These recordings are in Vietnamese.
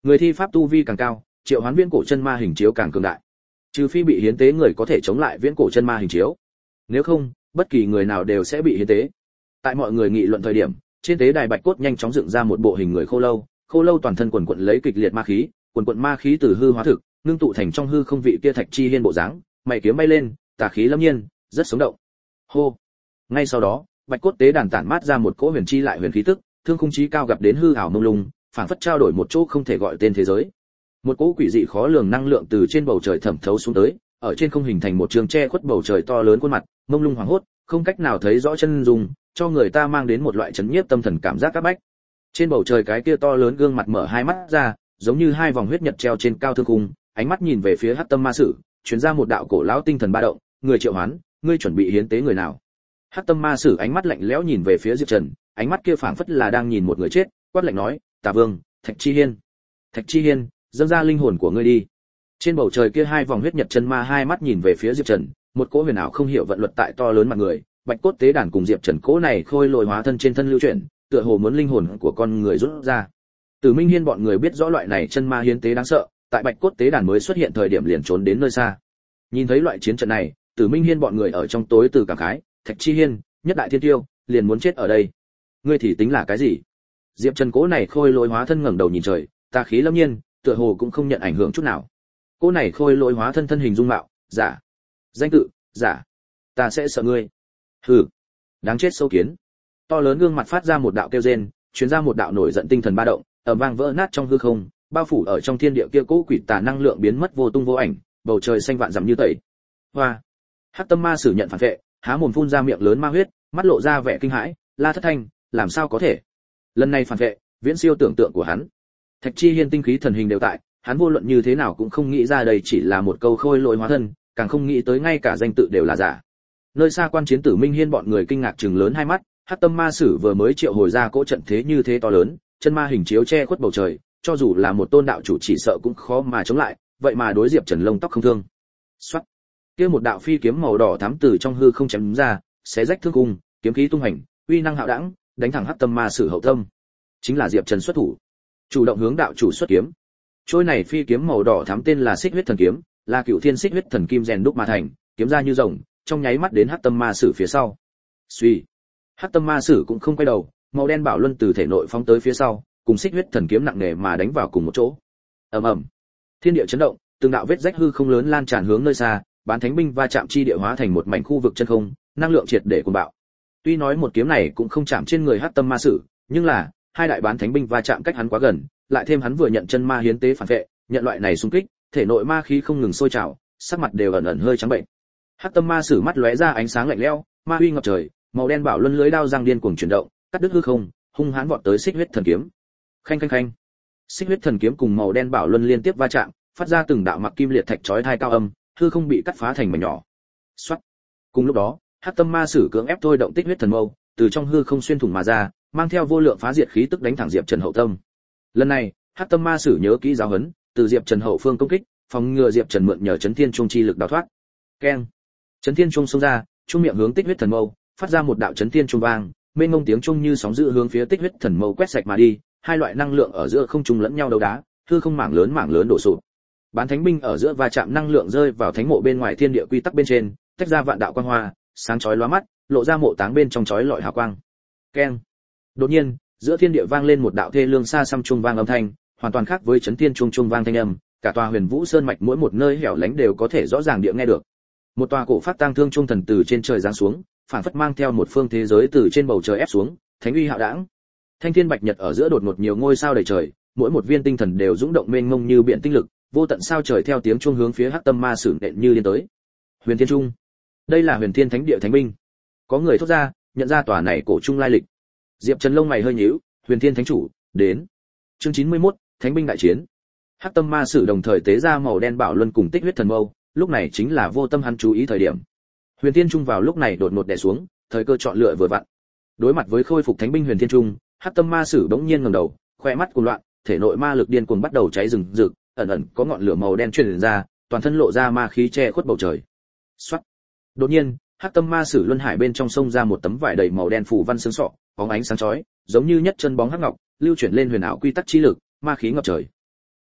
Người thi pháp tu vi càng cao, triệu hoán viễn cổ chân ma hình chiếu càng cường đại. Trừ phi bị hiến tế người có thể chống lại viễn cổ chân ma hình chiếu, nếu không, bất kỳ người nào đều sẽ bị hiến tế. Tại mọi người nghị luận thời điểm, trên tế đài bạch cốt nhanh chóng dựng ra một bộ hình người khô lâu toàn thân quần quật lấy kịch liệt ma khí, quần quật ma khí từ hư hóa thực, ngưng tụ thành trong hư không vị kia Thạch Chi Hiên bộ dáng, mày kiếm bay lên, tà khí lâm nhiên, rất sống động. Hô. Ngay sau đó, bạch cốt tế đàn tản mát ra một cỗ huyền chi lại huyền khí tức, thương khung chí cao gặp đến hư ảo mông lung, phảng phất trao đổi một chỗ không thể gọi tên thế giới. Một cỗ quỷ dị khó lường năng lượng từ trên bầu trời thẩm thấu xuống tới, ở trên không hình thành một trường che khuất bầu trời to lớn khuôn mặt, mông lung hoàng hốt, không cách nào thấy rõ chân dung, cho người ta mang đến một loại chấn nhiếp tâm thần cảm giác các bách. Trên bầu trời cái kia to lớn gương mặt mở hai mắt ra, giống như hai vòng huyết nhật treo trên cao thương khung, ánh mắt nhìn về phía Hắc Tâm Ma Sử, truyền ra một đạo cổ lão tinh thần ba động, người triệu hoán, ngươi chuẩn bị hiến tế người nào? Hắc Tâm Ma Sử ánh mắt lạnh lẽo nhìn về phía Diệp Trần, ánh mắt kia phảng phất là đang nhìn một người chết, quát lạnh nói, Tà Vương, Thạch Chi Hiên. Thạch Chi Hiên, dâng ra linh hồn của ngươi đi. Trên bầu trời kia hai vòng huyết nhật chân ma hai mắt nhìn về phía Diệp Trần, một cỗ huyền ảo không hiểu vận luật tại to lớn mặt người, bạch cốt tế đàn cùng Diệp Trần cỗ này khôi lồi hóa thân trên thân lưu chuyển, tựa hồ muốn linh hồn của con người rút ra. Tử Minh Hiên bọn người biết rõ loại này chân ma hiến tế đáng sợ, tại bạch cốt tế đàn mới xuất hiện thời điểm liền trốn đến nơi xa. Nhìn thấy loại chiến trận này, Tử Minh Hiên bọn người ở trong tối từ cảm khái, Thạch Chi Hiên, nhất đại thiên tiêu, liền muốn chết ở đây. Ngươi thì tính là cái gì? Diệp Trần cỗ này khôi lồi hóa thân ngẩng đầu nhìn trời, tà khí lâm nhiên, tựa hồ cũng không nhận ảnh hưởng chút nào. Cỗ này khôi lồi hóa thân thân hình dung mạo, giả. Danh tự, giả. Ta sẽ sợ ngươi. Hừ, đáng chết sâu kiến. To lớn gương mặt phát ra một đạo kêu rên, truyền ra một đạo nổi giận tinh thần ba động, ầm vang vỡ nát trong hư không, bao phủ ở trong thiên địa kia cỗ quỷ tà năng lượng biến mất vô tung vô ảnh, bầu trời xanh vạn dặm như tẩy. Hoa. Hắc Tâm Ma Sử nhận phản vệ, há mồm phun ra miệng lớn ma huyết, mắt lộ ra vẻ kinh hãi, la thất thanh, làm sao có thể? Lần này phản vệ, viễn siêu tưởng tượng của hắn. Thạch Chi Hiên tinh khí thần hình đều tại, hắn vô luận như thế nào cũng không nghĩ ra đây chỉ là một câu khôi lỗi hóa thân, càng không nghĩ tới ngay cả danh tự đều là giả. Nơi xa quan chiến Tử Minh Hiên bọn người kinh ngạc trừng lớn hai mắt, Hắc Tâm Ma Sử vừa mới triệu hồi ra cỗ trận thế như thế to lớn, chân ma hình chiếu che khuất bầu trời, cho dù là một tôn đạo chủ chỉ sợ cũng khó mà chống lại, vậy mà đối Diệp Trần lông tóc không thương. Soát. Kia một đạo phi kiếm màu đỏ thắm từ trong hư không chém ra, xé rách thương cung, kiếm khí tung hành, uy năng hạo đẳng, đánh thẳng Hắc Tâm Ma Sử hậu tâm. Chính là Diệp Trần xuất thủ, chủ động hướng đạo chủ xuất kiếm. Trôi này phi kiếm màu đỏ thắm tên là Xích Huyết Thần Kiếm, là Cửu Thiên Xích Huyết Thần Kim rèn đúc mà thành, kiếm ra như rồng, trong nháy mắt đến Hắc Tâm Ma Sử phía sau. Suy, Hắc Tâm Ma Sử cũng không quay đầu, màu đen bảo luân từ thể nội phóng tới phía sau, cùng Xích Huyết Thần Kiếm nặng nề mà đánh vào cùng một chỗ. Ầm ầm, thiên địa chấn động, từng đạo vết rách hư không lớn lan tràn hướng nơi xa, bán thánh binh va chạm chi địa hóa thành một mảnh khu vực chân không, năng lượng triệt để cuồng bạo. Tuy nói một kiếm này cũng không chạm trên người Hắc Tâm Ma Sử, nhưng là hai đại bán thánh binh va chạm cách hắn quá gần, lại thêm hắn vừa nhận chân ma hiến tế phản vệ, nhận loại này xung kích, thể nội ma khí không ngừng sôi trào, sắc mặt đều ẩn ẩn hơi trắng bệnh. Hắc Tâm Ma Sử mắt lóe ra ánh sáng lạnh lẽo, ma huy ngập trời, màu đen bảo luân lưới đao răng điên cuồng chuyển động, cắt đứt hư không, hung hãn vọt tới Xích Huyết Thần Kiếm. Khanh khanh khanh. Xích Huyết Thần Kiếm cùng màu đen bảo luân liên tiếp va chạm, phát ra từng đạo mặc kim liệt thạch chói tai cao âm, hư không bị cắt phá thành mảnh nhỏ. Soát. Cùng lúc đó, Hắc Tâm Ma Sử cưỡng ép thôi động Tích Huyết Thần Mâu, từ trong hư không xuyên thủng mà ra, mang theo vô lượng phá diệt khí tức đánh thẳng Diệp Trần hậu tâm. Lần này, Hắc Tâm Ma Sử nhớ kỹ giáo huấn, từ Diệp Trần hậu phương công kích, phòng ngừa Diệp Trần mượn nhờ Chấn Thiên Trung chi lực đào thoát. Keng. Chấn Thiên Trung xông ra, trung miệng hướng Tích Huyết Thần Mâu, phát ra một đạo chấn thiên trung vang, mênh mông tiếng trung như sóng dữ hướng phía Tích Huyết Thần Mâu quét sạch mà đi, hai loại năng lượng ở giữa không trung lẫn nhau đấu đá, hư không mảng lớn đổ sụp. Bán thánh binh ở giữa va chạm năng lượng rơi vào thánh mộ bên ngoài thiên địa quy tắc bên trên, tách ra vạn đạo quang hoa, sáng chói lóa mắt, lộ ra mộ táng bên trong chói lọi hào quang. Keng. Đột nhiên, giữa thiên địa vang lên một đạo thê lương xa xăm trung vang âm thanh, hoàn toàn khác với chấn thiên trung vang thanh âm, cả tòa Huyền Vũ Sơn mạch mỗi một nơi hẻo lánh đều có thể rõ ràng địa nghe được. Một tòa cổ phát tang thương trung thần từ trên trời giáng xuống, phản phất mang theo một phương thế giới từ trên bầu trời ép xuống, thánh uy hạo đãng. Thanh thiên bạch nhật ở giữa đột ngột nhiều ngôi sao đầy trời, mỗi một viên tinh thần đều dũng động mênh mông như biển tinh lực, vô tận sao trời theo tiếng chuông hướng phía Hắc Tâm Ma Sử nện như điên tới. Huyền Thiên Trung, đây là Huyền Thiên Thánh Địa Thánh binh. Có người thốt ra, nhận ra tòa này cổ trung lai lịch. Diệp Trần lông mày hơi nhíu, Huyền Thiên Thánh chủ, đến. Chương 91, Thánh binh đại chiến. Hắc Tâm Ma Sử đồng thời tế ra màu đen bảo luân cùng Tích Huyết Thần Mâu, lúc này chính là vô tâm hắn chú ý thời điểm. Huyền Thiên Trung vào lúc này đột ngột đè xuống, thời cơ chọn lựa vừa vặn. Đối mặt với khôi phục thánh binh Huyền Thiên Trung, Hắc Tâm Ma Sử bỗng nhiên ngẩng đầu, khóe mắt cuồng loạn, thể nội ma lực điên cuồng bắt đầu cháy rừng rực, ẩn ẩn có ngọn lửa màu đen truyền ra, toàn thân lộ ra ma khí che khuất bầu trời. Soát. Đột nhiên, Hắc Tâm Ma Sử luân hải bên trong sông ra một tấm vải đầy màu đen phủ văn sướng sọ, bóng ánh sáng chói, giống như nhất chân bóng hắc ngọc, lưu chuyển lên huyền ảo quy tắc chi lực, ma khí ngập trời.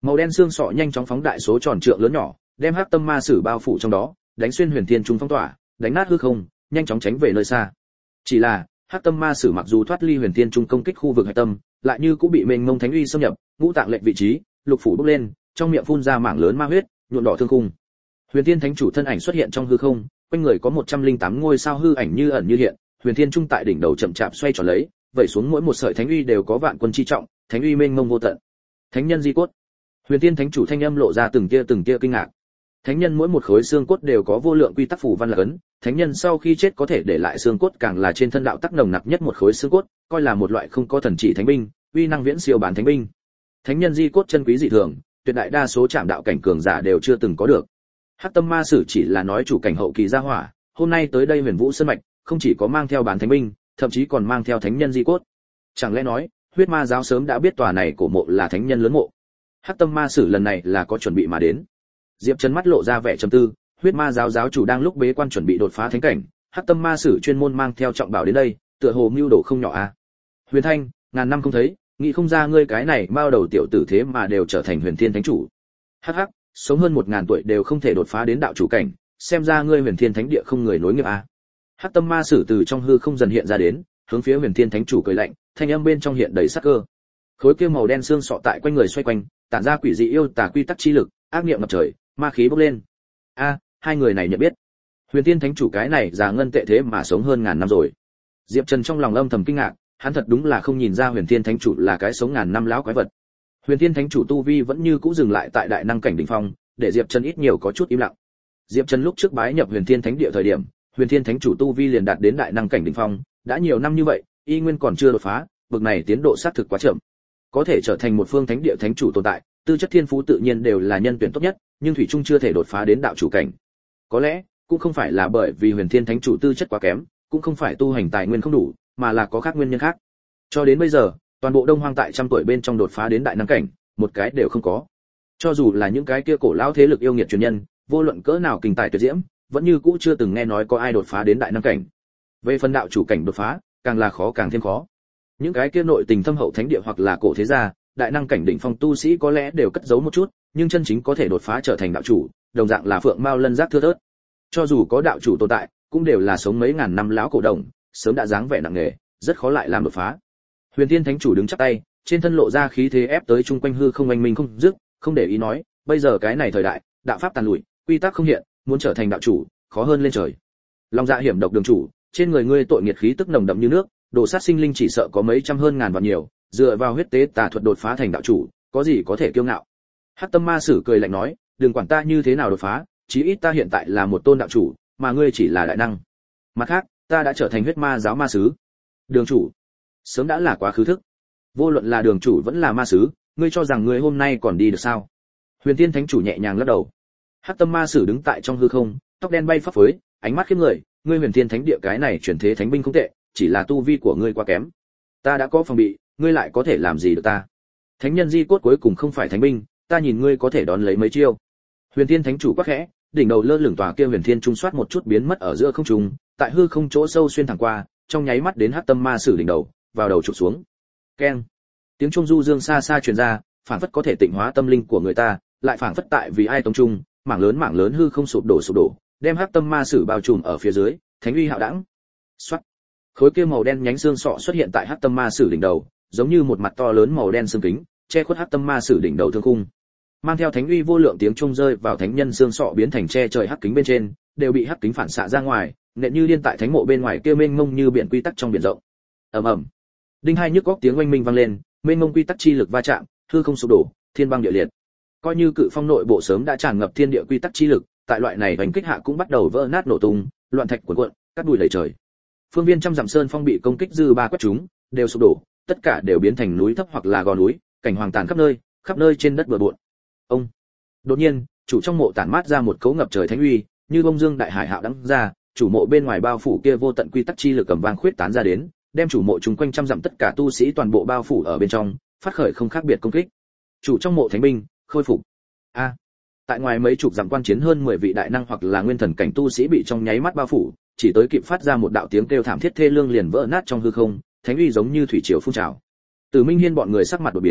Màu đen xương sọ nhanh chóng phóng đại số tròn trượng lớn nhỏ, đem hắc tâm ma sử bao phủ trong đó, đánh xuyên huyền thiên trung phong tỏa, đánh nát hư không, nhanh chóng tránh về nơi xa. Chỉ là, hắc tâm ma sử mặc dù thoát ly huyền thiên trung công kích khu vực hạch tâm, lại như cũng bị mênh mông thánh uy xâm nhập, ngũ tạng lệch vị trí, lục phủ bốc lên, trong miệng phun ra mảng lớn ma huyết, nhuộm đỏ thương khung. Huyền Thiên Thánh chủ thân ảnh xuất hiện trong hư không, quanh người có 108 ngôi sao hư ảnh như ẩn như hiện, Huyền Thiên Trung tại đỉnh đầu chậm chạp xoay tròn lấy, vẩy xuống mỗi một sợi thánh uy đều có vạn quân chi trọng, thánh uy mênh mông vô tận. Thánh nhân di cốt. Huyền Thiên Thánh chủ thanh âm lộ ra từng tia kinh ngạc. Thánh nhân mỗi một khối xương cốt đều có vô lượng quy tắc phù văn là ấn, thánh nhân sau khi chết có thể để lại xương cốt càng là trên thân đạo tắc nồng nặc nhất một khối xương cốt, coi là một loại không có thần chỉ thánh binh, uy năng viễn siêu bản thánh binh. Thánh nhân di cốt chân quý dị thường, tuyệt đại đa số chạm đạo cảnh cường giả đều chưa từng có được. Hắc tâm ma sử chỉ là nói chủ cảnh hậu kỳ gia hỏa, hôm nay tới đây Huyền Vũ Sơn mạch, không chỉ có mang theo bản thánh binh, thậm chí còn mang theo thánh nhân di cốt. Chẳng lẽ nói, huyết ma giáo sớm đã biết tòa này cổ mộ là thánh nhân lớn mộ? Hắc tâm ma sử lần này là có chuẩn bị mà đến. Diệp Trần mắt lộ ra vẻ trầm tư, huyết ma giáo giáo chủ đang lúc bế quan chuẩn bị đột phá thánh cảnh, Hắc tâm ma sử chuyên môn mang theo trọng bảo đến đây, tựa hồ mưu đồ không nhỏ a. Huyền Thanh, ngàn năm không thấy, nghĩ không ra ngươi cái này bao đầu tiểu tử thế mà đều trở thành Huyền Thiên Thánh chủ. Hắc hắc, sống hơn 1000 tuổi đều không thể đột phá đến đạo chủ cảnh, xem ra ngươi Huyền Thiên Thánh địa không người nối nghiệp a. Hắc tâm ma sử từ trong hư không dần hiện ra đến, hướng phía Huyền Thiên Thánh chủ cười lạnh, thanh âm bên trong hiện đầy sát cơ. Khối kia màu đen xương sọ tại quanh người xoay quanh, tản ra quỷ dị yêu tà quy tắc chi lực, ác niệm ngập trời, ma khí bốc lên. A, hai người này nhận biết. Huyền Thiên Thánh chủ cái này già ngân tệ thế mà sống hơn 1000 năm rồi. Diệp Trần trong lòng âm thầm kinh ngạc, hắn thật đúng là không nhìn ra Huyền Thiên Thánh chủ là cái sống ngàn năm lão quái vật. Huyền Thiên Thánh chủ tu vi vẫn như cũ dừng lại tại đại năng cảnh đỉnh phong, để Diệp Trần ít nhiều có chút im lặng. Diệp Trần lúc trước bái nhập Huyền Thiên Thánh địa thời điểm, Huyền Thiên Thánh chủ tu vi liền đạt đến đại năng cảnh đỉnh phong, đã nhiều năm như vậy, y nguyên còn chưa đột phá, bực này tiến độ xác thực quá chậm. Có thể trở thành một phương thánh địa thánh chủ tồn tại, tư chất thiên phú tự nhiên đều là nhân tuyển tốt nhất, nhưng thủy chung chưa thể đột phá đến đạo chủ cảnh. Có lẽ, cũng không phải là bởi vì Huyền Thiên Thánh chủ tư chất quá kém, cũng không phải tu hành tài nguyên không đủ, mà là có khác nguyên nhân khác. Cho đến bây giờ, toàn bộ Đông Hoang tại trăm tuổi bên trong đột phá đến đại năng cảnh, một cái đều không có. Cho dù là những cái kia cổ lão thế lực yêu nghiệt truyền nhân, vô luận cỡ nào kinh tài tuyệt diễm, vẫn như cũ chưa từng nghe nói có ai đột phá đến đại năng cảnh. Về phần đạo chủ cảnh đột phá, càng là khó càng thêm khó. Những cái kia nội tình thâm hậu thánh địa hoặc là cổ thế gia, đại năng cảnh đỉnh phong tu sĩ có lẽ đều cất giấu một chút, nhưng chân chính có thể đột phá trở thành đạo chủ, đồng dạng là phượng mao lân giác thưa thớt. Cho dù có đạo chủ tồn tại, cũng đều là sống mấy ngàn năm lão cổ đồng, sớm đã dáng vẻ nặng nề, rất khó lại làm đột phá. Huyền Thiên Thánh chủ đứng chắp tay, trên thân lộ ra khí thế ép tới chung quanh hư không oanh minh không dứt, không để ý nói, bây giờ cái này thời đại, đạo pháp tàn lụi, quy tắc không hiện, muốn trở thành đạo chủ, khó hơn lên trời. Long Dạ hiểm độc đường chủ, trên người ngươi tội nghiệt khí tức nồng đậm như nước, đồ sát sinh linh chỉ sợ có mấy trăm hơn ngàn vạn nhiều, dựa vào huyết tế tà thuật đột phá thành đạo chủ, có gì có thể kiêu ngạo. Hắc tâm ma sử cười lạnh nói, đừng quản ta như thế nào đột phá, chí ít ta hiện tại là một tôn đạo chủ, mà ngươi chỉ là đại năng. Mặt khác, ta đã trở thành huyết ma giáo ma sứ. Đường chủ, sớm đã là quá khứ thức. Vô luận là đường chủ vẫn là ma sứ, ngươi cho rằng ngươi hôm nay còn đi được sao? Huyền Thiên Thánh chủ nhẹ nhàng lắc đầu. Hắc tâm ma sử đứng tại trong hư không, tóc đen bay phấp phới, ánh mắt khiếp người, ngươi Huyền Thiên Thánh địa cái này chuyển thế thánh binh không tệ, chỉ là tu vi của ngươi quá kém. Ta đã có phòng bị, ngươi lại có thể làm gì được ta? Thánh nhân di cốt cuối cùng không phải thánh binh, ta nhìn ngươi có thể đón lấy mấy chiêu. Huyền Thiên Thánh chủ quát khẽ, đỉnh đầu lơ lửng tòa kia Huyền Thiên trung soát một chút biến mất ở giữa không trung, tại hư không chỗ sâu xuyên thẳng qua, trong nháy mắt đến Hắc tâm ma sử đỉnh đầu, vào đầu chụp xuống. Keng. Tiếng trung du dương xa xa truyền ra, phảng phất có thể tịnh hóa tâm linh của người ta, lại phảng phất tại vì ai tống trung, mảng lớn hư không sụp đổ, đem Hắc tâm ma sử bao trùm ở phía dưới, thánh uy hạo đẳng. Soát. Khối kia màu đen nhánh xương sọ xuất hiện tại Hắc tâm ma sử đỉnh đầu, giống như một mặt to lớn màu đen xương kính, che khuất Hắc tâm ma sử đỉnh đầu thương khung. Mang theo thánh uy vô lượng tiếng trung rơi vào thánh nhân xương sọ biến thành che trời hắc kính bên trên, đều bị hắc kính phản xạ ra ngoài, nện như điên tại thánh mộ bên ngoài kia mênh mông như biển quy tắc trong biển rộng. Ầm ầm. Đinh hai nhức góc tiếng oanh minh vang lên, mênh mông quy tắc chi lực va chạm, hư không sụp đổ, thiên băng địa liệt. Coi như cự phong nội bộ sớm đã tràn ngập thiên địa quy tắc chi lực, tại loại này đánh kích hạ cũng bắt đầu vỡ nát nổ tung, loạn thạch cuộn cuộn, cát bụi đầy trời. Phương viên trăm dặm sơn phong bị công kích dư ba quét chúng, đều sụp đổ, tất cả đều biến thành núi thấp hoặc là gò núi, cảnh hoàng tàn khắp nơi trên đất bừa bộn. Ông. Đột nhiên, chủ trong mộ tản mát ra một cấu ngập trời thánh uy, như bông dương đại hải hạo đắng ra, chủ mộ bên ngoài bao phủ kia vô tận quy tắc chi lực cầm vang khuyết tán ra đến, đem chủ mộ chúng quanh trăm dặm tất cả tu sĩ toàn bộ bao phủ ở bên trong, phát khởi không khác biệt công kích. Chủ trong mộ thánh binh, khôi phục. A. Tại ngoài mấy chục dặm quan chiến hơn 10 vị đại năng hoặc là nguyên thần cảnh tu sĩ bị trong nháy mắt bao phủ, chỉ tới kịp phát ra một đạo tiếng kêu thảm thiết thê lương liền vỡ nát trong hư không, thánh uy giống như thủy triều phun trào. Từ Minh Hiên bọn người sắc mặt đổi biến,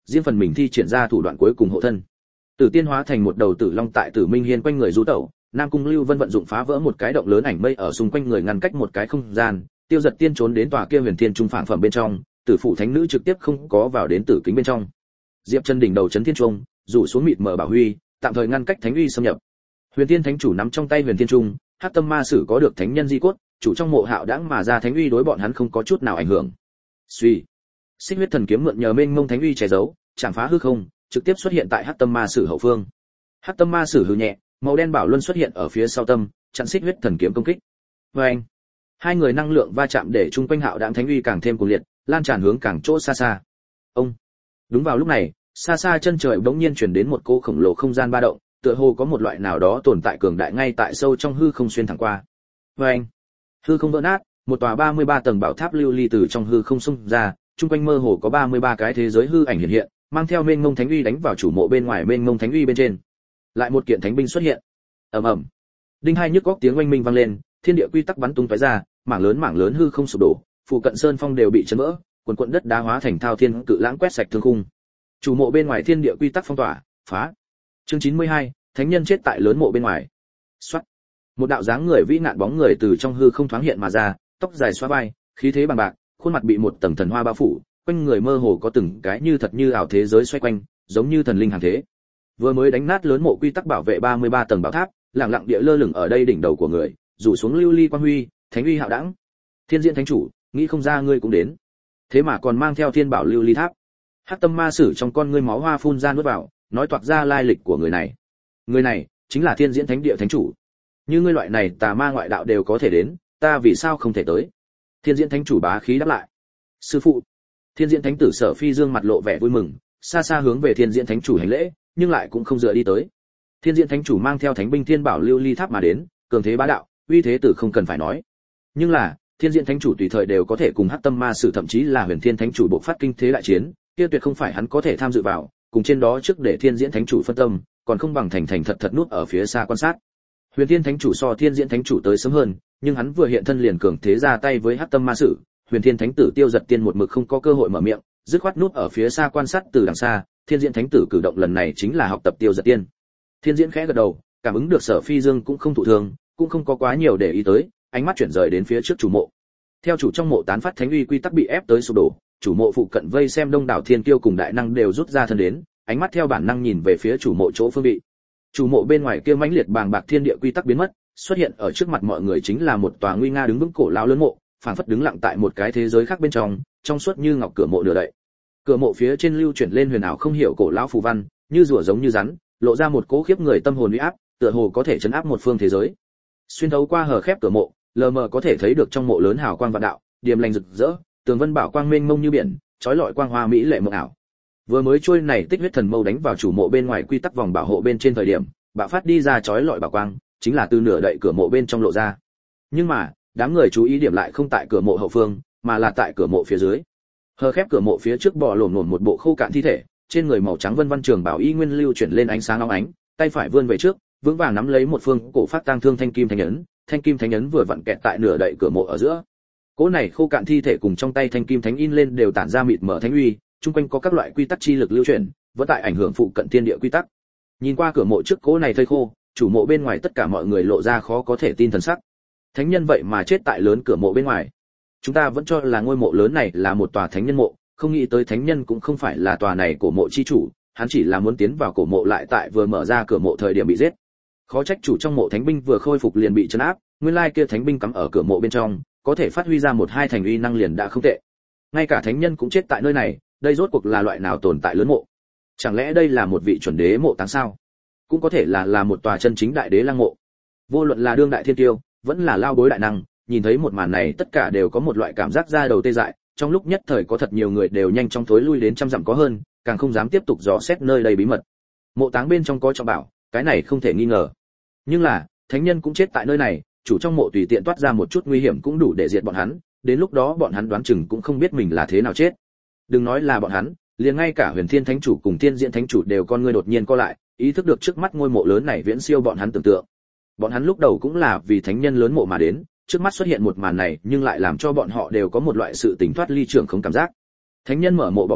riêng phần mình thi triển ra thủ đoạn cuối cùng hộ thân. Tử Tiên hóa thành một đầu tử long tại Tử Minh Hiên quanh người du tẩu, Nam Cung Lưu Vân vận dụng phá vỡ một cái động lớn ảnh mây ở xung quanh người ngăn cách một cái không gian, Tiêu Giật Tiên trốn đến tòa kia Huyền Thiên trung phản phẩm bên trong, Tử phụ thánh nữ trực tiếp không có vào đến tử kính bên trong. Diệp Chân đỉnh đầu chấn thiên trung, rủ xuống mịt mờ bảo huy, tạm thời ngăn cách thánh uy xâm nhập. Huyền Thiên thánh chủ nắm trong tay Huyền Thiên trung, Hắc Tâm Ma Sử có được thánh nhân di cốt, chủ trong mộ hạo đãng mà ra thánh uy đối bọn hắn không có chút nào ảnh hưởng. Suy, Xích huyết thần kiếm mượn nhờ mênh mông thánh uy che giấu, chạm phá hư không, trực tiếp xuất hiện tại Hắc Tâm Ma Sử hậu phương. Hắc Tâm Ma Sử hừ nhẹ, màu đen bảo luân xuất hiện ở phía sau tâm, chặn Xích huyết thần kiếm công kích. Oeng! Hai người năng lượng va chạm để trung quanh hạo đãng thánh uy càng thêm cuồng liệt, lan tràn hướng càng chỗ xa xa. Ông! Đúng vào lúc này, xa xa chân trời bỗng nhiên truyền đến một cỗ khổng lồ không gian ba động, tựa hồ có một loại nào đó tồn tại cường đại ngay tại sâu trong hư không xuyên thẳng qua. Oeng! Hư không vỡ nát, một tòa 33 tầng bảo tháp lưu ly từ trong hư không xung ra, trung quanh mơ hồ có 33 cái thế giới hư ảnh hiện hiện, mang theo mênh mông thánh uy đánh vào chủ mộ bên ngoài mênh mông thánh uy bên trên. Lại một kiện thánh binh xuất hiện. Ầm ầm. Đinh hai nhức góc tiếng oanh minh vang lên, thiên địa quy tắc bắn tung tóe ra, mảng lớn hư không sụp đổ, phụ cận sơn phong đều bị chấn vỡ, quần quần đất đá hóa thành thao thiên cự lãng quét sạch thương khung. Chủ mộ bên ngoài thiên địa quy tắc phong tỏa, phá. Chương 92, thánh nhân chết tại lớn mộ bên ngoài. Soát. Một đạo dáng người vĩ nạn bóng người từ trong hư không thoáng hiện mà ra, tóc dài xóa vai, khí thế bằng bạc, khuôn mặt bị một tầng thần hoa bao phủ, quanh người mơ hồ có từng cái như thật như ảo thế giới xoay quanh, giống như thần linh hàng thế. Vừa mới đánh nát lớn mộ quy tắc bảo vệ 33 tầng bảo tháp, lặng lặng địa lơ lửng ở đây đỉnh đầu của người, rủ xuống lưu ly quang huy, thánh uy hạo đẳng. Thiên Diễn thánh chủ, nghĩ không ra ngươi cũng đến. Thế mà còn mang theo thiên bảo lưu ly tháp. Hắc Tâm Ma Sử trong con ngươi máu hoa phun ra nuốt vào, nói toạc ra lai lịch của người này. Người này chính là Thiên Diễn Thánh Địa thánh chủ. Như ngươi loại này tà ma ngoại đạo đều có thể đến, ta vì sao không thể tới? Thiên Diễn thánh chủ bá khí đáp lại. Sư phụ. Thiên Diễn thánh tử Sở Phi Dương mặt lộ vẻ vui mừng, xa xa hướng về Thiên Diễn thánh chủ hành lễ, nhưng lại cũng không dựa đi tới. Thiên Diễn thánh chủ mang theo thánh binh thiên bảo lưu ly tháp mà đến, cường thế bá đạo, uy thế tử không cần phải nói. Nhưng là, Thiên Diễn thánh chủ tùy thời đều có thể cùng Hắc Tâm Ma Sử thậm chí là Huyền Thiên thánh chủ bộc phát kinh thế đại chiến, kia tuyệt không phải hắn có thể tham dự vào, cùng trên đó trước để Thiên Diễn thánh chủ phân tâm, còn không bằng thành thật thật núp ở phía xa quan sát. Huyền Thiên thánh chủ so Thiên Diễn thánh chủ tới sớm hơn, nhưng hắn vừa hiện thân liền cường thế ra tay với Hắc Tâm Ma Sử, Huyền Thiên thánh tử Tiêu Giật Tiên một mực không có cơ hội mở miệng, dứt khoát núp ở phía xa quan sát từ đằng xa. Thiên Diễn thánh tử cử động lần này chính là học tập Tiêu Giật Tiên. Thiên Diễn khẽ gật đầu, cảm ứng được Sở Phi Dương cũng không thụ thương, cũng không có quá nhiều để ý tới, ánh mắt chuyển rời đến phía trước chủ mộ. Theo chủ trong mộ tán phát thánh uy quy tắc bị ép tới sụp đổ, chủ mộ phụ cận vây xem đông đảo thiên kiêu cùng đại năng đều rút ra thân đến, ánh mắt theo bản năng nhìn về phía chủ mộ chỗ phương vị. Chủ mộ bên ngoài kia mãnh liệt bàng bạc thiên địa quy tắc biến mất, xuất hiện ở trước mặt mọi người chính là một tòa nguy nga đứng vững cổ lão lớn mộ, phảng phất đứng lặng tại một cái thế giới khác bên trong suốt như ngọc cửa mộ nửa đậy. Cửa mộ phía trên lưu chuyển lên huyền ảo không hiểu cổ lão phù văn, như rùa giống như rắn, lộ ra một cỗ khiếp người tâm hồn uy áp, tựa hồ có thể chấn áp một phương thế giới. Xuyên thấu qua hở khép cửa mộ, lờ mờ có thể thấy được trong mộ lớn hào quang vạn đạo, điềm lành rực rỡ, tường vân bảo quang mênh mông như biển, chói lọi quang hoa mỹ lệ mộng ảo. Vừa mới trôi này tích huyết thần mâu đánh vào chủ mộ bên ngoài quy tắc vòng bảo hộ bên trên thời điểm, bạo phát đi ra chói lọi bảo quang, chính là từ nửa đậy cửa mộ bên trong lộ ra. Nhưng mà, đám người chú ý điểm lại không tại cửa mộ hậu phương, mà là tại cửa mộ phía dưới. Hờ khép cửa mộ phía trước bò lổm lổm một bộ khô cạn thi thể, trên người màu trắng vân vân trường bảo y nguyên lưu chuyển lên ánh sáng óng ánh, tay phải vươn về trước, vững vàng nắm lấy một phương cổ phát tang thương thanh kim thánh ấn vừa vặn kẹt tại nửa đậy cửa mộ ở giữa. Cỗ này khô cạn thi thể cùng trong tay thanh kim thánh in lên đều tản ra mịt mờ thánh uy, chung quanh có các loại quy tắc chi lực lưu chuyển, vẫn tại ảnh hưởng phụ cận thiên địa quy tắc. Nhìn qua cửa mộ trước cỗ này thây khô, chủ mộ bên ngoài tất cả mọi người lộ ra khó có thể tin thần sắc. Thánh nhân vậy mà chết tại lớn cửa mộ bên ngoài. Chúng ta vẫn cho là ngôi mộ lớn này là một tòa thánh nhân mộ, không nghĩ tới thánh nhân cũng không phải là tòa này cổ mộ chi chủ, hắn chỉ là muốn tiến vào cổ mộ lại tại vừa mở ra cửa mộ thời điểm bị giết. Khó trách chủ trong mộ thánh binh vừa khôi phục liền bị trấn áp, nguyên lai kia thánh binh cắm ở cửa mộ bên trong, có thể phát huy ra một hai thành uy năng liền đã không tệ. Ngay cả thánh nhân cũng chết tại nơi này, đây rốt cuộc là loại nào tồn tại lớn mộ? Chẳng lẽ đây là một vị chuẩn đế mộ táng sao? Cũng có thể là một tòa chân chính đại đế lăng mộ. Vô luận là đương đại thiên tiêu, vẫn là lao bối đại năng, nhìn thấy một màn này tất cả đều có một loại cảm giác da đầu tê dại, trong lúc nhất thời có thật nhiều người đều nhanh chóng thối lui đến trăm dặm có hơn, càng không dám tiếp tục dò xét nơi đây bí mật. Mộ táng bên trong có trọng bảo, cái này không thể nghi ngờ. Nhưng là, thánh nhân cũng chết tại nơi này, chủ trong mộ tùy tiện toát ra một chút nguy hiểm cũng đủ để diệt bọn hắn, đến lúc đó bọn hắn đoán chừng cũng không biết mình là thế nào chết. Đừng nói là bọn hắn, liền ngay cả Huyền Thiên Thánh chủ cùng Thiên Diễn Thánh chủ đều con ngươi đột nhiên co lại, ý thức được trước mắt ngôi mộ lớn này viễn siêu bọn hắn tưởng tượng. Bọn hắn lúc đầu cũng là vì thánh nhân lớn mộ mà đến, trước mắt xuất hiện một màn này, nhưng lại làm cho bọn họ đều có một loại sự tỉnh thoát ly trưởng không cảm giác. Thánh nhân mở mộ bỏ mình,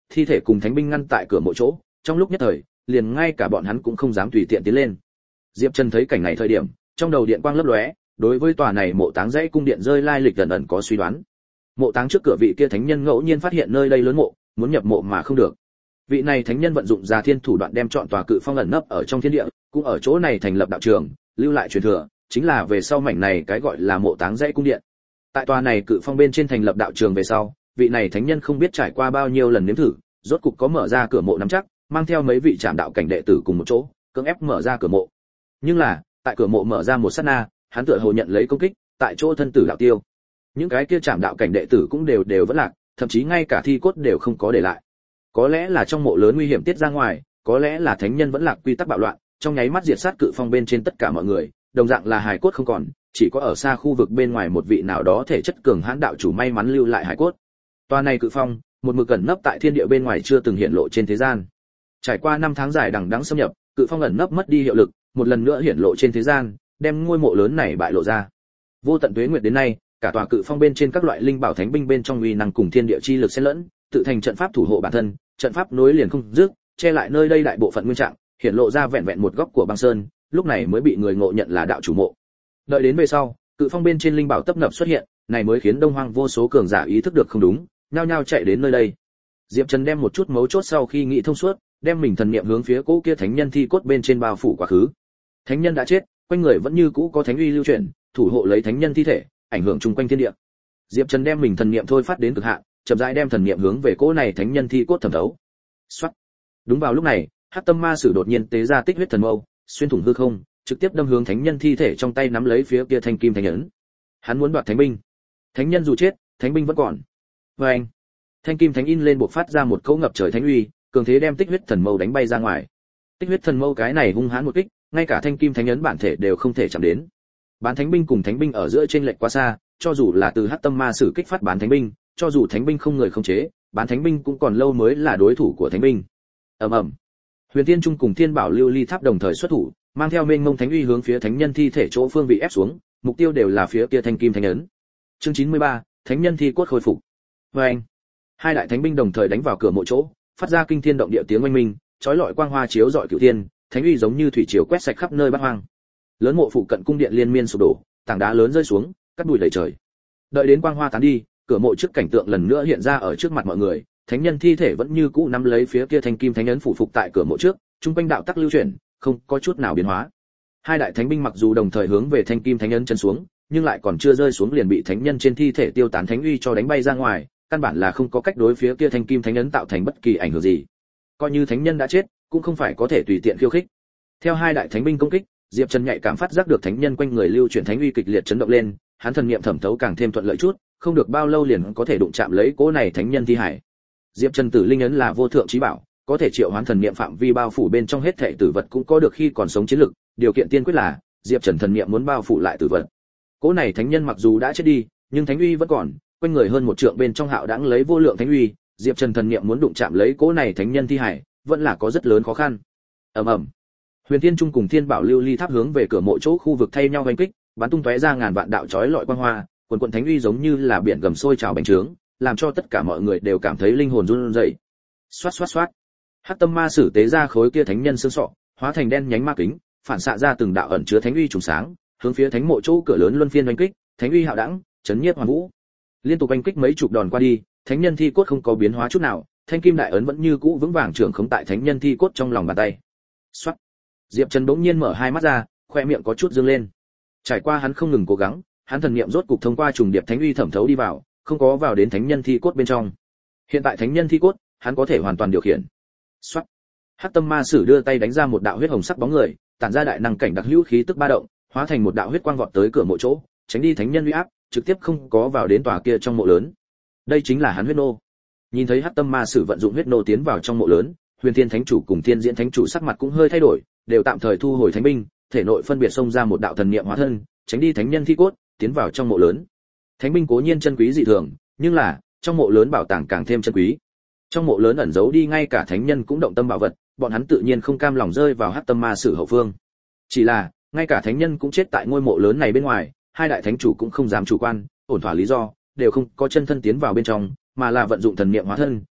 thi thể cùng thánh binh ngăn tại cửa mộ chỗ, trong lúc nhất thời, liền ngay cả bọn hắn cũng không dám tùy tiện tiến lên. Diệp Trần thấy cảnh này thời điểm, trong đầu điện quang lấp lóe, đối với tòa này mộ táng dãy cung điện rơi lai lịch ẩn ẩn có suy đoán. Mộ táng trước cửa vị kia thánh nhân ngẫu nhiên phát hiện nơi đây lớn mộ, muốn nhập mộ mà không được. Vị này thánh nhân vận dụng ra thiên thủ đoạn đem chọn tòa cự phong ẩn nấp ở trong thiên địa, cũng ở chỗ này thành lập đạo trường, lưu lại truyền thừa, chính là về sau mảnh này cái gọi là mộ táng dãy cung điện. Tại tòa này cự phong bên trên thành lập đạo trường về sau, vị này thánh nhân không biết trải qua bao nhiêu lần nếm thử, rốt cục có mở ra cửa mộ nắm chắc, mang theo mấy vị trạm đạo cảnh đệ tử cùng một chỗ, cưỡng ép mở ra cửa mộ. Nhưng là, tại cửa mộ mở ra một sát na, hắn tựa hồ nhận lấy công kích, tại chỗ thân tử đạo tiêu. Những cái kia trạm đạo cảnh đệ tử cũng đều vẫn lạc, thậm chí ngay cả thi cốt đều không có để lại. Có lẽ là trong mộ lớn nguy hiểm tiết ra ngoài, có lẽ là thánh nhân vẫn lạc quy tắc bạo loạn, trong nháy mắt diệt sát cự phong bên trên tất cả mọi người, đồng dạng là hài cốt không còn, chỉ có ở xa khu vực bên ngoài một vị nào đó thể chất cường hãn đạo chủ may mắn lưu lại hài cốt. Tòa này cự phong, một mực ẩn nấp tại thiên địa bên ngoài chưa từng hiện lộ trên thế gian. Trải qua 5 tháng dài đằng đẵng xâm nhập, cự phong ẩn nấp mất đi hiệu lực, một lần nữa hiện lộ trên thế gian, đem ngôi mộ lớn này bại lộ ra. Vô tận tuế nguyệt đến nay, cả tòa cự phong bên trên các loại linh bảo thánh binh bên trong uy năng cùng thiên địa chi lực xen lẫn, tự thành trận pháp thủ hộ bản thân, trận pháp nối liền không dứt, che lại nơi đây đại bộ phận nguyên trạng, hiện lộ ra vẹn vẹn một góc của băng sơn, lúc này mới bị người ngộ nhận là đạo chủ mộ. Đợi đến về sau, cự phong bên trên linh bảo tấp nập xuất hiện, này mới khiến Đông Hoang vô số cường giả ý thức được không đúng, nhao nhao chạy đến nơi đây. Diệp Trần đem một chút mấu chốt sau khi nghĩ thông suốt, đem mình thần niệm hướng phía cỗ kia thánh nhân thi cốt bên trên bao phủ quá khứ. Thánh nhân đã chết, quanh người vẫn như cũ có thánh uy lưu chuyển, thủ hộ lấy thánh nhân thi thể, ảnh hưởng chung quanh thiên địa. Diệp Trần đem mình thần niệm thôi phát đến cực hạn, chậm rãi đem thần niệm hướng về cỗ này thánh nhân thi cốt thẩm thấu. Soát. Đúng vào lúc này, Hắc Tâm Ma Sử đột nhiên tế ra Tích Huyết Thần Mâu, xuyên thủng hư không, trực tiếp đâm hướng thánh nhân thi thể trong tay nắm lấy phía kia thanh kim thánh ấn. Hắn muốn đoạt thánh binh. Thánh nhân dù chết, thánh binh vẫn còn. Và anh, thanh kim thánh in lên bộc phát ra một cỗ ngập trời thánh uy, cường thế đem Tích Huyết Thần Mâu đánh bay ra ngoài. Tích Huyết Thần Mâu cái này hung hãn một kích, ngay cả thanh kim thánh ấn bản thể đều không thể chạm đến. Bán thánh binh cùng thánh binh ở giữa chênh lệch quá xa, cho dù là từ Hắc Tâm Ma Sử kích phát bán thánh binh, cho dù thánh binh không người khống chế, bán thánh binh cũng còn lâu mới là đối thủ của thánh binh. Ầm ầm. Huyền Tiên Trung cùng Thiên Bảo Lưu Ly Tháp đồng thời xuất thủ, mang theo mênh mông thánh uy hướng phía thánh nhân thi thể chỗ phương vị ép xuống, mục tiêu đều là phía kia thanh kim thánh ấn. Chương 93, thánh nhân thi cốt khôi phục. Oeng. Hai đại thánh binh đồng thời đánh vào cửa mộ chỗ, phát ra kinh thiên động địa tiếng oanh minh, chói lọi quang hoa chiếu rọi cửu thiên, thánh uy giống như thủy triều quét sạch khắp nơi bát hoang. Lớn mộ phụ cận cung điện liên miên sụp đổ, tảng đá lớn rơi xuống, cắt bụi đầy trời. Đợi đến quang hoa tán đi, cửa mộ trước cảnh tượng lần nữa hiện ra ở trước mặt mọi người, thánh nhân thi thể vẫn như cũ nắm lấy phía kia thanh kim thánh ấn phủ phục tại cửa mộ trước, trung quanh đạo tắc lưu chuyển, không có chút nào biến hóa. Hai đại thánh binh mặc dù đồng thời hướng về thanh kim thánh ấn chân xuống, nhưng lại còn chưa rơi xuống liền bị thánh nhân trên thi thể tiêu tán thánh uy cho đánh bay ra ngoài, căn bản là không có cách đối phía kia thanh kim thánh ấn tạo thành bất kỳ ảnh hưởng gì. Coi như thánh nhân đã chết, cũng không phải có thể tùy tiện khiêu khích. Theo hai đại thánh binh công kích, Diệp Trần nhạy cảm phát giác được thánh nhân quanh người lưu chuyển thánh uy kịch liệt chấn động lên, hắn thần niệm thẩm thấu càng thêm thuận lợi chút, không được bao lâu liền có thể đụng chạm lấy cỗ này thánh nhân thi hải. Diệp Trần Tử Linh ấn là vô thượng chí bảo, có thể triệu hoán thần niệm phạm vi bao phủ bên trong hết thảy tử vật cũng có được khi còn sống chiến lực, điều kiện tiên quyết là Diệp Trần thần niệm muốn bao phủ lại tử vật. Cỗ này thánh nhân mặc dù đã chết đi, nhưng thánh uy vẫn còn, quanh người hơn một trượng bên trong hạo đãng lấy vô lượng thánh uy, Diệp Trần thần niệm muốn đụng chạm lấy cỗ này thánh nhân thi hải, vẫn là có rất lớn khó khăn. Ầm ầm. Huyền Tiên Trung cùng Thiên Bảo Lưu Ly Tháp hướng về cửa mộ chỗ khu vực thay nhau vây kích, bắn tung tóe ra ngàn vạn đạo chói lọi quang hoa, quần quần thánh uy giống như là biển gầm sôi trào bành trướng, làm cho tất cả mọi người đều cảm thấy linh hồn run rẩy. Xoát xoát xoát. Hắc Tâm Ma Sử tế ra khối kia thánh nhân xương sọ, hóa thành đen nhánh ma kính, phản xạ ra từng đạo ẩn chứa thánh uy trùng sáng, hướng phía thánh mộ chỗ cửa lớn luân phiên oanh kích, thánh uy hạo đẳng, chấn nhiếp hoàn vũ. Liên tục oanh kích mấy chục đòn qua đi, thánh nhân thi cốt không có biến hóa chút nào, thanh kim đại ấn vẫn như cũ vững vàng trưởng khống tại thánh nhân thi cốt trong lòng bàn tay. Xoát. Diệp Trần bỗng nhiên mở hai mắt ra, khoe miệng có chút dương lên. Trải qua hắn không ngừng cố gắng, hắn thần niệm rốt cục thông qua trùng điệp thánh uy thẩm thấu đi vào, không có vào đến thánh nhân thi cốt bên trong. Hiện tại thánh nhân thi cốt, hắn có thể hoàn toàn điều khiển. Soát. Hắc Tâm Ma Sử đưa tay đánh ra một đạo huyết hồng sắc bóng người, tản ra đại năng cảnh đặc hữu khí tức ba động, hóa thành một đạo huyết quang vọt tới cửa mộ chỗ, tránh đi thánh nhân uy áp, trực tiếp không có vào đến tòa kia trong mộ lớn. Đây chính là hắn huyết nô. Nhìn thấy Hắc Tâm Ma Sử vận dụng huyết nô tiến vào trong mộ lớn, Huyền Thiên Thánh Chủ cùng Thiên Diễn Thánh Chủ sắc mặt cũng hơi thay đổi, đều tạm thời thu hồi thánh binh, thể nội phân biệt xông ra một đạo thần niệm hóa thân, tránh đi thánh nhân thi cốt, tiến vào trong mộ lớn. Thánh binh cố nhiên chân quý dị thường, nhưng là trong mộ lớn bảo tàng càng thêm chân quý. Trong mộ lớn ẩn giấu đi ngay cả thánh nhân cũng động tâm bảo vật, bọn hắn tự nhiên không cam lòng rơi vào Hắc Tâm Ma Sử hậu phương. Chỉ là, ngay cả thánh nhân cũng chết tại ngôi mộ lớn này bên ngoài, hai đại thánh chủ cũng không dám chủ quan, ổn thỏa lý do, đều không có chân thân tiến vào bên trong, mà là vận dụng thần niệm hóa thân,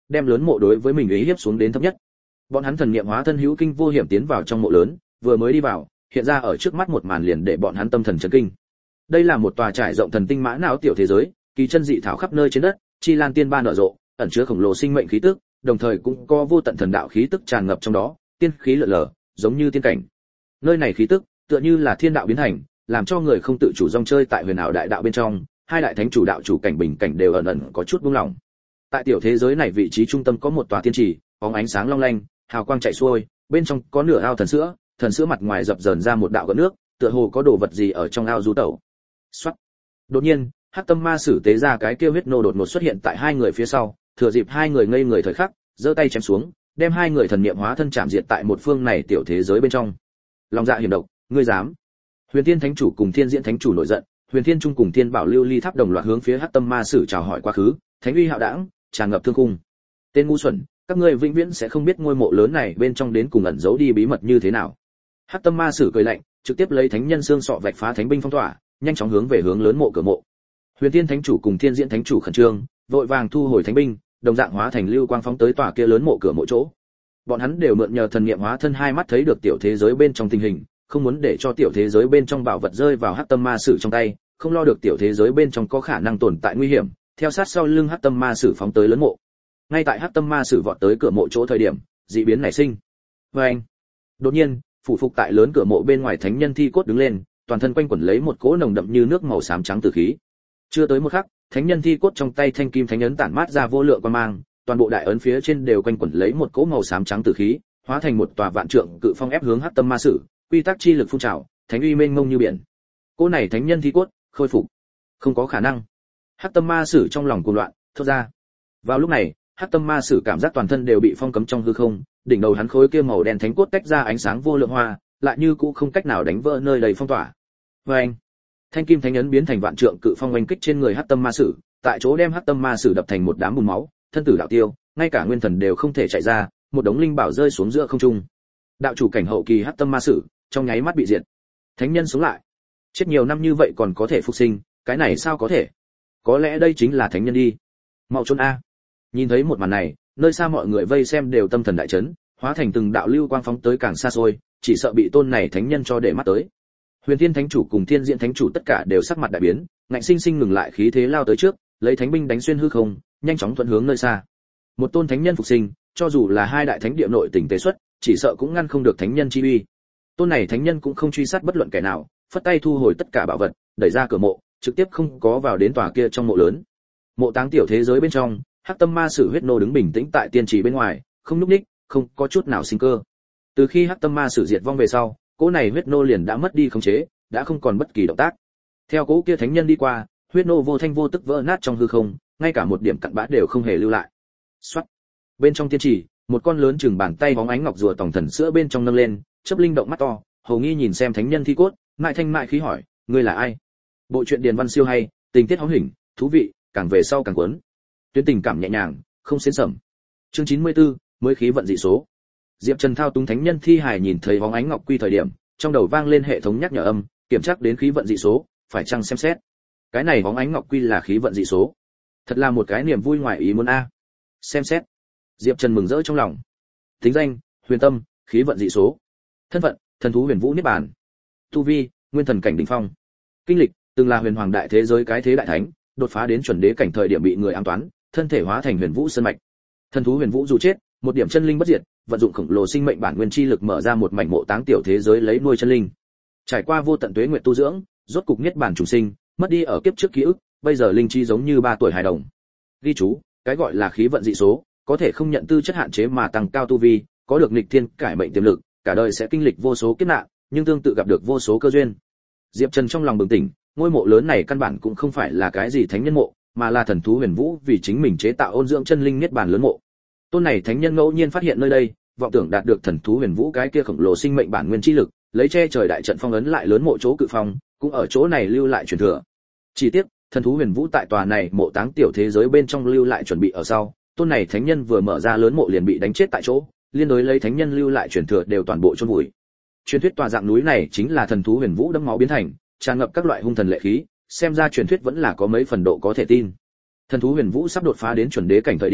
đem lớn mộ đối với mình uy hiếp xuống đến thấp nhất. Bọn hắn thần niệm hóa thân hữu kinh vô hiểm tiến vào trong mộ lớn, vừa mới đi vào, hiện ra ở trước mắt một màn liền để bọn hắn tâm thần chấn kinh. Đây là một tòa trải rộng thần tinh mã não tiểu thế giới, kỳ chân dị thảo khắp nơi trên đất, chi lan tiên ba nở rộ, ẩn chứa khổng lồ sinh mệnh khí tức, đồng thời cũng có vô tận thần đạo khí tức tràn ngập trong đó, tiên khí lượn lờ, giống như tiên cảnh. Nơi này khí tức, tựa như là thiên đạo biến thành, làm cho người không tự chủ rong chơi tại huyền ảo đại đạo bên trong, hai đại thánh chủ đạo chủ cảnh bình cảnh đều ẩn ẩn có chút buông lỏng. Tại tiểu thế giới này vị trí trung tâm có một tòa tiên trì, bóng ánh sáng long lanh, hào quang chảy xuôi, bên trong có nửa ao thần sữa mặt ngoài dập dờn ra một đạo gợn nước, tựa hồ có đồ vật gì ở trong ao du tẩu. Soát. Đột nhiên, Hắc Tâm Ma Sử tế ra cái kia huyết nô đột ngột xuất hiện tại hai người phía sau, thừa dịp hai người ngây người thời khắc, giơ tay chém xuống, đem hai người thần niệm hóa thân chạm diệt tại một phương này tiểu thế giới bên trong. Lòng dạ hiểm độc, ngươi dám? Huyền Thiên Thánh chủ cùng Thiên Diễn Thánh chủ nổi giận, Huyền Thiên Trung cùng Thiên Bảo Lưu Ly Tháp đồng loạt hướng phía Hắc Tâm Ma Sử chào hỏi quá khứ, thánh uy hạo đãng, tràn ngập thương khung. Tên ngu xuẩn, các ngươi vĩnh viễn sẽ không biết ngôi mộ lớn này bên trong đến cùng ẩn giấu đi bí mật như thế nào. Hắc Tâm Ma Sử cười lạnh, trực tiếp lấy thánh nhân xương sọ vạch phá thánh binh phong tỏa, nhanh chóng hướng về hướng lớn mộ cửa mộ. Huyền Thiên Thánh chủ cùng Thiên Diễn Thánh chủ khẩn trương, vội vàng thu hồi thánh binh, đồng dạng hóa thành lưu quang phóng tới tòa kia lớn mộ cửa mộ chỗ. Bọn hắn đều mượn nhờ thần niệm hóa thân hai mắt thấy được tiểu thế giới bên trong tình hình, không muốn để cho tiểu thế giới bên trong bảo vật rơi vào Hắc Tâm Ma Sử trong tay, không lo được tiểu thế giới bên trong có khả năng tồn tại nguy hiểm, theo sát sau lưng Hắc Tâm Ma Sử phóng tới lớn mộ. Ngay tại Hắc Tâm Ma Sử vọt tới cửa mộ chỗ thời điểm, dị biến nảy sinh. Oeng! Đột nhiên, phủ phục tại lớn cửa mộ bên ngoài thánh nhân thi cốt đứng lên, toàn thân quanh quẩn lấy một cỗ nồng đậm như nước màu xám trắng tử khí. Chưa tới một khắc, thánh nhân thi cốt trong tay thanh kim thánh ấn tản mát ra vô lượng quang mang, toàn bộ đại ấn phía trên đều quanh quẩn lấy một cỗ màu xám trắng tử khí, hóa thành một tòa vạn trượng cự phong ép hướng Hắc Tâm Ma Sử, quy tắc chi lực phun trào, thánh uy mênh mông như biển. Cỗ này thánh nhân thi cốt, khôi phục, không có khả năng. Hắc Tâm Ma Sử trong lòng cuồng loạn, thốt ra. Vào lúc này, Hắc Tâm Ma Sử cảm giác toàn thân đều bị phong cấm trong hư không, đỉnh đầu hắn khối kia màu đen thánh cốt tách ra ánh sáng vô lượng hoa, lại như cũ không cách nào đánh vỡ nơi đầy phong tỏa. Oeng! Thanh kim thánh ấn biến thành vạn trượng cự phong oanh kích trên người Hắc Tâm Ma Sử, tại chỗ đem Hắc Tâm Ma Sử đập thành một đám bùn máu, thân tử đạo tiêu, ngay cả nguyên thần đều không thể chạy ra, một đống linh bảo rơi xuống giữa không trung. Đạo chủ cảnh hậu kỳ Hắc Tâm Ma Sử, trong nháy mắt bị diệt. Thánh nhân sống lại. Chết nhiều năm như vậy còn có thể phục sinh, cái này sao có thể? Có lẽ đây chính là thánh nhân đi. Mau trốn a. Nhìn thấy một màn này, nơi xa mọi người vây xem đều tâm thần đại chấn, hóa thành từng đạo lưu quang phóng tới càng xa xôi, chỉ sợ bị tôn này thánh nhân cho để mắt tới. Huyền Thiên Thánh chủ cùng Thiên Diễn Thánh chủ tất cả đều sắc mặt đại biến, ngạnh sinh sinh ngừng lại khí thế lao tới trước, lấy thánh binh đánh xuyên hư không, nhanh chóng thuận hướng nơi xa. Một tôn thánh nhân phục sinh, cho dù là hai đại thánh địa nội tình tế xuất, chỉ sợ cũng ngăn không được thánh nhân chi uy. Tôn này thánh nhân cũng không truy sát bất luận kẻ nào, phất tay thu hồi tất cả bảo vật, đẩy ra cửa mộ, trực tiếp không có vào đến tòa kia trong mộ lớn. Mộ táng tiểu thế giới bên trong, Hắc Tâm Ma Sử huyết nô đứng bình tĩnh tại tiên trì bên ngoài, không nhúc nhích, không có chút nào sinh cơ. Từ khi Hắc Tâm Ma Sử diệt vong về sau, cỗ này huyết nô liền đã mất đi khống chế, đã không còn bất kỳ động tác. Theo cỗ kia thánh nhân đi qua, huyết nô vô thanh vô tức vỡ nát trong hư không, ngay cả một điểm cặn bã đều không hề lưu lại. Soát. Bên trong tiên trì, một con lớn chừng bàn tay bóng ánh ngọc rùa tòng thần sữa bên trong nâng lên, chớp linh động mắt to, hầu nghi nhìn xem thánh nhân thi cốt, mại thanh mại khí hỏi, ngươi là ai? Bộ truyện điền văn siêu hay, tình tiết hóm hình, thú vị, càng về sau càng cuốn. Tuyến tình cảm nhẹ nhàng, không xến sẩm. Chương 94, mới khí vận dị số. Diệp Trần thao túng thánh nhân thi hài nhìn thấy bóng ánh ngọc quy thời điểm, trong đầu vang lên hệ thống nhắc nhở âm, kiểm tra đến khí vận dị số, phải chăng xem xét. Cái này bóng ánh ngọc quy là khí vận dị số. Thật là một cái niềm vui ngoài ý muốn a. Xem xét. Diệp Trần mừng rỡ trong lòng. Tính danh: Huyền Tâm, khí vận dị số. Thân phận: thần thú Huyền Vũ Niết Bàn. Tu vi: nguyên thần cảnh đỉnh phong. Kinh lịch: từng là huyền hoàng đại thế giới cái thế đại thánh, đột phá đến chuẩn đế cảnh thời điểm bị người ám toán, thân thể hóa thành Huyền Vũ sơn mạch. Thần thú Huyền Vũ dù chết, một điểm chân linh bất diệt, vận dụng khổng lồ sinh mệnh bản nguyên chi lực mở ra một mảnh mộ táng tiểu thế giới lấy nuôi chân linh. Trải qua vô tận tuế nguyệt tu dưỡng, rốt cục niết bàn trùng sinh, mất đi ở kiếp trước ký ức, bây giờ linh chi giống như 3 tuổi hài đồng. Ghi chú: cái gọi là khí vận dị số, có thể không nhận tư chất hạn chế mà tăng cao tu vi, có được nghịch thiên cải mệnh tiềm lực, cả đời sẽ kinh lịch vô số kiếp nạn, nhưng tương tự gặp được vô số cơ duyên. Diệp Trần trong lòng bừng tỉnh, ngôi mộ lớn này căn bản cũng không phải là cái gì thánh nhân mộ, mà là thần thú Huyền Vũ vì chính mình chế tạo ôn dưỡng chân linh niết bàn lớn mộ. Tôn này thánh nhân ngẫu nhiên phát hiện nơi đây, vọng tưởng đạt được thần thú Huyền Vũ cái kia khổng lồ sinh mệnh bản nguyên chi lực, lấy che trời đại trận phong ấn lại lớn mộ chỗ cự phong, cũng ở chỗ này lưu lại truyền thừa. Chỉ tiếc, thần thú Huyền Vũ tại tòa này mộ táng tiểu thế giới bên trong lưu lại chuẩn bị ở sau, tôn này thánh nhân vừa mở ra lớn mộ liền bị đánh chết tại chỗ, liên đối lấy thánh nhân lưu lại truyền thừa đều toàn bộ chôn vùi. Truyền thuyết tòa dạng núi này chính là thần thú Huyền Vũ đẫm máu biến thành, tràn ngập các loại hung thần lệ khí, xem ra truyền thuyết vẫn là có mấy phần độ có thể tin. Thần thú Huyền Vũ sắp đột phá đến chuẩn đế cảnh thời điểm,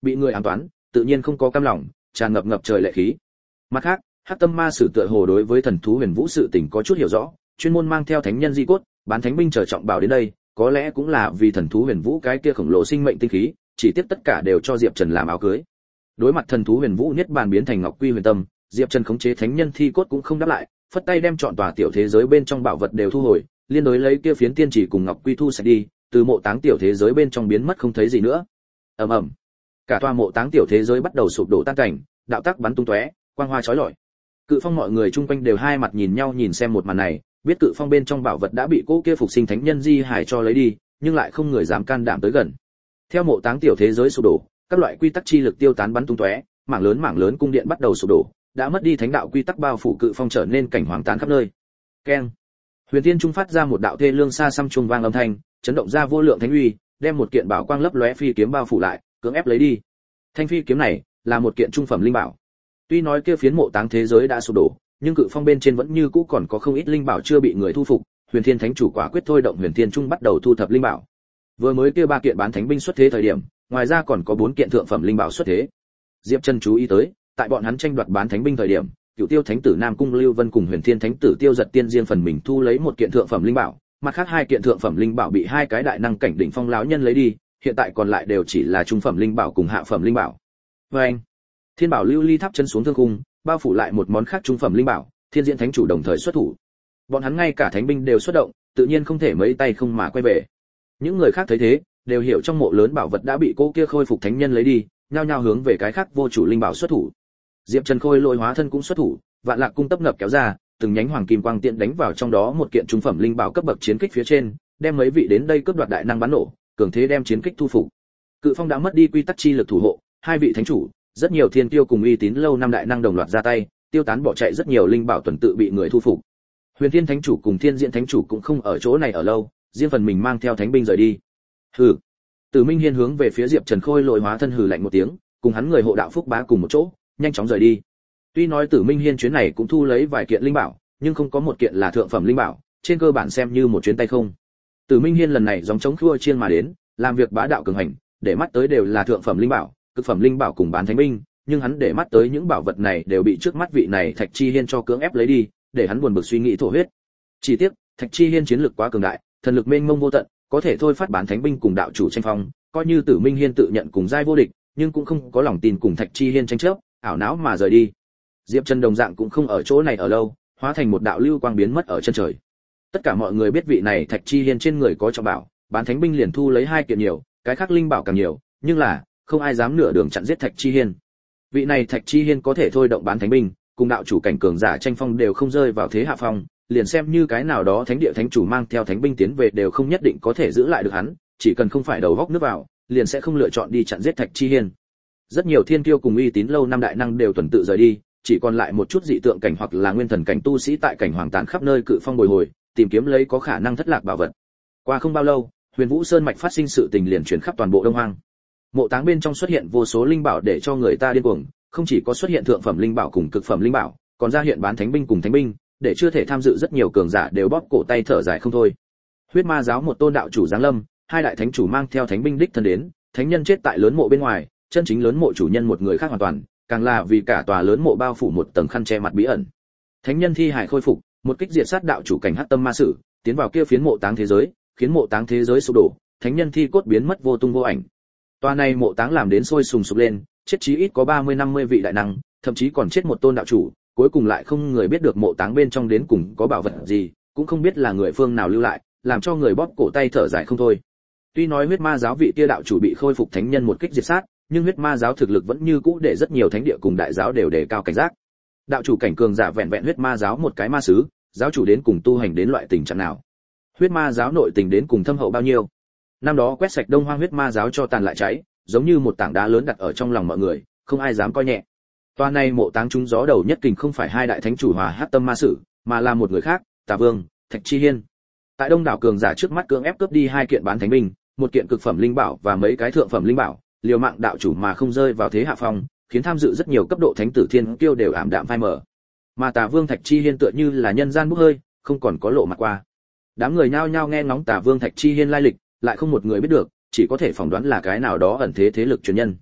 bị người ám toán, tự nhiên không có cam lòng, tràn ngập ngập trời lệ khí. Mặt khác, Hắc Tâm Ma Sử tựa hồ đối với thần thú huyền vũ sự tình có chút hiểu rõ, chuyên môn mang theo thánh nhân di cốt, bán thánh binh chờ trọng bảo đến đây, có lẽ cũng là vì thần thú huyền vũ cái kia khổng lồ sinh mệnh tinh khí, chỉ tiếp tất cả đều cho Diệp Trần làm áo cưới. Đối mặt thần thú huyền vũ niết bàn biến thành ngọc quy huyền tâm, Diệp Trần khống chế thánh nhân thi cốt cũng không đáp lại, phất tay đem trọn tòa tiểu thế giới bên trong bảo vật đều thu hồi, liên đối lấy kia phiến tiên chỉ cùng ngọc quy thu sạch đi, từ mộ táng tiểu thế giới bên trong biến mất không thấy gì nữa. Ầm ầm, cả tòa mộ táng tiểu thế giới bắt đầu sụp đổ tan cảnh, đạo tắc bắn tung tóe, quang hoa chói lọi. Cự Phong mọi người chung quanh đều hai mặt nhìn nhau nhìn xem một màn này, biết Cự Phong bên trong bảo vật đã bị cô kia phục sinh thánh nhân di hải cho lấy đi, nhưng lại không người dám can đảm tới gần. Theo mộ táng tiểu thế giới sụp đổ, các loại quy tắc chi lực tiêu tán bắn tung tóe, mảng lớn cung điện bắt đầu sụp đổ, đã mất đi thánh đạo quy tắc bao phủ Cự Phong trở nên cảnh hoàng tàn khắp nơi. Keng. Huyền Tiên Trung phát ra một đạo thê lương xa xăm trung vang âm thanh, chấn động ra vô lượng thánh uy, đem một kiện bảo quang lấp lóe phi kiếm bao phủ lại, cưỡng ép lấy đi. Thanh phi kiếm này là một kiện trung phẩm linh bảo. Tuy nói kia phiến mộ táng thế giới đã sụp đổ, nhưng Cự Phong bên trên vẫn như cũ còn có không ít linh bảo chưa bị người thu phục. Huyền Thiên Thánh chủ quả quyết thôi động Huyền Thiên Trung bắt đầu thu thập linh bảo. Vừa mới kia 3 kiện bán thánh binh xuất thế thời điểm, ngoài ra còn có 4 kiện thượng phẩm linh bảo xuất thế. Diệp Trần chú ý tới, tại bọn hắn tranh đoạt bán thánh binh thời điểm, Cửu Tiêu Thánh tử Nam Cung Lưu Vân cùng Huyền Thiên Thánh tử Tiêu Giật Tiên riêng phần mình thu lấy 1 kiện thượng phẩm linh bảo, mặt khác 2 kiện thượng phẩm linh bảo bị 2 cái đại năng cảnh đỉnh phong lão nhân lấy đi, hiện tại còn lại đều chỉ là trung phẩm linh bảo cùng hạ phẩm linh bảo. Oeng! Thiên Bảo Lưu Ly Tháp chân xuống thương khung, bao phủ lại một món khác trung phẩm linh bảo, Thiên Diễn Thánh chủ đồng thời xuất thủ. Bọn hắn ngay cả thánh binh đều xuất động, tự nhiên không thể mấy tay không mà quay về. Những người khác thấy thế, đều hiểu trong mộ lớn bảo vật đã bị cô kia khôi phục thánh nhân lấy đi, nhao nhao hướng về cái khác vô chủ linh bảo xuất thủ. Diệp Trần khôi lôi hóa thân cũng xuất thủ, Vạn Lạc cung tấp nập kéo ra, từng nhánh hoàng kim quang tiện đánh vào trong đó một kiện trung phẩm linh bảo cấp bậc chiến kích phía trên, đem mấy vị đến đây cướp đoạt đại năng bắn nổ, cường thế đem chiến kích thu phục. Cự Phong đã mất đi quy tắc chi lực thủ hộ, 2 vị thánh chủ, rất nhiều thiên tiêu cùng uy tín lâu năm đại năng đồng loạt ra tay, tiêu tán bỏ chạy rất nhiều linh bảo tuần tự bị người thu phục. Huyền Thiên Thánh chủ cùng Thiên Diễn Thánh chủ cũng không ở chỗ này ở lâu, riêng phần mình mang theo thánh binh rời đi. Hừ. Tử Minh Hiên hướng về phía Diệp Trần khôi lội hóa thân hừ lạnh một tiếng, cùng hắn người hộ đạo Phúc Bá cùng một chỗ, nhanh chóng rời đi. Tuy nói Tử Minh Hiên chuyến này cũng thu lấy vài kiện linh bảo, nhưng không có một kiện là thượng phẩm linh bảo, trên cơ bản xem như một chuyến tay không. Tử Minh Hiên lần này gióng chống khua chiên mà đến, làm việc bá đạo cường hành, để mắt tới đều là thượng phẩm linh bảo, cực phẩm linh bảo cùng bán thánh binh, nhưng hắn để mắt tới những bảo vật này đều bị trước mắt vị này Thạch Chi Hiên cho cưỡng ép lấy đi, để hắn buồn bực suy nghĩ thổ huyết. Chỉ tiếc, Thạch Chi Hiên chiến lực quá cường đại, thần lực mênh mông vô tận, có thể thôi phát bán thánh binh cùng đạo chủ tranh phong, coi như Tử Minh Hiên tự nhận cùng giai vô địch, nhưng cũng không có lòng tin cùng Thạch Chi Hiên tranh chấp, ảo não mà rời đi. Diệp Trần đồng dạng cũng không ở chỗ này ở lâu, hóa thành một đạo lưu quang biến mất ở chân trời. Tất cả mọi người biết vị này Thạch Chi Hiên trên người có trọng bảo, bán thánh binh liền thu lấy 2 kiện nhiều, cái khác linh bảo càng nhiều, nhưng là không ai dám nửa đường chặn giết Thạch Chi Hiên. Vị này Thạch Chi Hiên có thể thôi động bán thánh binh, cùng đạo chủ cảnh cường giả tranh phong đều không rơi vào thế hạ phong, liền xem như cái nào đó thánh địa thánh chủ mang theo thánh binh tiến về đều không nhất định có thể giữ lại được hắn, chỉ cần không phải đầu góc nước vào, liền sẽ không lựa chọn đi chặn giết Thạch Chi Hiên. Rất nhiều thiên kiêu cùng uy tín lâu năm đại năng đều tuần tự rời đi, chỉ còn lại một chút dị tượng cảnh hoặc là nguyên thần cảnh tu sĩ tại cảnh hoàng tàn khắp nơi Cự Phong bồi hồi, tìm kiếm lấy có khả năng thất lạc bảo vật. Qua không bao lâu, Huyền Vũ Sơn mạch phát sinh sự tình liền truyền khắp toàn bộ Đông Hoang. Mộ táng bên trong xuất hiện vô số linh bảo để cho người ta điên cuồng, không chỉ có xuất hiện thượng phẩm linh bảo cùng cực phẩm linh bảo, còn ra hiện bán thánh binh cùng thánh binh, để chưa thể tham dự rất nhiều cường giả đều bóp cổ tay thở dài không thôi. Huyết Ma giáo một tôn đạo chủ giáng lâm, 2 đại thánh chủ mang theo thánh binh đích thân đến, thánh nhân chết tại lớn mộ bên ngoài, chân chính lớn mộ chủ nhân một người khác hoàn toàn, càng là vì cả tòa lớn mộ bao phủ một tầng khăn che mặt bí ẩn. Thánh nhân thi hải khôi phục, một kích diệt sát đạo chủ cảnh Hắc Tâm Ma Sử, tiến vào kia phiến mộ táng thế giới, khiến mộ táng thế giới sụp đổ, thánh nhân thi cốt biến mất vô tung vô ảnh. Tòa này mộ táng làm đến sôi sùng sục lên, chết chí ít có 30-50 vị đại năng, thậm chí còn chết một tôn đạo chủ, cuối cùng lại không người biết được mộ táng bên trong đến cùng có bảo vật gì, cũng không biết là người phương nào lưu lại, làm cho người bóp cổ tay thở dài không thôi. Tuy nói Huyết Ma giáo vị kia đạo chủ bị khôi phục thánh nhân một kích diệt sát, nhưng Huyết Ma giáo thực lực vẫn như cũ để rất nhiều thánh địa cùng đại giáo đều đề cao cảnh giác. Đạo chủ cảnh cường giả vẹn vẹn Huyết Ma giáo một cái ma sứ, giáo chủ đến cùng tu hành đến loại tình trạng nào? Huyết Ma giáo nội tình đến cùng thâm hậu bao nhiêu? Năm đó quét sạch Đông Hoang Huyết Ma giáo cho tàn lại cháy, giống như một tảng đá lớn đặt ở trong lòng mọi người, không ai dám coi nhẹ. Toa này mộ táng trúng gió đầu nhất kình không phải 2 đại thánh chủ Hòa Hắc Tâm Ma Sử, mà là một người khác, Tà Vương, Thạch Chi Hiên. Tại đông đảo cường giả trước mắt cưỡng ép cướp đi 2 kiện bán thánh binh, 1 kiện cực phẩm linh bảo và mấy cái thượng phẩm linh bảo, liều mạng đạo chủ mà không rơi vào thế hạ phong, khiến tham dự rất nhiều cấp độ thánh tử thiên kiêu đều ảm đạm phai mờ. Mà Tà Vương Thạch Chi Hiên tựa như là nhân gian bốc hơi, không còn có lộ mặt qua. Đám người nhao nhao nghe ngóng Tà Vương Thạch Chi Hiên lai lịch, lại không một người biết được, chỉ có thể phỏng đoán là cái nào đó ẩn thế thế lực truyền nhân.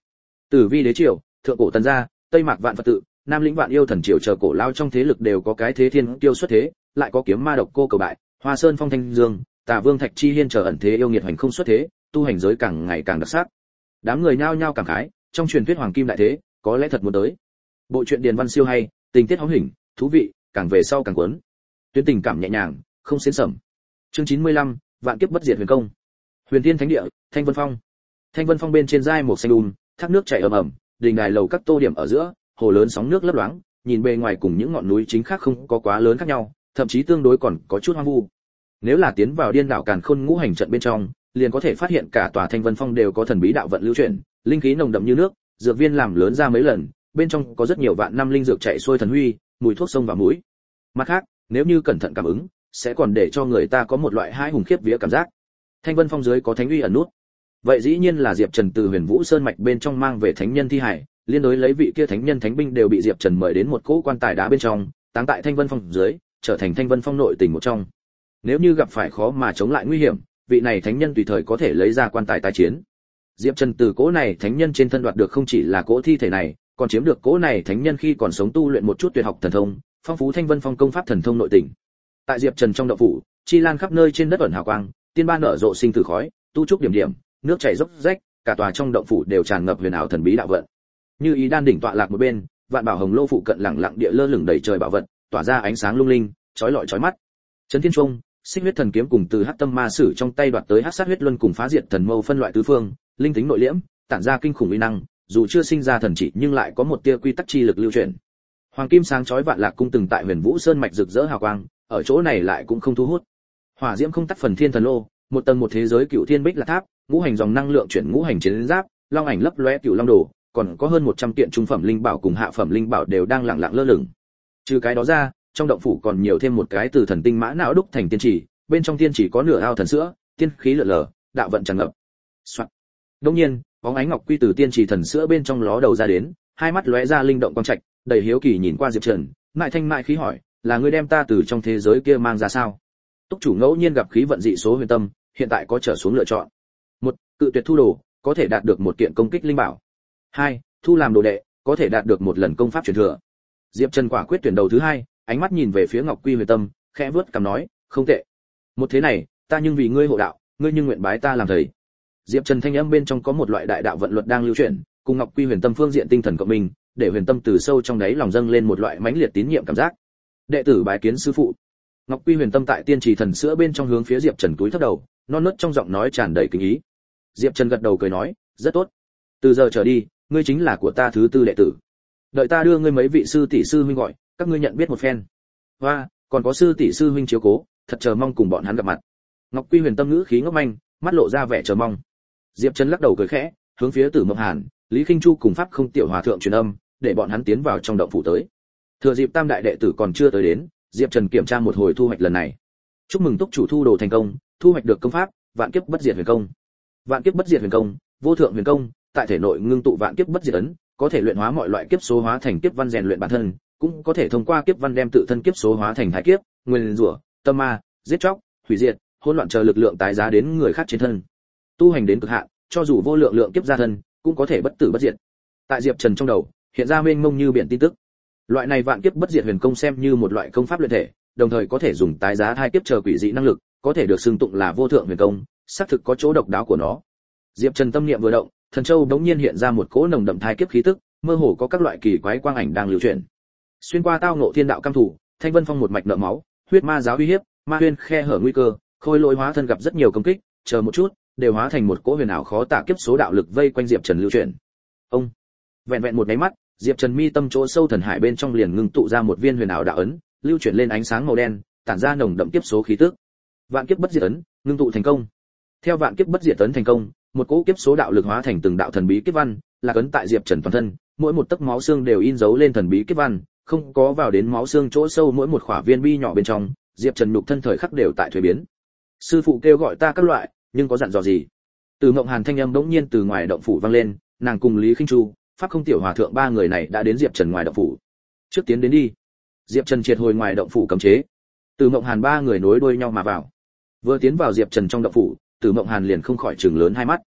Tử Vi đế triều, thượng cổ tần gia, tây mạc vạn phật tự, nam lĩnh vạn yêu thần triều chờ cổ lao trong thế lực đều có cái thế thiên tiêu xuất thế, lại có kiếm ma độc cô cầu bại, hoa sơn phong thanh dương, tà vương thạch chi hiên chờ ẩn thế yêu nghiệt hành không xuất thế, tu hành giới càng ngày càng đặc sắc. Đám người nhao nhao cảm khái, trong truyền thuyết hoàng kim đại thế, có lẽ thật muốn tới. Bộ truyện điền văn siêu hay, tình tiết hóm hình, thú vị, càng về sau càng cuốn. Tuyến tình cảm nhẹ nhàng, không xiến sẩm. Chương 95, vạn kiếp bất diệt huyền công. Huyền Tiên Thánh Địa, Thanh Vân Phong. Thanh Vân Phong bên trên giai một xanh thác nước chảy ầm ầm, đình đài lầu các tô điểm ở giữa, hồ lớn sóng nước lấp loáng, nhìn bề ngoài cùng những ngọn núi chính khác không có quá lớn khác nhau, thậm chí tương đối còn có chút hoang vu. Nếu là tiến vào điên đảo càn khôn ngũ hành trận bên trong, liền có thể phát hiện cả tòa Thanh Vân Phong đều có thần bí đạo vận lưu chuyển, linh khí nồng đậm như nước, dược viên làm lớn ra mấy lần, bên trong có rất nhiều vạn năm linh dược chạy xuôi thần huy, mùi thuốc sông vào mũi. Mặt khác, nếu như cẩn thận cảm ứng, sẽ còn để cho người ta có một loại hai hùng khiếp vía cảm giác. Thanh Vân Phong dưới có thánh uy ẩn nút. Vậy dĩ nhiên là Diệp Trần từ Huyền Vũ Sơn mạch bên trong mang về thánh nhân thi hải, liên đối lấy vị kia thánh nhân thánh binh đều bị Diệp Trần mời đến một cỗ quan tài đá bên trong, táng tại Thanh Vân Phong dưới, trở thành Thanh Vân Phong nội tình một trong. Nếu như gặp phải khó mà chống lại nguy hiểm, vị này thánh nhân tùy thời có thể lấy ra quan tài tái chiến. Diệp Trần từ cỗ này thánh nhân trên thân đoạt được không chỉ là cỗ thi thể này, còn chiếm được cỗ này thánh nhân khi còn sống tu luyện một chút tuyệt học thần thông, phong phú Thanh Vân Phong công pháp thần thông nội tình. Tại Diệp Trần trong động phủ, chi lan khắp nơi trên đất ẩn hào quang, tiên ban nở rộ sinh tử khói, tu trúc điểm điểm, nước chảy dốc rách, cả tòa trong động phủ đều tràn ngập huyền ảo thần bí đạo vận. Như ý đan đỉnh tọa lạc một bên, vạn bảo hồng lô phụ cận lặng lặng địa lơ lửng đầy trời bảo vật, tỏa ra ánh sáng lung linh, chói lọi chói mắt. Chấn Thiên Trung, Xích Huyết Thần kiếm cùng từ Hắc Tâm Ma Sử trong tay đoạt tới Hắc Sát Huyết Luân cùng Phá Diệt Thần Mâu phân loại tứ phương, linh tính nội liễm, tản ra kinh khủng uy năng, dù chưa sinh ra thần chỉ nhưng lại có một tia quy tắc chi lực lưu chuyển. Hoàng kim sáng chói vạn lạc cung từng tại Huyền Vũ Sơn mạch rực rỡ hào quang, ở chỗ này lại cũng không thu hút. Hỏa diễm không tắt phần thiên thần lô, một tầng một thế giới cựu thiên bích là tháp, ngũ hành dòng năng lượng chuyển ngũ hành chiến giáp, long ảnh lấp lóe cựu long đồ, còn có hơn 100 kiện trung phẩm linh bảo cùng hạ phẩm linh bảo đều đang lặng lặng lơ lửng. Trừ cái đó ra, trong động phủ còn nhiều thêm một cái từ thần tinh mã não đúc thành tiên chỉ, bên trong tiên chỉ có nửa ao thần sữa, tiên khí lượn lờ, đạo vận tràn ngập. Soạn. Đương nhiên, bóng ánh ngọc quy từ tiên chỉ thần sữa bên trong ló đầu ra đến, hai mắt lóe ra linh động quang trạch, đầy hiếu kỳ nhìn qua Diệp Trần, mại thanh mại khí hỏi, là ngươi đem ta từ trong thế giới kia mang ra sao? Túc chủ ngẫu nhiên gặp khí vận dị số huyền tâm, hiện tại có trở xuống lựa chọn. 1. Cự tuyệt thu đồ, có thể đạt được một kiện công kích linh bảo. 2. Thu làm đồ đệ, có thể đạt được một lần công pháp truyền thừa. Diệp Trần quả quyết tuyển đầu thứ hai, ánh mắt nhìn về phía Ngọc Quy huyền tâm, khẽ vuốt cằm nói, không tệ. Một thế này, ta nhưng vì ngươi hộ đạo, ngươi nhưng nguyện bái ta làm thầy. Diệp Trần thanh âm bên trong có một loại đại đạo vận luật đang lưu chuyển, cùng Ngọc Quy huyền tâm phương diện tinh thần cộng minh, để huyền tâm từ sâu trong đáy lòng dâng lên một loại mãnh liệt tín nhiệm cảm giác. Đệ tử bái kiến sư phụ. Ngọc Quy huyền tâm tại tiên trì thần sữa bên trong hướng phía Diệp Trần túi thấp đầu, non nớt trong giọng nói tràn đầy kính ý. Diệp Trần gật đầu cười nói, rất tốt. Từ giờ trở đi, ngươi chính là của ta thứ tư đệ tử. Đợi ta đưa ngươi mấy vị sư tỷ sư huynh gọi, các ngươi nhận biết một phen. Và, còn có sư tỷ sư huynh chiếu cố, thật chờ mong cùng bọn hắn gặp mặt. Ngọc Quy huyền tâm ngữ khí ngốc manh, mắt lộ ra vẻ chờ mong. Diệp Trần lắc đầu cười khẽ, hướng phía Tử Mộng Hàn, Lý Khinh Chu cùng Pháp Không tiểu hòa thượng truyền âm, để bọn hắn tiến vào trong động phủ tới. Thừa dịp tam đại đệ tử còn chưa tới đến, Diệp Trần kiểm tra một hồi thu hoạch lần này. Chúc mừng túc chủ thu đồ thành công, thu hoạch được công pháp Vạn Kiếp Bất Diệt Huyền Công. Vạn Kiếp Bất Diệt Huyền Công, vô thượng huyền công, tại thể nội ngưng tụ vạn kiếp bất diệt ấn, có thể luyện hóa mọi loại kiếp số hóa thành kiếp văn rèn luyện bản thân, cũng có thể thông qua kiếp văn đem tự thân kiếp số hóa thành thái kiếp, nguyên rủa, tâm ma, giết chóc, hủy diệt, hỗn loạn chờ lực lượng tái giá đến người khác trên thân. Tu hành đến cực hạn, cho dù vô lượng lượng kiếp ra thân, cũng có thể bất tử bất diệt. Tại Diệp Trần trong đầu, hiện ra mênh mông như biển tin tức. Loại này vạn kiếp bất diệt huyền công xem như một loại công pháp luyện thể, đồng thời có thể dùng tái giá hai kiếp chờ quỷ dị năng lực, có thể được xưng tụng là vô thượng huyền công, xác thực có chỗ độc đáo của nó. Diệp Trần tâm niệm vừa động, thần châu đống nhiên hiện ra một cỗ nồng đậm thai kiếp khí tức, mơ hồ có các loại kỳ quái quang ảnh đang lưu chuyển. Xuyên qua tao ngộ thiên đạo cam thủ, Thanh Vân Phong một mạch nợ máu, huyết ma giáo uy hiếp, ma huyên khe hở nguy cơ, khôi lỗi hóa thân gặp rất nhiều công kích, chờ một chút, đều hóa thành một cỗ huyền ảo khó tả kiếp số đạo lực vây quanh Diệp Trần lưu chuyển. Ông, vẹn vẹn một cái mắt, Diệp Trần mi tâm chỗ sâu thần hải bên trong liền ngưng tụ ra một viên huyền ảo đạo ấn, lưu chuyển lên ánh sáng màu đen, tản ra nồng đậm kiếp số khí tức. Vạn kiếp bất diệt ấn, ngưng tụ thành công. Theo vạn kiếp bất diệt ấn thành công, một cỗ kiếp số đạo lực hóa thành từng đạo thần bí kiếp văn, là ấn tại Diệp Trần toàn thân, mỗi một tấc máu xương đều in dấu lên thần bí kiếp văn, không có vào đến máu xương chỗ sâu mỗi một khỏa viên bi nhỏ bên trong, Diệp Trần nhục thân thời khắc đều tại thuế biến. Sư phụ kêu gọi ta các loại, nhưng có dặn dò gì? Từ Mộng Hàn thanh âm bỗng nhiên từ ngoài động phủ vang lên, nàng cùng Lý Khinh Chu, Pháp Không tiểu hòa thượng ba người này đã đến Diệp Trần ngoài động phủ. Trước tiến đến đi. Diệp Trần triệt hồi ngoài động phủ cấm chế. Từ Mộng Hàn ba người nối đuôi nhau mà vào. Vừa tiến vào Diệp Trần trong động phủ, Từ Mộng Hàn liền không khỏi trừng lớn hai mắt.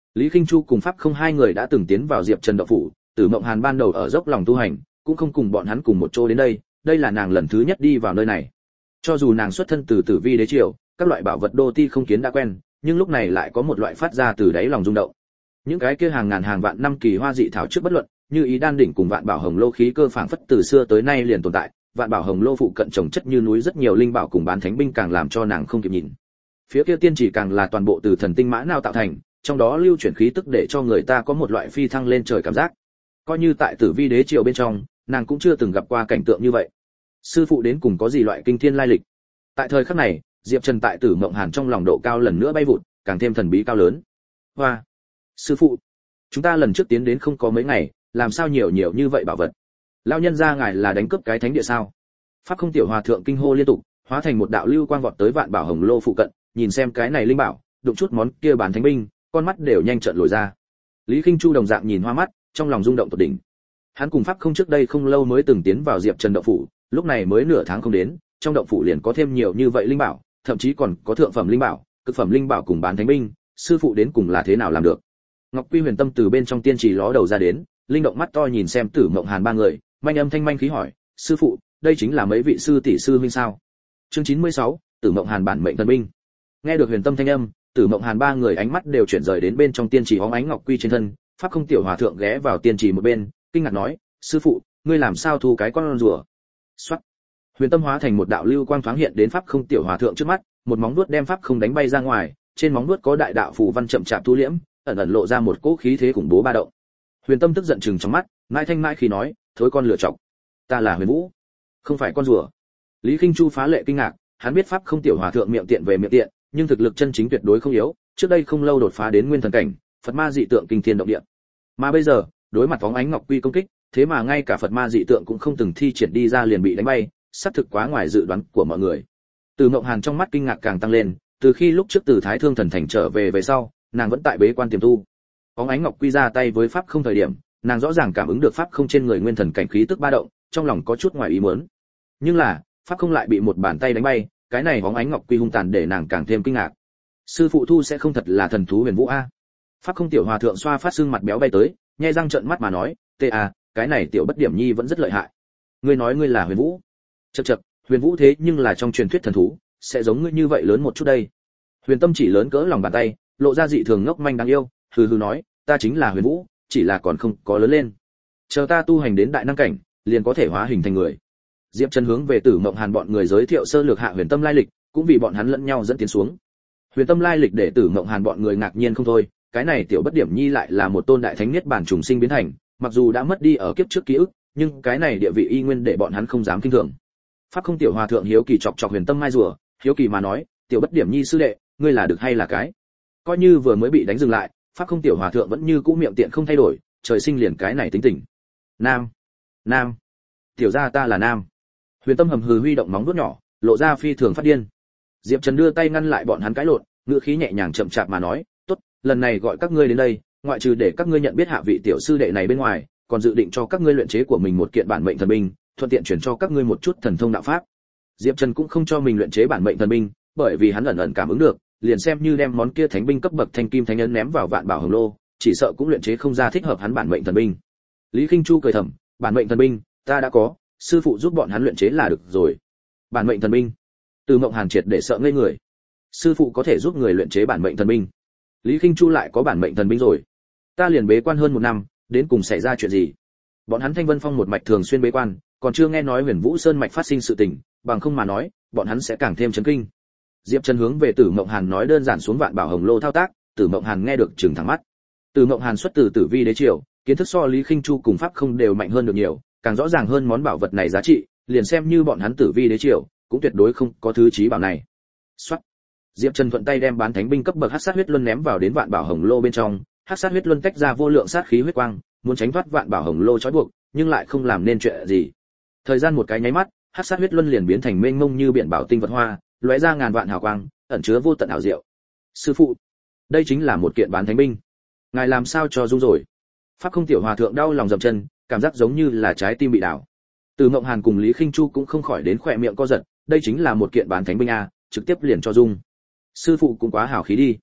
Lý Kinh Chu cùng Pháp Không hai người đã từng tiến vào Diệp Trần động phủ, Tử Mộng Hàn ban đầu ở dốc lòng tu hành, cũng không cùng bọn hắn cùng một chỗ đến đây, đây là nàng lần thứ nhất đi vào nơi này. Cho dù nàng xuất thân từ Tử Vi đế triều, các loại bảo vật đô ti không kiến đã quen, nhưng lúc này lại có một loại phát ra từ đáy lòng rung động. Những cái kia hàng ngàn hàng vạn năm kỳ hoa dị thảo trước bất luận, như ý đan đỉnh cùng vạn bảo hồng lô khí cơ phảng phất từ xưa tới nay liền tồn tại, vạn bảo hồng lô phụ cận trồng chất như núi rất nhiều linh bảo cùng bán thánh binh càng làm cho nàng không kịp nhìn. Phía kia tiên chỉ càng là toàn bộ từ thần tinh mã nào tạo thành, trong đó lưu chuyển khí tức để cho người ta có một loại phi thăng lên trời cảm giác. Coi như tại Tử Vi đế triều bên trong, nàng cũng chưa từng gặp qua cảnh tượng như vậy. Sư phụ đến cùng có gì loại kinh thiên lai lịch? Tại thời khắc này, Diệp Trần tại Tử Mộng Hàn trong lòng độ cao lần nữa bay vụt, càng thêm thần bí cao lớn. Hoa, sư phụ, chúng ta lần trước tiến đến không có mấy ngày, làm sao nhiều như vậy bảo vật? Lão nhân gia ngài là đánh cướp cái thánh địa sao? Pháp Không tiểu hòa thượng kinh hô liên tục, hóa thành một đạo lưu quang vọt tới vạn bảo hồng lô phụ cận, nhìn xem cái này linh bảo, đụng chút món kia bán thánh binh, con mắt đều nhanh trợn lồi ra. Lý Kinh Chu đồng dạng nhìn hoa mắt, trong lòng rung động tột đỉnh. Hắn cùng Pháp Không trước đây không lâu mới từng tiến vào Diệp Trần động phủ, lúc này mới nửa tháng không đến, trong động phủ liền có thêm nhiều như vậy linh bảo, thậm chí còn có thượng phẩm linh bảo, cực phẩm linh bảo cùng bán thánh binh, sư phụ đến cùng là thế nào làm được? Ngọc Quy Huyền Tâm từ bên trong tiên trì ló đầu ra đến, linh động mắt to nhìn xem Tử Mộng Hàn ba người, manh âm thanh manh khí hỏi, sư phụ, đây chính là mấy vị sư tỷ sư huynh sao? Chương 96, Tử Mộng Hàn bản mệnh thần binh. Nghe được Huyền Tâm thanh âm, Tử Mộng Hàn ba người ánh mắt đều chuyển rời đến bên trong tiên trì hóng ánh ngọc quy trên thân, Pháp Không tiểu hòa thượng ghé vào tiên trì một bên, kinh ngạc nói, sư phụ, ngươi làm sao thu cái con rùa? Soát. Huyền Tâm hóa thành một đạo lưu quang thoáng hiện đến Pháp Không tiểu hòa thượng trước mắt, một móng vuốt đem Pháp Không đánh bay ra ngoài, trên móng vuốt có đại đạo phù văn chậm chạp thu liễm, ẩn ẩn lộ ra một cỗ khí thế khủng bố ba động. Huyền Tâm tức giận chừng trong mắt, mãi thanh mãi khi nói, thối con lựa chọc, ta là Huyền Vũ, không phải con rùa. Lý Kinh Chu phá lệ kinh ngạc, hắn biết Pháp Không tiểu hòa thượng miệng tiện về miệng tiện, nhưng thực lực chân chính tuyệt đối không yếu, trước đây không lâu đột phá đến nguyên thần cảnh, Phật ma dị tượng kinh thiên động địa. Mà bây giờ, đối mặt phóng ánh ngọc quy công kích, thế mà ngay cả Phật ma dị tượng cũng không từng thi triển đi ra liền bị đánh bay, sắp thực quá ngoài dự đoán của mọi người. Từ Mộng Hàn trong mắt kinh ngạc càng tăng lên, từ khi lúc trước từ Thái Thương thần thành trở về sau, nàng vẫn tại bế quan tiềm tu. Phóng ánh ngọc quy ra tay với Pháp Không thời điểm, nàng rõ ràng cảm ứng được Pháp Không trên người nguyên thần cảnh khí tức ba động, trong lòng có chút ngoài ý muốn. Nhưng là, Pháp Không lại bị một bàn tay đánh bay, cái này phóng ánh ngọc quy hung tàn để nàng càng thêm kinh ngạc. Sư phụ thu sẽ không thật là thần thú Huyền Vũ a? Pháp Không tiểu hòa thượng xoa phát xương mặt béo bay tới, nhai răng trợn mắt mà nói, "Tê a, cái này tiểu bất điểm nhi vẫn rất lợi hại. Ngươi nói ngươi là Huyền Vũ?" Chậc chậc, Huyền Vũ thế nhưng là trong truyền thuyết thần thú, sẽ giống ngươi như vậy lớn một chút đây. Huyền Tâm chỉ lớn cỡ lòng bàn tay, lộ ra dị thường ngốc manh đáng yêu, hừ hừ nói, "Ta chính là Huyền Vũ, chỉ là còn không có lớn lên. Chờ ta tu hành đến đại năng cảnh, liền có thể hóa hình thành người." Diệp Trần hướng về Tử Mộng Hàn bọn người giới thiệu sơ lược hạ Huyền Tâm lai lịch, cũng vì bọn hắn lẫn nhau dẫn tiến xuống. Huyền Tâm lai lịch để Tử Mộng Hàn bọn người ngạc nhiên không thôi, cái này tiểu bất điểm nhi lại là một tôn đại thánh niết bản trùng sinh biến thành, mặc dù đã mất đi ở kiếp trước ký ức, nhưng cái này địa vị y nguyên để bọn hắn không dám kinh thường. Pháp Không tiểu hòa thượng hiếu kỳ chọc chọc Huyền Tâm mai rùa, hiếu kỳ mà nói, "Tiểu bất điểm nhi sư đệ, ngươi là được hay là cái?" Coi như vừa mới bị đánh dừng lại, Pháp Không tiểu hòa thượng vẫn như cũ miệng tiện không thay đổi, trời sinh liền cái này tính tình. "Nam, nam, tiểu gia ta là nam." Huyền Tâm hầm hừ huy động móng vuốt nhỏ, lộ ra phi thường phát điên. Diệp Trần đưa tay ngăn lại bọn hắn cãi lộn, ngữ khí nhẹ nhàng chậm chạp mà nói, "Tốt, lần này gọi các ngươi đến đây, ngoại trừ để các ngươi nhận biết hạ vị tiểu sư đệ này bên ngoài, còn dự định cho các ngươi luyện chế của mình một kiện bản mệnh thần binh, thuận tiện chuyển cho các ngươi một chút thần thông đạo pháp." Diệp Trần cũng không cho mình luyện chế bản mệnh thần binh, bởi vì hắn ẩn ẩn cảm ứng được, liền xem như đem món kia thánh binh cấp bậc thanh kim thánh ấn ném vào vạn bảo hồng lô, chỉ sợ cũng luyện chế không ra thích hợp hắn bản mệnh thần binh. Lý Kinh Chu cười thầm, "Bản mệnh thần binh, ta đã có, sư phụ giúp bọn hắn luyện chế là được rồi." Bản mệnh thần binh? Từ Mộng Hàn triệt để sợ ngây người. Sư phụ có thể giúp người luyện chế bản mệnh thần binh? Lý Kinh Chu lại có bản mệnh thần binh rồi? Ta liền bế quan hơn 1 năm, đến cùng xảy ra chuyện gì? Bọn hắn Thanh Vân Phong một mạch thường xuyên bế quan, còn chưa nghe nói Huyền Vũ Sơn mạch phát sinh sự tình, bằng không mà nói, bọn hắn sẽ càng thêm chấn kinh. Diệp Trần hướng về Tử Mộng Hàn nói đơn giản xuống vạn bảo hồng lô thao tác, Tử Mộng Hàn nghe được trừng thẳng mắt. Tử Mộng Hàn xuất từ Tử Vi đế triều, kiến thức so Lý Kinh Chu cùng Pháp Không đều mạnh hơn được nhiều, càng rõ ràng hơn món bảo vật này giá trị, liền xem như bọn hắn Tử Vi đế triều, cũng tuyệt đối không có thứ trí bảo này. Soát. Diệp Trần thuận tay đem bán thánh binh cấp bậc hắc sát huyết luân ném vào đến vạn bảo hồng lô bên trong, hắc sát huyết luân tách ra vô lượng sát khí huyết quang, muốn tránh thoát vạn bảo hồng lô trói buộc, nhưng lại không làm nên chuyện gì. Thời gian một cái nháy mắt, hắc sát huyết luân liền biến thành mênh mông như biển bảo tinh vật hoa, lóe ra ngàn vạn hào quang, ẩn chứa vô tận ảo diệu. Sư phụ, đây chính là một kiện bán thánh binh. Ngài làm sao cho dung rồi? Pháp Không tiểu hòa thượng đau lòng dậm chân, cảm giác giống như là trái tim bị đảo. Từ Mộng Hàn cùng Lý Kinh Chu cũng không khỏi đến khỏe miệng co giật, đây chính là một kiện bán thánh binh a, trực tiếp liền cho dung. Sư phụ cũng quá hảo khí đi.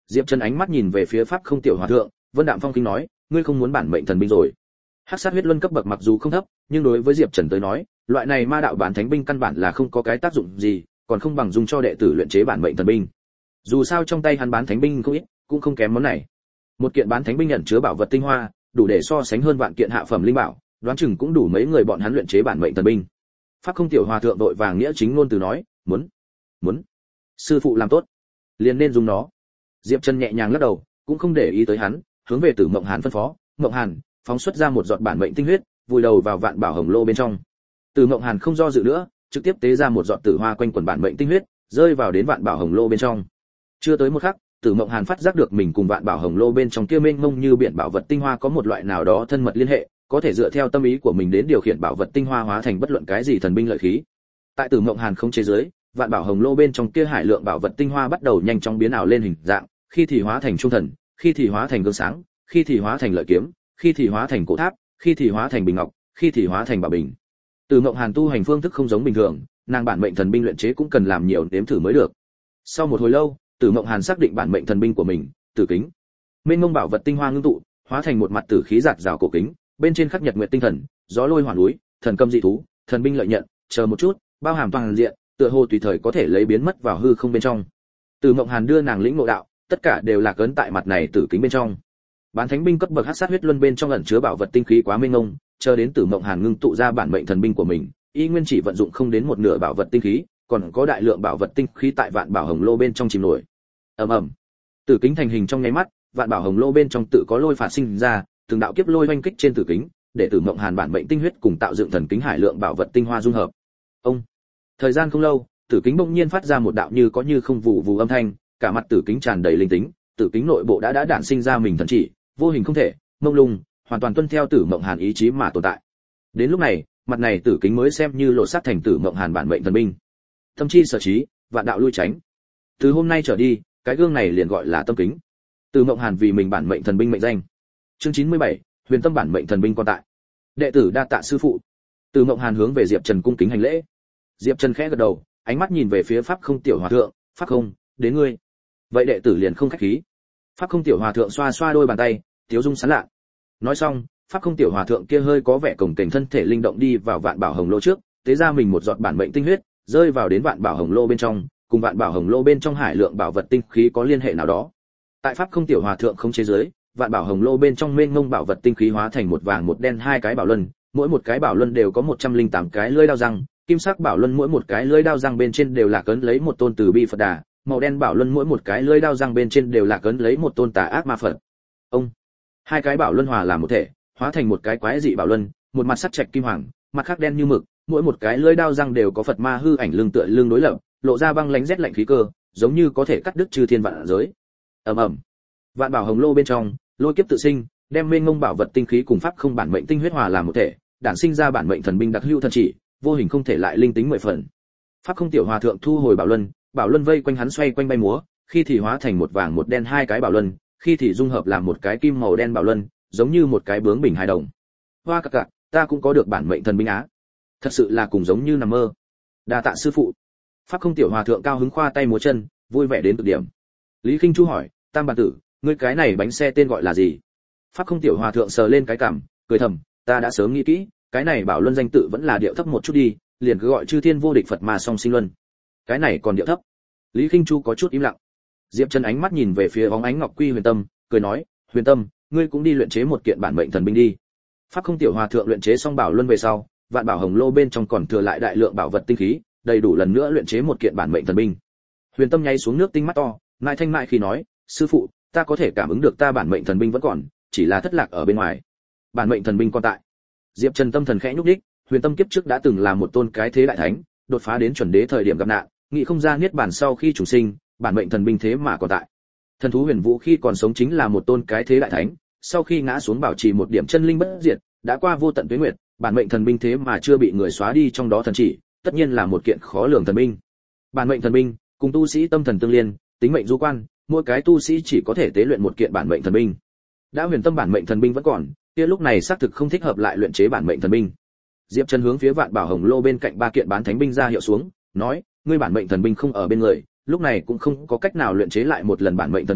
Diệp Trần ánh mắt nhìn về phía Pháp Không tiểu hòa thượng, Vân Đạm Phong kinh nói, ngươi không muốn bản mệnh thần binh rồi. Hắc sát huyết luân cấp bậc mặc dù không thấp, nhưng đối với Diệp Trần tới nói, loại này ma đạo bản thánh binh căn bản là không có cái tác dụng gì, còn không bằng dùng cho đệ tử luyện chế bản mệnh thần binh. Dù sao trong tay hắn bán thánh binh không ít, cũng không kém món này. Một kiện bán thánh binh ẩn chứa bảo vật tinh hoa, đủ để so sánh hơn vạn kiện hạ phẩm linh bảo, đoán chừng cũng đủ mấy người bọn hắn luyện chế bản mệnh thần binh. Pháp Không tiểu hòa thượng đội vàng nghĩa chính ngôn từ nói, muốn, sư phụ làm tốt, liền nên dùng nó. Diệp Trần nhẹ nhàng lắc đầu, cũng không để ý tới hắn, hướng về Tử Mộng Hàn phân phó, Mộng Hàn, phóng xuất ra một giọt bản mệnh tinh huyết, vùi đầu vào vạn bảo hồng lô bên trong. Tử Mộng Hàn không do dự nữa, trực tiếp tế ra một giọt tử hoa quanh quần bản mệnh tinh huyết, rơi vào đến vạn bảo hồng lô bên trong. Chưa tới một khắc, Tử Mộng Hàn phát giác được mình cùng vạn bảo hồng lô bên trong kia mênh mông như biển bảo vật tinh hoa có một loại nào đó thân mật liên hệ, có thể dựa theo tâm ý của mình đến điều khiển bảo vật tinh hoa hóa thành bất luận cái gì thần binh lợi khí. Tại Tử Mộng Hàn không chế giới, vạn bảo hồng lô bên trong kia hải lượng bảo vật tinh hoa bắt đầu nhanh chóng biến ảo lên hình dạng, khi thì hóa thành trung thần, khi thì hóa thành gương sáng, khi thì hóa thành lợi kiếm, khi thì hóa thành cổ tháp, khi thì hóa thành bình ngọc, khi thì hóa thành bảo bình. Tử Mộng Hàn tu hành phương thức không giống bình thường, nàng bản mệnh thần binh luyện chế cũng cần làm nhiều nếm thử mới được. Sau một hồi lâu, Tử Mộng Hàn xác định bản mệnh thần binh của mình, Tử Kính. Mênh mông bảo vật tinh hoa ngưng tụ, hóa thành một mặt tử khí giạt rào cổ kính, bên trên khắc nhật nguyệt tinh thần, gió lôi hỏa núi, thần câm dị thú, thần binh lợi nhận, chờ một chút, bao hàm toàn diện, tựa hồ tùy thời có thể lấy biến mất vào hư không bên trong. Tử Mộng Hàn đưa nàng lĩnh ngộ đạo, tất cả đều là cấn tại mặt này tử kính bên trong. Bán thánh binh cấp bậc hắc sát huyết luân bên trong ẩn chứa bảo vật tinh khí quá mênh mông, chờ đến Tử Mộng Hàn ngưng tụ ra bản mệnh thần binh của mình, y nguyên chỉ vận dụng không đến một nửa bảo vật tinh khí, còn có đại lượng bảo vật tinh khí tại vạn bảo hồng lô bên trong chìm nổi. Ầm ầm. Tử kính thành hình trong nháy mắt, vạn bảo hồng lô bên trong tự có lôi phạt sinh ra, từng đạo kiếp lôi oanh kích trên tử kính, để Tử Mộng Hàn bản mệnh tinh huyết cùng tạo dựng thần kính hải lượng bảo vật tinh hoa dung hợp. Ông. Thời gian không lâu, tử kính bỗng nhiên phát ra một đạo như có như không vụ vụ âm thanh, cả mặt tử kính tràn đầy linh tính, tử kính nội bộ đã đản sinh ra mình thần chỉ, vô hình không thể, mông lung, hoàn toàn tuân theo Tử Mộng Hàn ý chí mà tồn tại. Đến lúc này, mặt này tử kính mới xem như lộ sát thành Tử Mộng Hàn bản mệnh thần binh. Tâm chi sở trí, vạn đạo lui tránh. Từ hôm nay trở đi, cái gương này liền gọi là tâm kính. Tử Mộng Hàn vì mình bản mệnh thần binh mệnh danh. Chương 97, Huyền Tâm bản mệnh thần binh quan tại. Đệ tử đa tạ sư phụ. Tử Mộng Hàn hướng về Diệp Trần cung kính hành lễ. Diệp Trần khẽ gật đầu, ánh mắt nhìn về phía Pháp Không tiểu hòa thượng, "Pháp Không, đến ngươi." Vậy đệ tử liền không khách khí. Pháp Không tiểu hòa thượng xoa xoa đôi bàn tay, tiếu dung sán lạ. Nói xong, Pháp Không tiểu hòa thượng kia hơi có vẻ cồng kềnh thân thể linh động đi vào vạn bảo hồng lô trước, tế ra mình một giọt bản mệnh tinh huyết, rơi vào đến vạn bảo hồng lô bên trong, cùng vạn bảo hồng lô bên trong hải lượng bảo vật tinh khí có liên hệ nào đó. Tại Pháp Không tiểu hòa thượng không chế giới, vạn bảo hồng lô bên trong mênh mông bảo vật tinh khí hóa thành một vàng một đen hai cái bảo luân, mỗi một cái bảo luân đều có 108 cái lưỡi đao răng, kim sắc bảo luân mỗi một cái lưỡi đao răng bên trên đều là cấn lấy một tôn từ bi Phật Đà, màu đen bảo luân mỗi một cái lưỡi đao răng bên trên đều là cấn lấy một tôn tà ác ma Phật. Ông, hai cái bảo luân hòa làm một thể, hóa thành một cái quái dị bảo luân, một mặt sắc trạch kim hoàng, mặt khác đen như mực, mỗi một cái lưỡi đao răng đều có Phật ma hư ảnh lưng tựa lưng đối lập, lộ ra băng lãnh rét lạnh khí cơ, giống như có thể cắt đứt chư thiên vạn giới. Ầm ầm. Vạn bảo hồng lô bên trong, lôi kiếp tự sinh, đem mênh mông bảo vật tinh khí cùng pháp không bản mệnh tinh huyết hòa làm một thể, đản sinh ra bản mệnh thần binh đặc hữu thần chỉ, vô hình không thể lại linh tính 10 phần. Pháp Không tiểu hòa thượng thu hồi bảo luân vây quanh hắn xoay quanh bay múa, khi thì hóa thành một vàng một đen hai cái bảo luân, khi thì dung hợp làm một cái kim màu đen bảo luân, giống như một cái bướng bình hài đồng. Hoa cặc cặc, ta cũng có được bản mệnh thần binh á. Thật sự là cùng giống như nằm mơ. Đa tạ sư phụ. Pháp Không tiểu hòa thượng cao hứng khoa tay múa chân, vui vẻ đến cực điểm. Lý Khinh Chu hỏi, Tam bản tử, ngươi cái này bánh xe tên gọi là gì? Pháp Không tiểu hòa thượng sờ lên cái cằm, cười thầm, ta đã sớm nghĩ kỹ, cái này bảo luân danh tự vẫn là điệu thấp một chút đi, liền cứ gọi chư thiên vô địch Phật Ma song sinh luân. Cái này còn điệu thấp. Lý Khinh Chu có chút im lặng. Diệp Trần ánh mắt nhìn về phía bóng ánh ngọc quy Huyền Tâm, cười nói, Huyền Tâm, ngươi cũng đi luyện chế một kiện bản mệnh thần binh đi. Pháp Không tiểu hòa thượng luyện chế xong bảo luân về sau, vạn bảo hồng lô bên trong còn thừa lại đại lượng bảo vật tinh khí, đầy đủ lần nữa luyện chế một kiện bản mệnh thần binh. Huyền Tâm nháy xuống nước tinh mắt to, ngại thanh mại khi nói, sư phụ, ta có thể cảm ứng được ta bản mệnh thần binh vẫn còn, chỉ là thất lạc ở bên ngoài. Bản mệnh thần binh còn tại. Diệp Trần tâm thần khẽ nhúc nhích, Huyền Tâm kiếp trước đã từng là một tôn cái thế đại thánh, đột phá đến chuẩn đế thời điểm gặp nạn, nghĩ không ra niết bàn sau khi chủ sinh, bản mệnh thần binh thế mà còn tại. Thần thú Huyền Vũ khi còn sống chính là một tôn cái thế đại thánh, sau khi ngã xuống bảo trì một điểm chân linh bất diệt, đã qua vô tận tuế nguyệt, bản mệnh thần binh thế mà chưa bị người xóa đi trong đó thần chỉ, tất nhiên là một kiện khó lường thần binh. Bản mệnh thần binh, cùng tu sĩ tâm thần tương liên, tính mệnh du quan, mỗi cái tu sĩ chỉ có thể tế luyện một kiện bản mệnh thần binh. Đã Huyền Tâm bản mệnh thần binh vẫn còn, kia lúc này xác thực không thích hợp lại luyện chế bản mệnh thần binh. Diệp Trần hướng phía vạn bảo hồng lô bên cạnh ba kiện bán thánh binh ra hiệu xuống, nói, ngươi bản mệnh thần binh không ở bên người, lúc này cũng không có cách nào luyện chế lại một lần bản mệnh thần binh,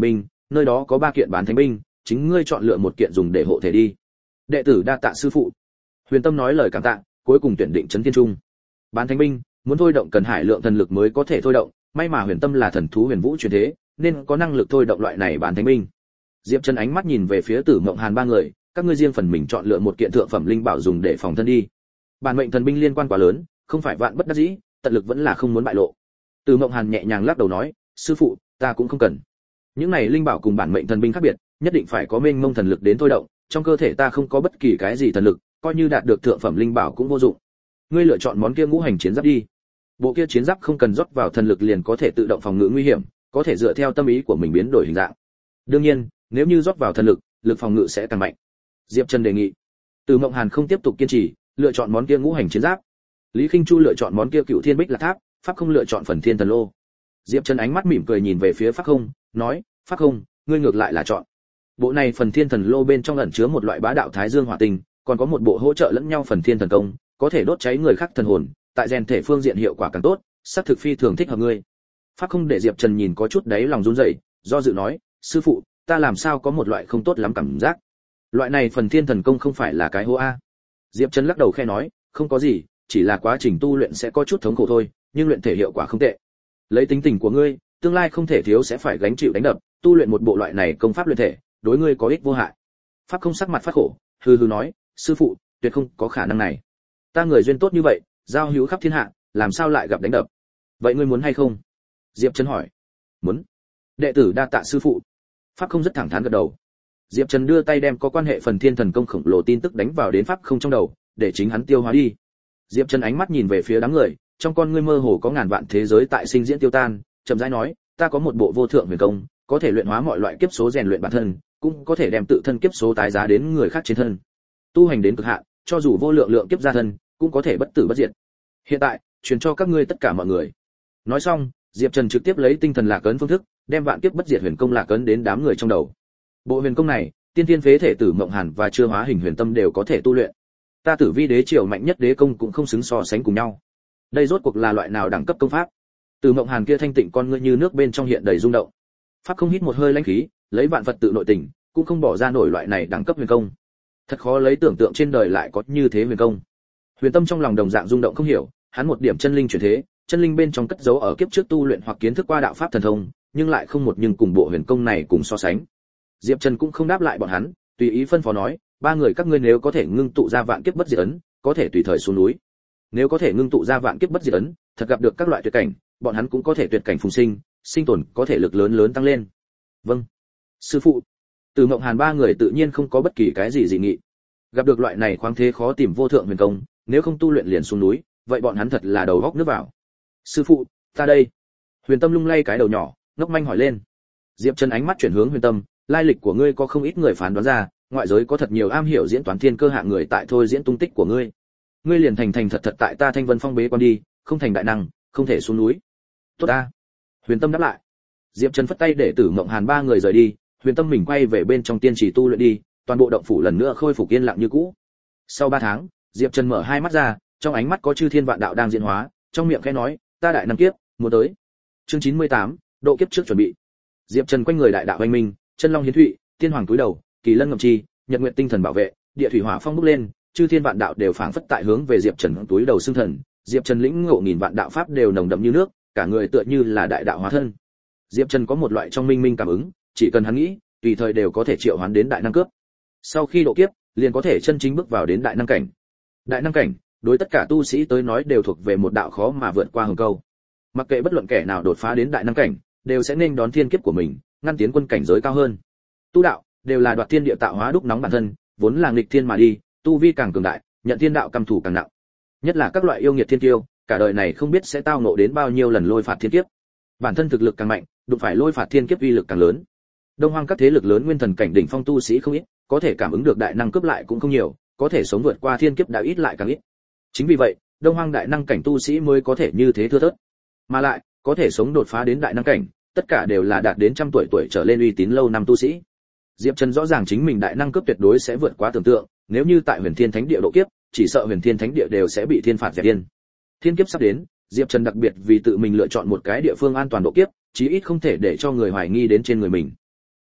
nơi đó có 3 kiện bán thánh binh, chính ngươi chọn lựa một kiện dùng để hộ thể đi. Đệ tử đa tạ sư phụ. Huyền Tâm nói lời cảm tạ, cuối cùng tuyển định trấn Thiên Trung. Bán thánh binh, muốn thôi động cần hải lượng thần lực mới có thể thôi động, may mà Huyền Tâm là thần thú huyền vũ truyền thế, nên có năng lực thôi động loại này bán thánh binh. Diệp Trần ánh mắt nhìn về phía Tử Mộng Hàn 3 người, các ngươi riêng phần mình chọn lựa một kiện thượng phẩm linh bảo dùng để phòng thân đi. Bản mệnh thần binh liên quan quá lớn, không phải vạn bất đắc dĩ, tận lực vẫn là không muốn bại lộ. Tử Mộng Hàn nhẹ nhàng lắc đầu nói, sư phụ, ta cũng không cần. Những này linh bảo cùng bản mệnh thần binh khác biệt, nhất định phải có mênh mông thần lực đến thôi động, trong cơ thể ta không có bất kỳ cái gì thần lực, coi như đạt được thượng phẩm linh bảo cũng vô dụng. Ngươi lựa chọn món kia ngũ hành chiến giáp đi. Bộ kia chiến giáp không cần rót vào thần lực liền có thể tự động phòng ngự nguy hiểm, có thể dựa theo tâm ý của mình biến đổi hình dạng. Đương nhiên, nếu như rót vào thần lực, lực phòng ngự sẽ càng mạnh. Diệp Trần đề nghị. Từ Mộng Hàn không tiếp tục kiên trì, lựa chọn món kia ngũ hành chiến giáp. Lý Khinh Chu lựa chọn món kia Cựu Thiên Bích Lạc Tháp, Pháp Không lựa chọn Phần Thiên Thần Lô. Diệp Trần ánh mắt mỉm cười nhìn về phía Pháp Không, nói, Pháp Không, ngươi ngược lại là chọn. Bộ này Phần Thiên Thần Lô bên trong ẩn chứa một loại bá đạo thái dương hỏa tinh, còn có một bộ hỗ trợ lẫn nhau Phần Thiên Thần Công, có thể đốt cháy người khác thần hồn, tại rèn thể phương diện hiệu quả càng tốt, sát thực phi thường thích hợp ngươi. Pháp Không để Diệp Trần nhìn có chút đáy lòng run rẩy, do dự nói, sư phụ, ta làm sao có một loại không tốt lắm cảm giác. Loại này Phần Thiên Thần Công không phải là cái hố a. Diệp Trần lắc đầu khẽ nói, không có gì, chỉ là quá trình tu luyện sẽ có chút thống khổ thôi, nhưng luyện thể hiệu quả không tệ. Lấy tính tình của ngươi, tương lai không thể thiếu sẽ phải gánh chịu đánh đập, tu luyện một bộ loại này công pháp luyện thể, đối ngươi có ích vô hại. Pháp Không sắc mặt phát khổ, hừ hừ nói, sư phụ, tuyệt không có khả năng này. Ta người duyên tốt như vậy, giao hữu khắp thiên hạ, làm sao lại gặp đánh đập? Vậy ngươi muốn hay không? Diệp Trần hỏi. Muốn. Đệ tử đa tạ sư phụ. Pháp Không rất thẳng thắn gật đầu. Diệp Trần đưa tay đem có quan hệ Phần Thiên Thần Công khổng lồ tin tức đánh vào đến Pháp Không trong đầu, để chính hắn tiêu hóa đi. Diệp Trần ánh mắt nhìn về phía đám người, trong con ngươi mơ hồ có ngàn vạn thế giới tại sinh diễn tiêu tan, chậm rãi nói, ta có một bộ vô thượng huyền công, có thể luyện hóa mọi loại kiếp số rèn luyện bản thân, cũng có thể đem tự thân kiếp số tái giá đến người khác trên thân. Tu hành đến cực hạn, cho dù vô lượng lượng kiếp ra thân, cũng có thể bất tử bất diệt. Hiện tại, truyền cho các ngươi tất cả mọi người. Nói xong, Diệp Trần trực tiếp lấy tinh thần lạc ấn phương thức, đem vạn kiếp bất diệt huyền công lạc ấn đến đám người trong đầu. Bộ huyền công này, tiên thiên phế thể Tử Mộng Hàn và chưa hóa hình huyền tâm đều có thể tu luyện. Ta Tử Vi đế triều mạnh nhất đế công cũng không xứng so sánh cùng nhau. Đây rốt cuộc là loại nào đẳng cấp công pháp? Tử Mộng Hàn kia thanh tịnh con ngươi như nước bên trong hiện đầy rung động. Pháp Không hít một hơi lãnh khí, lấy vạn vật tự nội tình, cũng không bỏ ra nổi loại này đẳng cấp huyền công. Thật khó lấy tưởng tượng trên đời lại có như thế huyền công. Huyền tâm trong lòng đồng dạng rung động không hiểu, hắn một điểm chân linh chuyển thế, chân linh bên trong cất giấu ở kiếp trước tu luyện hoặc kiến thức qua đạo pháp thần thông, nhưng lại không một nhưng cùng bộ huyền công này cùng so sánh. Diệp Trần cũng không đáp lại bọn hắn, tùy ý phân phó nói, 3 người các ngươi nếu có thể ngưng tụ ra vạn kiếp bất diệt ấn, có thể tùy thời xuống núi. Nếu có thể ngưng tụ ra vạn kiếp bất diệt ấn, thật gặp được các loại tuyệt cảnh, bọn hắn cũng có thể tuyệt cảnh phùng sinh, sinh tồn có thể lực lớn lớn tăng lên. Vâng, sư phụ. Từ Mộng Hàn 3 người tự nhiên không có bất kỳ cái gì dị nghị. Gặp được loại này khoáng thế khó tìm vô thượng huyền công, nếu không tu luyện liền xuống núi, vậy bọn hắn thật là đầu góc nước vào. Sư phụ, ta đây. Huyền Tâm lung lay cái đầu nhỏ, ngốc manh hỏi lên. Diệp Trần ánh mắt chuyển hướng Huyền Tâm, lai lịch của ngươi có không ít người phán đoán ra, ngoại giới có thật nhiều am hiểu diễn toán thiên cơ hạng người tại thôi diễn tung tích của ngươi. Ngươi liền thành thật tại ta Thanh Vân Phong bế quan đi, không thành đại năng, không thể xuống núi. Tốt ta. Huyền Tâm đáp lại. Diệp Trần phất tay để Tử Mộng Hàn 3 người rời đi, Huyền Tâm mình quay về bên trong tiên trì tu luyện đi, toàn bộ động phủ lần nữa khôi phục yên lặng như cũ. Sau 3 tháng, Diệp Trần mở hai mắt ra, trong ánh mắt có chư thiên vạn đạo đang diễn hóa, trong miệng khẽ nói, ta đại năng kiếp, muốn tới. Chương 98, độ kiếp trước chuẩn bị. Diệp Trần quanh người đại đạo hoành minh, chân long hiến thụy, tiên hoàng cúi đầu, kỳ lân ngậm chi, nhật nguyện tinh thần bảo vệ, địa thủy hỏa phong bốc lên, chư thiên vạn đạo đều phảng phất tại hướng về Diệp Trần túi đầu xưng thần. Diệp Trần lĩnh ngộ nghìn vạn đạo pháp đều nồng đậm như nước, cả người tựa như là đại đạo hóa thân. Diệp Trần có một loại trong minh minh cảm ứng, chỉ cần hắn nghĩ, tùy thời đều có thể triệu hoán đến đại năng cướp. Sau khi độ kiếp, liền có thể chân chính bước vào đến đại năng cảnh. Đại năng cảnh, đối tất cả tu sĩ tới nói đều thuộc về một đạo khó mà vượt qua hừng câu. Mặc kệ bất luận kẻ nào đột phá đến đại năng cảnh, đều sẽ nên đón thiên kiếp của mình, ngăn tiến quân cảnh giới cao hơn. Tu đạo đều là đoạt thiên địa tạo hóa đúc nóng bản thân, vốn là nghịch thiên mà đi, tu vi càng cường đại, nhận thiên đạo căm thủ càng nặng. Nhất là các loại yêu nghiệt thiên kiêu, cả đời này không biết sẽ tao ngộ đến bao nhiêu lần lôi phạt thiên kiếp. Bản thân thực lực càng mạnh, đụng phải lôi phạt thiên kiếp uy lực càng lớn. Đông Hoang các thế lực lớn nguyên thần cảnh đỉnh phong tu sĩ không ít, có thể cảm ứng được đại năng cướp lại cũng không nhiều, có thể sống vượt qua thiên kiếp đã ít lại càng ít. Chính vì vậy, Đông Hoang đại năng cảnh tu sĩ mới có thể như thế thưa thớt. Mà lại, có thể sống đột phá đến đại năng cảnh, tất cả đều là đạt đến trăm tuổi trở lên uy tín lâu năm tu sĩ. Diệp Trần rõ ràng chính mình đại năng cướp tuyệt đối sẽ vượt quá tưởng tượng, nếu như tại Huyền Thiên Thánh Địa độ kiếp, chỉ sợ Huyền Thiên Thánh Địa đều sẽ bị thiên phạt dẹp yên. Thiên kiếp sắp đến, Diệp Trần đặc biệt vì tự mình lựa chọn một cái địa phương an toàn độ kiếp, chí ít không thể để cho người hoài nghi đến trên người mình.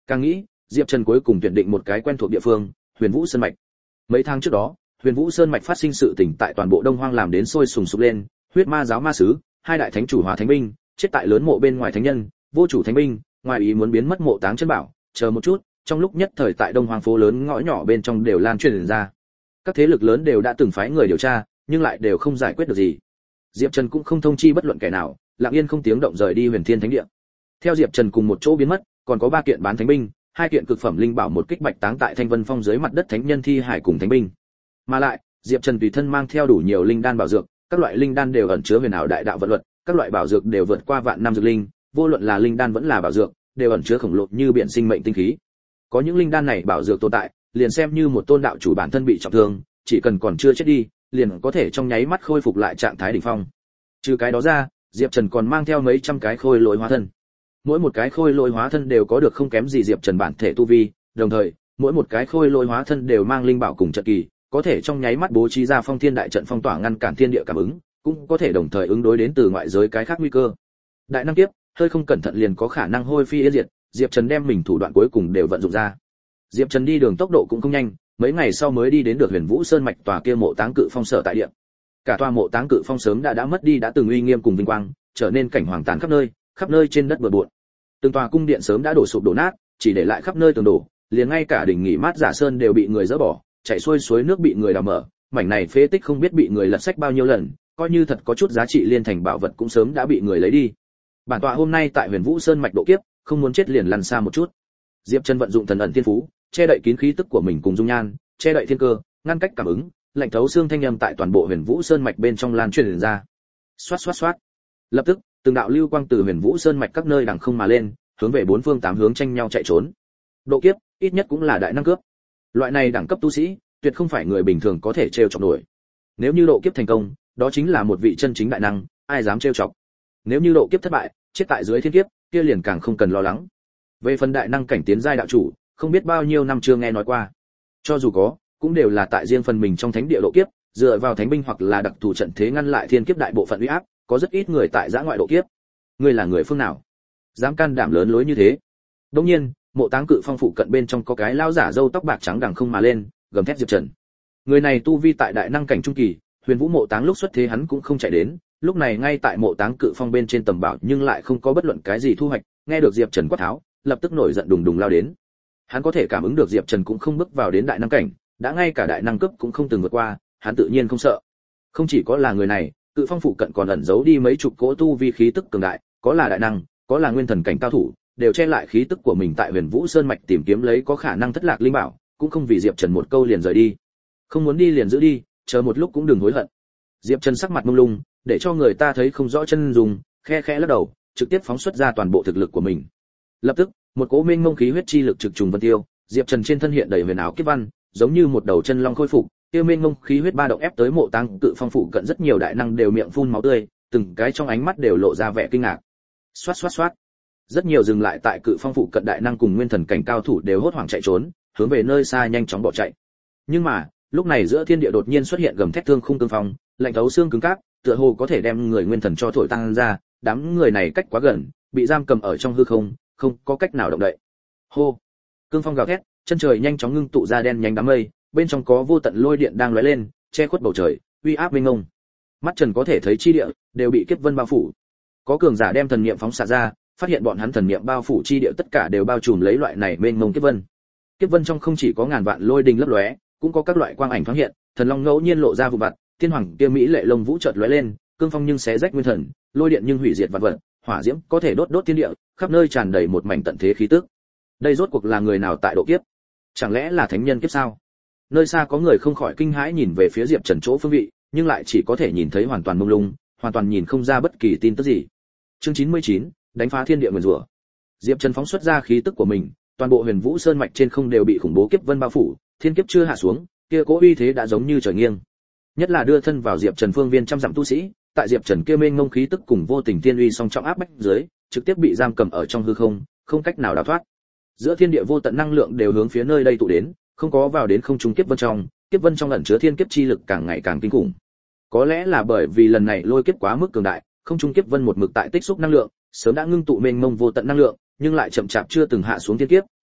Càng nghĩ, Diệp Trần cuối cùng tuyển định một cái quen thuộc địa phương, Huyền Vũ Sơn mạch. Mấy tháng trước đó, Huyền Vũ Sơn mạch phát sinh sự tình tại toàn bộ Đông Hoang làm đến sôi sùng sục lên, huyết ma giáo ma sứ, hai đại thánh chủ Hỏa Thánh binh, chết tại lớn mộ bên ngoài thánh nhân, vô chủ thánh binh, ngoài ý muốn biến mất mộ táng chân bảo, chờ một chút, trong lúc nhất thời tại Đông Hoang phố lớn ngõ nhỏ bên trong đều lan truyền ra. Các thế lực lớn đều đã từng phái người điều tra, nhưng lại đều không giải quyết được gì. Diệp Trần cũng không thông chi bất luận kẻ nào, lặng yên không tiếng động rời đi Huyền Thiên Thánh Địa. Theo Diệp Trần cùng một chỗ biến mất, còn có 3 kiện bán thánh binh, 2 kiện cực phẩm linh bảo, một kích bạch táng tại Thanh Vân Phong dưới mặt đất thánh nhân thi hải cùng thánh binh. Mà lại, Diệp Trần tùy thân mang theo đủ nhiều linh đan bảo dược, các loại linh đan đều ẩn chứa huyền ảo đại đạo vận luật, các loại bảo dược đều vượt qua vạn năm dược linh, vô luận là linh đan vẫn là bảo dược, đều ẩn chứa khổng lồ như biển sinh mệnh tinh khí. Có những linh đan này bảo dược tồn tại, liền xem như một tôn đạo chủ bản thân bị trọng thương, chỉ cần còn chưa chết đi, liền có thể trong nháy mắt khôi phục lại trạng thái đỉnh phong. Trừ cái đó ra, Diệp Trần còn mang theo mấy trăm cái khôi lỗi hóa thân. Mỗi một cái khôi lỗi hóa thân đều có được không kém gì Diệp Trần bản thể tu vi, đồng thời, mỗi một cái khôi lỗi hóa thân đều mang linh bảo cùng trận kỳ, có thể trong nháy mắt bố trí ra phong thiên đại trận phong tỏa ngăn cản thiên địa cảm ứng, cũng có thể đồng thời ứng đối đến từ ngoại giới cái khác nguy cơ. Đại năng kiếp, hơi không cẩn thận liền có khả năng hôi phi yên diệt, Diệp Trần đem mình thủ đoạn cuối cùng đều vận dụng ra. Diệp Trần đi đường tốc độ cũng không nhanh, mấy ngày sau mới đi đến được Huyền Vũ Sơn mạch tòa kia mộ táng cự phong sở tại địa. Cả tòa mộ táng cự phong sớm đã mất đi đã từng uy nghiêm cùng vinh quang, trở nên cảnh hoàng tàn khắp nơi trên đất bừa bộn. Từng tòa cung điện sớm đã đổ sụp đổ nát, chỉ để lại khắp nơi tường đổ, liền ngay cả đỉnh nghỉ mát Giả Sơn đều bị người dỡ bỏ, chảy xuôi suối nước bị người đào mở, mảnh này phế tích không biết bị người lật sách bao nhiêu lần, coi như thật có chút giá trị liên thành bảo vật cũng sớm đã bị người lấy đi. Bản tọa hôm nay tại Huyền Vũ Sơn mạch độ kiếp, không muốn chết liền lăn xa một chút. Diệp Trần vận dụng thần ẩn thiên phú, che đậy kín khí tức của mình cùng dung nhan, che đậy thiên cơ, ngăn cách cảm ứng, lạnh thấu xương thanh âm tại toàn bộ Huyền Vũ Sơn mạch bên trong lan truyền ra. Xoát xoát xoát. Lập tức, từng đạo lưu quang từ Huyền Vũ Sơn mạch các nơi đằng không mà lên, hướng về bốn phương tám hướng tranh nhau chạy trốn. Độ kiếp, ít nhất cũng là đại năng cướp. Loại này đẳng cấp tu sĩ, tuyệt không phải người bình thường có thể trêu chọc nổi. Nếu như độ kiếp thành công, đó chính là một vị chân chính đại năng, ai dám trêu chọc. Nếu như độ kiếp thất bại, chết tại dưới thiên kiếp, kia liền càng không cần lo lắng. Về phần đại năng cảnh tiến giai đạo chủ, không biết bao nhiêu năm chưa nghe nói qua. Cho dù có, cũng đều là tại riêng phần mình trong thánh địa độ kiếp, dựa vào thánh binh hoặc là đặc thù trận thế ngăn lại thiên kiếp đại bộ phận uy áp, có rất ít người tại giã ngoại độ kiếp. Ngươi là người phương nào? Dám can đảm lớn lối như thế? Đương nhiên, mộ táng cự phong phụ cận bên trong có cái lão giả râu tóc bạc trắng đằng không mà lên, gầm thét Diệp Trần. Người này tu vi tại đại năng cảnh trung kỳ, Huyền Vũ mộ táng lúc xuất thế hắn cũng không chạy đến, lúc này ngay tại mộ táng cự phong bên trên tầm bảo nhưng lại không có bất luận cái gì thu hoạch, nghe được Diệp Trần quát tháo, lập tức nổi giận đùng đùng lao đến. Hắn có thể cảm ứng được Diệp Trần cũng không bước vào đến đại năng cảnh, đã ngay cả đại năng cấp cũng không từng vượt qua, hắn tự nhiên không sợ. Không chỉ có là người này, cự phong phụ cận còn ẩn giấu đi mấy chục cỗ tu vi khí tức cường đại, có là đại năng, có là nguyên thần cảnh cao thủ, đều che lại khí tức của mình tại Huyền Vũ Sơn mạch tìm kiếm lấy có khả năng thất lạc linh bảo, cũng không vì Diệp Trần một câu liền rời đi. Không muốn đi liền giữ đi, chờ một lúc cũng đừng hối hận. Diệp Trần sắc mặt mông lung, để cho người ta thấy không rõ chân dung, khe khẽ lắc đầu, trực tiếp phóng xuất ra toàn bộ thực lực của mình. Lập tức, một cỗ mênh mông khí huyết chi lực trực trùng vân tiêu, Diệp Trần trên thân hiện đầy huyền ảo kiếp văn, giống như một đầu chân long khôi phục, tiêu mênh mông khí huyết ba động ép tới mộ táng cự phong phụ cận rất nhiều đại năng đều miệng phun máu tươi, từng cái trong ánh mắt đều lộ ra vẻ kinh ngạc. Xoát xoát xoát. Rất nhiều dừng lại tại cự phong phụ cận đại năng cùng nguyên thần cảnh cao thủ đều hốt hoảng chạy trốn, hướng về nơi xa nhanh chóng bỏ chạy. Nhưng mà, lúc này giữa thiên địa đột nhiên xuất hiện gầm thét thương khung tương phong, lạnh thấu xương cứng cáp, tựa hồ có thể đem người nguyên thần cho thổi tăng ra, đám người này cách quá gần, bị giam cầm ở trong hư không, không có cách nào động đậy. Hô! Cương phong gào thét, chân trời nhanh chóng ngưng tụ ra đen nhánh đám mây, bên trong có vô tận lôi điện đang lóe lên, che khuất bầu trời, uy áp mênh mông. Mắt Trần có thể thấy chi địa đều bị kiếp vân bao phủ. Có cường giả đem thần niệm phóng xạ ra, phát hiện bọn hắn thần niệm bao phủ chi địa tất cả đều bao trùm lấy loại này mênh mông kiếp vân. Kiếp vân trong không chỉ có ngàn vạn lôi đình lấp lóe, cũng có các loại quang ảnh thoáng hiện, thần long ngẫu nhiên lộ ra vụ vặt, thiên hoàng kia mỹ lệ lông vũ chợt lóe lên, cương phong nhưng xé rách nguyên thần, lôi điện nhưng hủy diệt vạn vật, hỏa diễm có thể đốt thiên địa, khắp nơi tràn đầy một mảnh tận thế khí tức. Đây rốt cuộc là người nào tại độ kiếp? Chẳng lẽ là thánh nhân kiếp sao? Nơi xa có người không khỏi kinh hãi nhìn về phía Diệp Trần chỗ phương vị, nhưng lại chỉ có thể nhìn thấy hoàn toàn mông lung, hoàn toàn nhìn không ra bất kỳ tin tức gì. Chương 99, đánh phá thiên địa nguyên rủa. Diệp Trần phóng xuất ra khí tức của mình, toàn bộ Huyền Vũ Sơn mạch trên không đều bị khủng bố kiếp vân bao phủ, thiên kiếp chưa hạ xuống, kia cỗ uy thế đã giống như trời nghiêng. Nhất là đưa thân vào Diệp Trần phương viên trăm dặm tu sĩ, tại Diệp Trần kia mênh mông khí tức cùng vô tình tiên uy song trọng áp bách dưới, trực tiếp bị giam cầm ở trong hư không, không cách nào đào thoát. Giữa thiên địa vô tận năng lượng đều hướng phía nơi đây tụ đến, không có vào đến không trung kiếp vân trong ẩn chứa thiên kiếp chi lực càng ngày càng kinh khủng. Có lẽ là bởi vì lần này lôi kiếp quá mức cường đại, không trung kiếp vân một mực tại tích xúc năng lượng, sớm đã ngưng tụ mênh mông vô tận năng lượng, nhưng lại chậm chạp chưa từng hạ xuống thiên kiếp,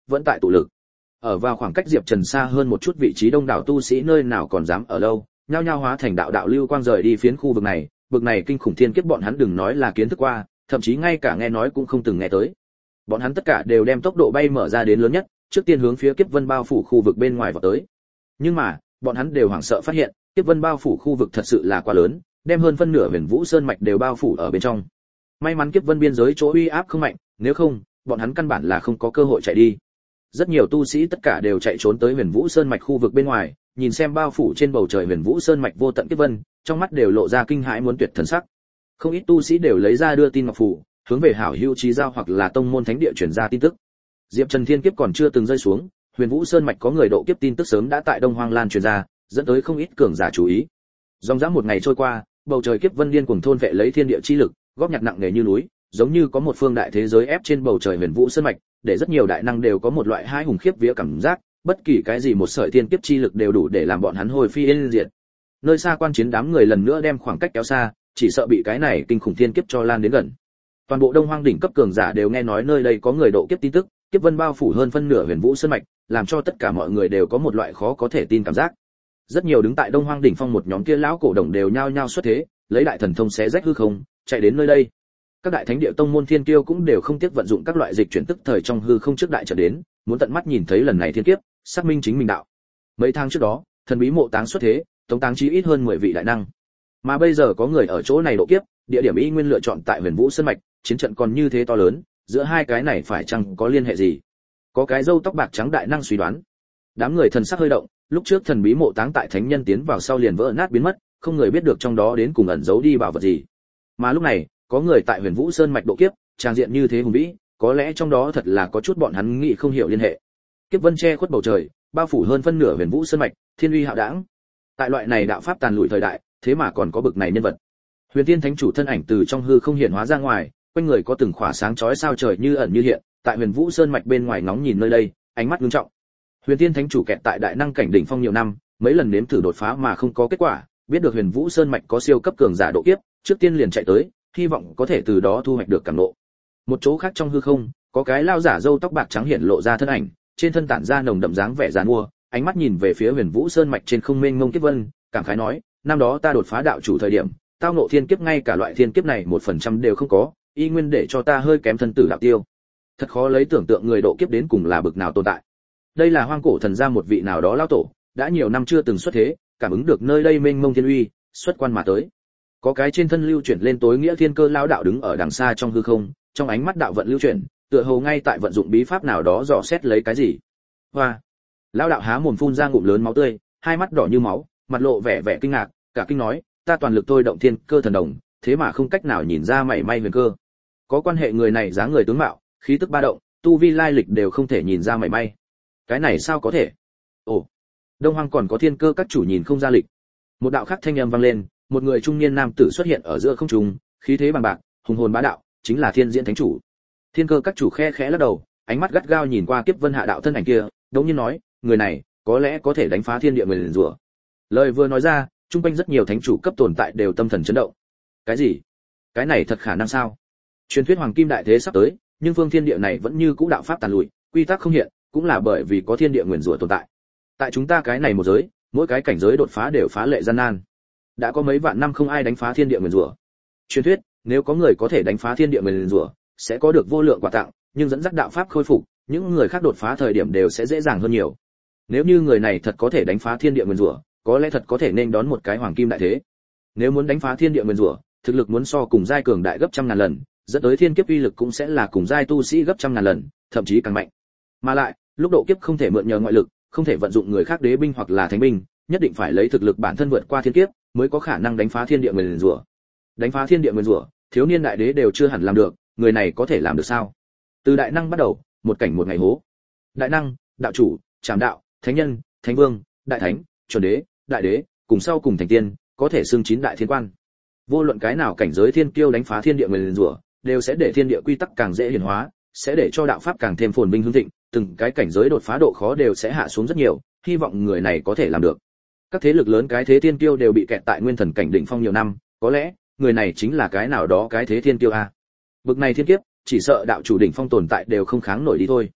vẫn tại tụ lực. Ở vào khoảng cách Diệp Trần xa hơn một chút vị trí đông đảo tu sĩ nơi nào còn dám ở lâu, nhao nhao hóa thành đạo đạo lưu quang rời đi phiến khu vực này, bực này kinh khủng thiên kiếp bọn hắn đừng nói là kiến thức qua, thậm chí ngay cả nghe nói cũng không từng nghe tới. Bọn hắn tất cả đều đem tốc độ bay mở ra đến lớn nhất, trước tiên hướng phía kiếp vân bao phủ khu vực bên ngoài vọt tới. Nhưng mà, bọn hắn đều hoảng sợ phát hiện, kiếp vân bao phủ khu vực thật sự là quá lớn, đem hơn phân nửa Huyền Vũ Sơn mạch đều bao phủ ở bên trong. May mắn kiếp vân biên giới chỗ uy áp không mạnh, nếu không, bọn hắn căn bản là không có cơ hội chạy đi. Rất nhiều tu sĩ tất cả đều chạy trốn tới Huyền Vũ Sơn mạch khu vực bên ngoài, nhìn xem bao phủ trên bầu trời Huyền Vũ Sơn mạch vô tận kiếp vân, trong mắt đều lộ ra kinh hãi muốn tuyệt thần sắc. Không ít tu sĩ đều lấy ra đưa tin ngọc phù, hướng về hảo hữu trí giao hoặc là tông môn thánh địa truyền ra tin tức. Diệp Trần thiên kiếp còn chưa từng rơi xuống, Huyền Vũ Sơn mạch có người độ kiếp tin tức sớm đã tại Đông Hoang Lan truyền ra, dẫn tới không ít cường giả chú ý. Dòng dã một ngày trôi qua, bầu trời kiếp vân điên cuồng thôn vệ lấy thiên địa chi lực, góp nhặt nặng nề như núi, giống như có một phương đại thế giới ép trên bầu trời Huyền Vũ Sơn mạch, để rất nhiều đại năng đều có một loại hai hùng khiếp vía cảm giác, bất kỳ cái gì một sợi thiên kiếp chi lực đều đủ để làm bọn hắn hồi phi yên diệt. Nơi xa quan chiến đám người lần nữa đem khoảng cách kéo xa, chỉ sợ bị cái này kinh khủng thiên kiếp cho lan đến gần. Toàn bộ Đông Hoang đỉnh cấp cường giả đều nghe nói nơi đây có người độ kiếp tin tức, kiếp vân bao phủ hơn phân nửa Huyền Vũ Sơn mạch, làm cho tất cả mọi người đều có một loại khó có thể tin cảm giác. Rất nhiều đứng tại Đông Hoang đỉnh phong một nhóm kia lão cổ đồng đều nhao nhao xuất thế, lấy đại thần thông xé rách hư không, chạy đến nơi đây. Các đại thánh địa tông môn thiên kiêu cũng đều không tiếc vận dụng các loại dịch chuyển tức thời trong hư không trước đại trở đến, muốn tận mắt nhìn thấy lần này thiên kiếp, xác minh chính mình đạo. Mấy tháng trước đó, thần bí mộ táng xuất thế, tống táng chí ít hơn 10 vị đại năng. Mà bây giờ có người ở chỗ này độ kiếp, địa điểm y nguyên lựa chọn tại Huyền Vũ Sơn mạch, chiến trận còn như thế to lớn, giữa hai cái này phải chăng có liên hệ gì? Có cái râu tóc bạc trắng đại năng suy đoán. Đám người thần sắc hơi động, lúc trước thần bí mộ táng tại thánh nhân tiến vào sau liền vỡ nát biến mất, không người biết được trong đó đến cùng ẩn giấu đi bảo vật gì. Mà lúc này, có người tại Huyền Vũ Sơn mạch độ kiếp, trang diện như thế hùng vĩ, có lẽ trong đó thật là có chút bọn hắn nghĩ không hiểu liên hệ. Kiếp vân che khuất bầu trời, bao phủ hơn phân nửa Huyền Vũ Sơn mạch, thiên uy hạo đãng. Tại loại này đạo pháp tàn lụi thời đại, thế mà còn có bực này nhân vật. Huyền Tiên Thánh chủ thân ảnh từ trong hư không hiện hóa ra ngoài, quanh người có từng khỏa sáng chói sao trời như ẩn như hiện, tại Huyền Vũ Sơn mạch bên ngoài ngóng nhìn nơi đây, ánh mắt nghiêm trọng. Huyền Tiên Thánh chủ kẹt tại đại năng cảnh đỉnh phong nhiều năm, mấy lần nếm thử đột phá mà không có kết quả, biết được Huyền Vũ Sơn mạch có siêu cấp cường giả độ kiếp, trước tiên liền chạy tới, hy vọng có thể từ đó thu hoạch được cảm ngộ. Một chỗ khác trong hư không, có cái lao giả râu tóc bạc trắng hiện lộ ra thân ảnh, trên thân tản ra nồng đậm dáng vẻ giàn mua, ánh mắt nhìn về phía Huyền Vũ Sơn mạch trên không mênh mông kiếp vân, cảm khái nói, năm đó ta đột phá đạo chủ thời điểm, tao ngộ thiên kiếp ngay cả loại thiên kiếp này 1% đều không có, y nguyên để cho ta hơi kém thân tử đạo tiêu. Thật khó lấy tưởng tượng người độ kiếp đến cùng là bực nào tồn tại. Đây là hoang cổ thần gia một vị nào đó lão tổ, đã nhiều năm chưa từng xuất thế, cảm ứng được nơi đây mênh mông thiên uy, xuất quan mà tới. Có cái trên thân lưu chuyển lên tối nghĩa thiên cơ lão đạo đứng ở đằng xa trong hư không, trong ánh mắt đạo vận lưu chuyển, tựa hồ ngay tại vận dụng bí pháp nào đó dò xét lấy cái gì. Hoa! Lão đạo há mồm phun ra ngụm lớn máu tươi, hai mắt đỏ như máu, mặt lộ vẻ vẻ kinh ngạc, cả kinh nói, ta toàn lực thôi động thiên cơ thần đồng, thế mà không cách nào nhìn ra mảy may huyền cơ. Có quan hệ người này dáng người tướng mạo, khí tức ba động, tu vi lai lịch đều không thể nhìn ra mảy may. Cái này sao có thể? Ồ, Đông Hoang còn có thiên cơ các chủ nhìn không ra lịch. Một đạo khác thanh âm vang lên, một người trung niên nam tử xuất hiện ở giữa không trung, khí thế bằng bạc, hùng hồn bá đạo, chính là Thiên Diễn Thánh chủ. Thiên cơ các chủ khe khẽ lắc đầu, ánh mắt gắt gao nhìn qua Kiếp Vân hạ đạo thân ảnh kia, đống nhiên nói, người này có lẽ có thể đánh phá thiên địa nguyền rủa. Lời vừa nói ra, trung quanh rất nhiều thánh chủ cấp tồn tại đều tâm thần chấn động. Cái gì? Cái này thật khả năng sao? Truyền thuyết hoàng kim đại thế sắp tới, nhưng phương thiên địa này vẫn như cũ đạo pháp tàn lụi, quy tắc không hiện, cũng là bởi vì có thiên địa nguyền rủa tồn tại. Tại chúng ta cái này một giới, mỗi cái cảnh giới đột phá đều phá lệ gian nan. Đã có mấy vạn năm không ai đánh phá thiên địa nguyền rủa. Truyền thuyết, nếu có người có thể đánh phá thiên địa nguyền rủa, sẽ có được vô lượng quà tặng, nhưng dẫn dắt đạo pháp khôi phục, những người khác đột phá thời điểm đều sẽ dễ dàng hơn nhiều. Nếu như người này thật có thể đánh phá thiên địa nguyền rủa, có lẽ thật có thể nên đón một cái hoàng kim đại thế. Nếu muốn đánh phá thiên địa nguyền rủa, thực lực muốn so cùng giai cường đại gấp trăm ngàn lần, dẫn tới thiên kiếp uy lực cũng sẽ là cùng giai tu sĩ gấp trăm ngàn lần, thậm chí càng mạnh. Mà lại, lúc độ kiếp không thể mượn nhờ ngoại lực, không thể vận dụng người khác đế binh hoặc là thánh binh, nhất định phải lấy thực lực bản thân vượt qua thiên kiếp, mới có khả năng đánh phá thiên địa nguyền rủa. Đánh phá thiên địa nguyền rủa, thiếu niên đại đế đều chưa hẳn làm được, người này có thể làm được sao? Từ đại năng bắt đầu, một cảnh một ngày hố. Đại năng, đạo chủ, trảm đạo, thánh nhân, thánh vương, đại thánh, chuẩn đế, đại đế, cùng sau cùng thành tiên, có thể xưng chín đại thiên quan. Vô luận cái nào cảnh giới thiên kiêu đánh phá thiên địa nguyền rủa, đều sẽ để thiên địa quy tắc càng dễ hiển hóa, sẽ để cho đạo pháp càng thêm phồn vinh hưng thịnh, từng cái cảnh giới đột phá độ khó đều sẽ hạ xuống rất nhiều, hy vọng người này có thể làm được. Các thế lực lớn cái thế thiên kiêu đều bị kẹt tại nguyên thần cảnh đỉnh phong nhiều năm, có lẽ người này chính là cái nào đó cái thế thiên kiêu a. Bực này thiên kiếp, chỉ sợ đạo chủ đỉnh phong tồn tại đều không kháng nổi đi thôi.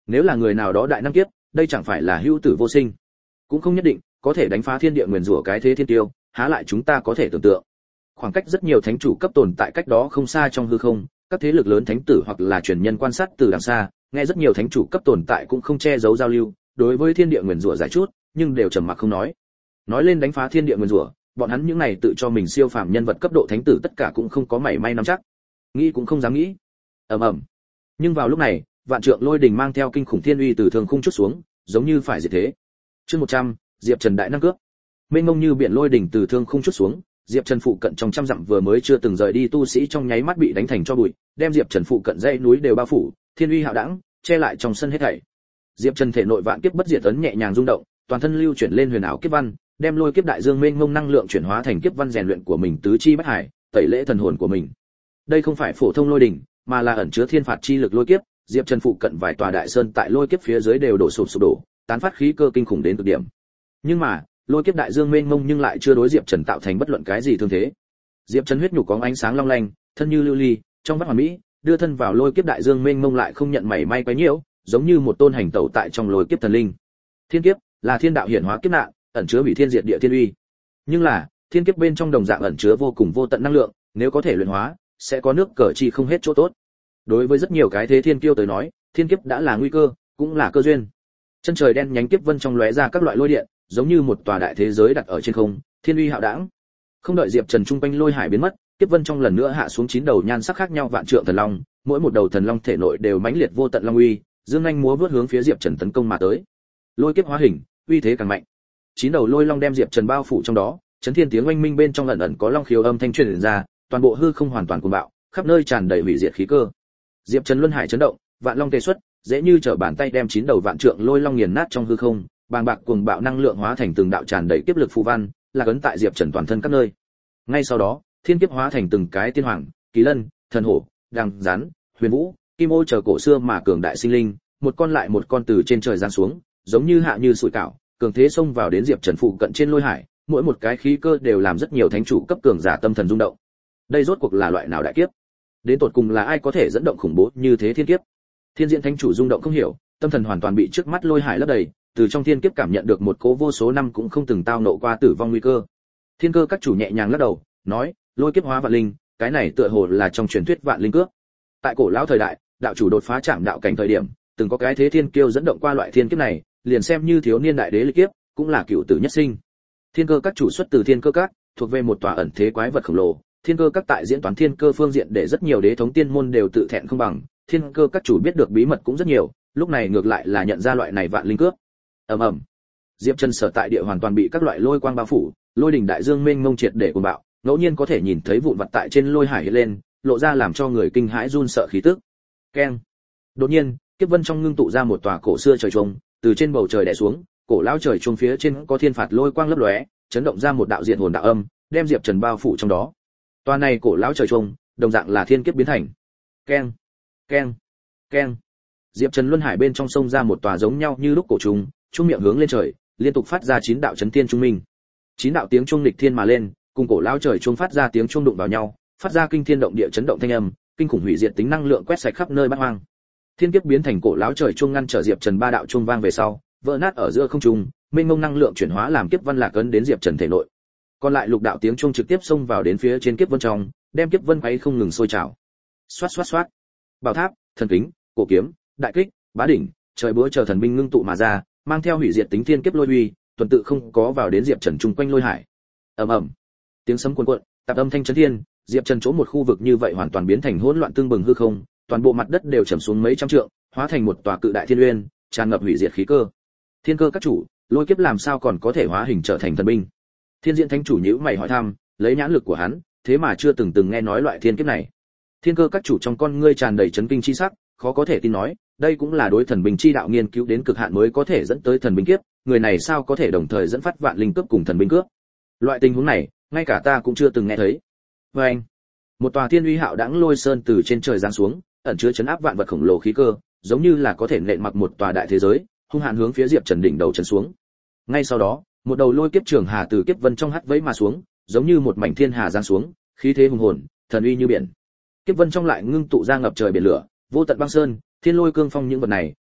Nếu là người nào đó đại năng kiếp, đây chẳng phải là hữu tử vô sinh, cũng không nhất định có thể đánh phá thiên địa nguyền rủa cái thế thiên tiêu, há lại chúng ta có thể tưởng tượng. Khoảng cách rất nhiều thánh chủ cấp tồn tại cách đó không xa trong hư không, các thế lực lớn thánh tử hoặc là truyền nhân quan sát từ đằng xa, nghe rất nhiều thánh chủ cấp tồn tại cũng không che giấu giao lưu, đối với thiên địa nguyền rủa giải chút, nhưng đều trầm mặc không nói. Nói lên đánh phá thiên địa nguyền rủa, bọn hắn những này tự cho mình siêu phàm nhân vật cấp độ thánh tử tất cả cũng không có mảy may nắm chắc, nghĩ cũng không dám nghĩ. Ầm ầm. Nhưng vào lúc này, vạn trượng lôi đình mang theo kinh khủng thiên uy từ thường khung chút xuống, giống như phải diệt thế. Chương 100, Diệp Trần đại năng cướp. Mênh mông như biển lôi đỉnh từ thương khung chút xuống, Diệp Trần phụ cận trong trăm dặm vừa mới chưa từng rời đi tu sĩ trong nháy mắt bị đánh thành cho bụi, đem Diệp Trần phụ cận dãy núi đều bao phủ, thiên uy hạo đẳng, che lại trong sân hết thảy. Diệp Trần thể nội vạn kiếp bất diệt ấn nhẹ nhàng rung động, toàn thân lưu chuyển lên huyền ảo kiếp văn, đem lôi kiếp đại dương mênh mông năng lượng chuyển hóa thành kiếp văn rèn luyện của mình tứ chi bách hải, tẩy lễ thần hồn của mình. Đây không phải phổ thông lôi đỉnh, mà là ẩn chứa thiên phạt chi lực lôi kiếp, Diệp Trần phụ cận vài tòa đại sơn tại lôi kiếp phía dưới đều đổ sụp đổ, tán phát khí cơ kinh khủng đến cực điểm. Nhưng mà, lôi kiếp đại dương mênh mông nhưng lại chưa đối Diệp Trần tạo thành bất luận cái gì thương thế. Diệp Trần huyết nhục có ánh sáng long lanh, thân như lưu ly, trong vắt hoàn mỹ, đưa thân vào lôi kiếp đại dương mênh mông lại không nhận mảy may quấy nhiễu, giống như một tôn hành tẩu tại trong lôi kiếp thần linh. Thiên kiếp là thiên đạo hiển hóa kiếp nạn, ẩn chứa hủy thiên diệt địa thiên uy. Nhưng là, thiên kiếp bên trong đồng dạng ẩn chứa vô cùng vô tận năng lượng, nếu có thể luyện hóa, sẽ có nước cờ chi không hết chỗ tốt. Đối với rất nhiều cái thế thiên kiêu tới nói, thiên kiếp đã là nguy cơ, cũng là cơ duyên. Chân trời đen nhánh kiếp vân trong lóe ra các loại lôi điện, giống như một tòa đại thế giới đặt ở trên không, thiên uy hạo đẳng. Không đợi Diệp Trần trung quanh lôi hải biến mất, kiếp vân trong lần nữa hạ xuống 9 đầu nhan sắc khác nhau vạn trượng thần long, mỗi một đầu thần long thể nội đều mãnh liệt vô tận long uy, dương nhanh múa vút hướng phía Diệp Trần tấn công mà tới. Lôi kiếp hóa hình, uy thế càng mạnh. 9 đầu lôi long đem Diệp Trần bao phủ trong đó, chấn thiên tiếng oanh minh bên trong ẩn ẩn có long khiếu âm thanh truyền ra, toàn bộ hư không hoàn toàn cuồng bạo, khắp nơi tràn đầy hủy diệt khí cơ. Diệp Trần luân hải chấn động, vạn long tê xuất, dễ như trở bàn tay đem 9 đầu vạn trượng lôi long nghiền nát trong hư không, bàng bạc cuồng bạo năng lượng hóa thành từng đạo tràn đầy kiếp lực phù văn, là ấn tại Diệp Trần toàn thân các nơi. Ngay sau đó, thiên kiếp hóa thành từng cái tiên hoàng, kỳ lân, thần hổ, đằng, rắn, huyền vũ, kim ô chờ cổ xưa mà cường đại sinh linh, một con lại một con từ trên trời giáng xuống, giống như hạ như sủi cảo, cường thế xông vào đến Diệp Trần phụ cận trên lôi hải, mỗi một cái khí cơ đều làm rất nhiều thánh chủ cấp cường giả tâm thần rung động. Đây rốt cuộc là loại nào đại kiếp? Đến tột cùng là ai có thể dẫn động khủng bố như thế thiên kiếp? Thiên Diễn thánh chủ rung động không hiểu, tâm thần hoàn toàn bị trước mắt lôi hải lấp đầy, từ trong thiên kiếp cảm nhận được một cố vô số năm cũng không từng tao nộ qua tử vong nguy cơ. Thiên Cơ các chủ nhẹ nhàng lắc đầu, nói, lôi kiếp hóa vạn linh, cái này tựa hồ là trong truyền thuyết vạn linh cước. Tại cổ lão thời đại, đạo chủ đột phá chạm đạo cảnh thời điểm, từng có cái thế thiên kiêu dẫn động qua loại thiên kiếp này, liền xem như thiếu niên đại đế lịch kiếp, cũng là cựu tử nhất sinh. Thiên Cơ các chủ xuất từ Thiên Cơ các, thuộc về một tòa ẩn thế quái vật khổng lồ. Thiên Cơ các tại diễn toán thiên cơ phương diện để rất nhiều đế thống tiên môn đều tự thẹn không bằng, Thiên Cơ các chủ biết được bí mật cũng rất nhiều, lúc này ngược lại là nhận ra loại này vạn linh cước. Ầm ầm. Diệp Trần sở tại địa hoàn toàn bị các loại lôi quang bao phủ, lôi đỉnh đại dương mênh mông triệt để cuồng bạo, ngẫu nhiên có thể nhìn thấy vụn vặt tại trên lôi hải hiện lên, lộ ra làm cho người kinh hãi run sợ khí tức. Keng. Đột nhiên, kiếp vân trong ngưng tụ ra một tòa cổ xưa trời chuông, từ trên bầu trời đè xuống, cổ lão trời chuông phía trên có thiên phạt lôi quang lấp lóe, chấn động ra một đạo diện hồn đạo âm, đem Diệp Trần bao phủ trong đó. Tòa này cổ lão trời chuông, đồng dạng là thiên kiếp biến thành. Keng, keng, keng. Diệp Trần luân hải bên trong sông ra một tòa giống nhau như lúc cổ trùng, trung miệng hướng lên trời, liên tục phát ra 9 đạo chấn thiên trung minh. 9 đạo tiếng chuông nghịch thiên mà lên, cùng cổ lão trời chuông phát ra tiếng chuông đụng vào nhau, phát ra kinh thiên động địa chấn động thanh âm, kinh khủng hủy diệt tính năng lượng quét sạch khắp nơi bát hoang. Thiên kiếp biến thành cổ lão trời chuông ngăn trở Diệp Trần 3 đạo chuông vang về sau, vỡ nát ở giữa không trung, mênh mông năng lượng chuyển hóa làm kiếp văn lạc ấn đến Diệp Trần thể nội. Còn lại lục đạo tiếng chuông trực tiếp xông vào đến phía trên kiếp vân trong, đem kiếp vân quấy không ngừng sôi trào. Xoát xoát xoát. Bảo tháp, thần kính, cổ kiếm, đại kích, bá đỉnh, trời búa chờ thần binh ngưng tụ mà ra, mang theo hủy diệt tính thiên kiếp lôi uy, tuần tự không có vào đến Diệp Trần chung quanh lôi hải. Ầm ầm. Tiếng sấm cuồn cuộn, tạp âm thanh chấn thiên, Diệp Trần chỗ một khu vực như vậy hoàn toàn biến thành hỗn loạn tương bừng hư không, toàn bộ mặt đất đều trầm xuống mấy trăm trượng, hóa thành một tòa cự đại thiên uyên, tràn ngập hủy diệt khí cơ. Thiên Cơ các chủ, lôi kiếp làm sao còn có thể hóa hình trở thành thần binh? Thiên Diễn thánh chủ nhíu mày hỏi thăm, lấy nhãn lực của hắn, thế mà chưa từng nghe nói loại thiên kiếp này. Thiên Cơ các chủ trong con ngươi tràn đầy chấn kinh chi sắc, khó có thể tin nói, đây cũng là đối thần binh chi đạo nghiên cứu đến cực hạn mới có thể dẫn tới thần binh kiếp, người này sao có thể đồng thời dẫn phát vạn linh cướp cùng thần binh cướp? Loại tình huống này, ngay cả ta cũng chưa từng nghe thấy. Và anh, một tòa thiên uy hạo đãng lôi sơn từ trên trời giáng xuống, ẩn chứa chấn áp vạn vật khổng lồ khí cơ, giống như là có thể nện mặc một tòa đại thế giới, hung hãn hướng phía Diệp Trần đỉnh đầu trấn xuống. Ngay sau đó, một đầu lôi kiếp trường hà từ kiếp vân trong hắt vẫy mà xuống, giống như một mảnh thiên hà giáng xuống, khí thế hùng hồn, thần uy như biển. Kiếp vân trong lại ngưng tụ ra ngập trời biển lửa, vô tận băng sơn, thiên lôi cương phong những vật này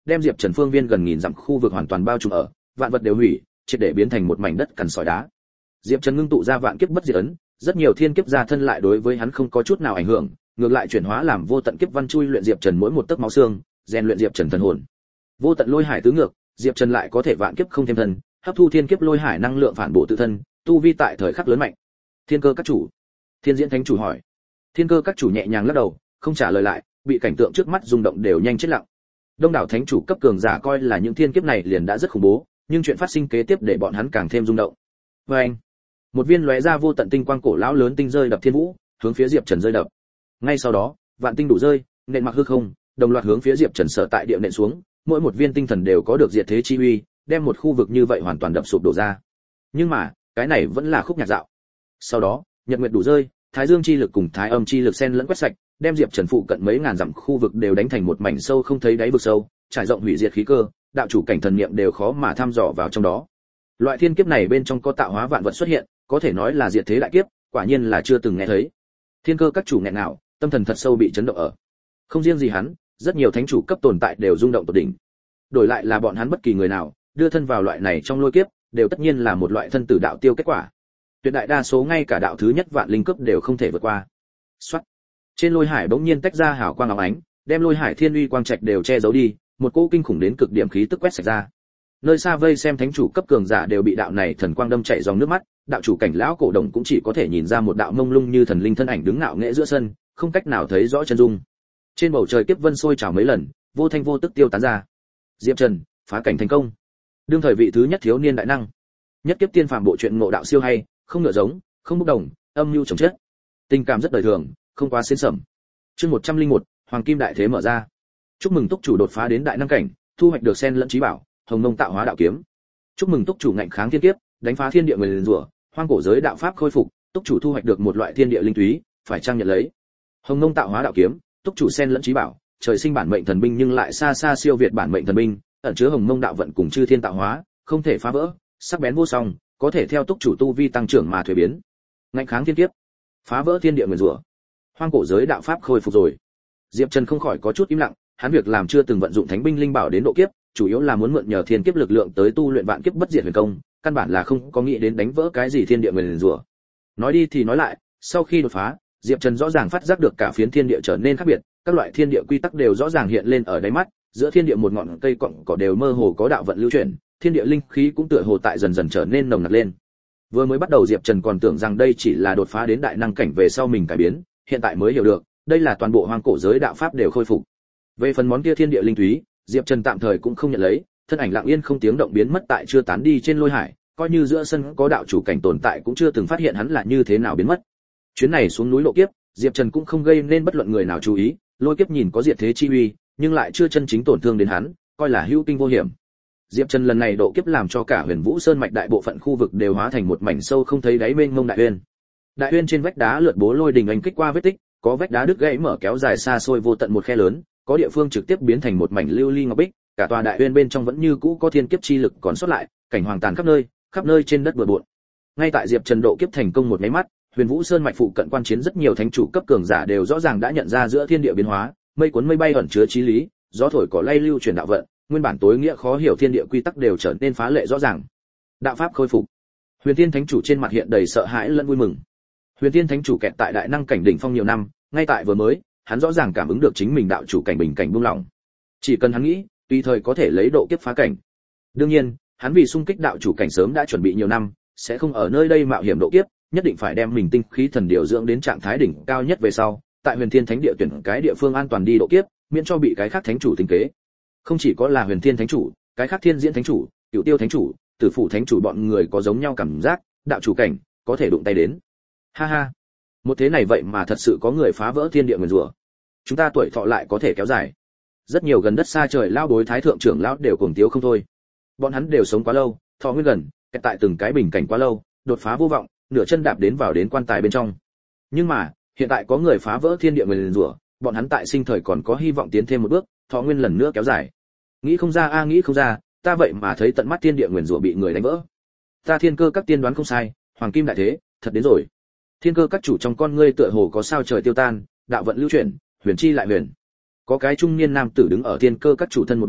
đem Diệp Trần phương viên gần nghìn dặm khu vực hoàn toàn bao trùm ở, vạn vật đều hủy, triệt để biến thành một mảnh đất cằn sỏi đá. Diệp Trần ngưng tụ ra vạn kiếp bất diệt ấn, rất nhiều thiên kiếp ra thân lại đối với hắn không có chút nào ảnh hưởng, ngược lại chuyển hóa làm vô tận kiếp văn chui luyện Diệp Trần mỗi một tấc máu xương, rèn luyện Diệp Trần thần hồn. Vô tận lôi hải tứ ngược, Diệp Trần lại có thể vạn kiếp không thêm thân, hấp thu thiên kiếp lôi hải năng lượng phản bổ tự thân, tu vi tại thời khắc lớn mạnh. Thiên Cơ các chủ, Thiên Diễn Thánh chủ hỏi. Thiên Cơ các chủ nhẹ nhàng lắc đầu, không trả lời lại, bị cảnh tượng trước mắt rung động đều nhanh chết lặng. Đông đảo thánh chủ cấp cường giả coi là những thiên kiếp này liền đã rất khủng bố, nhưng chuyện phát sinh kế tiếp để bọn hắn càng thêm rung động. Và anh, một viên lóe ra vô tận tinh quang cổ lão lớn tinh rơi đập thiên vũ, hướng phía Diệp Trần rơi đập. Ngay sau đó, vạn tinh đủ rơi, nện mặc hư không, đồng loạt hướng phía Diệp Trần sở tại địa nện xuống, mỗi một viên tinh thần đều có được diệt thế chi uy, đem một khu vực như vậy hoàn toàn đập sụp đổ ra. Nhưng mà, cái này vẫn là khúc nhạc dạo. Sau đó, nhật nguyệt đủ rơi, thái dương chi lực cùng thái âm chi lực xen lẫn quét sạch, đem Diệp Trần phụ cận mấy ngàn dặm khu vực đều đánh thành một mảnh sâu không thấy đáy vực sâu, trải rộng hủy diệt khí cơ, đạo chủ cảnh thần niệm đều khó mà thăm dò vào trong đó. Loại thiên kiếp này bên trong có tạo hóa vạn vật xuất hiện, có thể nói là diệt thế đại kiếp, quả nhiên là chưa từng nghe thấy. Thiên Cơ các chủ nghẹn nào, tâm thần thật sâu bị chấn động ở. Không riêng gì hắn, rất nhiều thánh chủ cấp tồn tại đều rung động tột đỉnh. Đổi lại là bọn hắn bất kỳ người nào, đưa thân vào loại này trong lôi kiếp, đều tất nhiên là một loại thân tử đạo tiêu kết quả. Tuyệt đại đa số ngay cả đạo thứ nhất vạn linh cấp đều không thể vượt qua. Soát. Trên lôi hải bỗng nhiên tách ra hào quang óng ánh, đem lôi hải thiên uy quang trạch đều che giấu đi, một cỗ kinh khủng đến cực điểm khí tức quét sạch ra. Nơi xa vây xem thánh chủ cấp cường giả đều bị đạo này thần quang đâm chảy dòng nước mắt, đạo chủ cảnh lão cổ đồng cũng chỉ có thể nhìn ra một đạo mông lung như thần linh thân ảnh đứng ngạo nghễ giữa sân, không cách nào thấy rõ chân dung. Trên bầu trời kiếp vân sôi trào mấy lần, vô thanh vô tức tiêu tán ra. Diệp Trần phá cảnh thành công. Đương thời vị thứ nhất thiếu niên đại năng. Nhất kiếp tiên phàm bộ truyện ngộ đạo siêu hay, không ngựa giống, không bốc đồng, âm mưu chồng chết. Tình cảm rất đời thường, không quá xiên sẩm. Chương 101, Hoàng Kim đại thế mở ra. Chúc mừng túc chủ đột phá đến đại năng cảnh, thu hoạch được sen lẫn trí bảo, Hồng Mông tạo hóa đạo kiếm. Chúc mừng túc chủ ngạnh kháng thiên kiếp, đánh phá thiên địa nguyền rủa, hoang cổ giới đạo pháp khôi phục, túc chủ thu hoạch được một loại thiên địa linh túy, phải trang nhận lấy. Hồng Mông tạo hóa đạo kiếm, túc chủ sen lẫn trí bảo, trời sinh bản mệnh thần binh nhưng lại xa xa siêu việt bản mệnh thần binh, ẩn chứa Hồng Mông đạo vận cùng chư thiên tạo hóa, không thể phá vỡ, sắc bén vô song, có thể theo túc chủ tu vi tăng trưởng mà thuế biến. Ngạnh kháng thiên kiếp, phá vỡ thiên địa nguyền rủa, hoang cổ giới đạo pháp khôi phục rồi. Diệp Trần không khỏi có chút im lặng, hắn việc làm chưa từng vận dụng thánh binh linh bảo đến độ kiếp, chủ yếu là muốn mượn nhờ thiên kiếp lực lượng tới tu luyện vạn kiếp bất diệt huyền công, căn bản là không có nghĩ đến đánh vỡ cái gì thiên địa nguyền rủa. Nói đi thì nói lại, sau khi đột phá, Diệp Trần rõ ràng phát giác được cả phiến thiên địa trở nên khác biệt, các loại thiên địa quy tắc đều rõ ràng hiện lên ở đáy mắt, giữa thiên địa một ngọn cây cọng cỏ đều mơ hồ có đạo vận lưu chuyển, thiên địa linh khí cũng tựa hồ tại dần dần trở nên nồng nặc lên. Vừa mới bắt đầu Diệp Trần còn tưởng rằng đây chỉ là đột phá đến đại năng cảnh về sau mình cải biến, hiện tại mới hiểu được, đây là toàn bộ hoang cổ giới đạo pháp đều khôi phục. Về phần món kia thiên địa linh túy, Diệp Trần tạm thời cũng không nhận lấy, thân ảnh lặng yên không tiếng động biến mất tại chưa tán đi trên lôi hải, coi như giữa sân có đạo chủ cảnh tồn tại cũng chưa từng phát hiện hắn là như thế nào biến mất. Chuyến này xuống núi lộ kiếp, Diệp Trần cũng không gây nên bất luận người nào chú ý, lôi kiếp nhìn có diệt thế chi uy, nhưng lại chưa chân chính tổn thương đến hắn, coi là hữu kinh vô hiểm. Diệp Trần lần này độ kiếp làm cho cả Huyền Vũ Sơn mạch đại bộ phận khu vực đều hóa thành một mảnh sâu không thấy đáy mênh mông đại uyên. Đại uyên trên vách đá lượn bố lôi đình anh kích qua vết tích, có vách đá đứt gãy mở kéo dài xa xôi vô tận một khe lớn, có địa phương trực tiếp biến thành một mảnh lưu ly ngọc bích, cả tòa đại uyên bên trong vẫn như cũ có thiên kiếp chi lực còn sót lại, cảnh hoàng tàn khắp nơi trên đất bừa bộn. Ngay tại Diệp Trần độ kiếp thành công một cái mắt, Huyền Vũ Sơn mạch phụ cận quan chiến rất nhiều thánh chủ cấp cường giả đều rõ ràng đã nhận ra giữa thiên địa biến hóa, mây cuốn mây bay ẩn chứa chí lý, gió thổi cỏ lay lưu truyền đạo vận, nguyên bản tối nghĩa khó hiểu thiên địa quy tắc đều trở nên phá lệ rõ ràng. Đạo pháp khôi phục. Huyền Thiên Thánh chủ trên mặt hiện đầy sợ hãi lẫn vui mừng. Huyền Thiên Thánh chủ kẹt tại đại năng cảnh đỉnh phong nhiều năm, ngay tại vừa mới, hắn rõ ràng cảm ứng được chính mình đạo chủ cảnh bình cảnh buông lỏng. Chỉ cần hắn nghĩ, tùy thời có thể lấy độ kiếp phá cảnh. Đương nhiên, hắn vì xung kích đạo chủ cảnh sớm đã chuẩn bị nhiều năm, sẽ không ở nơi đây mạo hiểm độ kiếp, nhất định phải đem mình tinh khí thần điều dưỡng đến trạng thái đỉnh cao nhất về sau, tại Huyền Thiên Thánh địa tuyển cái địa phương an toàn đi độ kiếp, miễn cho bị cái khác thánh chủ tính kế. Không chỉ có là Huyền Thiên Thánh chủ, cái khác Thiên Diễn Thánh chủ, Cửu Tiêu Thánh chủ, Tử Phủ Thánh chủ bọn người có giống nhau cảm giác, đạo chủ cảnh có thể đụng tay đến. Ha ha, một thế này vậy mà thật sự có người phá vỡ thiên địa nguyền rủa. Chúng ta tuổi thọ lại có thể kéo dài. Rất nhiều gần đất xa trời lao bối thái thượng trưởng lão đều cuồng tiếu không thôi. Bọn hắn đều sống quá lâu, thọ nguyên gần, kẹt tại từng cái bình cảnh quá lâu, đột phá vô vọng, nửa chân đạp đến vào đến quan tài bên trong. Nhưng mà, hiện tại có người phá vỡ thiên địa nguyền rủa, bọn hắn tại sinh thời còn có hy vọng tiến thêm một bước, thọ nguyên lần nữa kéo dài. Nghĩ không ra nghĩ không ra, ta vậy mà thấy tận mắt thiên địa nguyền rủa bị người đánh vỡ. Ta Thiên Cơ các tiên đoán không sai, Hoàng Kim đại thế, thật đến rồi. Thiên Cơ các chủ trong con ngươi tựa hồ có sao trời tiêu tan, đạo vận lưu chuyển, huyền chi lại huyền. Có cái trung niên nam tử đứng ở Thiên Cơ các chủ thân một bên,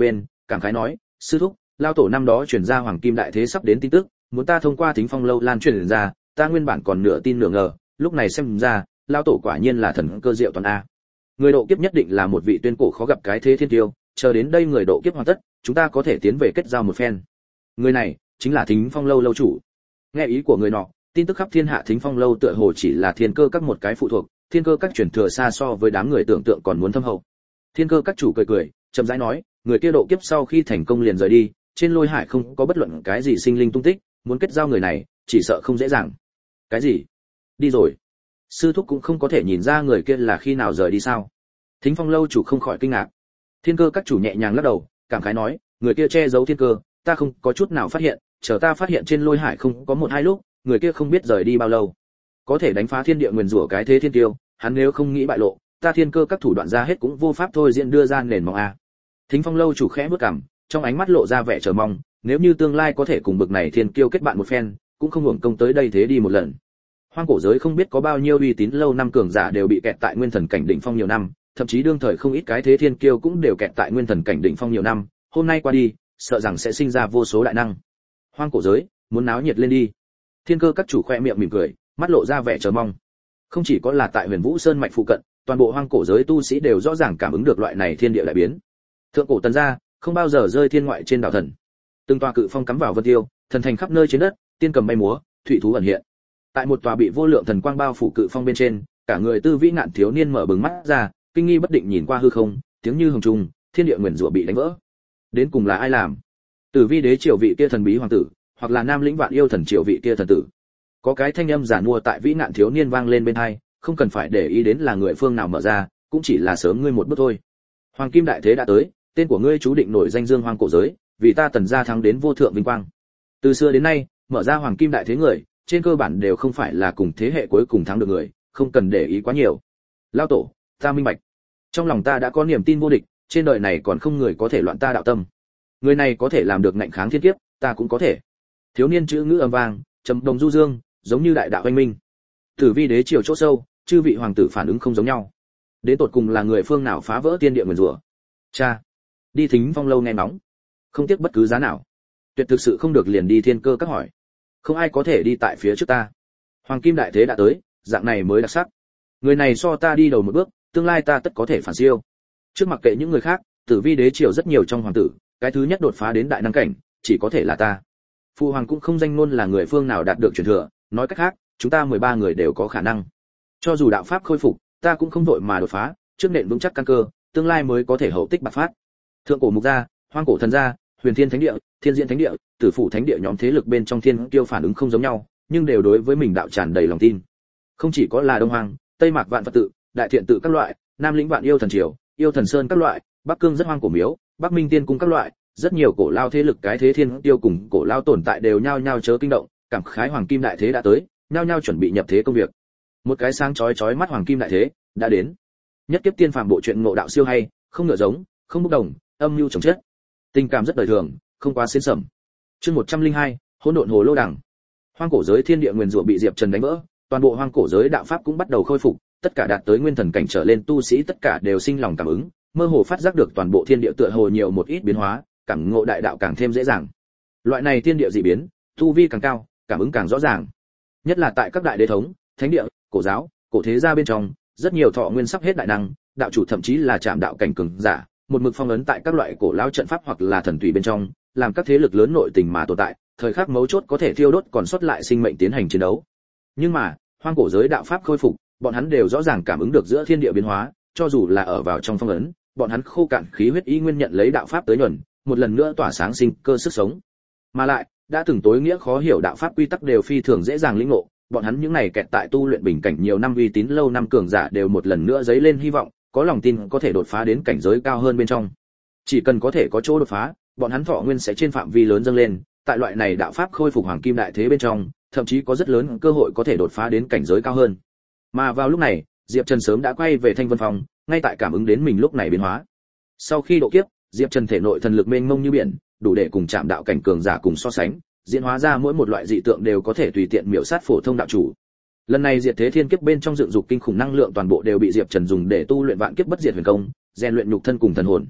cảm khái nói, sư thúc, lao tổ năm đó truyền ra hoàng kim đại thế sắp đến tin tức, muốn ta thông qua Thính Phong lâu lan truyền ra, ta nguyên bản còn nửa tin nửa ngờ, lúc này xem ra, lao tổ quả nhiên là thần cơ diệu toàn a. Người độ kiếp nhất định là một vị tuyên cổ khó gặp cái thế thiên tiêu, chờ đến đây người độ kiếp hoàn tất, chúng ta có thể tiến về kết giao một phen. Người này chính là Thính Phong lâu lâu chủ. Nghe ý của người nọ, tin tức khắp thiên hạ Thính Phong lâu tựa hồ chỉ là thiên cơ các một cái phụ thuộc, thiên cơ các truyền thừa xa so với đám người tưởng tượng còn muốn thâm hậu. Thiên cơ các chủ cười cười, chậm rãi nói, người kia độ kiếp sau khi thành công liền rời đi, trên lôi hải không có bất luận cái gì sinh linh tung tích, muốn kết giao người này, chỉ sợ không dễ dàng. Cái gì? Đi rồi? Sư thúc cũng không có thể nhìn ra người kia là khi nào rời đi sao? Thính Phong lâu chủ không khỏi kinh ngạc. Thiên cơ các chủ nhẹ nhàng lắc đầu, cảm khái nói, người kia che giấu thiên cơ, ta không có chút nào phát hiện, chờ ta phát hiện trên lôi hải không có một hai lúc, người kia không biết rời đi bao lâu. Có thể đánh phá thiên địa nguyên rủa cái thế thiên tiêu, hắn nếu không nghĩ bại lộ, ta thiên cơ các thủ đoạn ra hết cũng vô pháp thôi diễn đưa ra nền móng a. Thính Phong lâu chủ khẽ bước cằm, trong ánh mắt lộ ra vẻ chờ mong, nếu như tương lai có thể cùng bực này thiên kiêu kết bạn một phen, cũng không hưởng công tới đây thế đi một lần. Hoang cổ giới không biết có bao nhiêu uy tín lâu năm cường giả đều bị kẹt tại nguyên thần cảnh đỉnh phong nhiều năm, thậm chí đương thời không ít cái thế thiên kiêu cũng đều kẹt tại nguyên thần cảnh đỉnh phong nhiều năm, hôm nay qua đi, sợ rằng sẽ sinh ra vô số đại năng. Hoang cổ giới, muốn náo nhiệt lên đi. Thiên cơ các chủ khoe miệng mỉm cười, mắt lộ ra vẻ chờ mong. Không chỉ có là tại Huyền Vũ Sơn mạch phụ cận, toàn bộ hoang cổ giới tu sĩ đều rõ ràng cảm ứng được loại này thiên địa đại biến. Thượng cổ tần gia, không bao giờ rơi thiên ngoại trên đảo thần. Từng tòa cự phong cắm vào vân tiêu, thần thành khắp nơi trên đất, tiên cầm bay múa, thủy thú ẩn hiện. Tại một tòa bị vô lượng thần quang bao phủ cự phong bên trên, cả người Tư Vĩ Ngạn thiếu niên mở bừng mắt ra, kinh nghi bất định nhìn qua hư không, tiếng như hồng trung, thiên địa nguyên rủa bị đánh vỡ. Đến cùng là ai làm? Tử Vi đế triều vị kia thần bí hoàng tử, hoặc là Nam Lĩnh Vạn Yêu thần triều vị kia thần tử? Có cái thanh âm giản mua tại Vĩ Ngạn thiếu niên vang lên bên tai, không cần phải để ý đến là người phương nào mở ra, cũng chỉ là sớm ngươi một bước thôi. Hoàng kim đại thế đã tới, tên của ngươi chú định nổi danh dương hoang cổ giới, vì ta tần gia thắng đến vô thượng vinh quang. Từ xưa đến nay, mở ra hoàng kim đại thế người, trên cơ bản đều không phải là cùng thế hệ cuối cùng thắng được người, không cần để ý quá nhiều. Lao tổ, ta minh bạch. Trong lòng ta đã có niềm tin vô địch, trên đời này còn không người có thể loạn ta đạo tâm. Người này có thể làm được ngạnh kháng thiên kiếp, ta cũng có thể. Thiếu niên chữ ngữ âm vang, trầm đồng du dương, giống như đại đạo anh minh. Tử Vi đế triều chỗ sâu, chư vị hoàng tử phản ứng không giống nhau. Đến tột cùng là người phương nào phá vỡ tiên địa nguyên rủa? Cha, đi Thính Phong lâu nghe nóng, không tiếc bất cứ giá nào. Tuyệt thực sự không được liền đi thiên cơ các hỏi. Không ai có thể đi tại phía trước ta. Hoàng kim đại thế đã tới, dạng này mới đặc sắc. Người này so ta đi đầu một bước, tương lai ta tất có thể phản siêu. Trước mặc kệ những người khác, Tử Vi đế triều rất nhiều trong hoàng tử, cái thứ nhất đột phá đến đại năng cảnh, chỉ có thể là ta. Phụ hoàng cũng không danh ngôn là người phương nào đạt được truyền thừa, nói cách khác, chúng ta 13 người đều có khả năng. Cho dù đạo pháp khôi phục, ta cũng không vội mà đột phá, trước nền vững chắc căn cơ, tương lai mới có thể hậu tích bạc phát. Thượng cổ mục gia, hoang cổ thần gia, huyền thiên thánh địa, thiên diễn thánh địa, tử phủ thánh địa nhóm thế lực bên trong thiên kiêu phản ứng không giống nhau, nhưng đều đối với mình đạo tràn đầy lòng tin. Không chỉ có là Đông Hoàng, Tây Mạc Vạn Phật tự, Đại Thiện tự các loại, Nam Lĩnh Vạn Yêu thần triều, Yêu thần sơn các loại, Bắc Cương rất hoang cổ miếu, Bắc Minh tiên cung các loại, rất nhiều cổ lao thế lực cái thế thiên tiêu cùng cổ lao tồn tại đều nhao nhao chớ kinh động, cảm khái hoàng kim đại thế đã tới, nhao nhao chuẩn bị nhập thế công việc. Một cái sáng chói mắt hoàng kim đại thế đã đến. Nhất kiếp tiên phàm bộ truyện ngộ đạo siêu hay, không ngựa giống, không bốc đồng, âm mưu chồng chất. Tình cảm rất đời thường, không quá xiên sẩm. Chương 102, hỗn độn hồ lô đằng. Hoang cổ giới thiên địa nguyên rủa bị Diệp Trần đánh vỡ, toàn bộ hoang cổ giới đạo pháp cũng bắt đầu khôi phục, tất cả đạt tới nguyên thần cảnh trở lên tu sĩ tất cả đều sinh lòng cảm ứng, mơ hồ phát giác được toàn bộ thiên địa tựa hồ nhiều một ít biến hóa, cảm ngộ đại đạo càng thêm dễ dàng. Loại này thiên địa dị biến, tu vi càng cao, cảm ứng càng rõ ràng. Nhất là tại các đại đế thống, thánh địa, cổ giáo, cổ thế gia bên trong, rất nhiều thọ nguyên sắp hết đại năng, đạo chủ thậm chí là chạm đạo cảnh cường giả, một mực phong ấn tại các loại cổ lão trận pháp hoặc là thần tùy bên trong, làm các thế lực lớn nội tình mà tồn tại, thời khắc mấu chốt có thể thiêu đốt còn sót lại sinh mệnh tiến hành chiến đấu. Nhưng mà, hoang cổ giới đạo pháp khôi phục, bọn hắn đều rõ ràng cảm ứng được giữa thiên địa biến hóa, cho dù là ở vào trong phong ấn, bọn hắn khô cạn khí huyết y nguyên nhận lấy đạo pháp tới nhuần, một lần nữa tỏa sáng sinh cơ sức sống. Mà lại, đã từng tối nghĩa khó hiểu đạo pháp quy tắc đều phi thường dễ dàng lĩnh ngộ, bọn hắn những này kẹt tại tu luyện bình cảnh nhiều năm uy tín lâu năm cường giả đều một lần nữa dấy lên hy vọng, có lòng tin có thể đột phá đến cảnh giới cao hơn bên trong. Chỉ cần có thể có chỗ đột phá, bọn hắn thọ nguyên sẽ trên phạm vi lớn dâng lên, tại loại này đạo pháp khôi phục hoàng kim đại thế bên trong, thậm chí có rất lớn cơ hội có thể đột phá đến cảnh giới cao hơn. Mà vào lúc này, Diệp Trần sớm đã quay về Thanh Vân Phòng, ngay tại cảm ứng đến mình lúc này biến hóa. Sau khi độ kiếp, Diệp Trần thể nội thần lực mênh mông như biển, đủ để cùng chạm đạo cảnh cường giả cùng so sánh, diễn hóa ra mỗi một loại dị tượng đều có thể tùy tiện miểu sát phổ thông đạo chủ. Lần này diệt thế thiên kiếp bên trong dựng dục kinh khủng năng lượng toàn bộ đều bị Diệp Trần dùng để tu luyện vạn kiếp bất diệt huyền công, rèn luyện nhục thân cùng thần hồn.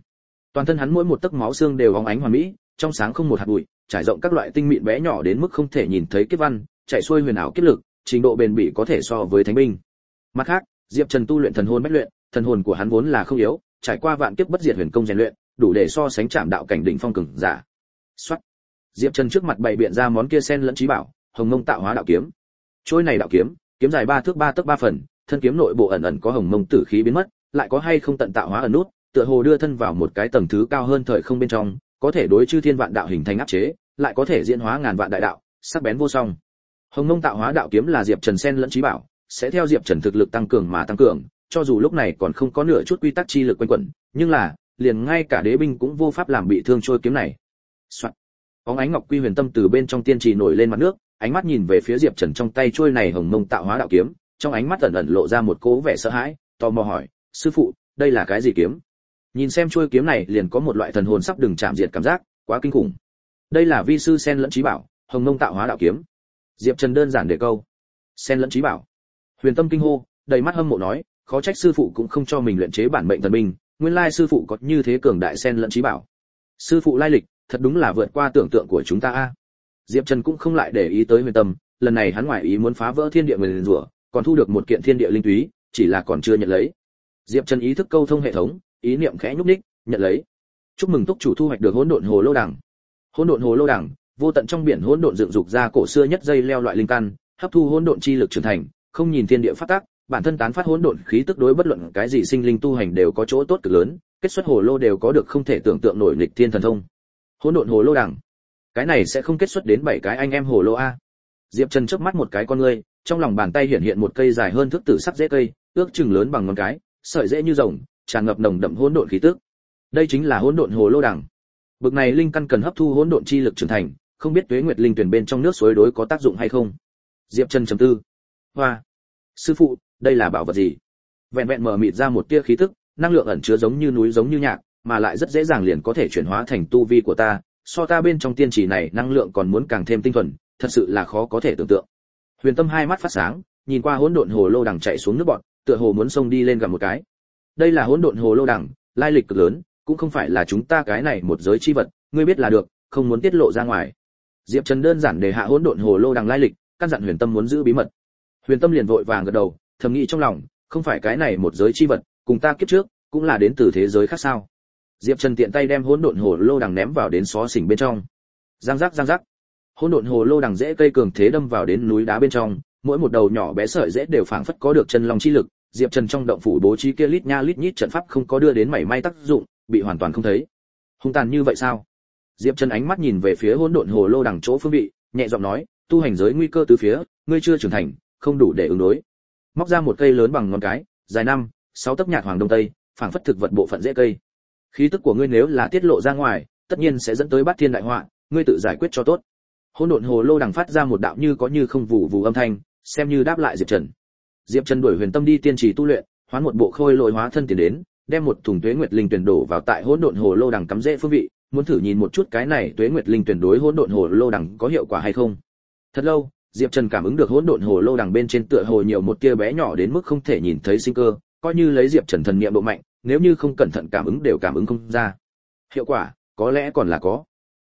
Toàn thân hắn mỗi một tấc máu xương đều óng ánh hoàn mỹ, trong sáng không một hạt bụi, trải rộng các loại tinh mịn bé nhỏ đến mức không thể nhìn thấy kiếp văn, chạy xuôi huyền ảo kiếp lực, trình độ bền bỉ có thể so với thánh binh. Mặt khác, Diệp Trần tu luyện thần hồn bách luyện, thần hồn của hắn vốn là không yếu, trải qua vạn kiếp bất diệt huyền công rèn luyện, đủ để so sánh chạm đạo cảnh đỉnh phong cường giả. Soát. Diệp Trần trước mặt bày biện ra món kia sen lẫn trí bảo, Hồng Mông Tạo Hóa đạo kiếm. Trôi này đạo kiếm, kiếm dài 3 thước 3 tấc 3 phần, thân kiếm nội bộ ẩn ẩn có hồng mông tử khí biến mất, lại có hay không tận tạo hóa ẩn nút, tựa hồ đưa thân vào một cái tầng thứ cao hơn thời không bên trong, có thể đối chư thiên vạn đạo hình thành áp chế, lại có thể diễn hóa ngàn vạn đại đạo, sắc bén vô song. Hồng Mông Tạo Hóa đạo kiếm là Diệp Trần sen lẫn trí bảo, sẽ theo Diệp Trần thực lực tăng cường mà tăng cường, cho dù lúc này còn không có nửa chút quy tắc chi lực quanh quẩn, nhưng là, liền ngay cả đế binh cũng vô pháp làm bị thương trôi kiếm này. Soạn. Bóng ánh ngọc quy huyền tâm từ bên trong tiên trì nổi lên mặt nước, ánh mắt nhìn về phía Diệp Trần trong tay trôi này Hồng Mông Tạo Hóa đạo kiếm, trong ánh mắt ẩn ẩn lộ ra một cố vẻ sợ hãi, tò mò hỏi, sư phụ, đây là cái gì kiếm? Nhìn xem trôi kiếm này liền có một loại thần hồn sắp đừng chạm diệt cảm giác, quá kinh khủng. Đây là vi sư sen lẫn trí bảo, Hồng Mông Tạo Hóa đạo kiếm. Diệp Trần đơn giản đề câu. Sen lẫn trí bảo. Huyền tâm kinh hô, đầy mắt hâm mộ nói, khó trách sư phụ cũng không cho mình luyện chế bản mệnh thần binh, nguyên lai sư phụ có như thế cường đại sen lẫn trí bảo. Sư phụ lai lịch, thật đúng là vượt qua tưởng tượng của chúng ta a. Diệp Trần cũng không lại để ý tới huyền tâm, lần này hắn ngoại ý muốn phá vỡ thiên địa nguyên rủa, còn thu được một kiện thiên địa linh túy, chỉ là còn chưa nhận lấy. Diệp Trần ý thức câu thông hệ thống, ý niệm khẽ nhúc nhích, nhận lấy. Chúc mừng túc chủ thu hoạch được hỗn độn hồ lô đằng. Hỗn độn hồ lô đằng, vô tận trong biển hỗn độn dựng dục ra cổ xưa nhất dây leo loại linh căn, hấp thu hỗn độn chi lực trưởng thành, không nhìn thiên địa phát tác, bản thân tán phát hỗn độn khí tức đối bất luận cái gì sinh linh tu hành đều có chỗ tốt cực lớn, kết xuất hồ lô đều có được không thể tưởng tượng nổi nghịch thiên thần thông. Hỗn độn hồ lô đằng, cái này sẽ không kết xuất đến 7 cái anh em hồ lô a. Diệp Trần chớp mắt một cái con ngươi, trong lòng bàn tay hiện hiện một cây dài hơn thước tử sắc rễ cây, ước chừng lớn bằng ngón cái, sợi rễ như rồng, tràn ngập nồng đậm hỗn độn khí tức. Đây chính là hỗn độn hồ lô đằng. Bực này linh căn cần hấp thu hỗn độn chi lực trưởng thành, không biết tuế nguyệt linh tuyển bên trong nước suối đối có tác dụng hay không. Diệp Trần trầm tư. Hoa, sư phụ, đây là bảo vật gì? Vẹn vẹn mở mịt ra một tia khí tức, năng lượng ẩn chứa giống như núi giống như nhạc, mà lại rất dễ dàng liền có thể chuyển hóa thành tu vi của ta, so ta bên trong tiên chỉ này năng lượng còn muốn càng thêm tinh thuần, thật sự là khó có thể tưởng tượng. Huyền Tâm hai mắt phát sáng, nhìn qua hỗn độn hồ lô đằng chạy xuống nước bọt, tựa hồ muốn xông đi lên gặp một cái. Đây là hỗn độn hồ lô đằng, lai lịch cực lớn, cũng không phải là chúng ta cái này một giới chi vật, ngươi biết là được, không muốn tiết lộ ra ngoài. Diệp Trần đơn giản đề hạ hỗn độn hồ lô đằng lai lịch, căn dặn Huyền Tâm muốn giữ bí mật. Huyền Tâm liền vội vàng gật đầu, thầm nghĩ trong lòng, không phải cái này một giới chi vật, cùng ta kiếp trước, cũng là đến từ thế giới khác sao? Diệp Trần tiện tay đem hỗn độn hồ lô đằng ném vào đến xó xỉnh bên trong. Giang rắc, hỗn độn hồ lô đằng rễ cây cường thế đâm vào đến núi đá bên trong, mỗi một đầu nhỏ bé sợi rễ đều phảng phất có được chân long chi lực. Diệp Trần trong động phủ bố trí kia lít nha lít nhít trận pháp không có đưa đến mảy may tác dụng, bị hoàn toàn không thấy. Hung tàn như vậy sao? Diệp Trần ánh mắt nhìn về phía hỗn độn hồ lô đằng chỗ phương vị, nhẹ giọng nói, tu hành giới nguy cơ tứ phía, ngươi chưa trưởng thành, không đủ để ứng đối. Móc ra một cây lớn bằng ngón cái, dài 5-6 tấc nhạt hoàng đông tây, phảng phất thực vật bộ phận rễ cây. Khí tức của ngươi nếu là tiết lộ ra ngoài, tất nhiên sẽ dẫn tới bát thiên đại họa, ngươi tự giải quyết cho tốt. Hỗn độn hồ lô đằng phát ra một đạo như có như không vù vù âm thanh, xem như đáp lại Diệp Trần. Diệp Trần đuổi Huyền Tâm đi tiên trì tu luyện, hoán một bộ khôi lỗi hóa thân tiền đến, đem một thùng tuế nguyệt linh tuyển đổ vào tại hỗn độn hồ lô đằng cắm rễ phương vị, muốn thử nhìn một chút cái này tuế nguyệt linh tuyển đối hỗn độn hồ lô đằng có hiệu quả hay không. Thật lâu, Diệp Trần cảm ứng được hỗn độn hồ lô đằng bên trên tựa hồ nhiều một tia bé nhỏ đến mức không thể nhìn thấy sinh cơ, coi như lấy Diệp Trần thần niệm độ mạnh, nếu như không cẩn thận cảm ứng đều cảm ứng không ra. Hiệu quả, có lẽ còn là có.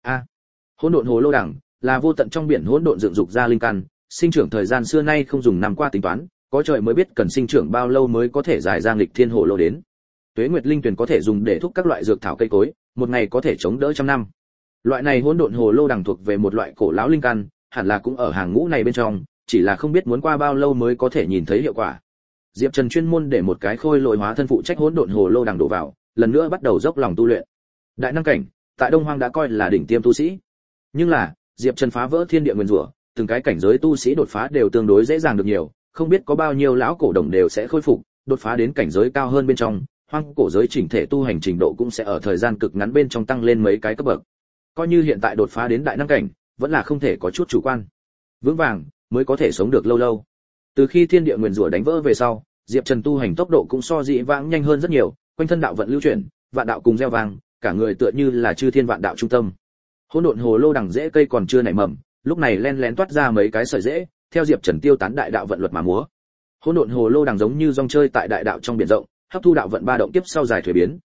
Hỗn độn hồ lô đằng là vô tận trong biển hỗn độn dựng dục ra linh căn, sinh trưởng thời gian xưa nay không dùng năm qua tính toán, có trời mới biết cần sinh trưởng bao lâu mới có thể giải ra nghịch thiên hồ lô đến. Tuế nguyệt linh tuyển có thể dùng để thúc các loại dược thảo cây cối, một ngày có thể chống đỡ trăm năm. Loại này hỗn độn hồ lô đằng thuộc về một loại cổ lão linh căn, hẳn là cũng ở hàng ngũ này bên trong, chỉ là không biết muốn qua bao lâu mới có thể nhìn thấy hiệu quả. Diệp Trần chuyên môn để một cái khôi lỗi hóa thân phụ trách hỗn độn hồ lô đằng đổ vào, lần nữa bắt đầu dốc lòng tu luyện. Đại năng cảnh, tại Đông Hoang đã coi là đỉnh tiêm tu sĩ. Nhưng là, Diệp Trần phá vỡ thiên địa nguyên rủa, từng cái cảnh giới tu sĩ đột phá đều tương đối dễ dàng được nhiều, không biết có bao nhiêu lão cổ đồng đều sẽ khôi phục, đột phá đến cảnh giới cao hơn bên trong, hoang cổ giới chỉnh thể tu hành trình độ cũng sẽ ở thời gian cực ngắn bên trong tăng lên mấy cái cấp bậc. Coi như hiện tại đột phá đến đại năng cảnh, vẫn là không thể có chút chủ quan. Vững vàng mới có thể sống được lâu lâu. Từ khi thiên địa nguyên rủa đánh vỡ về sau, Diệp Trần tu hành tốc độ cũng so dị vãng nhanh hơn rất nhiều, quanh thân đạo vận lưu chuyển, vạn đạo cùng gieo vang, cả người tựa như là chư thiên vạn đạo trung tâm. Hỗn độn hồ lô đằng rễ cây còn chưa nảy mầm, lúc này len lén toát ra mấy cái sợi rễ, theo Diệp Trần tiêu tán đại đạo vận luật mà múa. Hỗn độn hồ lô đằng giống như rong chơi tại đại đạo trong biển rộng, hấp thu đạo vận ba động tiếp sau dài thuế biến,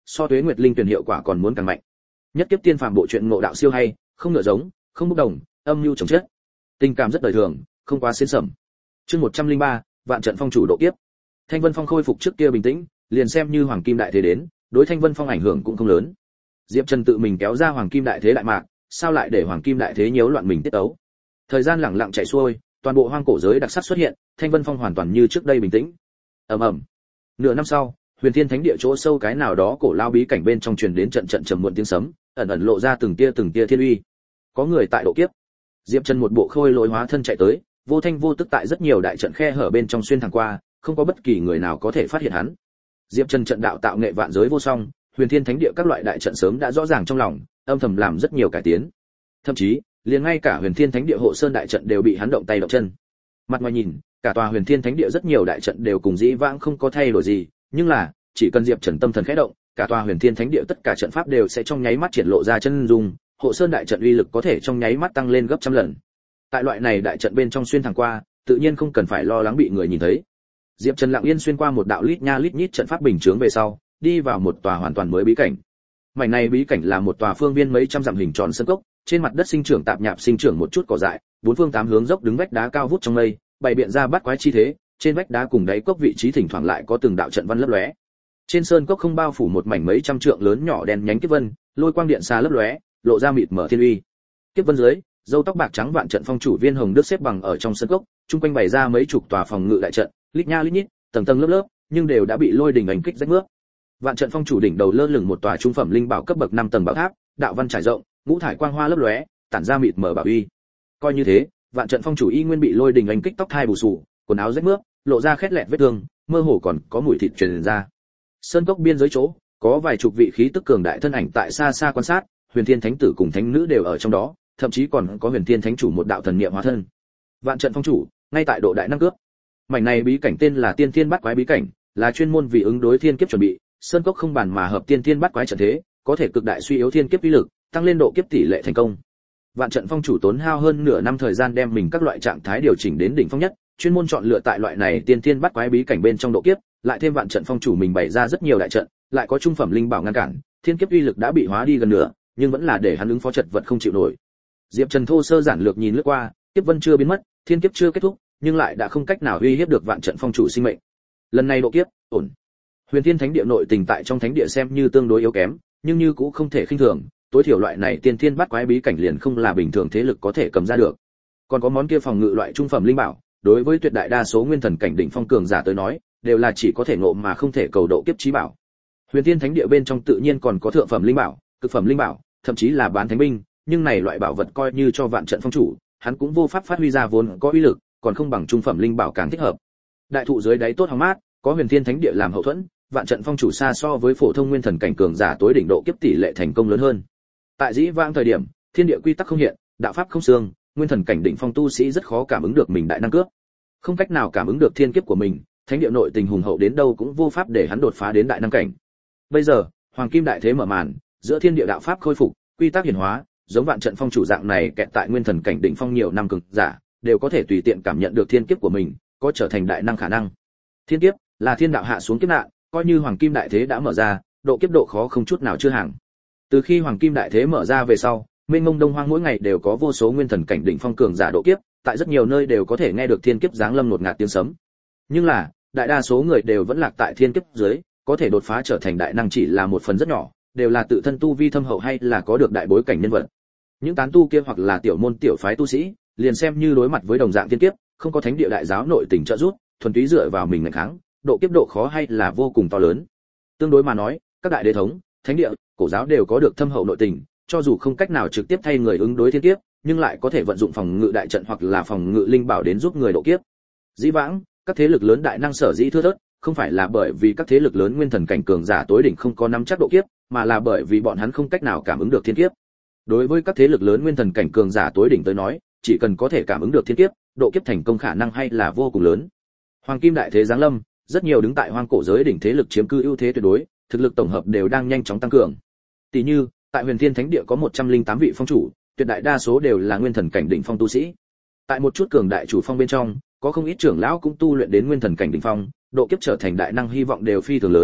so Tuế Nguyệt Linh tuyển hiệu quả còn muốn càng mạnh. Nhất kiếp tiên phàm bộ truyện ngộ đạo siêu hay, không ngựa giống, không bốc đồng, âm mưu chồng chất. Tình cảm rất đời thường, không quá xiên sẩm. Chương 103, Vạn trận phong chủ độ kiếp. Thanh Vân Phong khôi phục trước kia bình tĩnh, liền xem như Hoàng Kim Đại Thế đến, đối Thanh Vân Phong ảnh hưởng cũng không lớn. Diệp Trần tự mình kéo ra Hoàng Kim Đại Thế đại mạc, sao lại để Hoàng Kim Đại Thế nhiễu loạn mình tiết tấu. Thời gian lặng lặng chạy xuôi, toàn bộ hoang cổ giới đặc sắc xuất hiện, Thanh Vân Phong hoàn toàn như trước đây bình tĩnh. Ầm ầm. Nửa năm sau, Huyền Thiên Thánh Địa chỗ sâu cái nào đó cổ lao bí cảnh bên trong truyền đến trận trận trầm muộn tiếng sấm, ẩn ẩn lộ ra từng tia thiên uy. Có người tại độ kiếp. Diệp Trần một bộ khôi lỗi hóa thân chạy tới, vô thanh vô tức tại rất nhiều đại trận khe hở bên trong xuyên thẳng qua, không có bất kỳ người nào có thể phát hiện hắn. Diệp Trần trận đạo tạo nghệ vạn giới vô song, Huyền Thiên Thánh Địa các loại đại trận sớm đã rõ ràng trong lòng, âm thầm làm rất nhiều cải tiến. Thậm chí, liền ngay cả Huyền Thiên Thánh Địa hộ sơn đại trận đều bị hắn động tay động chân. Mặt ngoài nhìn, cả tòa Huyền Thiên Thánh Địa rất nhiều đại trận đều cùng dĩ vãng không có thay đổi gì, nhưng là, chỉ cần Diệp Trần tâm thần khẽ động, cả tòa Huyền Thiên Thánh Địa tất cả trận pháp đều sẽ trong nháy mắt triển lộ ra chân dung, hộ sơn đại trận uy lực có thể trong nháy mắt tăng lên gấp trăm lần. Tại loại này đại trận bên trong xuyên thẳng qua, tự nhiên không cần phải lo lắng bị người nhìn thấy. Diệp Trần lặng yên xuyên qua một đạo lít nha lít nhít trận pháp bình chướng về sau, đi vào một tòa hoàn toàn mới bí cảnh. Mảnh này bí cảnh là một tòa phương viên mấy trăm dặm hình tròn sân cốc, trên mặt đất sinh trưởng tạp nhạp sinh trưởng một chút cỏ dại, bốn phương tám hướng dốc đứng vách đá cao vút trong mây, bày biện ra bát quái chi thế, trên vách đá cùng đáy cốc vị trí thỉnh thoảng lại có từng đạo trận văn lấp lóe. Trên sơn cốc không bao phủ một mảnh mấy trăm trượng lớn nhỏ đen nhánh kiếp vân, lôi quang điện xa lấp lóe, lộ ra mịt mờ thiên uy. Kiếp vân dưới, râu tóc bạc trắng Vạn trận phong chủ Viên Hồng Đức xếp bằng ở trong sân cốc, trung quanh bày ra mấy chục tòa phòng ngự đại trận, lít nha lít nhít, tầng tầng lớp lớp, nhưng đều đã bị lôi đình đánh kích rách mướp. Vạn trận phong chủ đỉnh đầu lơ lửng một tòa trung phẩm linh bảo cấp bậc 5 tầng bảo tháp, đạo văn trải rộng, ngũ thải quang hoa lấp lóe, tản ra mịt mờ bảo uy. Coi như thế, Vạn trận phong chủ y nguyên bị lôi đình đánh kích tóc thai bù xù, quần áo rách mướp, lộ ra khét lẹt vết thương, mơ hồ còn có mùi thịt truyền ra. Sơn cốc biên giới chỗ, có vài chục vị khí tức cường đại thân ảnh tại xa xa quan sát, Huyền Thiên Thánh tử cùng thánh nữ đều ở trong đó, thậm chí còn có Huyền Thiên Thánh chủ một đạo thần niệm hóa thân. Vạn trận phong chủ, ngay tại độ đại năng cướp. Mảnh này bí cảnh tên là Tiên Thiên Bát Quái bí cảnh, là chuyên môn vì ứng đối thiên kiếp chuẩn bị, sơn cốc không bàn mà hợp Tiên Thiên Bát Quái trận thế, có thể cực đại suy yếu thiên kiếp uy lực, tăng lên độ kiếp tỷ lệ thành công. Vạn trận phong chủ tốn hao hơn nửa năm thời gian đem mình các loại trạng thái điều chỉnh đến đỉnh phong nhất, chuyên môn chọn lựa tại loại này Tiên Thiên Bát Quái bí cảnh bên trong độ kiếp, lại thêm Vạn trận phong chủ mình bày ra rất nhiều đại trận, lại có trung phẩm linh bảo ngăn cản, thiên kiếp uy lực đã bị hóa đi gần nửa, nhưng vẫn là để hắn ứng phó chật vật không chịu nổi. Diệp Trần thô sơ giản lược nhìn lướt qua, kiếp vân chưa biến mất, thiên kiếp chưa kết thúc, nhưng lại đã không cách nào uy hiếp được Vạn trận phong chủ sinh mệnh. Lần này độ kiếp, ổn. Huyền Thiên Thánh Địa nội tình tại trong thánh địa xem như tương đối yếu kém, nhưng như cũng không thể khinh thường, tối thiểu loại này Tiên Thiên Bát Quái bí cảnh liền không là bình thường thế lực có thể cầm ra được. Còn có món kia phòng ngự loại trung phẩm linh bảo, đối với tuyệt đại đa số nguyên thần cảnh đỉnh phong cường giả tới nói, đều là chỉ có thể ngộ mà không thể cầu độ kiếp chí bảo. Huyền Thiên Thánh Địa bên trong tự nhiên còn có thượng phẩm linh bảo, cực phẩm linh bảo, thậm chí là bán thánh binh, nhưng này loại bảo vật coi như cho Vạn trận phong chủ, hắn cũng vô pháp phát huy ra vốn có uy lực, còn không bằng trung phẩm linh bảo càng thích hợp. Đại thụ dưới đáy tốt hóng mát, có Huyền Thiên Thánh Địa làm hậu thuẫn, Vạn trận phong chủ xa so với phổ thông nguyên thần cảnh cường giả tối đỉnh độ kiếp tỷ lệ thành công lớn hơn. Tại dĩ vãng thời điểm, thiên địa quy tắc không hiện, đạo pháp không xương, nguyên thần cảnh đỉnh phong tu sĩ rất khó cảm ứng được mình đại năng cướp. Không cách nào cảm ứng được thiên kiếp của mình, thánh địa nội tình hùng hậu đến đâu cũng vô pháp để hắn đột phá đến đại năng cảnh. Bây giờ, Hoàng Kim Đại Thế mở màn, giữa thiên địa đạo pháp khôi phục, quy tắc hiển hóa, giống Vạn trận phong chủ dạng này kẹt tại nguyên thần cảnh đỉnh phong nhiều năm cường giả, đều có thể tùy tiện cảm nhận được thiên kiếp của mình, có trở thành đại năng khả năng. Thiên kiếp là thiên đạo hạ xuống kiếp nạn, coi như Hoàng Kim Đại Thế đã mở ra, độ kiếp độ khó không chút nào chưa hàng. Từ khi Hoàng Kim Đại Thế mở ra về sau, mênh mông đông hoang mỗi ngày đều có vô số nguyên thần cảnh đỉnh phong cường giả độ kiếp, tại rất nhiều nơi đều có thể nghe được thiên kiếp giáng lâm ngột ngạt tiếng sấm. Nhưng là, đại đa số người đều vẫn lạc tại thiên kiếp dưới, có thể đột phá trở thành đại năng chỉ là một phần rất nhỏ, đều là tự thân tu vi thâm hậu hay là có được đại bối cảnh nhân vật. Những tán tu kia hoặc là tiểu môn tiểu phái tu sĩ, liền xem như đối mặt với đồng dạng thiên kiếp, không có thánh địa đại giáo nội tình trợ giúp, thuần túy dựa vào mình ngày kháng, độ kiếp độ khó hay là vô cùng to lớn. Tương đối mà nói, các đại đế thống, thánh địa, cổ giáo đều có được thâm hậu nội tình, cho dù không cách nào trực tiếp thay người ứng đối thiên kiếp, nhưng lại có thể vận dụng phòng ngự đại trận hoặc là phòng ngự linh bảo đến giúp người độ kiếp. Dĩ vãng, các thế lực lớn đại năng sở dĩ thưa thớt, không phải là bởi vì các thế lực lớn nguyên thần cảnh cường giả tối đỉnh không có nắm chắc độ kiếp, mà là bởi vì bọn hắn không cách nào cảm ứng được thiên kiếp. Đối với các thế lực lớn nguyên thần cảnh cường giả tối đỉnh tới nói, chỉ cần có thể cảm ứng được thiên kiếp, độ kiếp thành công khả năng hay là vô cùng lớn. Hoàng Kim Đại Thế giáng lâm, rất nhiều đứng tại hoang cổ giới đỉnh thế lực chiếm cư ưu thế tuyệt đối, thực lực tổng hợp đều đang nhanh chóng tăng cường. Tỷ như, tại Huyền Thiên Thánh Địa có 108 vị phong chủ, tuyệt đại đa số đều là nguyên thần cảnh đỉnh phong tu sĩ. Tại một chút cường đại chủ phong bên trong, có không ít trưởng lão cũng tu luyện đến nguyên thần cảnh đỉnh phong, độ kiếp trở thành đại năng hy vọng đều phi thường lớn.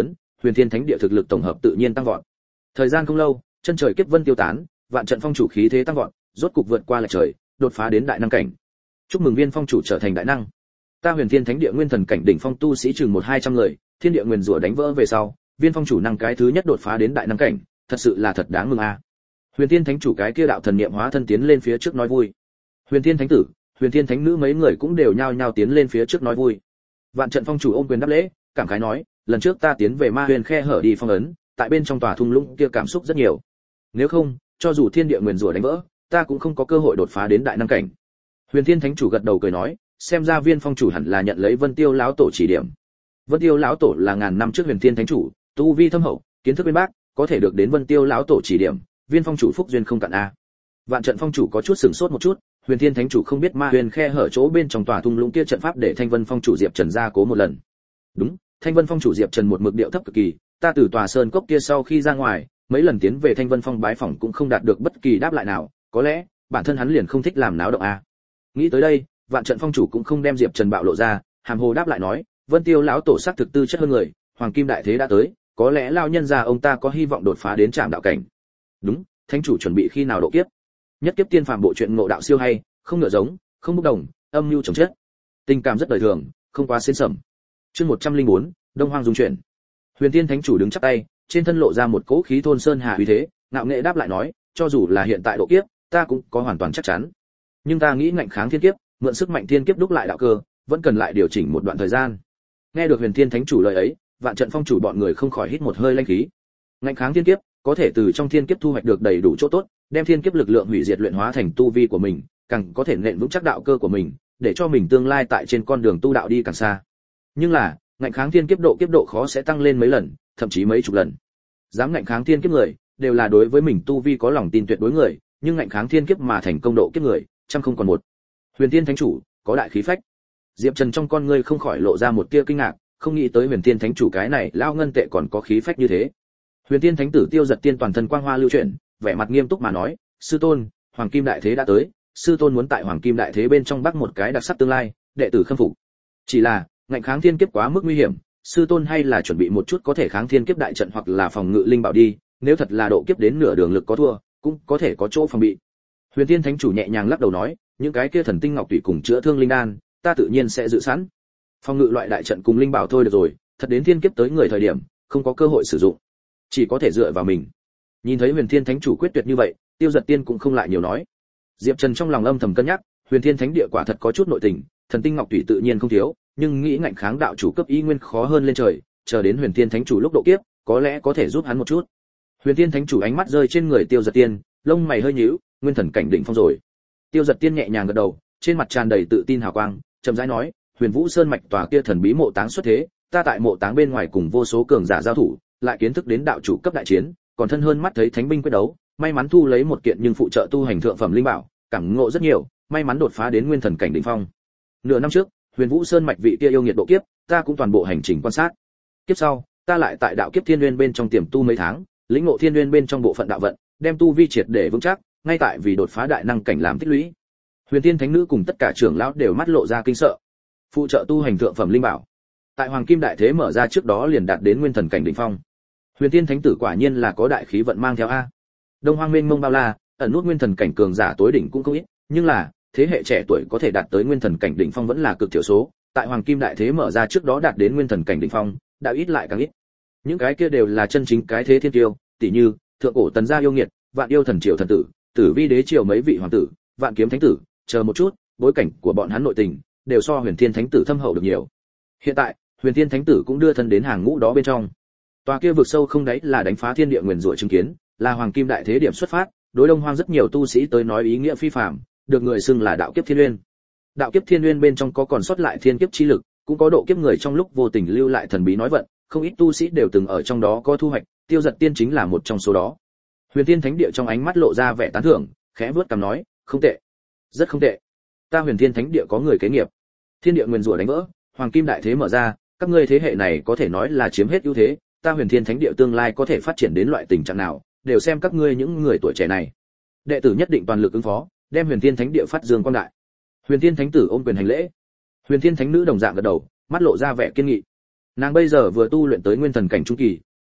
Huyền Thiên Thánh Địa thực lực tổng hợp tự nhiên tăng vọt. Thời gian không lâu, chân trời kiếp vân tiêu tán, vạn trận phong chủ khí thế tăng vọt, rốt cục vượt qua lệch trời, đột phá đến đại năng cảnh. Chúc mừng Viên phong chủ trở thành đại năng. Ta Huyền Thiên Thánh Địa nguyên thần cảnh đỉnh phong tu sĩ chừng 1-200 người, thiên địa nguyên rủa đánh vỡ về sau, Viên phong chủ năng cái thứ nhất đột phá đến đại năng cảnh, thật sự là thật đáng mừng a. Huyền Thiên Thánh chủ cái kia đạo thần niệm hóa thân tiến lên phía trước nói vui. Huyền Thiên Thánh tử, Huyền Thiên Thánh nữ mấy người cũng đều nhao nhao tiến lên phía trước nói vui. Vạn trận phong chủ ôm quyền đáp lễ, cảm khái nói, lần trước ta tiến về Ma Huyền khe hở đi phong ấn, tại bên trong tòa thung lũng kia cảm xúc rất nhiều. Nếu không, cho dù thiên địa nguyên rủa đánh vỡ, ta cũng không có cơ hội đột phá đến đại năng cảnh. Huyền Thiên Thánh chủ gật đầu cười nói, xem ra Viên phong chủ hẳn là nhận lấy Vân Tiêu lão tổ chỉ điểm. Vân Tiêu lão tổ là ngàn năm trước Huyền Thiên Thánh chủ, tu vi thâm hậu, kiến thức bên bác, có thể được đến Vân Tiêu lão tổ chỉ điểm, Viên phong chủ phúc duyên không cạn a. Vạn trận phong chủ có chút sửng sốt một chút, Huyền Thiên Thánh chủ không biết Ma Huyền khe hở chỗ bên trong tòa thung lũng kia trận pháp để Thanh Vân phong chủ Diệp Trần ra cố một lần. Đúng, Thanh Vân phong chủ Diệp Trần một mực điệu thấp cực kỳ, ta từ tòa sơn cốc kia sau khi ra ngoài, mấy lần tiến về Thanh Vân phong bái phỏng cũng không đạt được bất kỳ đáp lại nào, có lẽ bản thân hắn liền không thích làm náo động a. Nghĩ tới đây, Vạn trận phong chủ cũng không đem Diệp Trần bạo lộ ra, hàm hồ đáp lại nói, Vân Tiêu lão tổ sắc thực tư chất hơn người, hoàng kim đại thế đã tới, có lẽ lão nhân gia ông ta có hy vọng đột phá đến trạm đạo cảnh. Đúng, thánh chủ chuẩn bị khi nào độ kiếp? Nhất kiếp tiên phàm bộ truyện ngộ đạo siêu hay, không ngựa giống, không bốc đồng, âm mưu chồng chết. Tình cảm rất đời thường, không quá xến sẩm. Chương 104, Đông Hoang dung chuyển. Huyền Thiên Thánh chủ đứng chắp tay, trên thân lộ ra một cỗ khí thôn sơn hà uy thế, ngạo nghệ đáp lại nói, cho dù là hiện tại độ kiếp, ta cũng có hoàn toàn chắc chắn. Nhưng ta nghĩ ngạnh kháng thiên kiếp, mượn sức mạnh thiên kiếp đúc lại đạo cơ, vẫn cần lại điều chỉnh một đoạn thời gian. Nghe được Huyền Thiên Thánh chủ lời ấy, Vạn trận phong chủ bọn người không khỏi hít một hơi linh khí. Ngạnh kháng thiên kiếp, có thể từ trong thiên kiếp thu hoạch được đầy đủ chỗ tốt, đem thiên kiếp lực lượng hủy diệt luyện hóa thành tu vi của mình, càng có thể nện vững chắc đạo cơ của mình, để cho mình tương lai tại trên con đường tu đạo đi càng xa. Nhưng là, ngạnh kháng thiên kiếp độ khó sẽ tăng lên mấy lần, thậm chí mấy chục lần. Dám ngạnh kháng thiên kiếp người, đều là đối với mình tu vi có lòng tin tuyệt đối người, nhưng ngạnh kháng thiên kiếp mà thành công độ kiếp người, trăm không còn một. Huyền Thiên Thánh chủ, có đại khí phách. Diệp Trần trong con ngươi không khỏi lộ ra một tia kinh ngạc, không nghĩ tới Huyền Thiên Thánh chủ cái này lao ngân tệ còn có khí phách như thế. Huyền Thiên Thánh tử Tiêu Giật Tiên toàn thân quang hoa lưu chuyển, vẻ mặt nghiêm túc mà nói, sư tôn, hoàng kim đại thế đã tới, sư tôn muốn tại hoàng kim đại thế bên trong bắt một cái đặc sắc tương lai, đệ tử khâm phục. Chỉ là, ngạnh kháng thiên kiếp quá mức nguy hiểm, sư tôn hay là chuẩn bị một chút có thể kháng thiên kiếp đại trận hoặc là phòng ngự linh bảo đi, nếu thật là độ kiếp đến nửa đường lực có thua, cũng có thể có chỗ phòng bị. Huyền Thiên Thánh chủ nhẹ nhàng lắc đầu nói, những cái kia thần tinh ngọc tùy cùng chữa thương linh đan, ta tự nhiên sẽ dự sẵn. Phòng ngự loại đại trận cùng linh bảo thôi được rồi, thật đến thiên kiếp tới người thời điểm, không có cơ hội sử dụng, chỉ có thể dựa vào mình. Nhìn thấy Huyền Thiên Thánh chủ quyết tuyệt như vậy, Tiêu Giật Tiên cũng không lại nhiều nói. Diệp Trần trong lòng âm thầm cân nhắc, Huyền Thiên Thánh địa quả thật có chút nội tình, thần tinh ngọc tùy tự nhiên không thiếu, nhưng nghĩ ngạnh kháng đạo chủ cấp y nguyên khó hơn lên trời, chờ đến Huyền Thiên Thánh chủ lúc độ kiếp, có lẽ có thể giúp hắn một chút. Huyền Thiên Thánh chủ ánh mắt rơi trên người Tiêu Giật Tiên, lông mày hơi nhíu, nguyên thần cảnh đỉnh phong rồi. Tiêu Giật Tiên nhẹ nhàng gật đầu, trên mặt tràn đầy tự tin hào quang, chậm rãi nói, Huyền Vũ Sơn mạch tòa kia thần bí mộ táng xuất thế, ta tại mộ táng bên ngoài cùng vô số cường giả giao thủ, lại kiến thức đến đạo chủ cấp đại chiến, còn thân hơn mắt thấy thánh binh quyết đấu, may mắn thu lấy một kiện nhưng phụ trợ tu hành thượng phẩm linh bảo, cảm ngộ rất nhiều, may mắn đột phá đến nguyên thần cảnh đỉnh phong. Nửa năm trước, Huyền Vũ Sơn mạch vị kia yêu nghiệt độ kiếp, ta cũng toàn bộ hành trình quan sát. Kiếp sau, ta lại tại đạo kiếp thiên nguyên bên trong tiềm tu mấy tháng, lĩnh ngộ thiên nguyên bên trong bộ phận đạo vận, đem tu vi triệt để vững chắc, ngay tại vì đột phá đại năng cảnh làm tích lũy. Huyền Thiên Thánh nữ cùng tất cả trưởng lão đều mắt lộ ra kinh sợ. Phụ trợ tu hành thượng phẩm linh bảo, tại Hoàng Kim đại thế mở ra trước đó liền đạt đến nguyên thần cảnh đỉnh phong. Huyền Thiên Thánh tử quả nhiên là có đại khí vận mang theo a. Đông Hoang mênh mông bao la, ẩn nút nguyên thần cảnh cường giả tối đỉnh cũng không ít, nhưng là thế hệ trẻ tuổi có thể đạt tới nguyên thần cảnh đỉnh phong vẫn là cực thiểu số, tại Hoàng Kim đại thế mở ra trước đó đạt đến nguyên thần cảnh đỉnh phong, đã ít lại càng ít. Những cái kia đều là chân chính cái thế thiên tiêu, tỷ như thượng cổ tần gia yêu nghiệt, vạn yêu thần triều thần tử, tử vi đế triều mấy vị hoàng tử, vạn kiếm thánh tử, chờ một chút, bối cảnh của bọn hắn nội tình đều so Huyền Thiên Thánh tử thâm hậu được nhiều. Hiện tại, Huyền Thiên Thánh tử cũng đưa thân đến hàng ngũ đó bên trong. Tòa kia vực sâu không đáy là đánh phá thiên địa nguyên rủa chứng kiến, là Hoàng Kim đại thế điểm xuất phát, đối Đông Hoang rất nhiều tu sĩ tới nói ý nghĩa phi phàm, được người xưng là đạo kiếp thiên nguyên. Đạo kiếp thiên nguyên bên trong có còn sót lại thiên kiếp chi lực, cũng có độ kiếp người trong lúc vô tình lưu lại thần bí nói vận, không ít tu sĩ đều từng ở trong đó có thu hoạch, Tiêu Giật Tiên chính là một trong số đó. Huyền Thiên Thánh địa trong ánh mắt lộ ra vẻ tán thưởng, khẽ vuốt cằm nói, không tệ, rất không tệ. Ta Huyền Thiên Thánh địa có người kế nghiệp. Thiên địa nguyên rủa đánh vỡ, Hoàng Kim đại thế mở ra, các ngươi thế hệ này có thể nói là chiếm hết ưu thế, ta Huyền Thiên Thánh địa tương lai có thể phát triển đến loại tình trạng nào, đều xem các ngươi những người tuổi trẻ này. Đệ tử nhất định toàn lực ứng phó, đem Huyền Thiên Thánh địa phát dương quang đại. Huyền Thiên Thánh tử ôm quyền hành lễ. Huyền Thiên Thánh nữ đồng dạng gật đầu, mắt lộ ra vẻ kiên nghị. Nàng bây giờ vừa tu luyện tới nguyên thần cảnh trung kỳ,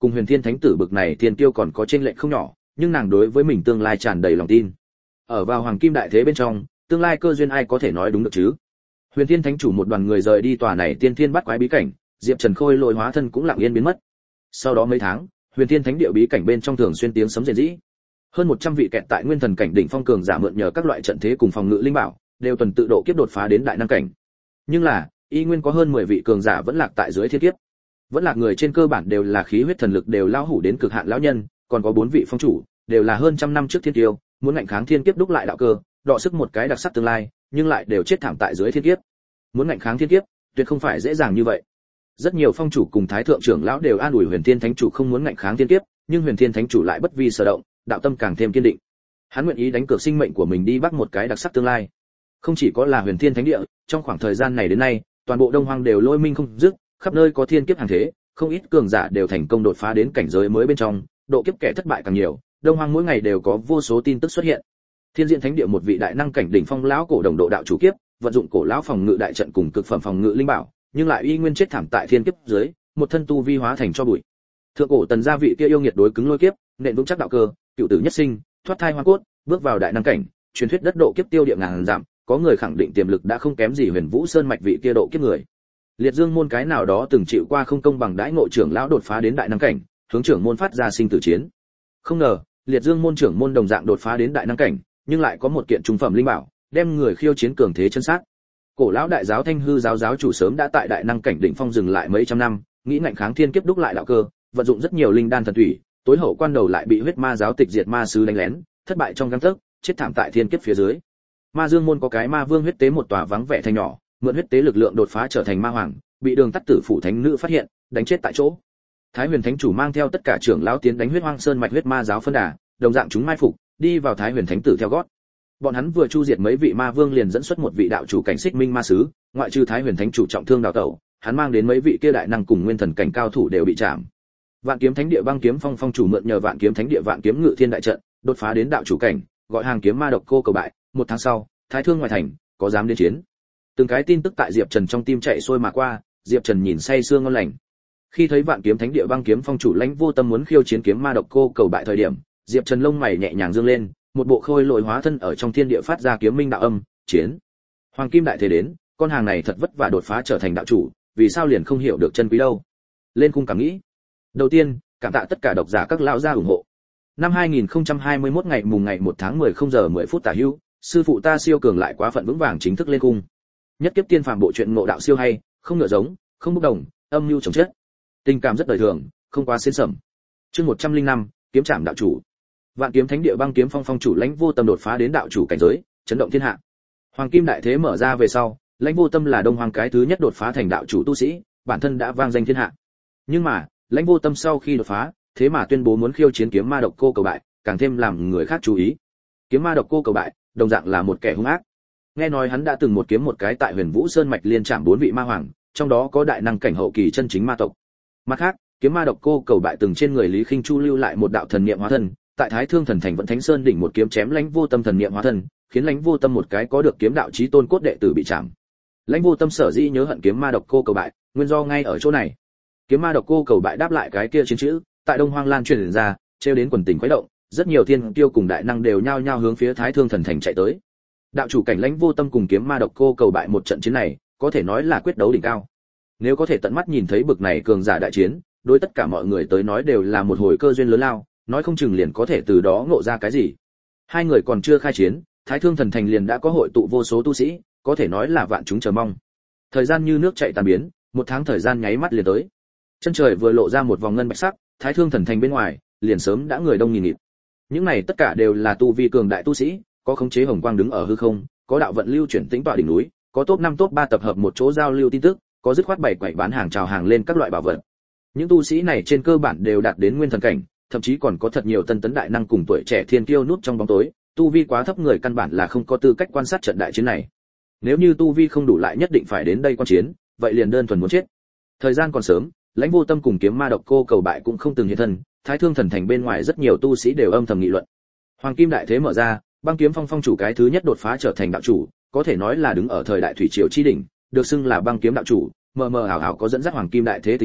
cùng Huyền Thiên Thánh tử bực này tiên tiêu còn có chênh lệch không nhỏ, nhưng nàng đối với mình tương lai tràn đầy lòng tin. Ở vào hoàng kim đại thế bên trong, tương lai cơ duyên ai có thể nói đúng được chứ? Huyền Thiên Thánh chủ một đoàn người rời đi tòa này tiên thiên bắt quái bí cảnh, Diệp Trần Khôi lôi hóa thân cũng lặng yên biến mất. Sau đó mấy tháng, Huyền Thiên Thánh địa bí cảnh bên trong thường xuyên tiếng sấm rền rĩ. Hơn 100 vị kẹt tại nguyên thần cảnh đỉnh phong cường giả mượn nhờ các loại trận thế cùng phòng ngự linh bảo, đều tuần tự độ kiếp đột phá đến đại năng cảnh. Nhưng là, y nguyên có hơn 10 vị cường giả vẫn lạc tại dưới thiên kiếp. Vẫn lạc người trên cơ bản đều là khí huyết thần lực đều lao hủ đến cực hạn lão nhân, còn có 4 vị phong chủ, đều là hơn trăm năm trước thiên tiêu, muốn ngạnh kháng thiên kiếp đúc lại đạo cơ, đọ sức một cái đặc sắc tương lai, nhưng lại đều chết thảm tại dưới thiên kiếp. Muốn ngạnh kháng thiên kiếp, tuyệt không phải dễ dàng như vậy. Rất nhiều phong chủ cùng thái thượng trưởng lão đều an ủi Huyền Thiên Thánh chủ không muốn ngạnh kháng thiên kiếp, nhưng Huyền Thiên Thánh chủ lại bất vi sở động, đạo tâm càng thêm kiên định. Hắn nguyện ý đánh cược sinh mệnh của mình đi bắt một cái đặc sắc tương lai. Không chỉ có là Huyền Thiên Thánh địa, trong khoảng thời gian này đến nay, toàn bộ Đông Hoang đều lôi minh không dứt, khắp nơi có thiên kiếp hàng thế, không ít cường giả đều thành công đột phá đến cảnh giới mới bên trong, độ kiếp kẻ thất bại càng nhiều, Đông Hoang mỗi ngày đều có vô số tin tức xuất hiện. Thiên Diễn Thánh địa một vị đại năng cảnh đỉnh phong lão cổ đồng độ đạo chủ kiếp, vận dụng cổ lão phòng ngự đại trận cùng cực phẩm phòng ngự linh bảo, nhưng lại uy nguyên chết thảm tại thiên kiếp dưới, một thân tu vi hóa thành cho bụi. Thượng cổ Tần gia vị kia yêu nghiệt đối cứng lôi kiếp, nện vững chắc đạo cơ, cựu tử nhất sinh, thoát thai hoa cốt, bước vào đại năng cảnh, truyền thuyết đất độ kiếp tiêu địa ngàn giảm, có người khẳng định tiềm lực đã không kém gì Huyền Vũ Sơn mạch vị kia độ kiếp người. Liệt Dương môn cái nào đó từng chịu qua không công bằng đãi ngộ trưởng lão đột phá đến đại năng cảnh, hướng trưởng môn phát ra sinh tử chiến. Không ngờ, Liệt Dương môn trưởng môn đồng dạng đột phá đến đại năng cảnh, nhưng lại có một kiện trung phẩm linh bảo, đem người khiêu chiến cường thế chân sát. Cổ lão đại giáo Thanh hư giáo giáo chủ sớm đã tại đại năng cảnh đỉnh phong dừng lại mấy trăm năm, nghĩ ngạnh kháng thiên kiếp đúc lại đạo cơ, vận dụng rất nhiều linh đan thần thủy, tối hậu quan đầu lại bị huyết ma giáo tịch diệt ma sứ đánh lén, thất bại trong gang tấc, chết thảm tại thiên kiếp phía dưới. Ma Dương môn có cái ma vương huyết tế một tòa vắng vẻ thành nhỏ, mượn huyết tế lực lượng đột phá trở thành ma hoàng, bị Đường Tắt Tử phủ thánh nữ phát hiện, đánh chết tại chỗ. Thái Huyền Thánh chủ mang theo tất cả trưởng lão tiến đánh huyết hoang sơn mạch huyết ma giáo phân đà, đồng dạng chúng mai phục, đi vào Thái Huyền Thánh tử theo gót. Bọn hắn vừa chu diệt mấy vị ma vương liền dẫn xuất một vị đạo chủ cảnh xích minh ma sứ, ngoại trừ Thái Huyền Thánh chủ trọng thương đào tẩu, hắn mang đến mấy vị kia đại năng cùng nguyên thần cảnh cao thủ đều bị chạm. Vạn Kiếm Thánh địa Băng Kiếm Phong phong chủ mượn nhờ Vạn Kiếm Thánh địa Vạn Kiếm Ngự Thiên đại trận, đột phá đến đạo chủ cảnh, gọi hàng kiếm ma độc cô cầu bại, một tháng sau, Thái Thương ngoài thành, có dám đến chiến. Từng cái tin tức tại Diệp Trần trong tim chạy xuôi mà qua, Diệp Trần nhìn say sưa ngon lành. Khi thấy Vạn Kiếm Thánh địa Băng Kiếm Phong chủ Lãnh Vô Tâm muốn khiêu chiến kiếm ma độc cô cầu bại thời điểm, Diệp Trần lông mày nhẹ nhàng dương lên, một bộ khôi lỗi hóa thân ở trong thiên địa phát ra kiếm minh đạo âm, chiến. Hoàng kim đại thế đến, con hàng này thật vất vả đột phá trở thành đạo chủ, vì sao liền không hiểu được chân quý đâu. Lên khung cảm nghĩ. Đầu tiên, cảm tạ tất cả độc giả các lão gia ủng hộ. Năm 2021 ngày mùng ngày 1 tháng 10 0 giờ 10 phút tả hữu, sư phụ ta siêu cường lại quá phận vững vàng chính thức lên khung. Nhất kiếp tiên phàm bộ truyện ngộ đạo siêu hay, không ngựa giống, không bốc đồng, âm mưu chống chết. Tình cảm rất đời thường, không quá xiên sẩm. Chương 105, kiếm trảm đạo chủ. Vạn Kiếm Thánh địa Băng Kiếm Phong phong chủ Lãnh Vô Tâm đột phá đến đạo chủ cảnh giới, chấn động thiên hạ. Hoàng kim đại thế mở ra về sau, Lãnh Vô Tâm là Đông Hoàng cái thứ nhất đột phá thành đạo chủ tu sĩ, bản thân đã vang danh thiên hạ. Nhưng mà, Lãnh Vô Tâm sau khi đột phá, thế mà tuyên bố muốn khiêu chiến kiếm ma độc cô cầu bại, càng thêm làm người khác chú ý. Kiếm ma độc cô cầu bại, đồng dạng là một kẻ hung ác. Nghe nói hắn đã từng một kiếm một cái tại Huyền Vũ Sơn mạch liên chạm 4 vị ma hoàng, trong đó có đại năng cảnh hậu kỳ chân chính ma tộc. Mặt khác, kiếm ma độc cô cầu bại từng trên người Lý Khinh Chu lưu lại một đạo thần niệm hóa thân, tại Thái Thương thần thành Vận Thánh Sơn đỉnh một kiếm chém Lãnh Vô Tâm thần niệm hóa thân, khiến Lãnh Vô Tâm một cái có được kiếm đạo chí tôn cốt đệ tử bị chạm. Lãnh Vô Tâm sở dĩ nhớ hận kiếm ma độc cô cầu bại, nguyên do ngay ở chỗ này. Kiếm ma độc cô cầu bại đáp lại cái kia chiến chữ, tại Đông Hoang lan truyền ra, trêu đến quần tình khuấy động, rất nhiều thiên kiêu cùng đại năng đều nhao nhao hướng phía Thái Thương thần thành chạy tới. Đạo chủ cảnh Lãnh Vô Tâm cùng kiếm ma độc cô cầu bại một trận chiến này, có thể nói là quyết đấu đỉnh cao. Nếu có thể tận mắt nhìn thấy bực này cường giả đại chiến, đối tất cả mọi người tới nói đều là một hồi cơ duyên lớn lao, nói không chừng liền có thể từ đó ngộ ra cái gì. Hai người còn chưa khai chiến, Thái Thương thần thành liền đã có hội tụ vô số tu sĩ, có thể nói là vạn chúng chờ mong. Thời gian như nước chảy tan biến, một tháng thời gian nháy mắt liền tới. Chân trời vừa lộ ra một vòng ngân bạch sắc, Thái Thương thần thành bên ngoài, liền sớm đã người đông nghìn nghịt. Những này tất cả đều là tu vi cường đại tu sĩ, có khống chế hồng quang đứng ở hư không, có đạo vận lưu chuyển tĩnh tọa đỉnh núi, có top 5 top 3 tập hợp một chỗ giao lưu tin tức, có dứt khoát bày quậy bán hàng chào hàng lên các loại bảo vật. Những tu sĩ này trên cơ bản đều đạt đến nguyên thần cảnh, thậm chí còn có thật nhiều tân tấn đại năng cùng tuổi trẻ thiên kiêu núp trong bóng tối, tu vi quá thấp người căn bản là không có tư cách quan sát trận đại chiến này. Nếu như tu vi không đủ lại nhất định phải đến đây quan chiến, vậy liền đơn thuần muốn chết. Thời gian còn sớm, Lãnh Vô Tâm cùng kiếm ma độc cô cầu bại cũng không từng hiện thân, Thái Thương thần thành bên ngoài rất nhiều tu sĩ đều âm thầm nghị luận. Hoàng kim đại thế mở ra, Băng Kiếm Phong phong chủ cái thứ nhất đột phá trở thành đạo chủ, có thể nói là đứng ở thời đại thủy triều chi đỉnh, được xưng là Băng Kiếm đạo chủ, mờ mờ ảo ảo có dẫn dắt hoàng kim đại thế tình thế,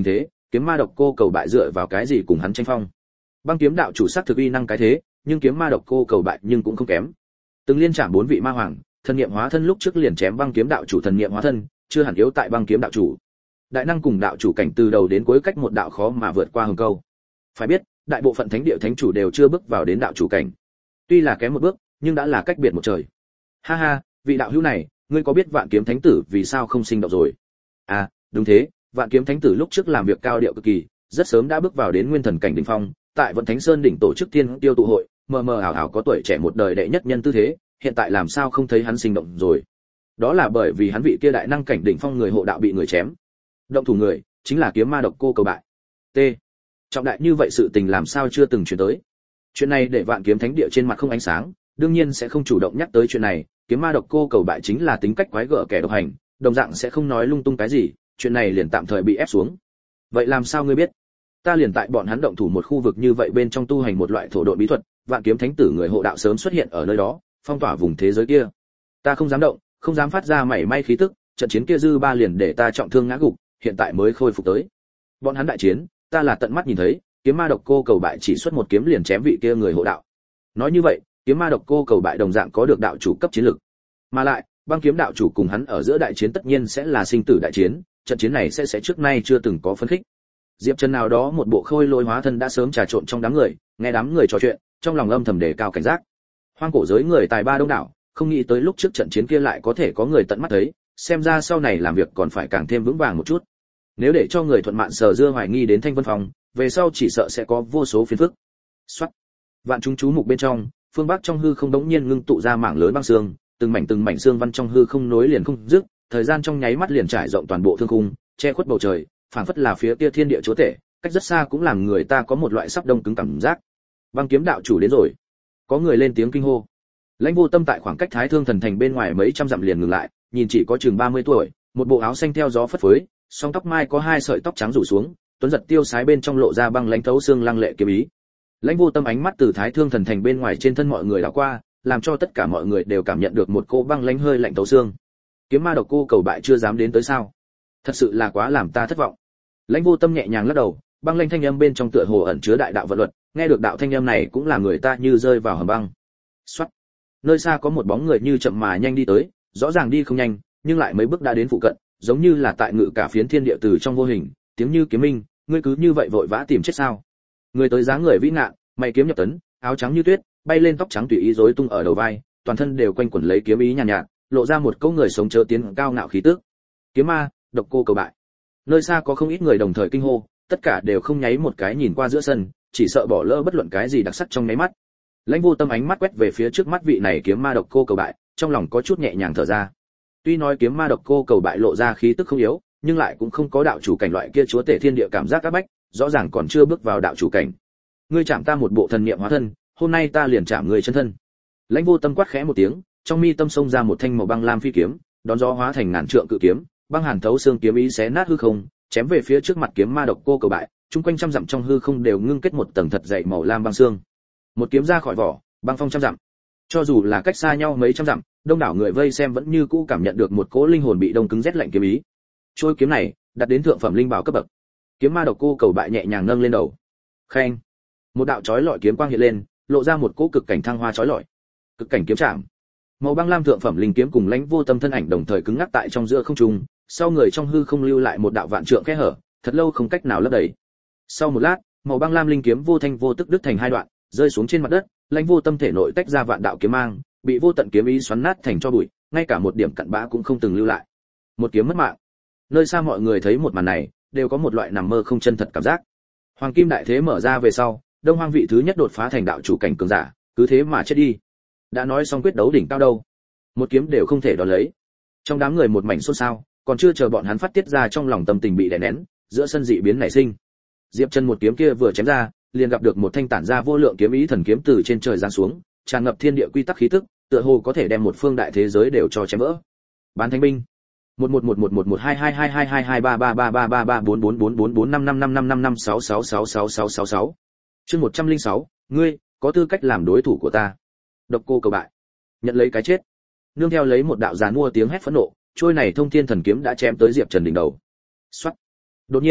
kiếm ma độc cô cầu bại dựa vào cái gì cùng hắn tranh phong? Băng kiếm đạo chủ sắc thực uy năng cái thế, nhưng kiếm ma độc cô cầu bại nhưng cũng không kém. Từng liên trảm 4 vị ma hoàng, thần niệm hóa thân lúc trước liền chém băng kiếm đạo chủ thần niệm hóa thân, chưa hẳn yếu tại băng kiếm đạo chủ. Đại năng cùng đạo chủ cảnh từ đầu đến cuối cách một đạo khó mà vượt qua hừng câu. Phải biết, đại bộ phận thánh địa thánh chủ đều chưa bước vào đến đạo chủ cảnh. Tuy là kém một bước, nhưng đã là cách biệt một trời. Ha ha, vị đạo hữu này, ngươi có biết Vạn Kiếm Thánh tử vì sao không sinh động rồi? À, đúng thế, Vạn Kiếm Thánh tử lúc trước làm việc cao điệu cực kỳ, rất sớm đã bước vào đến nguyên thần cảnh đỉnh phong, tại Vận Thánh Sơn đỉnh tổ chức tiên tiêu tụ hội, mờ mờ ảo ảo có tuổi trẻ một đời đệ nhất nhân tư thế, hiện tại làm sao không thấy hắn sinh động rồi? Đó là bởi vì hắn vị kia đại năng cảnh đỉnh phong người hộ đạo bị người chém. Động thủ người chính là kiếm ma độc cô cầu bại. T. Trọng đại như vậy sự tình làm sao chưa từng truyền tới? Chuyện này để Vạn Kiếm Thánh địa trên mặt không ánh sáng, đương nhiên sẽ không chủ động nhắc tới chuyện này, kiếm ma độc cô cầu bại chính là tính cách quái gở kẻ độc hành, đồng dạng sẽ không nói lung tung cái gì, chuyện này liền tạm thời bị ép xuống. Vậy làm sao ngươi biết? Ta liền tại bọn hắn động thủ một khu vực như vậy bên trong tu hành một loại thổ độn bí thuật, Vạn Kiếm Thánh tử người hộ đạo sớm xuất hiện ở nơi đó, phong tỏa vùng thế giới kia. Ta không dám động, không dám phát ra mảy may khí tức, trận chiến kia dư ba liền để ta trọng thương ngã gục, hiện tại mới khôi phục tới. Bọn hắn đại chiến, ta là tận mắt nhìn thấy, kiếm ma độc cô cầu bại chỉ xuất một kiếm liền chém vị kia người hộ đạo. Nói như vậy, kiếm ma độc cô cầu bại đồng dạng có được đạo chủ cấp chiến lực. Mà lại, băng kiếm đạo chủ cùng hắn ở giữa đại chiến tất nhiên sẽ là sinh tử đại chiến, trận chiến này sẽ trước nay chưa từng có phấn khích. Diệp Trần nào đó một bộ khôi lôi hóa thân đã sớm trà trộn trong đám người, nghe đám người trò chuyện, trong lòng âm thầm đề cao cảnh giác. Hoang cổ giới người tài ba đông đảo, không nghĩ tới lúc trước trận chiến kia lại có thể có người tận mắt thấy, xem ra sau này làm việc còn phải càng thêm vững vàng một chút. Nếu để cho người thuận mạn sờ dưa hoài nghi đến Thanh Vân Phòng, về sau chỉ sợ sẽ có vô số phiền phức. Soát. Vạn chúng chú mục bên trong, phương bắc trong hư không đống nhiên ngưng tụ ra mảng lớn băng xương, từng mảnh xương văn trong hư không nối liền không dứt, thời gian trong nháy mắt liền trải rộng toàn bộ thương khung, che khuất bầu trời, phảng phất là phía kia thiên địa chúa tể, cách rất xa cũng làm người ta có một loại sắp đông cứng cảm giác. Băng kiếm đạo chủ đến rồi. Có người lên tiếng kinh hô. Lãnh Vô Tâm tại khoảng cách Thái Thương Thần Thành bên ngoài mấy trăm dặm liền ngừng lại, nhìn chỉ có chừng 30 tuổi, một bộ áo xanh theo gió phất phới, song tóc mai có hai sợi tóc trắng rủ xuống, tuấn giật tiêu sái bên trong lộ ra băng lãnh thấu xương lăng lệ kiếm ý. Lãnh Vô Tâm ánh mắt từ Thái Thương Thần Thành bên ngoài trên thân mọi người đảo qua, làm cho tất cả mọi người đều cảm nhận được một cô băng lãnh hơi lạnh thấu xương. Kiếm ma độc cô cầu bại chưa dám đến tới sao? Thật sự là quá làm ta thất vọng. Lãnh Vô Tâm nhẹ nhàng lắc đầu, băng lãnh thanh âm bên trong tựa hồ ẩn chứa đại đạo vận luật, nghe được đạo thanh âm này cũng là người ta như rơi vào hầm băng. Soát. Nơi xa có một bóng người như chậm mà nhanh đi tới, rõ ràng đi không nhanh, nhưng lại mấy bước đã đến phụ cận, giống như là tại ngự cả phiến thiên địa từ trong vô hình, tiếng như kiếm minh, ngươi cứ như vậy vội vã tìm chết sao? Người tới dáng người vĩ ngạn, mày kiếm nhập tấn, áo trắng như tuyết, bay lên tóc trắng tùy ý rối tung ở đầu vai, toàn thân đều quanh quẩn lấy kiếm ý nhàn nhạt, lộ ra một câu người sống chớ tiến cao ngạo khí tức. Kiếm ma, độc cô cầu bại. Nơi xa có không ít người đồng thời kinh hô, tất cả đều không nháy một cái nhìn qua giữa sân, chỉ sợ bỏ lỡ bất luận cái gì đặc sắc trong mấy mắt. Lãnh Vô Tâm ánh mắt quét về phía trước mắt vị này kiếm ma độc cô cầu bại, trong lòng có chút nhẹ nhàng thở ra. Tuy nói kiếm ma độc cô cầu bại lộ ra khí tức không yếu, nhưng lại cũng không có đạo chủ cảnh loại kia chúa tể thiên địa cảm giác áp bách, rõ ràng còn chưa bước vào đạo chủ cảnh. Ngươi chạm ta một bộ thần niệm hóa thân, hôm nay ta liền chạm ngươi chân thân. Lãnh Vô Tâm quát khẽ một tiếng, trong mi tâm xông ra một thanh màu băng lam phi kiếm, đón gió hóa thành ngàn trượng cự kiếm, băng hàn thấu xương kiếm ý xé nát hư không, chém về phía trước mặt kiếm ma độc cô cầu bại, chung quanh trăm dặm trong hư không đều ngưng kết một tầng thật dày màu lam băng xương. Một kiếm ra khỏi vỏ, băng phong trăm dặm. Cho dù là cách xa nhau mấy trăm dặm, đông đảo người vây xem vẫn như cũ cảm nhận được một cỗ linh hồn bị đông cứng rét lạnh kiếm ý. Trôi kiếm này, đặt đến thượng phẩm linh bảo cấp bậc. Kiếm ma độc cô cầu bại nhẹ nhàng nâng lên đầu. Khen. Một đạo chói lọi kiếm quang hiện lên, lộ ra một cỗ cực cảnh thăng hoa chói lọi. Cực cảnh kiếm trảm. Màu băng lam thượng phẩm linh kiếm cùng Lãnh Vô Tâm thân ảnh đồng thời cứng ngắc tại trong giữa không trung, sau người trong hư không lưu lại một đạo vạn trượng khe hở, thật lâu không cách nào lấp đầy. Sau một lát, màu băng lam linh kiếm vô thanh vô tức đứt thành hai đoạn, rơi xuống trên mặt đất, Lãnh Vô Tâm thể nội tách ra vạn đạo kiếm mang, bị vô tận kiếm ý xoắn nát thành cho bụi, ngay cả một điểm cặn bã cũng không từng lưu lại. Một kiếm mất mạng. Nơi xa mọi người thấy một màn này, đều có một loại nằm mơ không chân thật cảm giác. Hoàng kim đại thế mở ra về sau, Đông Hoang vị thứ nhất đột phá thành đạo chủ cảnh cường giả, cứ thế mà chết đi. Đã nói xong quyết đấu đỉnh cao đâu, một kiếm đều không thể đón lấy. Trong đám người một mảnh xôn xao, còn chưa chờ bọn hắn phát tiết ra trong lòng tâm tình bị đè nén, giữa sân dị biến nảy sinh. Diệp Chân một kiếm kia vừa chém ra, liền gặp được một thanh tản ra vô lượng kiếm ý thần kiếm từ trên trời giáng xuống, tràn ngập thiên địa quy tắc khí tức, tựa hồ có thể đem một phương đại thế giới đều cho chém vỡ. Bán thánh binh. 1111122222233334444455555556666666. Chương 106, ngươi có tư cách làm đối thủ của ta. Độc cô cầu bại, nhận lấy cái chết. Nương theo lấy một đạo giàn mua tiếng hét phẫn nộ, trôi này thông thiên thần kiếm đã chém tới Diệp Trần đỉnh đầu. Soát. Đột nhiên,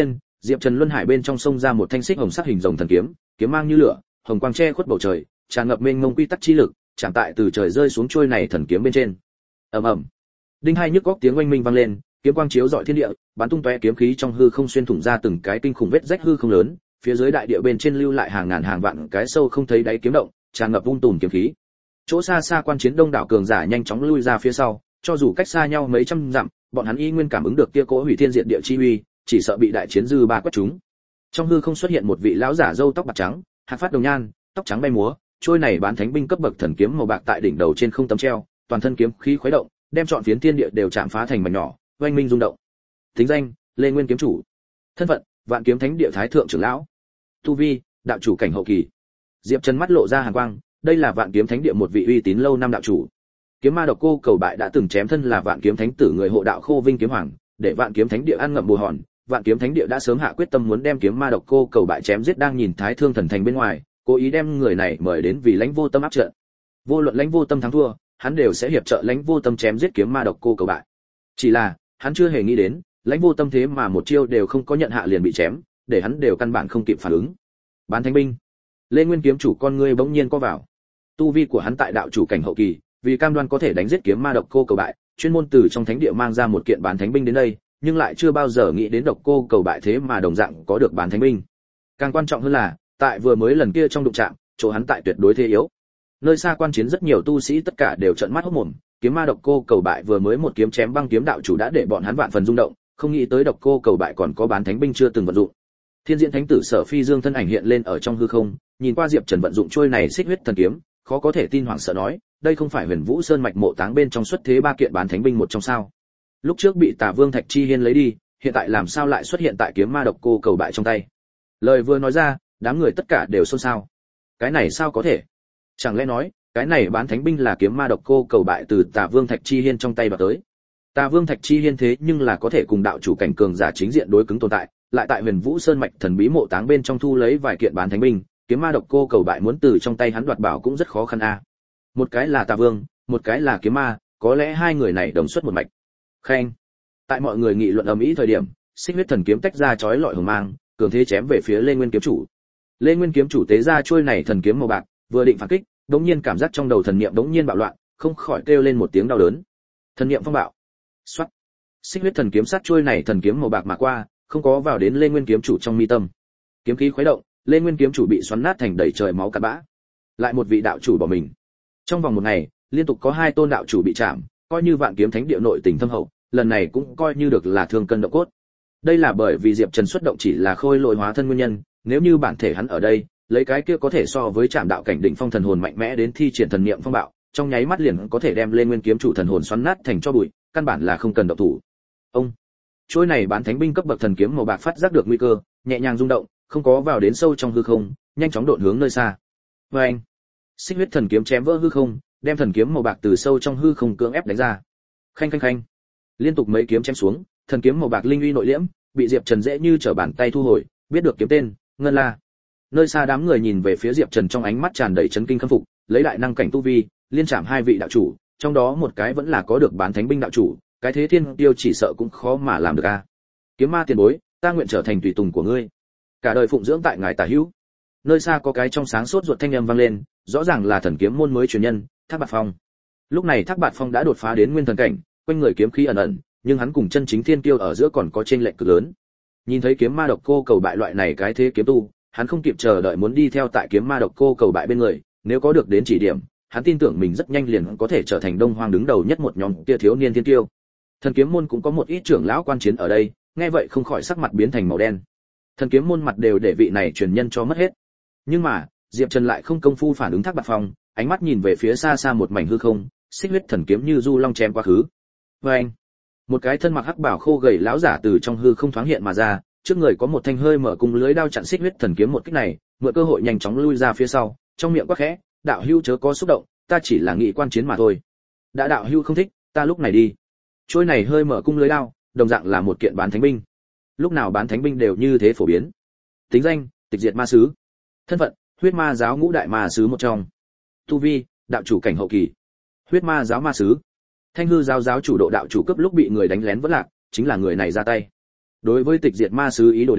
Diệp Trần luân hải bên trong sông ra một thanh xích hồng sắc hình rồng thần kiếm, kiếm mang như lửa, hồng quang che khuất bầu trời, tràn ngập mênh mông quy tắc chi lực, chạm tại từ trời rơi xuống trôi này thần kiếm bên trên. Ầm ầm. Đinh hai nhức góc tiếng oanh minh vang lên, kiếm quang chiếu rọi thiên địa, bắn tung tóe kiếm khí trong hư không xuyên thủng ra từng cái kinh khủng vết rách hư không lớn, phía dưới đại địa bên trên lưu lại hàng ngàn hàng vạn cái sâu không thấy đáy kiếm động, tràn ngập vung tùm kiếm khí. Chỗ xa xa quan chiến đông đảo cường giả nhanh chóng lui ra phía sau, cho dù cách xa nhau mấy trăm dặm, bọn hắn y nguyên cảm ứng được kia cỗ hủy thiên diệt địa chi uy, chỉ sợ bị đại chiến dư ba quét chúng. Trong hư không xuất hiện một vị lão giả râu tóc bạc trắng, hạc phát đồng nhan, tóc trắng bay múa, trôi này bán thánh binh cấp bậc thần kiếm màu bạc tại đỉnh đầu trên không tấm treo, toàn thân kiếm khí khuấy động, đem trọn phiến thiên địa đều chạm phá thành mảnh nhỏ, oanh minh rung động. Tính danh: Lê Nguyên kiếm chủ. Thân phận: Vạn Kiếm Thánh Địa Thái thượng trưởng lão. Tu vi: đạo chủ cảnh hậu kỳ. Diệp Trần mắt lộ ra hàn quang, đây là Vạn Kiếm Thánh Địa một vị uy tín lâu năm đạo chủ. Kiếm ma độc cô cầu bại đã từng chém thân là Vạn Kiếm Thánh tử người hộ đạo Khô Vinh kiếm hoàng, để Vạn Kiếm Thánh Địa ăn ngậm bồ hòn. Vạn Kiếm Thánh Địa đã sớm hạ quyết tâm muốn đem kiếm ma độc cô cầu bại chém giết đang nhìn Thái Thương Thần Thành bên ngoài, cố ý đem người này mời đến vì Lãnh Vô Tâm áp trận. Vô luận Lãnh Vô Tâm thắng thua, hắn đều sẽ hiệp trợ Lãnh Vô Tâm chém giết kiếm ma độc cô cầu bại. Chỉ là, hắn chưa hề nghĩ đến, Lãnh Vô Tâm thế mà một chiêu đều không có nhận hạ liền bị chém, để hắn đều căn bản không kịp phản ứng. Bán thánh binh. Lê Nguyên kiếm chủ con ngươi bỗng nhiên co vào. Tu vi của hắn tại đạo chủ cảnh hậu kỳ, vì cam đoan có thể đánh giết kiếm ma độc cô cầu bại, chuyên môn từ trong thánh địa mang ra một kiện bán thánh binh đến đây, nhưng lại chưa bao giờ nghĩ đến độc cô cầu bại thế mà đồng dạng có được bán thánh binh. Càng quan trọng hơn là, tại vừa mới lần kia trong đụng chạm, chỗ hắn tại tuyệt đối thế yếu. Nơi xa quan chiến rất nhiều tu sĩ tất cả đều trợn mắt hốt mồm, kiếm ma độc cô cầu bại vừa mới một kiếm chém băng kiếm đạo chủ đã để bọn hắn vạn phần rung động, không nghĩ tới độc cô cầu bại còn có bán thánh binh chưa từng vận dụng. Thiên Diễn Thánh tử Sở Phi Dương thân ảnh hiện lên ở trong hư không, nhìn qua Diệp Trần vận dụng trôi này xích huyết thần kiếm, khó có thể tin hoảng sợ nói, đây không phải Huyền Vũ Sơn mạch mộ táng bên trong xuất thế ba kiện bán thánh binh một trong sao? Lúc trước bị Tả Vương Thạch Chi Hiên lấy đi, hiện tại làm sao lại xuất hiện tại kiếm ma độc cô cầu bại trong tay? Lời vừa nói ra, đám người tất cả đều xôn xao. Cái này sao có thể? Chẳng lẽ nói, cái này bán thánh binh là kiếm ma độc cô cầu bại từ Tả Vương Thạch Chi Hiên trong tay đoạt tới? Tả Vương Thạch Chi Hiên thế nhưng là có thể cùng đạo chủ cảnh cường giả chính diện đối cứng tồn tại, lại tại Huyền Vũ Sơn mạch thần bí mộ táng bên trong thu lấy vài kiện bán thánh binh, kiếm ma độc cô cầu bại muốn từ trong tay hắn đoạt bảo cũng rất khó khăn a. Một cái là Tà Vương, một cái là kiếm ma, có lẽ hai người này đồng xuất một mạch. Khen. Tại mọi người nghị luận ầm ĩ thời điểm, xích huyết thần kiếm tách ra chói lọi hồng mang, cường thế chém về phía Lê Nguyên kiếm chủ. Lê Nguyên kiếm chủ tế ra trôi này thần kiếm màu bạc, vừa định phản kích, đống nhiên cảm giác trong đầu thần niệm đống nhiên bạo loạn, không khỏi kêu lên một tiếng đau đớn. Thần niệm phong bạo. Xoát. Xích huyết thần kiếm sát trôi này thần kiếm màu bạc mà qua, không có vào đến Lê Nguyên kiếm chủ trong mi tâm. Kiếm khí khuấy động, Lê Nguyên kiếm chủ bị xoắn nát thành đầy trời máu cát bã. Lại một vị đạo chủ bỏ mình. Trong vòng một ngày, liên tục có hai tôn đạo chủ bị chạm, coi như Vạn Kiếm Thánh Địa nội tình thâm hậu, lần này cũng coi như được là thương cân động cốt. Đây là bởi vì Diệp Trần xuất động chỉ là khôi lỗi hóa thân nguyên nhân, nếu như bản thể hắn ở đây, lấy cái kia có thể so với Trảm đạo cảnh đỉnh phong thần hồn mạnh mẽ đến thi triển thần niệm phong bạo, trong nháy mắt liền có thể đem Lê Nguyên kiếm chủ thần hồn xoắn nát thành tro bụi, căn bản là không cần động thủ. Ông, trôi này bán thánh binh cấp bậc thần kiếm màu bạc phát giác được nguy cơ, nhẹ nhàng rung động, không có vào đến sâu trong hư không, nhanh chóng độn hướng nơi xa. Oeng! Xích huyết thần kiếm chém vỡ hư không, đem thần kiếm màu bạc từ sâu trong hư không cưỡng ép đánh ra. Khanh khanh khanh. Liên tục mấy kiếm chém xuống, thần kiếm màu bạc linh uy nội liễm, bị Diệp Trần dễ như trở bàn tay thu hồi, biết được kiếm tên, Ngân La. Nơi xa đám người nhìn về phía Diệp Trần trong ánh mắt tràn đầy chấn kinh khâm phục, lấy đại năng cảnh tu vi, liên chạm hai vị đạo chủ, trong đó một cái vẫn là có được bán thánh binh đạo chủ, cái thế thiên tiêu chỉ sợ cũng khó mà làm được a. Kiếm ma tiền bối, ta nguyện trở thành tùy tùng của ngươi, cả đời phụng dưỡng tại ngài tả hữu. Nơi xa có cái trong sáng sốt ruột thanh âm vang lên, rõ ràng là thần kiếm môn mới truyền nhân, Thác Bạt Phong. Lúc này Thác Bạt Phong đã đột phá đến nguyên thần cảnh, quanh người kiếm khí ẩn ẩn, nhưng hắn cùng chân chính thiên tiêu ở giữa còn có chênh lệch cực lớn. Nhìn thấy kiếm ma độc cô cầu bại loại này cái thế kiếm tu, hắn không kịp chờ đợi muốn đi theo tại kiếm ma độc cô cầu bại bên người, nếu có được đến chỉ điểm, hắn tin tưởng mình rất nhanh liền có thể trở thành Đông Hoang đứng đầu nhất một nhóm kia thiếu niên thiên tiêu. Thần kiếm môn cũng có một ít trưởng lão quan chiến ở đây, nghe vậy không khỏi sắc mặt biến thành màu đen. Thần kiếm môn mặt đều để vị này truyền nhân cho mất hết. Nhưng mà, Diệp Trần lại không công phu phản ứng Thác Bạt Phong, ánh mắt nhìn về phía xa xa một mảnh hư không, xích huyết thần kiếm như du long chém quá khứ. Oeng! Một cái thân mặc hắc bào khô gầy lão giả từ trong hư không thoáng hiện mà ra, trước người có một thanh hơi mở cung lưới đao chặn xích huyết thần kiếm một kích này, mượn cơ hội nhanh chóng lui ra phía sau, trong miệng quát khẽ, đạo hữu chớ có xúc động, ta chỉ là nghị quan chiến mà thôi. Đã đạo hữu không thích, ta lúc này đi. Trôi này hơi mở cung lưới đao, đồng dạng là một kiện bán thánh binh. Lúc nào bán thánh binh đều như thế phổ biến. Tính danh, tịch diệt ma sứ. Thân phận, huyết ma giáo ngũ đại ma sứ một trong. Tu vi, đạo chủ cảnh hậu kỳ. Huyết ma giáo ma sứ. Thanh hư giáo giáo chủ độ đạo chủ cấp lúc bị người đánh lén vẫn lạc, chính là người này ra tay. Đối với tịch diệt ma sứ ý đồ đến,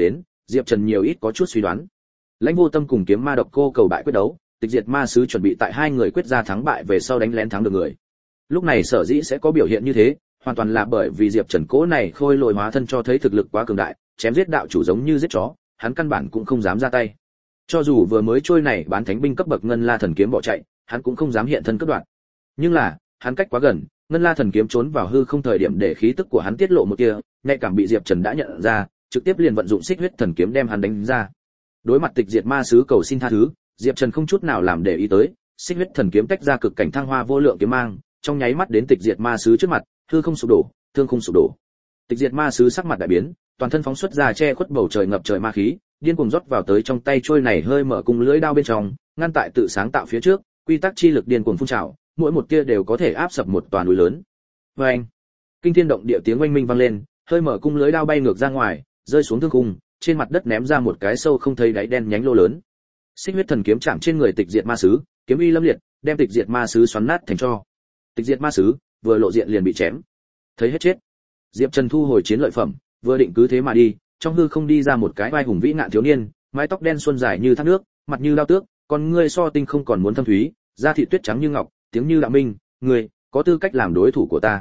Diệp Trần nhiều ít có chút suy đoán. Lãnh Vô Tâm cùng Kiếm Ma Độc Cô Cầu bại quyết đấu, Tịch Diệt Ma Sứ chuẩn bị tại hai người quyết ra thắng bại về sau đánh lén thắng được người. Lúc này sở dĩ sẽ có biểu hiện như thế, hoàn toàn là bởi vì Diệp Trần cố này khôi lỗi hóa thân cho thấy thực lực quá cường đại, chém giết đạo chủ giống như giết chó, hắn căn bản cũng không dám ra tay. Cho dù vừa mới trôi này bán thánh binh cấp bậc Ngân La Thần Kiếm bỏ chạy, hắn cũng không dám hiện thân cướp đoạt. Nhưng là, hắn cách quá gần, Ngân La Thần Kiếm trốn vào hư không thời điểm để khí tức của hắn tiết lộ một tia, nhạy cảm bị Diệp Trần đã nhận ra, trực tiếp liền vận dụng Xích Huyết Thần Kiếm đem hắn đánh ra. Đối mặt Tịch Diệt Ma Sứ cầu xin tha thứ, Diệp Trần không chút nào làm để ý tới, Xích Huyết Thần Kiếm tách ra cực cảnh thăng hoa vô lượng kiếm mang, trong nháy mắt đến Tịch Diệt Ma Sứ trước mặt, hư không sụp đổ, thương không sụp đổ. Tịch Diệt Ma Sứ sắc mặt đại biến, toàn thân phóng xuất ra che khuất bầu trời ngập trời ma khí, điên cuồng rót vào tới trong tay trôi này hơi mở cung lưỡi đao bên trong, ngăn tại tự sáng tạo phía trước, quy tắc chi lực điên cuồng phun trào, mỗi một tia đều có thể áp sập một tòa núi lớn. Oeng! Kinh thiên động địa tiếng oanh minh vang lên, hơi mở cung lưỡi đao bay ngược ra ngoài, rơi xuống thương khung, trên mặt đất ném ra một cái sâu không thấy đáy đen nhánh lô lớn. Xích Huyết Thần Kiếm chạm trên người Tịch Diệt Ma Sứ, kiếm uy lâm liệt, đem Tịch Diệt Ma Sứ xoắn nát thành tro. Tịch Diệt Ma Sứ vừa lộ diện liền bị chém, thấy hết chết. Diệp Trần thu hồi chiến lợi phẩm, vừa định cứ thế mà đi, trong hư không đi ra một cái vai hùng vĩ ngạn thiếu niên, mái tóc đen xuân dài như thác nước, mặt như lao tước, con ngươi so tinh không còn muốn thâm thúy, da thịt tuyết trắng như ngọc, tiếng như đạo minh, ngươi có tư cách làm đối thủ của ta.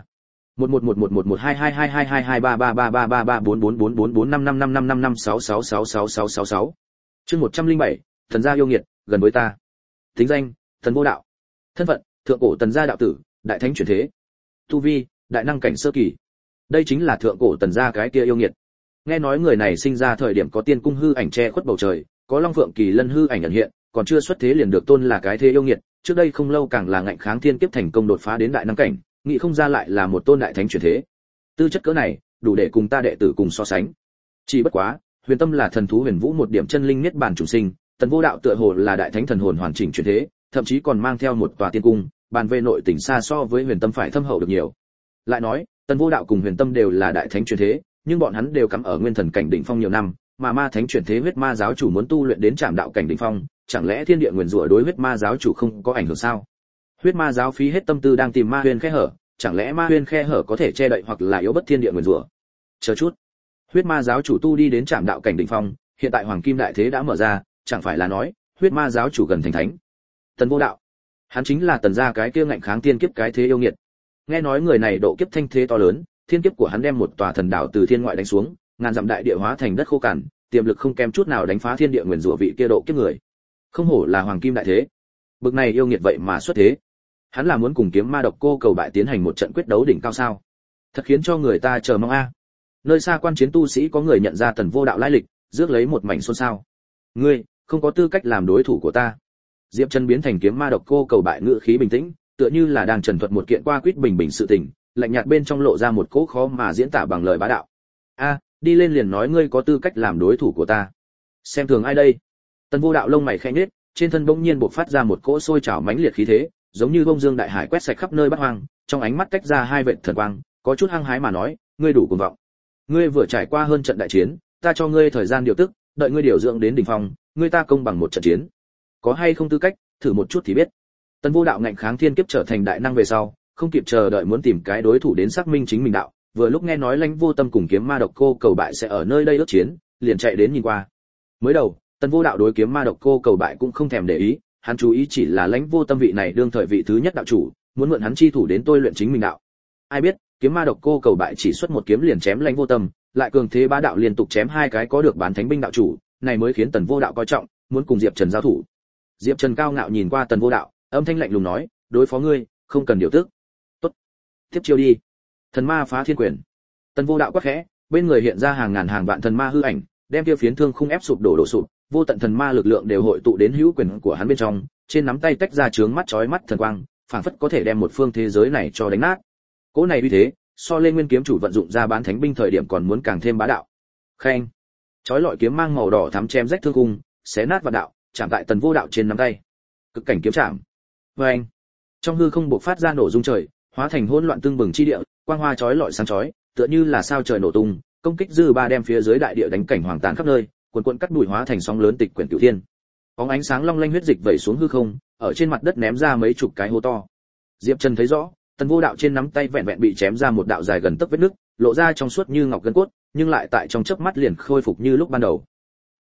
1111122222233334444455555556666666. Chương 107, Thần gia yêu nghiệt, gần với ta. Tính danh: Thần Vô Đạo. Thân phận: thượng cổ Tần gia đạo tử, đại thánh chuyển thế. Tu vi: đại năng cảnh sơ kỳ. Đây chính là thượng cổ Tần gia cái kia yêu nghiệt. Nghe nói người này sinh ra thời điểm có tiên cung hư ảnh che khuất bầu trời, có long phượng kỳ lân hư ảnh ẩn hiện, còn chưa xuất thế liền được tôn là cái thế yêu nghiệt, trước đây không lâu càng là ngạnh kháng thiên kiếp thành công đột phá đến đại năng cảnh, nghĩ không ra lại là một tôn đại thánh chuyển thế. Tư chất cỡ này, đủ để cùng ta đệ tử cùng so sánh. Chỉ bất quá, Huyền Tâm là thần thú huyền vũ một điểm chân linh niết bàn chủ sinh, Tần Vô Đạo tựa hồ là đại thánh thần hồn hoàn chỉnh chuyển thế, thậm chí còn mang theo một tòa tiên cung, bàn về nội tình xa so với Huyền Tâm phải thâm hậu được nhiều. Lại nói, Tần Vô Đạo cùng Huyền Tâm đều là đại thánh chuyển thế, nhưng bọn hắn đều cắm ở nguyên thần cảnh đỉnh phong nhiều năm, mà ma thánh chuyển thế huyết ma giáo chủ muốn tu luyện đến trảm đạo cảnh đỉnh phong, chẳng lẽ thiên địa nguyên rủa đối huyết ma giáo chủ không có ảnh hưởng sao? Huyết ma giáo phí hết tâm tư đang tìm ma huyền khe hở, chẳng lẽ ma huyền khe hở có thể che đậy hoặc là yếu bất thiên địa nguyên rủa? Chờ chút, huyết ma giáo chủ tu đi đến trảm đạo cảnh đỉnh phong, hiện tại hoàng kim đại thế đã mở ra, chẳng phải là nói huyết ma giáo chủ gần thành thánh? Tần Vô Đạo, hắn chính là Tần gia cái kia ngạnh kháng thiên kiếp cái thế yêu nghiệt. Nghe nói người này độ kiếp thanh thế to lớn, thiên kiếp của hắn đem một tòa thần đảo từ thiên ngoại đánh xuống, ngàn dặm đại địa hóa thành đất khô cằn, tiềm lực không kém chút nào đánh phá thiên địa nguyên rủa vị kia độ kiếp người. Không hổ là hoàng kim đại thế, bực này yêu nghiệt vậy mà xuất thế. Hắn là muốn cùng Kiếm Ma Độc Cô Cầu bại tiến hành một trận quyết đấu đỉnh cao sao? Thật khiến cho người ta chờ mong a. Nơi xa quan chiến tu sĩ có người nhận ra Tần Vô Đạo lai lịch, rước lấy một mảnh xôn xao. Ngươi không có tư cách làm đối thủ của ta. Diệp Trần biến thành Kiếm Ma Độc Cô Cầu bại ngữ khí bình tĩnh, tựa như là đang trần thuật một kiện qua quýt bình bình sự tình, lạnh nhạt bên trong lộ ra một cỗ khó mà diễn tả bằng lời bá đạo. A, đi lên liền nói ngươi có tư cách làm đối thủ của ta. Xem thường ai đây? Tần Vô Đạo lông mày khẽ nhếch, trên thân bỗng nhiên bộc phát ra một cỗ sôi trào mãnh liệt khí thế, giống như bông dương đại hải quét sạch khắp nơi bát hoang, trong ánh mắt cách ra hai vệt thần quang, có chút hăng hái mà nói, ngươi đủ cuồng vọng. Ngươi vừa trải qua hơn trận đại chiến, ta cho ngươi thời gian điều tức, đợi ngươi điều dưỡng đến đỉnh phong, ngươi ta công bằng một trận chiến. Có hay không tư cách, thử một chút thì biết. Tần Vô Đạo ngạnh kháng thiên kiếp trở thành đại năng về sau, không kịp chờ đợi muốn tìm cái đối thủ đến xác minh chính mình đạo, vừa lúc nghe nói Lãnh Vô Tâm cùng Kiếm Ma Độc Cô Cầu bại sẽ ở nơi đây ước chiến, liền chạy đến nhìn qua. Mới đầu, Tần Vô Đạo đối Kiếm Ma Độc Cô Cầu bại cũng không thèm để ý, hắn chú ý chỉ là Lãnh Vô Tâm vị này đương thời vị thứ nhất đạo chủ, muốn mượn hắn chi thủ đến tôi luyện chính mình đạo. Ai biết, Kiếm Ma Độc Cô Cầu bại chỉ xuất một kiếm liền chém Lãnh Vô Tâm, lại cường thế bá đạo liên tục chém hai cái có được bán thánh binh đạo chủ, này mới khiến Tần Vô Đạo coi trọng, muốn cùng Diệp Trần giao thủ. Diệp Trần cao ngạo nhìn qua Tần Vô Đạo, âm thanh lạnh lùng nói, đối phó ngươi, không cần điều tức. Tốt, tiếp chiêu đi. Thần ma phá thiên quyền. Tần Vô Đạo quát khẽ, bên người hiện ra hàng ngàn hàng vạn thần ma hư ảnh, đem kia phiến thương khung ép sụp đổ sụp, vô tận thần ma lực lượng đều hội tụ đến hữu quyền của hắn bên trong, trên nắm tay tách ra chướng mắt chói mắt thần quang, phảng phất có thể đem một phương thế giới này cho đánh nát. Cỗ này uy thế, so lên Nguyên kiếm chủ vận dụng ra bán thánh binh thời điểm còn muốn càng thêm bá đạo. Khen, chói lọi kiếm mang màu đỏ thắm chém rách thương khung, xé nát vạn đạo, chạm tại Tần Vô Đạo trên nắm tay. Cực cảnh kiếm chạm. Oeng. Trong hư không bộc phát ra nổ rung trời, hóa thành hỗn loạn tương bừng chi địa, quang hoa chói lọi sáng chói, tựa như là sao trời nổ tung, công kích dư ba đem phía dưới đại địa đánh cảnh hoàng tàn khắp nơi, cuồn cuộn cắt đùi hóa thành sóng lớn tịch quyển cửu thiên. Bóng ánh sáng long lanh huyết dịch vẩy xuống hư không, ở trên mặt đất ném ra mấy chục cái hố to. Diệp Trần thấy rõ, Tần Vô Đạo trên nắm tay vẹn vẹn bị chém ra một đạo dài gần tấc vết nứt, lộ ra trong suốt như ngọc gân cốt, nhưng lại tại trong chớp mắt liền khôi phục như lúc ban đầu.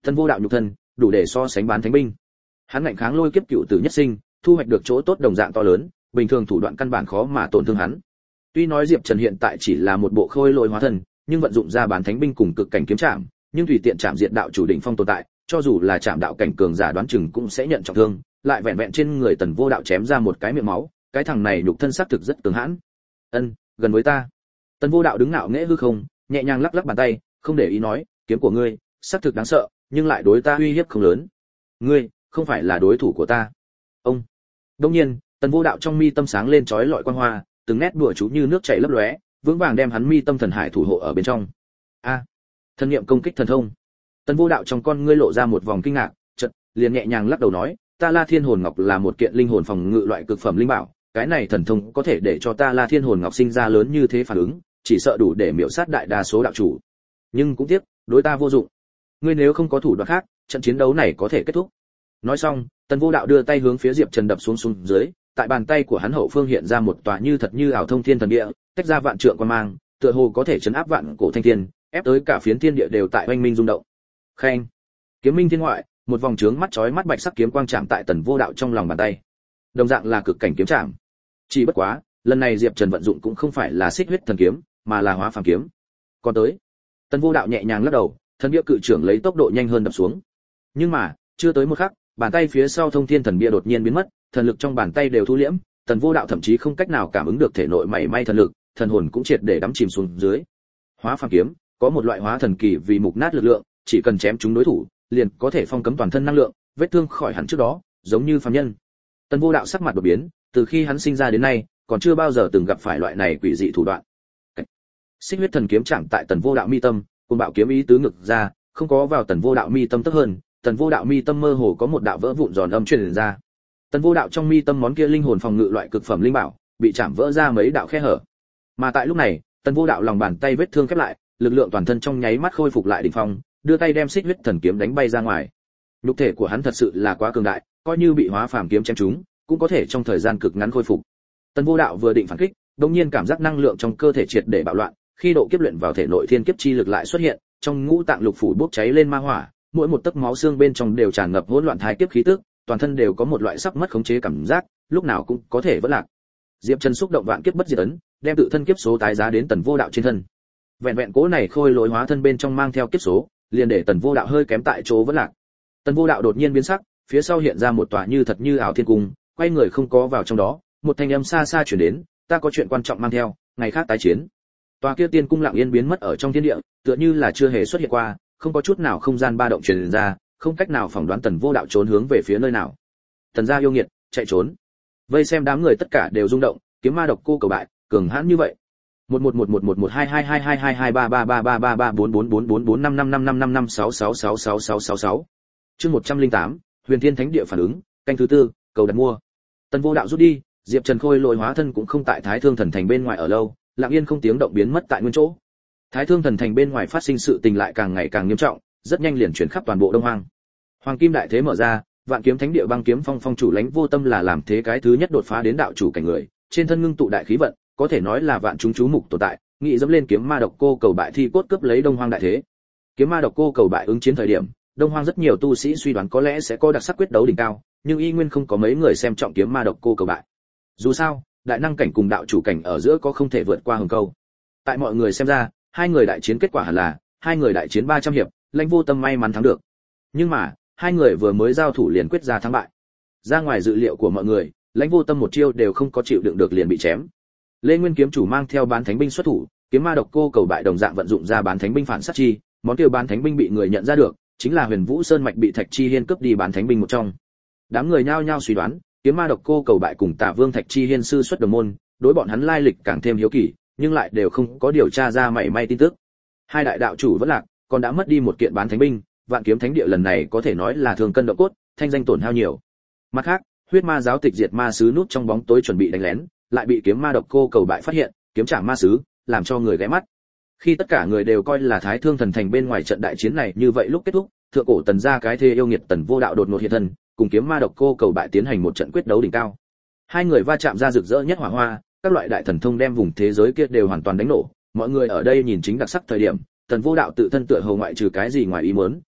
Tần Vô Đạo nhục thân đủ để so sánh bán thánh binh. Hắn ngạnh kháng lôi kiếp cựu tử nhất sinh, thu hoạch được chỗ tốt đồng dạng to lớn, bình thường thủ đoạn căn bản khó mà tổn thương hắn. Tuy nói Diệp Trần hiện tại chỉ là một bộ khôi lỗi hóa thân, nhưng vận dụng ra bán thánh binh cùng cực cảnh kiếm trảm, nhưng tùy tiện chạm diện đạo chủ đỉnh phong tồn tại, cho dù là chạm đạo cảnh cường giả đoán chừng cũng sẽ nhận trọng thương, lại vẹn vẹn trên người Tần Vô Đạo chém ra một cái miệng máu, cái thằng này nhục thân xác thực rất cường hãn. Gần với ta. Tần Vô Đạo đứng ngạo nghễ hư không, nhẹ nhàng lắc lắc bàn tay, không để ý nói, kiếm của ngươi xác thực đáng sợ, nhưng lại đối ta uy hiếp không lớn. Ngươi không phải là đối thủ của ta. Ông. Đương nhiên, Tần Vô Đạo trong mi tâm sáng lên chói lọi quang hoa, từng nét đùa chú như nước chảy lấp lóe, vững vàng đem hắn mi tâm thần hải thủ hộ ở bên trong. Thân niệm công kích thần thông. Tần Vô Đạo trong con ngươi lộ ra một vòng kinh ngạc, chợt liền nhẹ nhàng lắc đầu nói, Ta La Thiên Hồn Ngọc là một kiện linh hồn phòng ngự loại cực phẩm linh bảo, cái này thần thông có thể để cho Ta La Thiên Hồn Ngọc sinh ra lớn như thế phản ứng, chỉ sợ đủ để miểu sát đại đa số đạo chủ. Nhưng cũng tiếc, đối ta vô dụng. Ngươi nếu không có thủ đoạn khác, trận chiến đấu này có thể kết thúc. Nói xong, Tần Vô Đạo đưa tay hướng phía Diệp Trần đập xuống dưới, tại bàn tay của hắn hậu phương hiện ra một tòa như thật như ảo thông thiên thần địa, tách ra vạn trượng quang mang, tựa hồ có thể chấn áp vạn cổ thanh thiên, ép tới cả phiến thiên địa đều tại oanh minh rung động. Khen, kiếm minh thiên ngoại, một vòng trướng mắt chói mắt bạch sắc kiếm quang chạm tại Tần Vô Đạo trong lòng bàn tay. Đồng dạng là cực cảnh kiếm chạm. Chỉ bất quá, lần này Diệp Trần vận dụng cũng không phải là xích huyết thần kiếm, mà là hóa phàm kiếm. Còn tới, Tần Vô Đạo nhẹ nhàng lắc đầu, thần bia cự trưởng lấy tốc độ nhanh hơn đập xuống. Nhưng mà, chưa tới một khắc, bàn tay phía sau thông thiên thần bia đột nhiên biến mất, thần lực trong bàn tay đều thu liễm, Tần Vô Đạo thậm chí không cách nào cảm ứng được thể nội mảy may thần lực, thần hồn cũng triệt để đắm chìm xuống dưới. Hóa phàm kiếm có một loại hóa thần kỳ vì mục nát lực lượng, chỉ cần chém trúng đối thủ, liền có thể phong cấm toàn thân năng lượng, vết thương khỏi hẳn trước đó, giống như phàm nhân. Tần Vô Đạo sắc mặt đột biến, từ khi hắn sinh ra đến nay, còn chưa bao giờ từng gặp phải loại này quỷ dị thủ đoạn. Xích huyết thần kiếm chạm tại Tần Vô Đạo mi tâm, cùng bạo kiếm ý tứ ngực ra, không có vào Tần Vô Đạo mi tâm tức hơn, Tần Vô Đạo mi tâm mơ hồ có một đạo vỡ vụn giòn âm truyền ra. Tần Vô Đạo trong mi tâm món kia linh hồn phòng ngự loại cực phẩm linh bảo, bị chạm vỡ ra mấy đạo khe hở. Mà tại lúc này, Tần Vô Đạo lòng bàn tay vết thương khép lại, lực lượng toàn thân trong nháy mắt khôi phục lại đỉnh phong, đưa tay đem xích huyết thần kiếm đánh bay ra ngoài. Nhục thể của hắn thật sự là quá cường đại, coi như bị hóa phàm kiếm chém trúng, cũng có thể trong thời gian cực ngắn khôi phục. Tần Vô Đạo vừa định phản kích, đột nhiên cảm giác năng lượng trong cơ thể triệt để bạo loạn, khi độ kiếp luyện vào thể nội thiên kiếp chi lực lại xuất hiện, trong ngũ tạng lục phủ bốc cháy lên ma hỏa, mỗi một tấc máu xương bên trong đều tràn ngập hỗn loạn thai kiếp khí tức, toàn thân đều có một loại sắp mất khống chế cảm giác, lúc nào cũng có thể vỡ lạc. Diệp Trần xúc động vạn kiếp bất diệt ấn, đem tự thân kiếp số tái giá đến Tần Vô Đạo trên thân. Vẹn vẹn cố này khôi lỗi hóa thân bên trong mang theo kiếp số, liền để Tần Vô Đạo hơi kém tại chỗ vỡ lạc. Tần Vô Đạo đột nhiên biến sắc, phía sau hiện ra một tòa như thật như ảo thiên cung, quay người không có vào trong đó, một thanh âm xa xa truyền đến, ta có chuyện quan trọng mang theo, ngày khác tái chiến. Tòa kia tiên cung lặng yên biến mất ở trong thiên địa, tựa như là chưa hề xuất hiện qua, không có chút nào không gian ba động truyền ra, không cách nào phỏng đoán Tần Vô Đạo trốn hướng về phía nơi nào. Tần gia yêu nghiệt, chạy trốn. Vây xem đám người tất cả đều rung động, kiếm ma độc cô cầu bại, cường hãn như vậy. 1111122222233334444445555556666666. Chương 108, Huyền Thiên Thánh Địa phản ứng, canh thứ tư, cầu đặt mua. Tần Vô Đạo rút đi, Diệp Trần khôi lỗi hóa thân cũng không tại Thái Thương Thần Thành bên ngoài ở lâu, lặng yên không tiếng động biến mất tại nguyên chỗ. Thái Thương Thần Thành bên ngoài phát sinh sự tình lại càng ngày càng nghiêm trọng, rất nhanh liền chuyển khắp toàn bộ Đông Hoang. Hoàng Kim Đại Thế mở ra, Vạn Kiếm Thánh Địa Băng Kiếm Phong phong chủ Lãnh Vô Tâm là làm thế cái thứ nhất đột phá đến đạo chủ cảnh người, trên thân ngưng tụ đại khí vận, có thể nói là vạn chúng chú mục tồn tại, nghĩ dẫm lên kiếm ma độc cô cầu bại thi cốt cướp lấy Đông Hoang đại thế. Kiếm ma độc cô cầu bại ứng chiến thời điểm, Đông Hoang rất nhiều tu sĩ suy đoán có lẽ sẽ có đặc sắc quyết đấu đỉnh cao, nhưng y nguyên không có mấy người xem trọng kiếm ma độc cô cầu bại. Dù sao, đại năng cảnh cùng đạo chủ cảnh ở giữa có không thể vượt qua hừng câu. Tại mọi người xem ra, hai người đại chiến kết quả hẳn là hai người đại chiến 300 hiệp, Lãnh Vô Tâm may mắn thắng được. Nhưng mà, hai người vừa mới giao thủ liền quyết ra thắng bại. Ra ngoài dự liệu của mọi người, Lãnh Vô Tâm một chiêu đều không có chịu đựng được liền bị chém. Lê Nguyên kiếm chủ mang theo bán thánh binh xuất thủ, kiếm ma độc cô cầu bại đồng dạng vận dụng ra bán thánh binh phản sát chi, món kia bán thánh binh bị người nhận ra được, chính là Huyền Vũ Sơn mạch bị Thạch Chi Hiên cướp đi bán thánh binh một trong. Đám người nhao nhao suy đoán, kiếm ma độc cô cầu bại cùng Tả Vương Thạch Chi Hiên sư xuất đồng môn, đối bọn hắn lai lịch càng thêm hiếu kỳ, nhưng lại đều không có điều tra ra mảy may tin tức. Hai đại đạo chủ vẫn lạc, còn đã mất đi một kiện bán thánh binh, Vạn Kiếm Thánh Địa lần này có thể nói là thường cân động cốt, thanh danh tổn hao nhiều. Mặt khác, huyết ma giáo tịch diệt ma sứ núp trong bóng tối chuẩn bị đánh lén, lại bị kiếm ma độc cô cầu bại phát hiện, kiếm trả ma sứ, làm cho người ghé mắt. Khi tất cả người đều coi là Thái Thương Thần Thành bên ngoài trận đại chiến này như vậy lúc kết thúc, thượng cổ Tần gia cái thê yêu nghiệt Tần Vô Đạo đột ngột hiện thân, cùng kiếm ma độc cô cầu bại tiến hành một trận quyết đấu đỉnh cao. Hai người va chạm ra rực rỡ nhất hỏa hoa, các loại đại thần thông đem vùng thế giới kia đều hoàn toàn đánh nổ. Mọi người ở đây nhìn chính đặc sắc thời điểm, Tần Vô Đạo tự thân tựa hồ ngoại trừ cái gì ngoài ý muốn,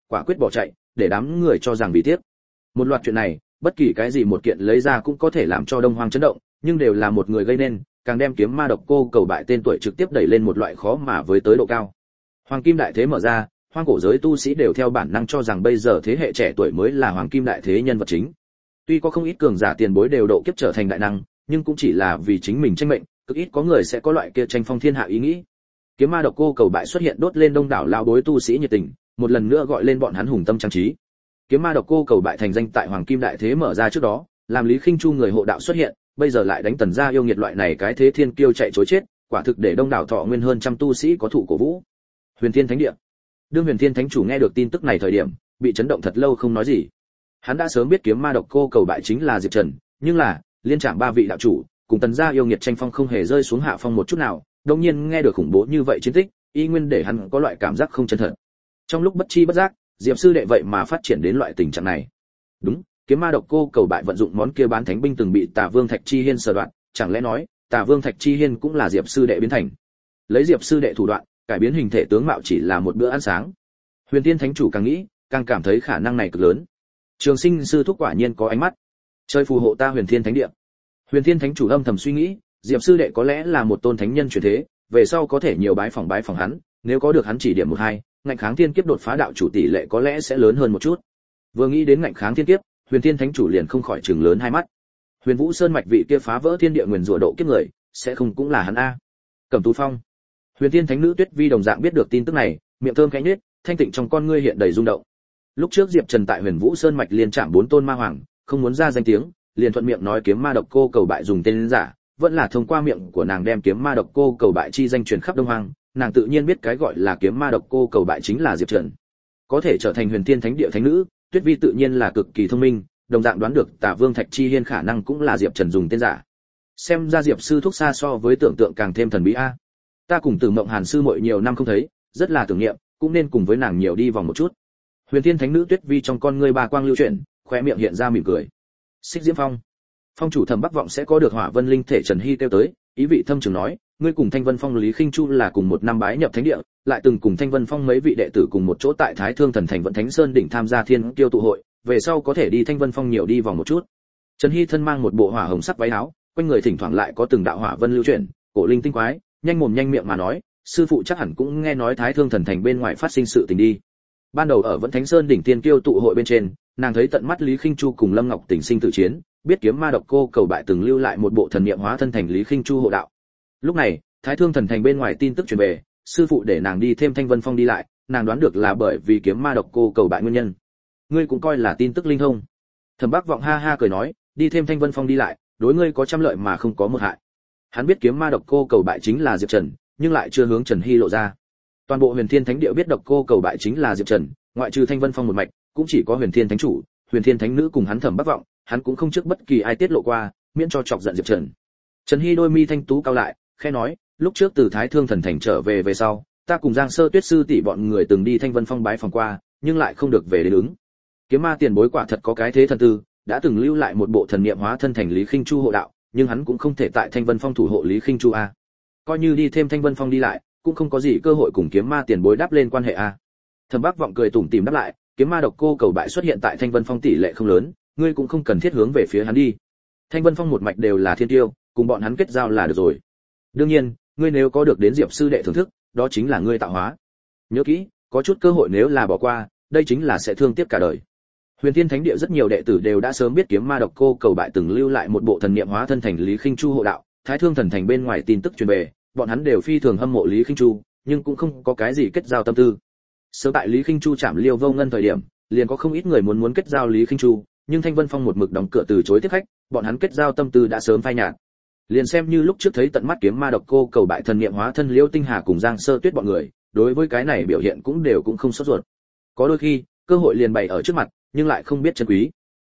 quả quyết bỏ chạy, để đám người cho rằng bị tiếc. Một loạt chuyện này, bất kỳ cái gì một kiện lấy ra cũng có thể làm cho Đông Hoang chấn động, nhưng đều là một người gây nên, càng đem kiếm ma độc cô cầu bại tên tuổi trực tiếp đẩy lên một loại khó mà với tới độ cao. Hoàng kim đại thế mở ra, hoang cổ giới tu sĩ đều theo bản năng cho rằng bây giờ thế hệ trẻ tuổi mới là hoàng kim đại thế nhân vật chính. Tuy có không ít cường giả tiền bối đều độ kiếp trở thành đại năng, nhưng cũng chỉ là vì chính mình tranh mệnh, cực ít có người sẽ có loại kia tranh phong thiên hạ ý nghĩ. Kiếm ma độc cô cầu bại xuất hiện đốt lên đông đảo lao bối tu sĩ nhiệt tình, một lần nữa gọi lên bọn hắn hùng tâm trang trí. Kiếm ma độc cô cầu bại thành danh tại hoàng kim đại thế mở ra trước đó, làm Lý Khinh Chu người hộ đạo xuất hiện, bây giờ lại đánh Tần gia yêu nghiệt loại này cái thế thiên kiêu chạy trối chết, quả thực để đông đảo thọ nguyên hơn trăm tu sĩ có thụ cổ vũ. Huyền Thiên Thánh Địa. Đương Huyền Thiên Thánh chủ nghe được tin tức này thời điểm, bị chấn động thật lâu không nói gì. Hắn đã sớm biết kiếm ma độc cô cầu bại chính là Diệp Trần, nhưng là liên trạm ba vị đạo chủ, cùng Tần gia yêu nghiệt tranh phong không hề rơi xuống hạ phong một chút nào, đột nhiên nghe được khủng bố như vậy chiến tích, y nguyên để hắn có loại cảm giác không chân thật. Trong lúc bất chi bất giác, Diệp sư đệ vậy mà phát triển đến loại tình trạng này. Đúng, kiếm ma độc cô cầu bại vận dụng món kia bán thánh binh từng bị Tả Vương Thạch Chi Hiên sở đoạn, chẳng lẽ nói, Tả Vương Thạch Chi Hiên cũng là Diệp sư đệ biến thành. Lấy Diệp sư đệ thủ đoạn, cải biến hình thể tướng mạo chỉ là một bữa ăn sáng. Huyền Tiên Thánh chủ càng nghĩ, càng cảm thấy khả năng này cực lớn. Trường Sinh sư thúc quả nhiên có ánh mắt. Chơi phù hộ ta Huyền Thiên Thánh Địa. Huyền Thiên Thánh chủ âm thầm suy nghĩ, Diệp sư đệ có lẽ là một tôn thánh nhân truyền thế, về sau có thể nhiều bái phỏng hắn, nếu có được hắn chỉ điểm một hai, ngạnh kháng thiên kiếp đột phá đạo chủ tỷ lệ có lẽ sẽ lớn hơn một chút. Vừa nghĩ đến ngạnh kháng thiên kiếp, Huyền Thiên Thánh chủ liền không khỏi trừng lớn hai mắt. Huyền Vũ Sơn mạch vị kia phá vỡ thiên địa nguyền rủa độ kiếp người, sẽ không cũng là hắn a? Cẩm Tú Phong. Huyền Thiên Thánh nữ Tuyết Vi đồng dạng biết được tin tức này, miệng thơm khẽ nhếch, thanh tịnh trong con ngươi hiện đầy rung động. Lúc trước Diệp Trần tại Huyền Vũ Sơn mạch liên chạm 4 tôn ma hoàng, không muốn ra danh tiếng, liền thuận miệng nói kiếm ma độc cô cầu bại dùng tên giả, vẫn là thông qua miệng của nàng đem kiếm ma độc cô cầu bại chi danh truyền khắp Đông Hoang, nàng tự nhiên biết cái gọi là kiếm ma độc cô cầu bại chính là Diệp Trần. Có thể trở thành Huyền Thiên Thánh Địa thánh nữ, Tuyết Vi tự nhiên là cực kỳ thông minh, đồng dạng đoán được Tả Vương Thạch Chi Hiên khả năng cũng là Diệp Trần dùng tên giả. Xem ra Diệp sư thúc xa so với tưởng tượng càng thêm thần bí a. Ta cùng Tử Mộng Hàn sư muội nhiều năm không thấy, rất là tưởng niệm, cũng nên cùng với nàng nhiều đi vòng một chút. Huyền Thiên Thánh nữ Tuyết Vi trong con ngươi ba quang lưu chuyển, khóe miệng hiện ra mỉm cười. Xích Diễm Phong. Phong chủ Thẩm Bắc Vọng sẽ có được Hỏa Vân linh thể Trần Hy kêu tới, ý vị thâm trường nói, ngươi cùng Thanh Vân Phong Lý Khinh Chu là cùng một năm bái nhập thánh địa, lại từng cùng Thanh Vân Phong mấy vị đệ tử cùng một chỗ tại Thái Thương Thần Thành Vận Thánh Sơn đỉnh tham gia Thiên Kiêu tụ hội, về sau có thể đi Thanh Vân Phong nhiều đi vòng một chút. Trần Hy thân mang một bộ hỏa hồng sắc váy áo, quanh người thỉnh thoảng lại có từng đạo hỏa vân lưu chuyển, cổ linh tinh quái, nhanh mồm nhanh miệng mà nói, sư phụ chắc hẳn cũng nghe nói Thái Thương Thần Thành bên ngoài phát sinh sự tình đi. Ban đầu ở Vận Thánh Sơn đỉnh Thiên Kiêu tụ hội bên trên, nàng thấy tận mắt Lý Khinh Chu cùng Lâm Ngọc Tỉnh sinh tử chiến, biết kiếm ma độc cô cầu bại từng lưu lại một bộ thần niệm hóa thân thành Lý Khinh Chu hộ đạo. Lúc này, Thái Thương Thần Thành bên ngoài tin tức truyền về, sư phụ để nàng đi thêm Thanh Vân Phong đi lại, nàng đoán được là bởi vì kiếm ma độc cô cầu bại nguyên nhân. Ngươi cũng coi là tin tức linh thông. Thẩm Bắc Vọng ha ha cười nói, đi thêm Thanh Vân Phong đi lại, đối ngươi có trăm lợi mà không có một hại. Hắn biết kiếm ma độc cô cầu bại chính là Diệp Trần, nhưng lại chưa hướng Trần Hy lộ ra. Toàn bộ Huyền Thiên Thánh Địa biết độc cô cầu bại chính là Diệp Trần, ngoại trừ Thanh Vân Phong một mạch, cũng chỉ có Huyền Thiên Thánh chủ, Huyền Thiên Thánh nữ cùng hắn Thẩm Bắc Vọng, hắn cũng không trước bất kỳ ai tiết lộ qua, miễn cho chọc giận Diệp Trần. Trần Hy đôi mi thanh tú cao lại, khẽ nói, lúc trước từ Thái Thương Thần Thành trở về sau, ta cùng Giang Sơ Tuyết sư tỷ bọn người từng đi Thanh Vân Phong bái phòng qua, nhưng lại không được về đến ứng. Kiếm ma tiền bối quả thật có cái thế thần tư, đã từng lưu lại một bộ thần niệm hóa thân thành Lý Khinh Chu hộ đạo, nhưng hắn cũng không thể tại Thanh Vân Phong thủ hộ Lý Khinh Chu a. Coi như đi thêm Thanh Vân Phong đi lại, cũng không có gì cơ hội cùng kiếm ma tiền bối đáp lên quan hệ a. Thẩm Bắc Vọng cười tủm tỉm đáp lại, kiếm ma độc cô cầu bại xuất hiện tại Thanh Vân Phong tỷ lệ không lớn, ngươi cũng không cần thiết hướng về phía hắn đi. Thanh Vân Phong một mạch đều là thiên tiêu, cùng bọn hắn kết giao là được rồi. Đương nhiên, ngươi nếu có được đến Diệp sư đệ thưởng thức, đó chính là ngươi tạo hóa. Nhớ kỹ, có chút cơ hội nếu là bỏ qua, đây chính là sẽ thương tiếc cả đời. Huyền Thiên Thánh Địa rất nhiều đệ tử đều đã sớm biết kiếm ma độc cô cầu bại từng lưu lại một bộ thần niệm hóa thân thành Lý Khinh Chu hộ đạo, Thái Thương Thần Thành bên ngoài tin tức truyền về, bọn hắn đều phi thường hâm mộ Lý Khinh Chu, nhưng cũng không có cái gì kết giao tâm tư. Sớm tại Lý Khinh Chu chạm Liêu Vô Ngân thời điểm, liền có không ít người muốn kết giao Lý Khinh Chu, nhưng Thanh Vân Phong một mực đóng cửa từ chối tiếp khách, bọn hắn kết giao tâm tư đã sớm phai nhạt. Liền xem như lúc trước thấy tận mắt kiếm ma độc cô cầu bại thần niệm hóa thân Liêu Tinh Hà cùng Giang Sơ Tuyết bọn người, đối với cái này biểu hiện cũng không sốt ruột. Có đôi khi, cơ hội liền bày ở trước mặt, nhưng lại không biết trân quý.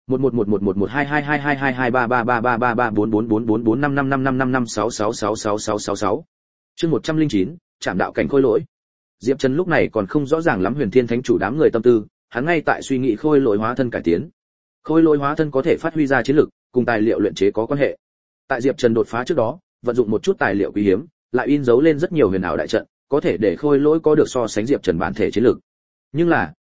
11111222222333344444455555566666. Chương 109, Trảm đạo cảnh khôi lỗi. Diệp Trần lúc này còn không rõ ràng lắm Huyền Thiên Thánh chủ đám người tâm tư, hắn ngay tại suy nghĩ khôi lỗi hóa thân cải tiến. Khôi lỗi hóa thân có thể phát huy ra chiến lực, cùng tài liệu luyện chế có quan hệ. Tại Diệp Trần đột phá trước đó, vận dụng một chút tài liệu quý hiếm, lại in dấu lên rất nhiều huyền ảo đại trận, có thể để khôi lỗi có được so sánh Diệp Trần bản thể chiến lực. Nhưng là,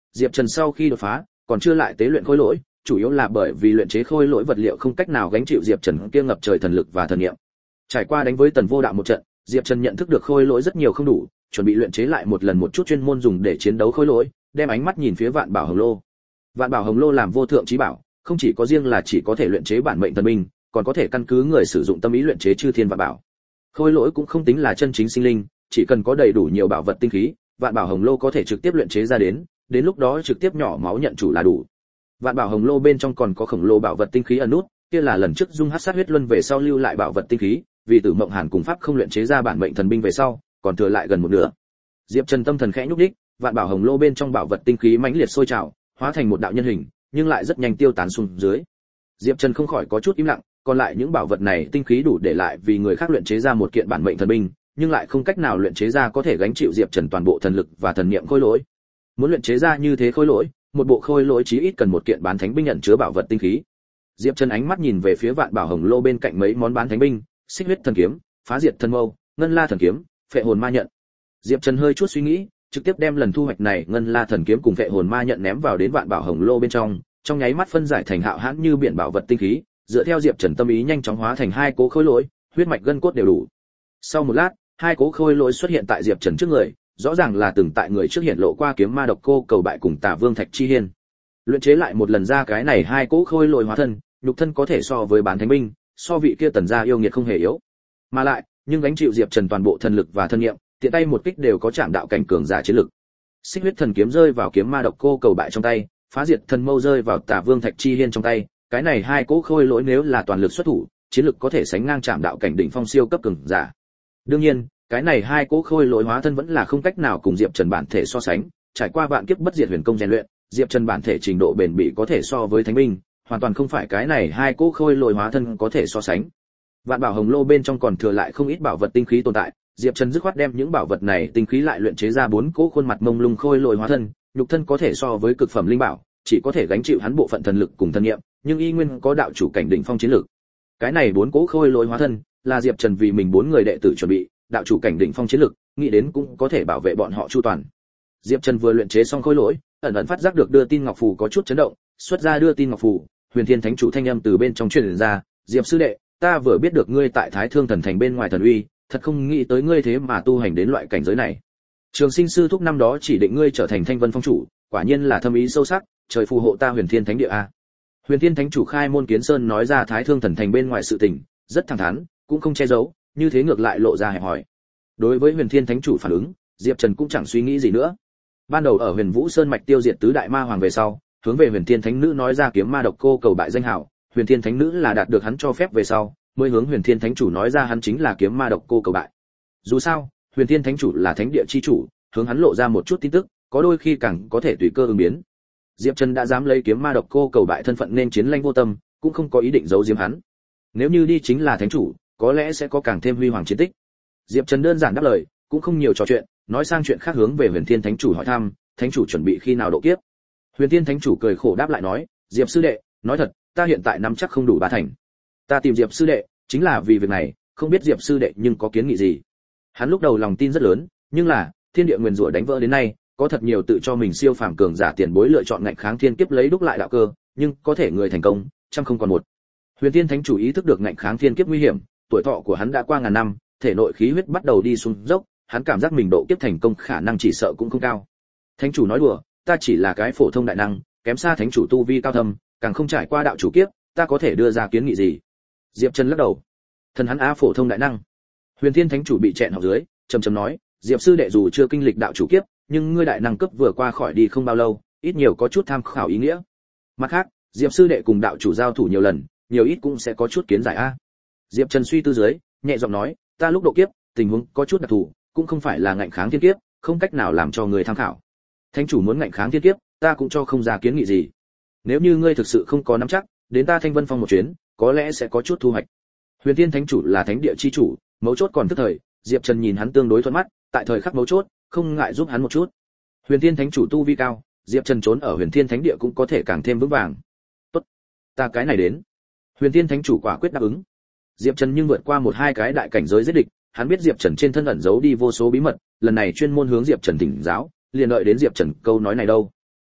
Diệp Trần sau khi đột phá, còn chưa lại tế luyện khôi lỗi, chủ yếu là bởi vì luyện chế khôi lỗi vật liệu không cách nào gánh chịu Diệp Trần kia ngập trời thần lực và thần niệm. Trải qua đánh với Tần Vô Đạo một trận, Diệp Trần nhận thức được khôi lỗi rất nhiều không đủ, chuẩn bị luyện chế lại một lần một chút chuyên môn dùng để chiến đấu khôi lỗi, đem ánh mắt nhìn phía Vạn Bảo Hồng Lô. Vạn Bảo Hồng Lô làm vô thượng chí bảo, không chỉ có riêng là chỉ có thể luyện chế bản mệnh thần binh, còn có thể căn cứ người sử dụng tâm ý luyện chế chư thiên vạn bảo. Khôi lỗi cũng không tính là chân chính sinh linh, chỉ cần có đầy đủ nhiều bảo vật tinh khí, Vạn Bảo Hồng Lô có thể trực tiếp luyện chế ra đến lúc đó trực tiếp nhỏ máu nhận chủ là đủ. Vạn Bảo Hồng Lô bên trong còn có khổng lồ bảo vật tinh khí ẩn nút, kia là lần trước dung hắc sát huyết luân về sau lưu lại bảo vật tinh khí, vì Tử Mộng Hàn cùng pháp không luyện chế ra bản mệnh thần binh về sau, còn thừa lại gần một nửa. Diệp Trần tâm thần khẽ nhúc nhích, Vạn Bảo Hồng Lô bên trong bảo vật tinh khí mãnh liệt sôi trào, hóa thành một đạo nhân hình, nhưng lại rất nhanh tiêu tán xuống dưới. Diệp Trần không khỏi có chút im lặng, còn lại những bảo vật này tinh khí đủ để lại vì người khác luyện chế ra một kiện bản mệnh thần binh, nhưng lại không cách nào luyện chế ra có thể gánh chịu Diệp Trần toàn bộ thần lực và thần niệm khôi lỗi. Muốn luyện chế ra như thế khôi lỗi, một bộ khôi lỗi chí ít cần một kiện bán thánh binh nhận chứa bảo vật tinh khí. Diệp Trần ánh mắt nhìn về phía Vạn Bảo Hồng Lô bên cạnh mấy món bán thánh binh, Xích Huyết Thần Kiếm, Phá Diệt Thần Mâu, Ngân La Thần Kiếm, Phệ Hồn Ma Nhận. Diệp Trần hơi chút suy nghĩ, trực tiếp đem lần thu hoạch này Ngân La Thần Kiếm cùng Phệ Hồn Ma Nhận ném vào đến Vạn Bảo Hồng Lô bên trong nháy mắt phân giải thành hạo hãn như biển bảo vật tinh khí, dựa theo Diệp Trần tâm ý nhanh chóng hóa thành hai cố khôi lỗi, huyết mạch gân cốt đều đủ. Sau một lát, hai cố khôi lỗi xuất hiện tại Diệp Trần trước người, rõ ràng là từng tại người trước hiện lộ qua kiếm ma độc cô cầu bại cùng Tả Vương Thạch Chi Hiên. Luyện chế lại một lần ra cái này hai cố khôi lỗi hóa thân, nhục thân có thể so với bán thánh binh, so vị kia Tần gia yêu nghiệt không hề yếu. Mà lại, nhưng gánh chịu Diệp Trần toàn bộ thần lực và thân nghiệm, tiện tay một kích đều có chạm đạo cảnh cường giả chiến lực. Xích Huyết Thần Kiếm rơi vào kiếm ma độc cô cầu bại trong tay, Phá Diệt Thần Mâu rơi vào Tả Vương Thạch Chi Hiên trong tay, cái này hai cố khôi lỗi nếu là toàn lực xuất thủ, chiến lực có thể sánh ngang chạm đạo cảnh đỉnh phong siêu cấp cường giả. Đương nhiên, cái này hai cố khôi lỗi hóa thân vẫn là không cách nào cùng Diệp Trần bản thể so sánh, trải qua vạn kiếp bất diệt huyền công rèn luyện, Diệp Trần bản thể trình độ bền bỉ có thể so với thánh binh, hoàn toàn không phải cái này hai cố khôi lỗi hóa thân có thể so sánh. Vạn Bảo Hồng Lô bên trong còn thừa lại không ít bảo vật tinh khí tồn tại, Diệp Trần dứt khoát đem những bảo vật này tinh khí lại luyện chế ra bốn cố khuôn mặt mông lung khôi lỗi hóa thân, nhục thân có thể so với cực phẩm linh bảo, chỉ có thể gánh chịu hắn bộ phận thần lực cùng thân nghiệm, nhưng y nguyên có đạo chủ cảnh đỉnh phong chiến lực. Cái này bốn cố khôi lỗi hóa thân là Diệp Trần vì mình bốn người đệ tử chuẩn bị, đạo chủ cảnh đỉnh phong chiến lực, nghĩ đến cũng có thể bảo vệ bọn họ chu toàn. Diệp Trần vừa luyện chế xong khôi lỗi, ẩn ẩn phát giác được đưa tin ngọc phù có chút chấn động, xuất ra đưa tin ngọc phù, Huyền Thiên Thánh chủ thanh âm từ bên trong truyền ra, "Diệp sư đệ, ta vừa biết được ngươi tại Thái Thương Thần Thành bên ngoài thần uy, thật không nghĩ tới ngươi thế mà tu hành đến loại cảnh giới này. Trường Sinh sư thúc năm đó chỉ định ngươi trở thành Thanh Vân phong chủ, quả nhiên là thâm ý sâu sắc, trời phù hộ ta Huyền Thiên Thánh địa a." Huyền Thiên Thánh chủ Khai Môn Kiến Sơn nói ra Thái Thương Thần Thành bên ngoài sự tình, rất thẳng thắn, cũng không che giấu, như thế ngược lại lộ ra hẹp hỏi. Đối với Huyền Thiên Thánh chủ phản ứng, Diệp Trần cũng chẳng suy nghĩ gì nữa. Ban đầu ở Huyền Vũ Sơn mạch tiêu diệt tứ đại ma hoàng về sau, hướng về Huyền Thiên Thánh nữ nói ra kiếm ma độc cô cầu bại danh hào, Huyền Thiên Thánh nữ là đạt được hắn cho phép về sau, mới hướng Huyền Thiên Thánh chủ nói ra hắn chính là kiếm ma độc cô cầu bại. Dù sao, Huyền Thiên Thánh chủ là thánh địa chi chủ, hướng hắn lộ ra một chút tin tức, có đôi khi càng có thể tùy cơ ứng biến. Diệp Trần đã dám lấy kiếm ma độc cô cầu bại thân phận nên chiến Lanh Vô Tâm, cũng không có ý định giấu giếm hắn. Nếu như đi chính là thánh chủ, có lẽ sẽ có càng thêm huy hoàng chiến tích. Diệp Trần đơn giản đáp lời, cũng không nhiều trò chuyện, nói sang chuyện khác hướng về Huyền Thiên Thánh chủ hỏi thăm, thánh chủ chuẩn bị khi nào độ kiếp. Huyền Thiên Thánh chủ cười khổ đáp lại nói, Diệp sư đệ, nói thật, ta hiện tại nắm chắc không đủ ba thành. Ta tìm Diệp sư đệ, chính là vì việc này, không biết Diệp sư đệ nhưng có kiến nghị gì. Hắn lúc đầu lòng tin rất lớn, nhưng là, thiên địa nguyên rủa đánh vỡ đến nay, có thật nhiều tự cho mình siêu phàm cường giả tiền bối lựa chọn ngạnh kháng thiên kiếp lấy đúc lại đạo cơ, nhưng có thể người thành công, trăm không còn một. Huyền Thiên Thánh chủ ý thức được ngạnh kháng thiên kiếp nguy hiểm, tuổi thọ của hắn đã qua ngàn năm, thể nội khí huyết bắt đầu đi xuống dốc, hắn cảm giác mình độ kiếp thành công khả năng chỉ sợ cũng không cao. Thánh chủ nói đùa, ta chỉ là cái phổ thông đại năng, kém xa thánh chủ tu vi cao thâm, càng không trải qua đạo chủ kiếp, ta có thể đưa ra kiến nghị gì? Diệp Trần lắc đầu. Thần hắn á phổ thông đại năng. Huyền Thiên Thánh chủ bị chẹn họng dưới, trầm trầm nói, Diệp sư đệ dù chưa kinh lịch đạo chủ kiếp, nhưng ngươi đại năng cấp vừa qua khỏi đi không bao lâu, ít nhiều có chút tham khảo ý nghĩa. Mặt khác, Diệp sư đệ cùng đạo chủ giao thủ nhiều lần, nhiều ít cũng sẽ có chút kiến giải a. Diệp Trần suy tư dưới, nhẹ giọng nói, ta lúc độ kiếp, tình huống có chút đặc thù, cũng không phải là ngạnh kháng thiên kiếp, không cách nào làm cho người tham khảo. Thánh chủ muốn ngạnh kháng thiên kiếp, ta cũng cho không ra kiến nghị gì. Nếu như ngươi thực sự không có nắm chắc, đến ta Thanh Vân Phong một chuyến, có lẽ sẽ có chút thu hoạch. Huyền Thiên Thánh chủ là thánh địa chi chủ, mấu chốt còn tức thời, Diệp Trần nhìn hắn tương đối thuận mắt, tại thời khắc mấu chốt, không ngại giúp hắn một chút. Huyền Thiên Thánh chủ tu vi cao, Diệp Trần trốn ở Huyền Thiên Thánh địa cũng có thể càng thêm vững vàng. Tốt, ta cái này đến. Huyền Thiên Thánh chủ quả quyết đáp ứng. Diệp Trần nhưng vượt qua một hai cái đại cảnh giới giết địch, hắn biết Diệp Trần trên thân ẩn giấu đi vô số bí mật, lần này chuyên môn hướng Diệp Trần thỉnh giáo, liền đợi đến Diệp Trần câu nói này đâu.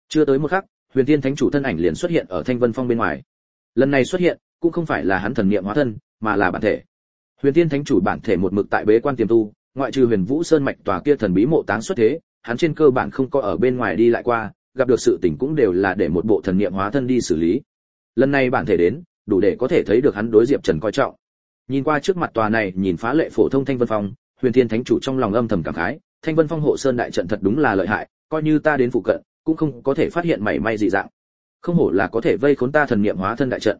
Chưa tới một khắc, Huyền Thiên Thánh chủ thân ảnh liền xuất hiện ở Thanh Vân Phong bên ngoài. Lần này xuất hiện, cũng không phải là hắn thần niệm hóa thân, mà là bản thể. Huyền Thiên Thánh chủ bản thể một mực tại bế quan tiềm tu, ngoại trừ Huyền Vũ Sơn mạch tòa kia thần bí mộ táng xuất thế, hắn trên cơ bản không có ở bên ngoài đi lại qua, gặp được sự tình cũng đều là để một bộ thần niệm hóa thân đi xử lý. Lần này bản thể đến, đủ để có thể thấy được hắn đối Diệp Trần coi trọng. Nhìn qua trước mặt tòa này nhìn phá lệ phổ thông Thanh Vân Phong, Huyền Thiên Thánh chủ trong lòng âm thầm cảm khái, Thanh Vân Phong hộ sơn đại trận thật đúng là lợi hại, coi như ta đến phụ cận, cũng không có thể phát hiện mảy may dị dạng. Không hổ là có thể vây khốn ta thần niệm hóa thân đại trận.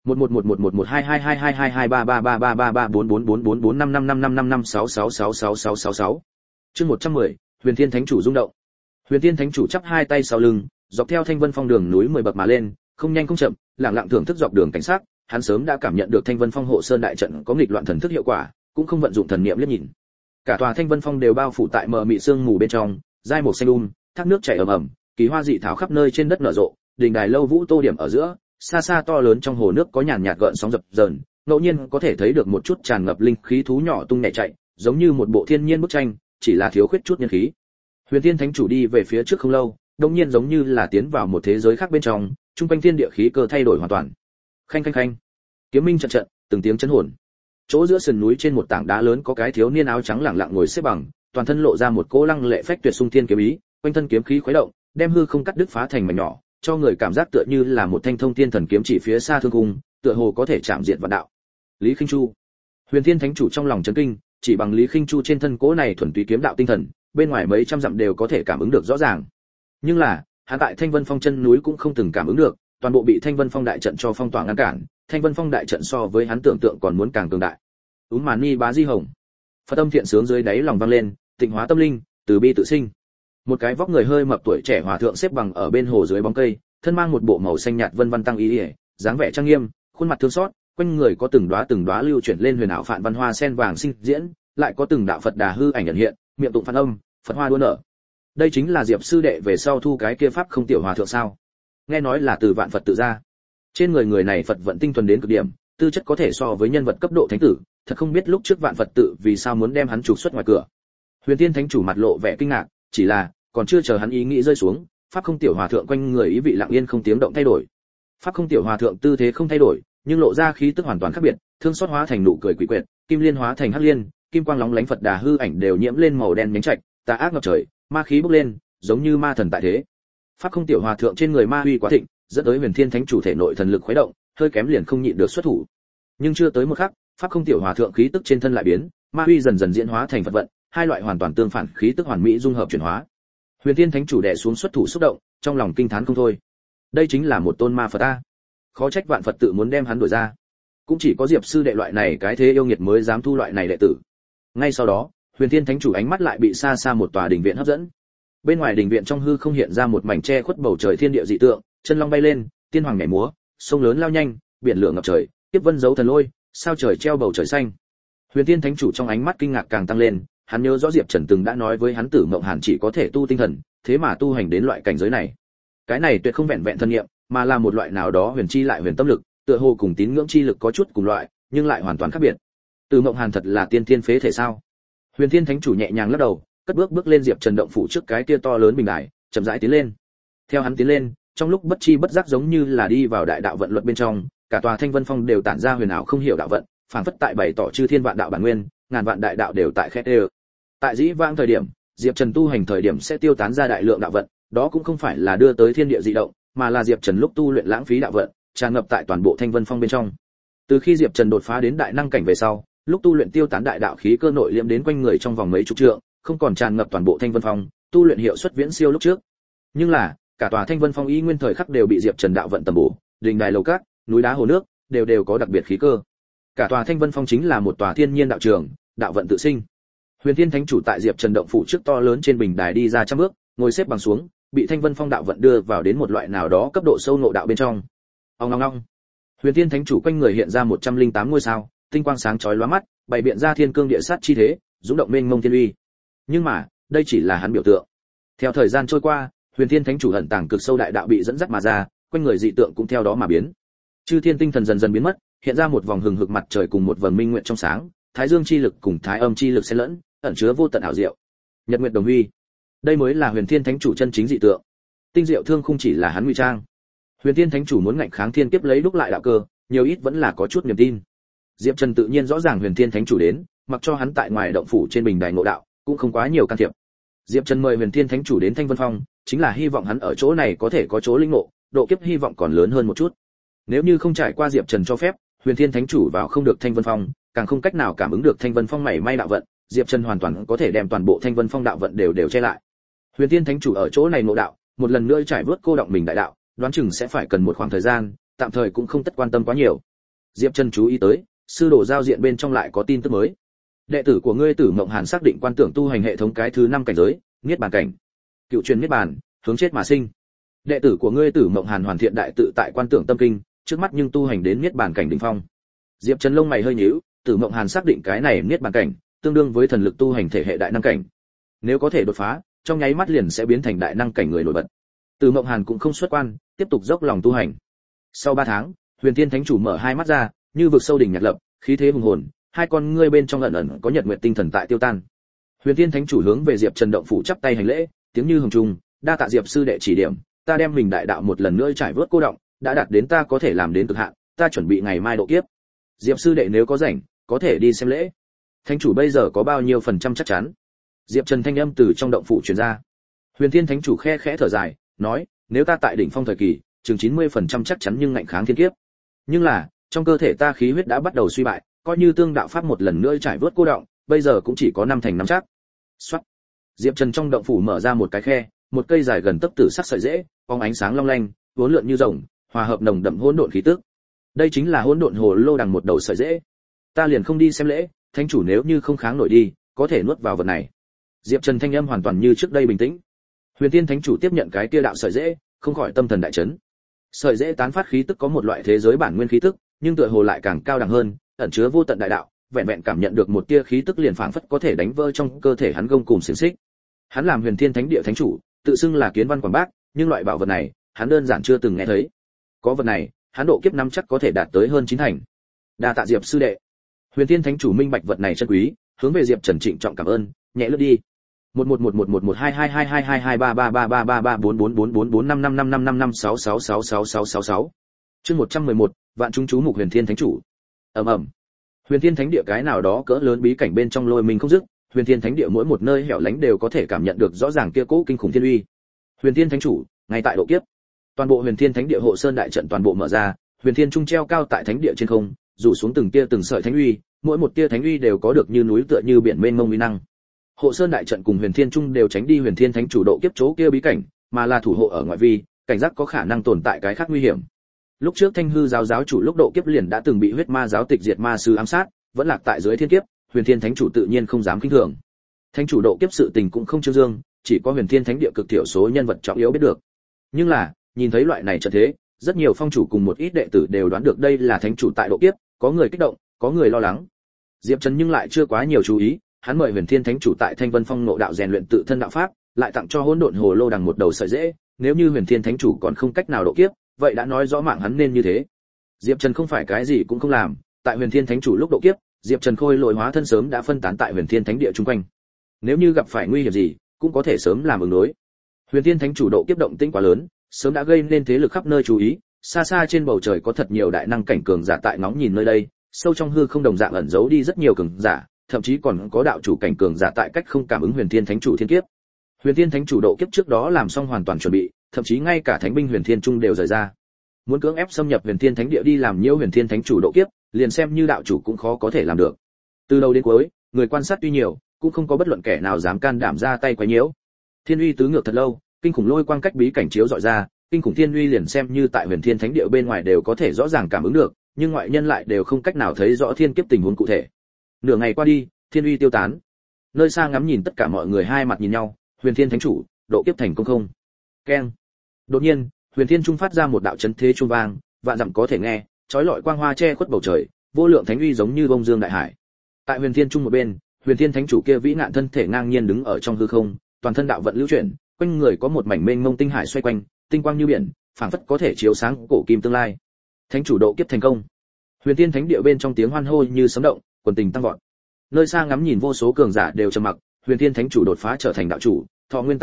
1111122222233334444445555556666666. Chương 110, Huyền Thiên Thánh chủ rung động. Huyền Thiên Thánh chủ chắp hai tay sau lưng, dọc theo Thanh Vân Phong đường núi 10 bậc mà lên, không nhanh không chậm, lặng lặng thưởng thức dọc đường cảnh sát, hắn sớm đã cảm nhận được Thanh Vân Phong hộ sơn đại trận có nghịch loạn thần thức hiệu quả, cũng không vận dụng thần niệm liếc nhìn. Cả tòa Thanh Vân Phong đều bao phủ tại mờ mịt sương mù bên trong, dai màu xanh thác nước chảy ầm ầm, kỳ hoa dị thảo khắp nơi trên đất nở rộ, đình đài lâu vũ tô điểm ở giữa, xa xa to lớn trong hồ nước có nhàn nhạt gợn sóng dập dờn, ngẫu nhiên có thể thấy được một chút tràn ngập linh khí thú nhỏ tung nhảy chạy, giống như một bộ thiên nhiên bức tranh, chỉ là thiếu khuyết chút nhân khí. Huyền Thiên Thánh chủ đi về phía trước không lâu, đột nhiên giống như là tiến vào một thế giới khác bên trong, trung quanh thiên địa khí cơ thay đổi hoàn toàn. Khanh khanh khanh, kiếm minh trận trận, từng tiếng chấn hồn. Chỗ giữa sườn núi trên một tảng đá lớn có cái thiếu niên áo trắng lặng lặng ngồi xếp bằng, toàn thân lộ ra một cỗ lăng lệ phách tuyệt xung thiên kiếm ý, quanh thân kiếm khí khuấy động, đem hư không cắt đứt phá thành mảnh nhỏ, cho người cảm giác tựa như là một thanh thông thiên thần kiếm chỉ phía xa thương cung, tựa hồ có thể chạm diện vạn đạo. Lý Khinh Chu. Huyền Thiên Thánh chủ trong lòng chấn kinh, chỉ bằng Lý Khinh Chu trên thân cỗ này thuần túy kiếm đạo tinh thần, bên ngoài mấy trăm dặm đều có thể cảm ứng được rõ ràng. Nhưng là, hắn tại Thanh Vân Phong chân núi cũng không từng cảm ứng được, toàn bộ bị Thanh Vân Phong đại trận cho phong tỏa ngăn cản, Thanh Vân Phong đại trận so với hắn tưởng tượng còn muốn càng cường đại. Màn ni bá di hồng. Phật âm thiện sướng dưới đáy lòng vang lên, tịnh hóa tâm linh, từ bi tự sinh. Một cái vóc người hơi mập tuổi trẻ hòa thượng xếp bằng ở bên hồ dưới bóng cây, thân mang một bộ màu xanh nhạt vân vân tăng ý, dáng vẻ trang nghiêm, khuôn mặt thương xót, quanh người có từng đóa lưu chuyển lên huyền ảo phạn văn hoa sen vàng sinh diễn, lại có từng đạo Phật đà hư ảnh ẩn hiện, miệng tụng phật âm, Phật hoa đua nở. Đây chính là Diệp sư đệ về sau thu cái kia pháp không tiểu hòa thượng sao? Nghe nói là từ vạn Phật tự ra. Trên người người này Phật vận tinh thuần đến cực điểm, tư chất có thể so với nhân vật cấp độ thánh tử, thật không biết lúc trước vạn Phật tự vì sao muốn đem hắn trục xuất ngoài cửa. Huyền Thiên Thánh chủ mặt lộ vẻ kinh ngạc, chỉ là còn chưa chờ hắn ý nghĩ rơi xuống, pháp không tiểu hòa thượng quanh người ý vị lặng yên không tiếng động thay đổi. Pháp không tiểu hòa thượng tư thế không thay đổi, nhưng lộ ra khí tức hoàn toàn khác biệt, thương xót hóa thành nụ cười quỷ quyệt, kim liên hóa thành hắc liên, kim quang lóng lánh Phật đà hư ảnh đều nhiễm lên màu đen nhánh trạch, tà ác ngập trời, ma khí bốc lên, giống như ma thần tại thế. Pháp không tiểu hòa thượng trên người ma uy quá thịnh, dẫn tới Huyền Thiên Thánh chủ thể nội thần lực khuấy động, hơi kém liền không nhịn được xuất thủ. Nhưng chưa tới một khắc, pháp không tiểu hòa thượng khí tức trên thân lại biến, ma uy dần dần diễn hóa thành Phật vận, hai loại hoàn toàn tương phản khí tức hoàn mỹ dung hợp chuyển hóa. Huyền Thiên Thánh chủ đè xuống xuất thủ xúc động, trong lòng kinh thán không thôi. Đây chính là một tôn ma Phật a. Khó trách vạn Phật tự muốn đem hắn đuổi ra. Cũng chỉ có Diệp sư đệ loại này cái thế yêu nghiệt mới dám thu loại này đệ tử. Ngay sau đó, Huyền Thiên Thánh chủ ánh mắt lại bị xa xa một tòa đình viện hấp dẫn. Bên ngoài đình viện trong hư không hiện ra một mảnh che khuất bầu trời thiên địa dị tượng, chân long bay lên, tiên hoàng nhảy múa, sông lớn lao nhanh, biển lửa ngập trời, tiếp vân dấu thần lôi, sao trời treo bầu trời xanh. Huyền Thiên Thánh chủ trong ánh mắt kinh ngạc càng tăng lên, hắn nhớ rõ Diệp Trần từng đã nói với hắn Tử Mộng Hàn chỉ có thể tu tinh thần, thế mà tu hành đến loại cảnh giới này. Cái này tuyệt không vẹn vẹn thân nghiệm, mà là một loại nào đó huyền chi lại huyền tâm lực, tựa hồ cùng tín ngưỡng chi lực có chút cùng loại, nhưng lại hoàn toàn khác biệt. Tử Mộng Hàn thật là tiên thiên phế thể sao? Huyền Thiên Thánh chủ nhẹ nhàng lắc đầu, cất bước lên Diệp Trần động phủ trước cái kia to lớn bình đài, chậm rãi tiến lên. Theo hắn tiến lên, trong lúc bất chi bất giác giống như là đi vào đại đạo vận luật bên trong, cả tòa Thanh Vân Phong đều tản ra huyền ảo không hiểu đạo vận, phảng phất tại bày tỏ chư thiên vạn đạo bản nguyên, ngàn vạn đại đạo đều tại khét đều. Tại dĩ vãng thời điểm, Diệp Trần tu hành thời điểm sẽ tiêu tán ra đại lượng đạo vận, đó cũng không phải là đưa tới thiên địa dị động, mà là Diệp Trần lúc tu luyện lãng phí đạo vận, tràn ngập tại toàn bộ Thanh Vân Phong bên trong. Từ khi Diệp Trần đột phá đến đại năng cảnh về sau, lúc tu luyện tiêu tán đại đạo khí cơ nội liễm đến quanh người trong vòng mấy chục trượng, không còn tràn ngập toàn bộ Thanh Vân Phong, tu luyện hiệu suất viễn siêu lúc trước. Nhưng là, cả tòa Thanh Vân Phong y nguyên thời khắc đều bị Diệp Trần đạo vận tầm bổ, đình đài lầu cát, núi đá hồ nước, đều có đặc biệt khí cơ. Cả tòa Thanh Vân Phong chính là một tòa thiên nhiên đạo trường, đạo vận tự sinh. Huyền Thiên Thánh chủ tại Diệp Trần động phủ trước to lớn trên bình đài đi ra trăm bước, ngồi xếp bằng xuống, bị Thanh Vân Phong đạo vận đưa vào đến một loại nào đó cấp độ sâu ngộ đạo bên trong. Ong ong ong. Huyền Thiên Thánh chủ quanh người hiện ra 108 ngôi sao, tinh quang sáng chói lóa mắt, bày biện ra thiên cương địa sát chi thế, dũng động mênh mông thiên uy. Nhưng mà, đây chỉ là hắn biểu tượng. Theo thời gian trôi qua, Huyền Thiên Thánh chủ ẩn tàng cực sâu đại đạo bị dẫn dắt mà ra, quanh người dị tượng cũng theo đó mà biến. Chư thiên tinh thần dần dần biến mất, hiện ra một vòng hừng hực mặt trời cùng một vầng minh nguyện trong sáng, thái dương chi lực cùng thái âm chi lực xen lẫn, ẩn chứa vô tận ảo diệu. Nhật nguyệt đồng huy, đây mới là Huyền Thiên Thánh chủ chân chính dị tượng. Tinh diệu thương không chỉ là hắn ngụy trang. Huyền Thiên Thánh chủ muốn ngạnh kháng thiên kiếp lấy đúc lại đạo cơ, nhiều ít vẫn là có chút niềm tin. Diệp Trần tự nhiên rõ ràng Huyền Thiên Thánh chủ đến, mặc cho hắn tại ngoài động phủ trên bình đài ngộ đạo, cũng không quá nhiều can thiệp. Diệp Trần mời Huyền Thiên Thánh chủ đến Thanh Vân Phong, chính là hy vọng hắn ở chỗ này có thể có chỗ linh ngộ, độ kiếp hy vọng còn lớn hơn một chút. Nếu như không trải qua Diệp Trần cho phép, Huyền Thiên Thánh chủ vào không được Thanh Vân Phong, càng không cách nào cảm ứng được Thanh Vân Phong mảy may đạo vận, Diệp Trần hoàn toàn có thể đem toàn bộ Thanh Vân Phong đạo vận đều che lại. Huyền Thiên Thánh chủ ở chỗ này ngộ đạo, một lần nữa trải vớt cô động mình đại đạo, đoán chừng sẽ phải cần một khoảng thời gian, tạm thời cũng không tất quan tâm quá nhiều. Diệp Trần chú ý tới, sư đồ giao diện bên trong lại có tin tức mới. Đệ tử của ngươi Tử Mộng Hàn xác định quan tưởng tu hành hệ thống cái thứ 5 cảnh giới, Niết Bàn cảnh. Cựu truyền Niết Bàn, hướng chết mà sinh. Đệ tử của ngươi Tử Mộng Hàn hoàn thiện đại tự tại quan tưởng tâm kinh, trước mắt nhưng tu hành đến Niết Bàn cảnh đỉnh phong. Diệp Trần lông mày hơi nhíu, Tử Mộng Hàn xác định cái này Niết Bàn cảnh, tương đương với thần lực tu hành thể hệ đại năng cảnh. Nếu có thể đột phá, trong nháy mắt liền sẽ biến thành đại năng cảnh người nổi bật. Tử Mộng Hàn cũng không xuất quan, tiếp tục dốc lòng tu hành. Sau 3 tháng, Huyền Thiên Thánh chủ mở hai mắt ra, như vực sâu đỉnh nhạc lập, khí thế hùng hồn, hai con ngươi bên trong ẩn ẩn có nhật nguyệt tinh thần tại tiêu tan. Huyền Thiên Thánh chủ hướng về Diệp Trần động phủ chắp tay hành lễ, tiếng như hồng trung, đa tạ Diệp sư đệ chỉ điểm, ta đem mình đại đạo một lần nữa trải vớt cô động, đã đạt đến ta có thể làm đến cực hạn, ta chuẩn bị ngày mai độ kiếp. Diệp sư đệ nếu có rảnh, có thể đi xem lễ. Thánh chủ bây giờ có bao nhiêu phần trăm chắc chắn? Diệp Trần thanh âm từ trong động phủ truyền ra. Huyền Thiên Thánh chủ khe khẽ thở dài, nói, nếu ta tại đỉnh phong thời kỳ, chừng 90% chắc chắn nhưng ngạnh kháng thiên kiếp. Nhưng là, trong cơ thể ta khí huyết đã bắt đầu suy bại, coi như tương đạo pháp một lần nữa trải vớt cô động, bây giờ cũng chỉ có 5 thành 5 chắc. Soát. Diệp Trần trong động phủ mở ra một cái khe, một cây dài gần tấc tử sắc sợi rễ, bóng ánh sáng long lanh, uốn lượn như rồng, hòa hợp nồng đậm hỗn độn khí tức. Đây chính là hỗn độn hồ lô đằng một đầu sợi rễ. Ta liền không đi xem lễ, thánh chủ nếu như không kháng nổi đi, có thể nuốt vào vật này. Diệp Trần thanh âm hoàn toàn như trước đây bình tĩnh. Huyền Thiên Thánh chủ tiếp nhận cái kia đạo sợi rễ, không khỏi tâm thần đại chấn. Sợi rễ tán phát khí tức có một loại thế giới bản nguyên khí tức, nhưng tựa hồ lại càng cao đẳng hơn, ẩn chứa vô tận đại đạo, vẹn vẹn cảm nhận được một tia khí tức liền phảng phất có thể đánh vỡ trong cơ thể hắn gông cùng xiềng xích. Hắn làm Huyền Thiên Thánh địa thánh chủ, tự xưng là kiến văn quảng bác, nhưng loại bảo vật này, hắn đơn giản chưa từng nghe thấy. Có vật này, hắn độ kiếp năm chắc có thể đạt tới hơn 9 thành. Đa tạ Diệp sư đệ. Huyền Thiên Thánh chủ minh bạch vật này chân quý, hướng về Diệp Trần trịnh trọng cảm ơn, nhẹ lướt đi. 111111222222333334444445555556666666. Chương 111, vạn chúng chú mục Huyền Thiên Thánh chủ. Ầm ầm. Huyền Thiên Thánh địa cái nào đó cỡ lớn bí cảnh bên trong lôi mình không dứt, Huyền Thiên Thánh địa mỗi một nơi hẻo lánh đều có thể cảm nhận được rõ ràng kia cỗ kinh khủng thiên uy. Huyền Thiên Thánh chủ, ngay tại độ kiếp. Toàn bộ Huyền Thiên Thánh địa hộ sơn đại trận toàn bộ mở ra, Huyền Thiên trung treo cao tại thánh địa trên không, rủ xuống từng tia từng sợi thánh uy, mỗi một tia thánh uy đều có được như núi tựa như biển mênh mông uy năng. Hộ sơn đại trận cùng Huyền Thiên trung đều tránh đi Huyền Thiên Thánh chủ độ kiếp chỗ kia bí cảnh, mà là thủ hộ ở ngoại vi, cảnh giác có khả năng tồn tại cái khác nguy hiểm. Lúc trước Thanh Hư giáo giáo chủ lúc độ kiếp liền đã từng bị huyết ma giáo tịch diệt ma sư ám sát, vẫn lạc tại dưới thiên kiếp, Huyền Thiên Thánh chủ tự nhiên không dám khinh thường. Thánh chủ độ kiếp sự tình cũng không trương dương, chỉ có Huyền Thiên Thánh địa cực thiểu số nhân vật trọng yếu biết được. Nhưng là, nhìn thấy loại này trận thế, rất nhiều phong chủ cùng một ít đệ tử đều đoán được đây là thánh chủ tại độ kiếp, có người kích động, có người lo lắng. Diệp Trần nhưng lại chưa quá nhiều chú ý, hắn mời Huyền Thiên Thánh chủ tại Thanh Vân Phong ngộ đạo rèn luyện tự thân đạo pháp, lại tặng cho hỗn độn hồ lô đằng một đầu sợi rễ, nếu như Huyền Thiên Thánh chủ còn không cách nào độ kiếp, vậy đã nói rõ mạng hắn nên như thế. Diệp Trần không phải cái gì cũng không làm, tại Huyền Thiên Thánh chủ lúc độ kiếp, Diệp Trần khôi lỗi hóa thân sớm đã phân tán tại Huyền Thiên Thánh địa xung quanh. Nếu như gặp phải nguy hiểm gì, cũng có thể sớm làm ứng đối. Huyền Thiên Thánh chủ độ kiếp động tĩnh quá lớn, sớm đã gây nên thế lực khắp nơi chú ý, xa xa trên bầu trời có thật nhiều đại năng cảnh cường giả tại ngóng nhìn nơi đây, sâu trong hư không đồng dạng ẩn giấu đi rất nhiều cường giả, thậm chí còn có đạo chủ cảnh cường giả tại cách không cảm ứng Huyền Thiên Thánh chủ thiên kiếp. Huyền Thiên Thánh chủ độ kiếp trước đó làm xong hoàn toàn chuẩn bị, thậm chí ngay cả thánh binh Huyền Thiên Trung đều rời ra. Muốn cưỡng ép xâm nhập Huyền Thiên Thánh địa đi làm nhiễu Huyền Thiên Thánh chủ độ kiếp, liền xem như đạo chủ cũng khó có thể làm được. Từ đầu đến cuối, người quan sát tuy nhiều, cũng không có bất luận kẻ nào dám can đảm ra tay quấy nhiễu. Thiên uy tứ ngược thật lâu, kinh khủng lôi quang cách bí cảnh chiếu dọi ra, kinh khủng thiên uy liền xem như tại Huyền Thiên Thánh địa bên ngoài đều có thể rõ ràng cảm ứng được, nhưng ngoại nhân lại đều không cách nào thấy rõ thiên kiếp tình huống cụ thể. Nửa ngày qua đi, thiên uy tiêu tán. Nơi xa ngắm nhìn tất cả mọi người hai mặt nhìn nhau, Huyền Thiên Thánh chủ, độ kiếp thành công không? Keng. Đột nhiên, Huyền Thiên trung phát ra một đạo chấn thế chuông vang, vạn dặm có thể nghe, chói lọi quang hoa che khuất bầu trời, vô lượng thánh uy giống như bông dương đại hải. Tại Huyền Thiên trung một bên, Huyền Thiên Thánh chủ kia vĩ ngạn thân thể ngang nhiên đứng ở trong hư không, toàn thân đạo vận lưu chuyển, quanh người có một mảnh mênh mông tinh hải xoay quanh, tinh quang như biển, phảng phất có thể chiếu sáng cổ kim tương lai. Thánh chủ độ kiếp thành công. Huyền Thiên Thánh địa bên trong tiếng hoan hô như sấm động, quần tình tăng vọt. Nơi xa ngắm nhìn vô số cường giả đều trầm mặc, Huyền Thiên Thánh chủ đột phá trở thành đạo chủ, thọ nguyên tăng vọt,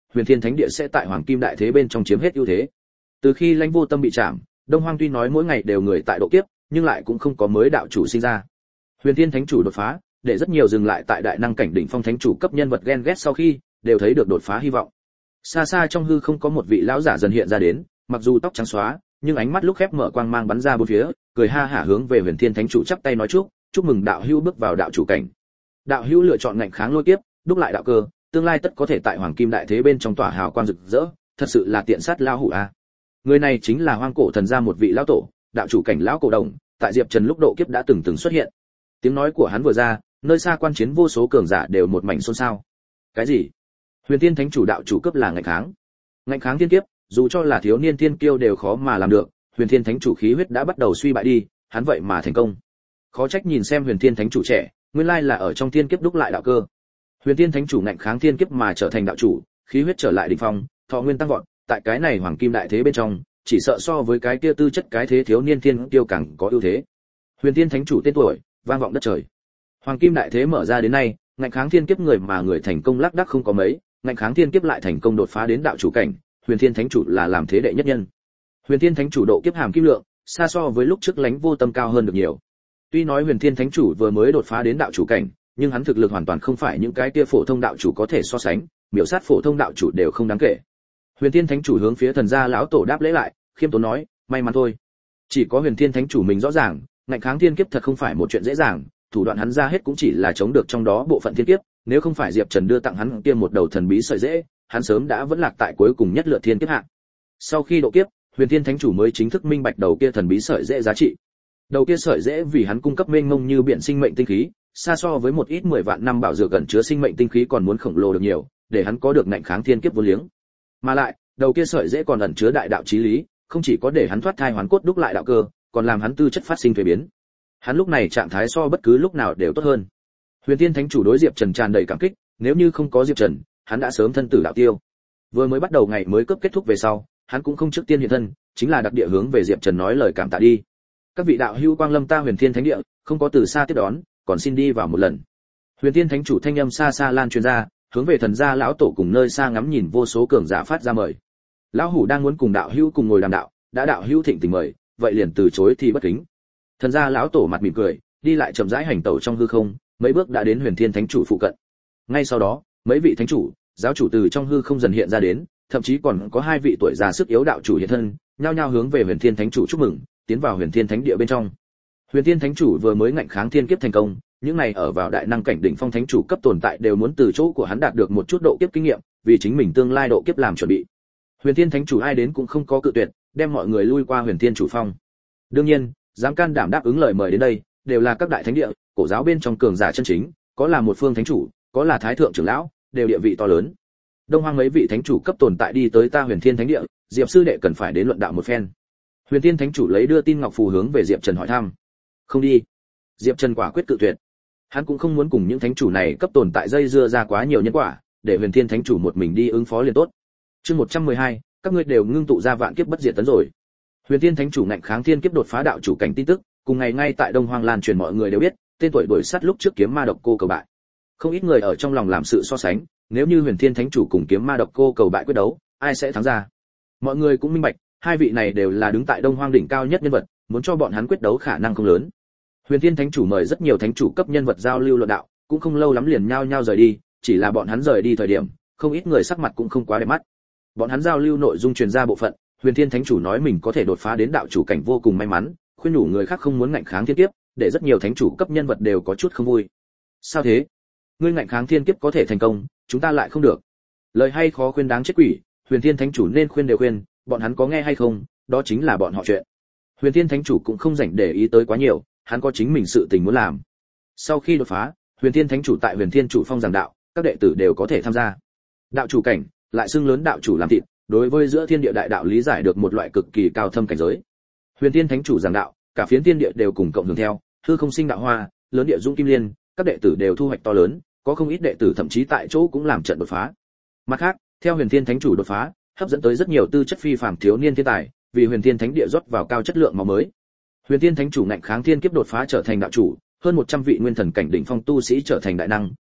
Huyền Thiên Thánh Địa sẽ tại Hoàng Kim Đại Thế bên trong chiếm hết ưu thế. Từ khi Lãnh Vô Tâm bị trảm, Đông Hoang tuy nói mỗi ngày đều người tại độ kiếp, nhưng lại cũng không có mới đạo chủ sinh ra. Huyền Thiên Thánh chủ đột phá, để rất nhiều dừng lại tại đại năng cảnh đỉnh phong thánh chủ cấp nhân vật ghen ghét sau khi đều thấy được đột phá hy vọng. Xa xa trong hư không có một vị lão giả dần hiện ra đến, mặc dù tóc trắng xóa, nhưng ánh mắt lúc khép mở quang mang bắn ra bốn phía, cười ha hả hướng về Huyền Thiên Thánh chủ chắp tay nói chúc mừng đạo hữu bước vào đạo chủ cảnh. Đạo hữu lựa chọn ngạnh kháng lôi kiếp, đúc lại đạo cơ, tương lai tất có thể tại Hoàng Kim Đại Thế bên trong tỏa hào quang rực rỡ, thật sự là tiện sát lao hủ a. Người này chính là Hoang Cổ Thần gia một vị lão tổ, đạo chủ cảnh lão cổ đồng, tại Diệp Trần lúc độ kiếp đã từng xuất hiện. Tiếng nói của hắn vừa ra, nơi xa quan chiến vô số cường giả đều một mảnh xôn xao. Cái gì? Huyền Thiên Thánh chủ đạo chủ cấp là ngạnh kháng? Ngạnh kháng thiên kiếp, dù cho là thiếu niên thiên kiêu đều khó mà làm được, Huyền Thiên Thánh chủ khí huyết đã bắt đầu suy bại đi, hắn vậy mà thành công. Khó trách nhìn xem Huyền Thiên Thánh chủ trẻ, nguyên lai là ở trong thiên kiếp đúc lại đạo cơ. Huyền Thiên Thánh chủ ngạnh kháng thiên kiếp mà trở thành đạo chủ, khí huyết trở lại đỉnh phong, thọ nguyên tăng vọt, tại cái này Hoàng Kim Đại Thế bên trong, chỉ sợ so với cái kia tư chất cái thế thiếu niên thiên kiêu càng có ưu thế. Huyền Thiên Thánh chủ tên tuổi vang vọng đất trời. Hoàng Kim Đại Thế mở ra đến nay, ngạnh kháng thiên kiếp người mà người thành công lác đác không có mấy, ngạnh kháng thiên kiếp lại thành công đột phá đến đạo chủ cảnh, Huyền Thiên Thánh chủ là làm thế đệ nhất nhân. Huyền Thiên Thánh chủ độ kiếp hàm kim lượng, xa so với lúc trước Lãnh Vô Tâm cao hơn được nhiều. Tuy nói Huyền Thiên Thánh chủ vừa mới đột phá đến đạo chủ cảnh, nhưng hắn thực lực hoàn toàn không phải những cái kia phổ thông đạo chủ có thể so sánh, miểu sát phổ thông đạo chủ đều không đáng kể. Huyền Thiên Thánh chủ hướng phía thần gia lão tổ đáp lễ lại, khiêm tốn nói, may mắn thôi. Chỉ có Huyền Thiên Thánh chủ mình rõ ràng, ngạnh kháng thiên kiếp thật không phải một chuyện dễ dàng, thủ đoạn hắn ra hết cũng chỉ là chống được trong đó bộ phận thiên kiếp, nếu không phải Diệp Trần đưa tặng hắn kia một đầu thần bí sợi rễ, hắn sớm đã vẫn lạc tại cuối cùng nhất lượt thiên kiếp hạng. Sau khi độ kiếp, Huyền Thiên Thánh chủ mới chính thức minh bạch đầu kia thần bí sợi rễ giá trị. Đầu kia sợi rễ vì hắn cung cấp mênh mông như biển sinh mệnh tinh khí, xa so với một ít 10 vạn năm bảo dược gần chứa sinh mệnh tinh khí còn muốn khổng lồ được nhiều, để hắn có được ngạnh kháng thiên kiếp vô liếng. Mà lại, đầu kia sợi rễ còn ẩn chứa đại đạo chí lý, không chỉ có để hắn thoát thai hoàn cốt đúc lại đạo cơ, còn làm hắn tư chất phát sinh thay biến. Hắn lúc này trạng thái so bất cứ lúc nào đều tốt hơn. Huyền Thiên Thánh chủ đối Diệp Trần tràn đầy cảm kích, nếu như không có Diệp Trần, hắn đã sớm thân tử đạo tiêu. Vừa mới bắt đầu ngày mới cướp kết thúc về sau, hắn cũng không trước tiên hiện thân, chính là đặc địa hướng về Diệp Trần nói lời cảm tạ đi. Các vị đạo hữu quang lâm ta Huyền Thiên Thánh địa, không có từ xa tiếp đón, còn xin đi vào một lần. Huyền Thiên Thánh chủ thanh âm xa xa lan truyền ra, hướng về thần gia lão tổ cùng nơi xa ngắm nhìn vô số cường giả phát ra mời. Lão hủ đang muốn cùng đạo hữu cùng ngồi đàm đạo, đã đạo hữu thịnh tình mời, vậy liền từ chối thì bất kính. Thần gia lão tổ mặt mỉm cười, đi lại chậm rãi hành tẩu trong hư không, mấy bước đã đến Huyền Thiên Thánh chủ phụ cận. Ngay sau đó, mấy vị thánh chủ, giáo chủ từ trong hư không dần hiện ra đến, thậm chí còn có 2 vị tuổi già sức yếu đạo chủ hiện thân, nhao nhao hướng về Huyền Thiên Thánh chủ chúc mừng, tiến vào Huyền Thiên Thánh địa bên trong. Huyền Thiên Thánh chủ vừa mới ngạnh kháng thiên kiếp thành công, những này ở vào đại năng cảnh đỉnh phong thánh chủ cấp tồn tại đều muốn từ chỗ của hắn đạt được một chút độ kiếp kinh nghiệm, vì chính mình tương lai độ kiếp làm chuẩn bị. Huyền Thiên Thánh chủ ai đến cũng không có cự tuyệt, đem mọi người lui qua Huyền Thiên chủ phong. Đương nhiên, dám can đảm đáp ứng lời mời đến đây, đều là các đại thánh địa, cổ giáo bên trong cường giả chân chính, có là một phương thánh chủ, có là thái thượng trưởng lão, đều địa vị to lớn. Đông Hoang mấy vị thánh chủ cấp tồn tại đi tới ta Huyền Thiên Thánh địa, Diệp sư đệ cần phải đến luận đạo một phen. Huyền Thiên Thánh chủ lấy đưa tin ngọc phù hướng về Diệp Trần hỏi thăm. Không đi. Diệp Trần quả quyết cự tuyệt. Hắn cũng không muốn cùng những thánh chủ này cấp tồn tại dây dưa ra quá nhiều nhân quả, để Huyền Thiên Thánh chủ một mình đi ứng phó liền tốt. Chương 112, các ngươi đều ngưng tụ ra vạn kiếp bất diệt tấn rồi. Huyền Thiên Thánh chủ ngạnh kháng thiên kiếp đột phá đạo chủ cảnh tin tức, cùng ngày ngay tại Đông Hoang lan truyền mọi người đều biết, tên tuổi đuổi sát lúc trước kiếm ma độc cô cầu bại. Không ít người ở trong lòng làm sự so sánh, nếu như Huyền Thiên Thánh chủ cùng kiếm ma độc cô cầu bại quyết đấu, ai sẽ thắng ra? Mọi người cũng minh bạch, hai vị này đều là đứng tại Đông Hoang đỉnh cao nhất nhân vật, muốn cho bọn hắn quyết đấu khả năng không lớn. Huyền Thiên Thánh chủ mời rất nhiều thánh chủ cấp nhân vật giao lưu luận đạo, cũng không lâu lắm liền nhao nhao rời đi, chỉ là bọn hắn rời đi thời điểm, không ít người sắc mặt cũng không quá đẹp mắt. Bọn hắn giao lưu nội dung truyền ra bộ phận, Huyền Thiên Thánh chủ nói mình có thể đột phá đến đạo chủ cảnh vô cùng may mắn, khuyên nhủ người khác không muốn ngạnh kháng thiên kiếp, để rất nhiều thánh chủ cấp nhân vật đều có chút không vui. Sao thế? Ngươi ngạnh kháng thiên kiếp có thể thành công, chúng ta lại không được. Lời hay khó khuyên đáng chết quỷ, Huyền Thiên Thánh chủ nên khuyên đều khuyên, bọn hắn có nghe hay không, đó chính là bọn họ chuyện. Huyền Thiên Thánh chủ cũng không rảnh để ý tới quá nhiều, hắn có chính mình sự tình muốn làm. Sau khi đột phá, Huyền Thiên Thánh chủ tại Huyền Thiên chủ phong giảng đạo, các đệ tử đều có thể tham gia. Đạo chủ cảnh, lại xưng lớn đạo chủ làm thịt, đối với giữa thiên địa đại đạo lý giải được một loại cực kỳ cao thâm cảnh giới. Huyền Thiên Thánh chủ giảng đạo, cả phiến thiên địa đều cùng cộng hưởng theo, hư không sinh đạo hoa, lớn địa dũng kim liên, các đệ tử đều thu hoạch to lớn, có không ít đệ tử thậm chí tại chỗ cũng làm trận đột phá. Mặt khác, theo Huyền Thiên Thánh chủ đột phá, hấp dẫn tới rất nhiều tư chất phi phàm thiếu niên thiên tài, vì Huyền Thiên Thánh địa rót vào cao chất lượng máu mới. Huyền Thiên Thánh chủ ngạnh kháng thiên kiếp đột phá trở thành đạo chủ, hơn 100 vị nguyên thần cảnh đỉnh phong tu sĩ trở thành đại năng,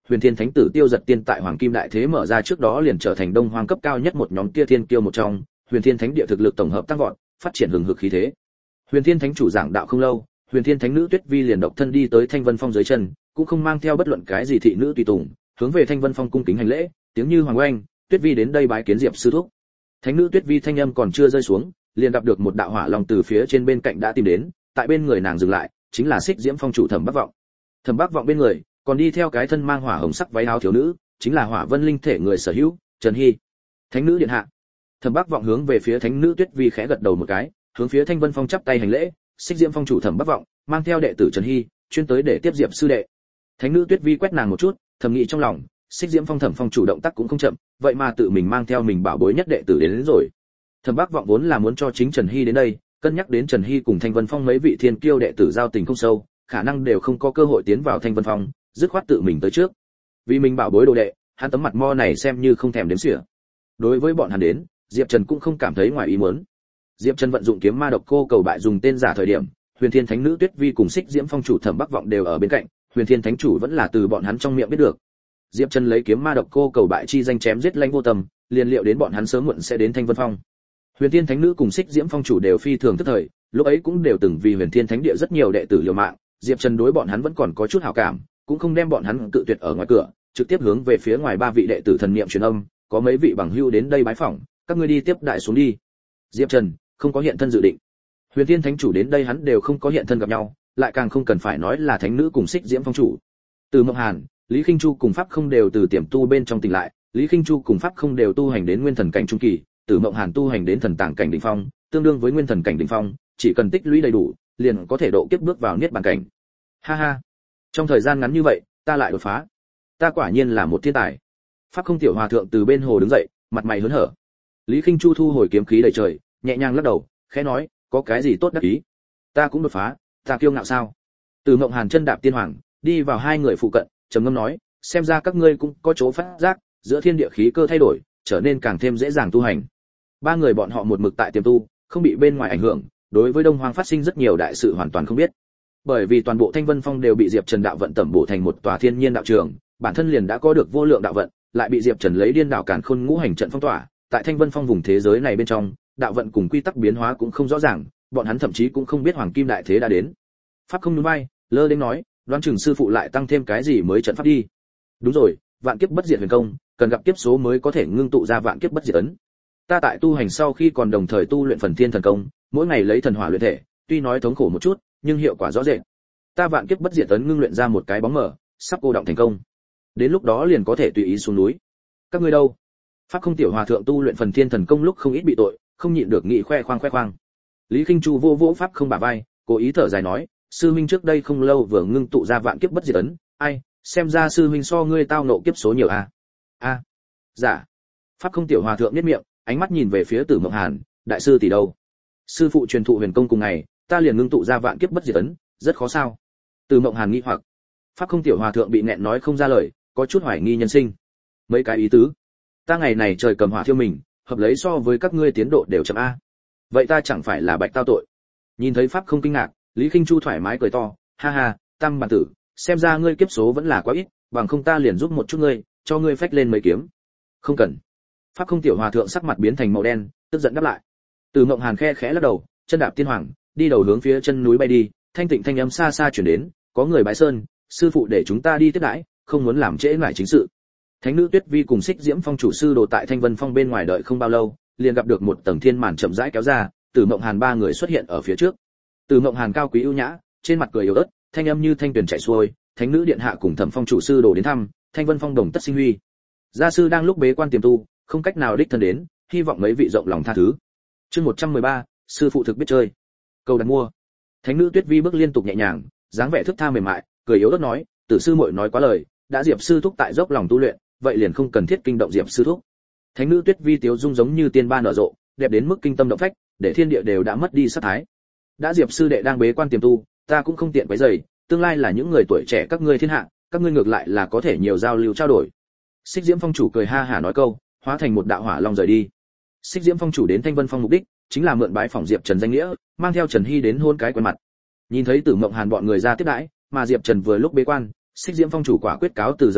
Huyền Thiên Thánh tử Tiêu Giật Tiên tại Hoàng Kim Đại Thế mở ra trước đó liền trở thành Đông Hoang cấp cao nhất một nhóm kia thiên kiêu một trong, Huyền Thiên Thánh địa thực lực tổng hợp tăng vọt, phát triển hừng hực khí thế. Huyền Thiên Thánh chủ giảng đạo không lâu, Huyền Thiên Thánh nữ Tuyết Vi liền độc thân đi tới Thanh Vân Phong dưới chân, cũng không mang theo bất luận cái gì thị nữ tùy tùng, hướng về Thanh Vân Phong cung kính hành lễ, tiếng như hoàng oanh, Tuyết Vi đến đây bái kiến Diệp sư thúc. Thánh nữ Tuyết Vi thanh âm còn chưa rơi xuống, liền gặp được một đạo hỏa long từ phía trên bên cạnh đã tìm đến, tại bên người nàng dừng lại, chính là Xích Diễm Phong chủ Thẩm Bắc Vọng. Thẩm Bắc Vọng bên người, còn đi theo cái thân mang hỏa hồng sắc váy áo thiếu nữ, chính là Hỏa Vân linh thể người sở hữu, Trần Hy. Thánh nữ điện hạ. Thẩm Bắc Vọng hướng về phía Thánh nữ Tuyết Vi khẽ gật đầu một cái, hướng phía Thanh Vân Phong chắp tay hành lễ, Xích Diễm Phong chủ Thẩm Bắc Vọng, mang theo đệ tử Trần Hy, chuyên tới để tiếp Diệp sư đệ. Thánh nữ Tuyết Vi quét nàng một chút, thầm nghĩ trong lòng, Xích Diễm Phong Thẩm Phong chủ động tác cũng không chậm, vậy mà tự mình mang theo mình bảo bối nhất đệ tử đến rồi. Thẩm Bắc Vọng vốn là muốn cho chính Trần Hy đến đây, cân nhắc đến Trần Hy cùng Thanh Vân Phong mấy vị thiên kiêu đệ tử giao tình không sâu, khả năng đều không có cơ hội tiến vào Thanh Vân Phong, dứt khoát tự mình tới trước. Vì mình bảo bối đồ đệ, hắn tấm mặt mo này xem như không thèm đếm xỉa. Đối với bọn hắn đến, Diệp Trần cũng không cảm thấy ngoài ý muốn. Diệp Trần vận dụng kiếm ma độc cô cầu bại dùng tên giả thời điểm, Huyền Thiên Thánh nữ Tuyết Vi cùng Xích Diễm Phong chủ Thẩm Bắc Vọng đều ở bên cạnh, Huyền Thiên Thánh chủ vẫn là từ bọn hắn trong miệng biết được. Diệp Trần lấy kiếm ma độc cô cầu bại chi danh chém giết Lãnh Vô Tâm, liền liệu đến bọn hắn sớm muộn sẽ đến Thanh Vân Phong. Huyền Thiên Thánh nữ cùng Xích Diễm Phong chủ đều phi thường tức thời, lúc ấy cũng đều từng vì Huyền Thiên Thánh địa rất nhiều đệ tử liều mạng, Diệp Trần đối bọn hắn vẫn còn có chút hảo cảm, cũng không đem bọn hắn cự tuyệt ở ngoài cửa, trực tiếp hướng về phía ngoài ba vị đệ tử thần niệm truyền âm, có mấy vị bằng hữu đến đây bái phỏng, các ngươi đi tiếp đại xuống đi. Diệp Trần không có hiện thân dự định. Huyền Thiên Thánh chủ đến đây hắn đều không có hiện thân gặp nhau, lại càng không cần phải nói là Thánh nữ cùng Xích Diễm Phong chủ. Từ Mộng Hàn, Lý Khinh Chu cùng Pháp Không đều từ tiềm tu bên trong tỉnh lại, Lý Khinh Chu cùng Pháp Không đều tu hành đến Nguyên Thần cảnh trung kỳ, Từ Mộng Hàn tu hành đến Thần Tàng cảnh đỉnh phong, tương đương với Nguyên Thần cảnh đỉnh phong, chỉ cần tích lũy đầy đủ, liền có thể độ kiếp bước vào niết bàn cảnh. Ha ha, trong thời gian ngắn như vậy, ta lại đột phá. Ta quả nhiên là một thiên tài. Pháp Không tiểu hòa thượng từ bên hồ đứng dậy, mặt mày hớn hở. Lý Khinh Chu thu hồi kiếm khí đầy trời, nhẹ nhàng lắc đầu, khẽ nói, có cái gì tốt đắc ý? Ta cũng đột phá, ta kiêu ngạo sao? Từ Mộng Hàn chân đạp tiên hoàng, đi vào hai người phụ cận, trầm ngâm nói, xem ra các ngươi cũng có chỗ phát giác, giữa thiên địa khí cơ thay đổi, trở nên càng thêm dễ dàng tu hành. Ba người bọn họ một mực tại tiềm tu, không bị bên ngoài ảnh hưởng, đối với Đông Hoang phát sinh rất nhiều đại sự hoàn toàn không biết. Bởi vì toàn bộ Thanh Vân Phong đều bị Diệp Trần đạo vận tẩm bổ thành một tòa thiên nhiên đạo trường, bản thân liền đã có được vô lượng đạo vận, lại bị Diệp Trần lấy điên đảo càn khôn ngũ hành trận phong tỏa, tại Thanh Vân Phong vùng thế giới này bên trong, đạo vận cùng quy tắc biến hóa cũng không rõ ràng, bọn hắn thậm chí cũng không biết Hoàng Kim Đại Thế đã đến. Pháp Không nhún vai, lơ đến nói, đoán chừng sư phụ lại tăng thêm cái gì mới trận pháp đi. Đúng rồi, vạn kiếp bất diệt huyền công, cần gặp kiếp số mới có thể ngưng tụ ra vạn kiếp bất diệt ấn. Ta tại tu hành sau khi còn đồng thời tu luyện phần thiên thần công, mỗi ngày lấy thần hỏa luyện thể, tuy nói thống khổ một chút, nhưng hiệu quả rõ rệt. Ta vạn kiếp bất diệt ấn ngưng luyện ra một cái bóng mờ, sắp cô động thành công. Đến lúc đó liền có thể tùy ý xuống núi. Các ngươi đâu? Pháp Không tiểu hòa thượng tu luyện phần thiên thần công lúc không ít bị tội, không nhịn được nghị khoe khoang. Lý Khinh Chu vô vỗ Pháp Không bả vai, cố ý thở dài nói, sư huynh trước đây không lâu vừa ngưng tụ ra vạn kiếp bất diệt ấn, ai, xem ra sư huynh so ngươi tao nộ kiếp số nhiều à? A, dạ. Pháp Không tiểu hòa thượng nhếch miệng, ánh mắt nhìn về phía Tử Mộng Hàn, đại sư tỷ đâu? Sư phụ truyền thụ huyền công cùng ngày, ta liền ngưng tụ ra vạn kiếp bất diệt ấn, rất khó sao? Tử Mộng Hàn nghi hoặc. Pháp Không tiểu hòa thượng bị nghẹn nói không ra lời, có chút hoài nghi nhân sinh. Mấy cái ý tứ? Ta ngày này trời cầm hỏa thiêu mình, hợp lấy so với các ngươi tiến độ đều chậm a. Vậy ta chẳng phải là bạch tao tội? Nhìn thấy Pháp Không kinh ngạc, Lý Khinh Chu thoải mái cười to, ha ha, Tam bản tử, xem ra ngươi kiếp số vẫn là quá ít, bằng không ta liền giúp một chút ngươi, cho ngươi phách lên mấy kiếm. Không cần. Pháp Không tiểu hòa thượng sắc mặt biến thành màu đen, tức giận đáp lại. Từ Mộng Hàn khe khẽ lắc đầu, chân đạp tiên hoàng, đi đầu hướng phía chân núi bay đi, thanh tịnh thanh âm xa xa truyền đến, có người bái sơn, sư phụ để chúng ta đi tiếp đãi, không muốn làm trễ nải chính sự. Thánh nữ Tuyết Vi cùng Xích Diễm Phong chủ sư đồ tại Thanh Vân Phong bên ngoài đợi không bao lâu, liền gặp được một tầng thiên màn chậm rãi kéo ra, Từ Mộng Hàn ba người xuất hiện ở phía trước. Từ Mộng Hàn cao quý ưu nhã, trên mặt cười yếu ớt, thanh âm như thanh tuyền chảy xuôi, Thánh nữ điện hạ cùng Thẩm Phong chủ sư đồ đến thăm, Thanh Vân Phong đồng tất sinh huy. Gia sư đang lúc bế quan tiềm tu, không cách nào đích thân đến, hy vọng mấy vị rộng lòng tha thứ. Chương 113, sư phụ thực biết chơi. Cầu đặt mua. Thánh nữ Tuyết Vi bước liên tục nhẹ nhàng, dáng vẻ thức tha mềm mại, cười yếu ớt nói, Tử sư muội nói quá lời, đã Diệp sư thúc tại dốc lòng tu luyện, vậy liền không cần thiết kinh động Diệp sư thúc. Thánh nữ Tuyết Vi tiếu dung giống như tiên ba nở rộ, đẹp đến mức kinh tâm động phách, để thiên địa đều đã mất đi sát thái. Đã Diệp sư đệ đang bế quan tiềm tu, ta cũng không tiện quấy rầy, tương lai là những người tuổi trẻ các ngươi thiên hạ, các ngươi ngược lại là có thể nhiều giao lưu trao đổi. Xích Diễm Phong chủ cười ha hả nói câu, hóa thành một đạo hỏa long rời đi. Xích Diễm Phong chủ đến Thanh Vân Phong mục đích chính là mượn bái phỏng Diệp Trần danh nghĩa, mang theo Trần Hy đến hôn cái quen mặt. Nhìn thấy Tử Mộng Hàn bọn người ra tiếp đãi, mà Diệp Trần vừa lúc bế quan, Xích Diễm Phong chủ quả quyết cáo từ rời đi,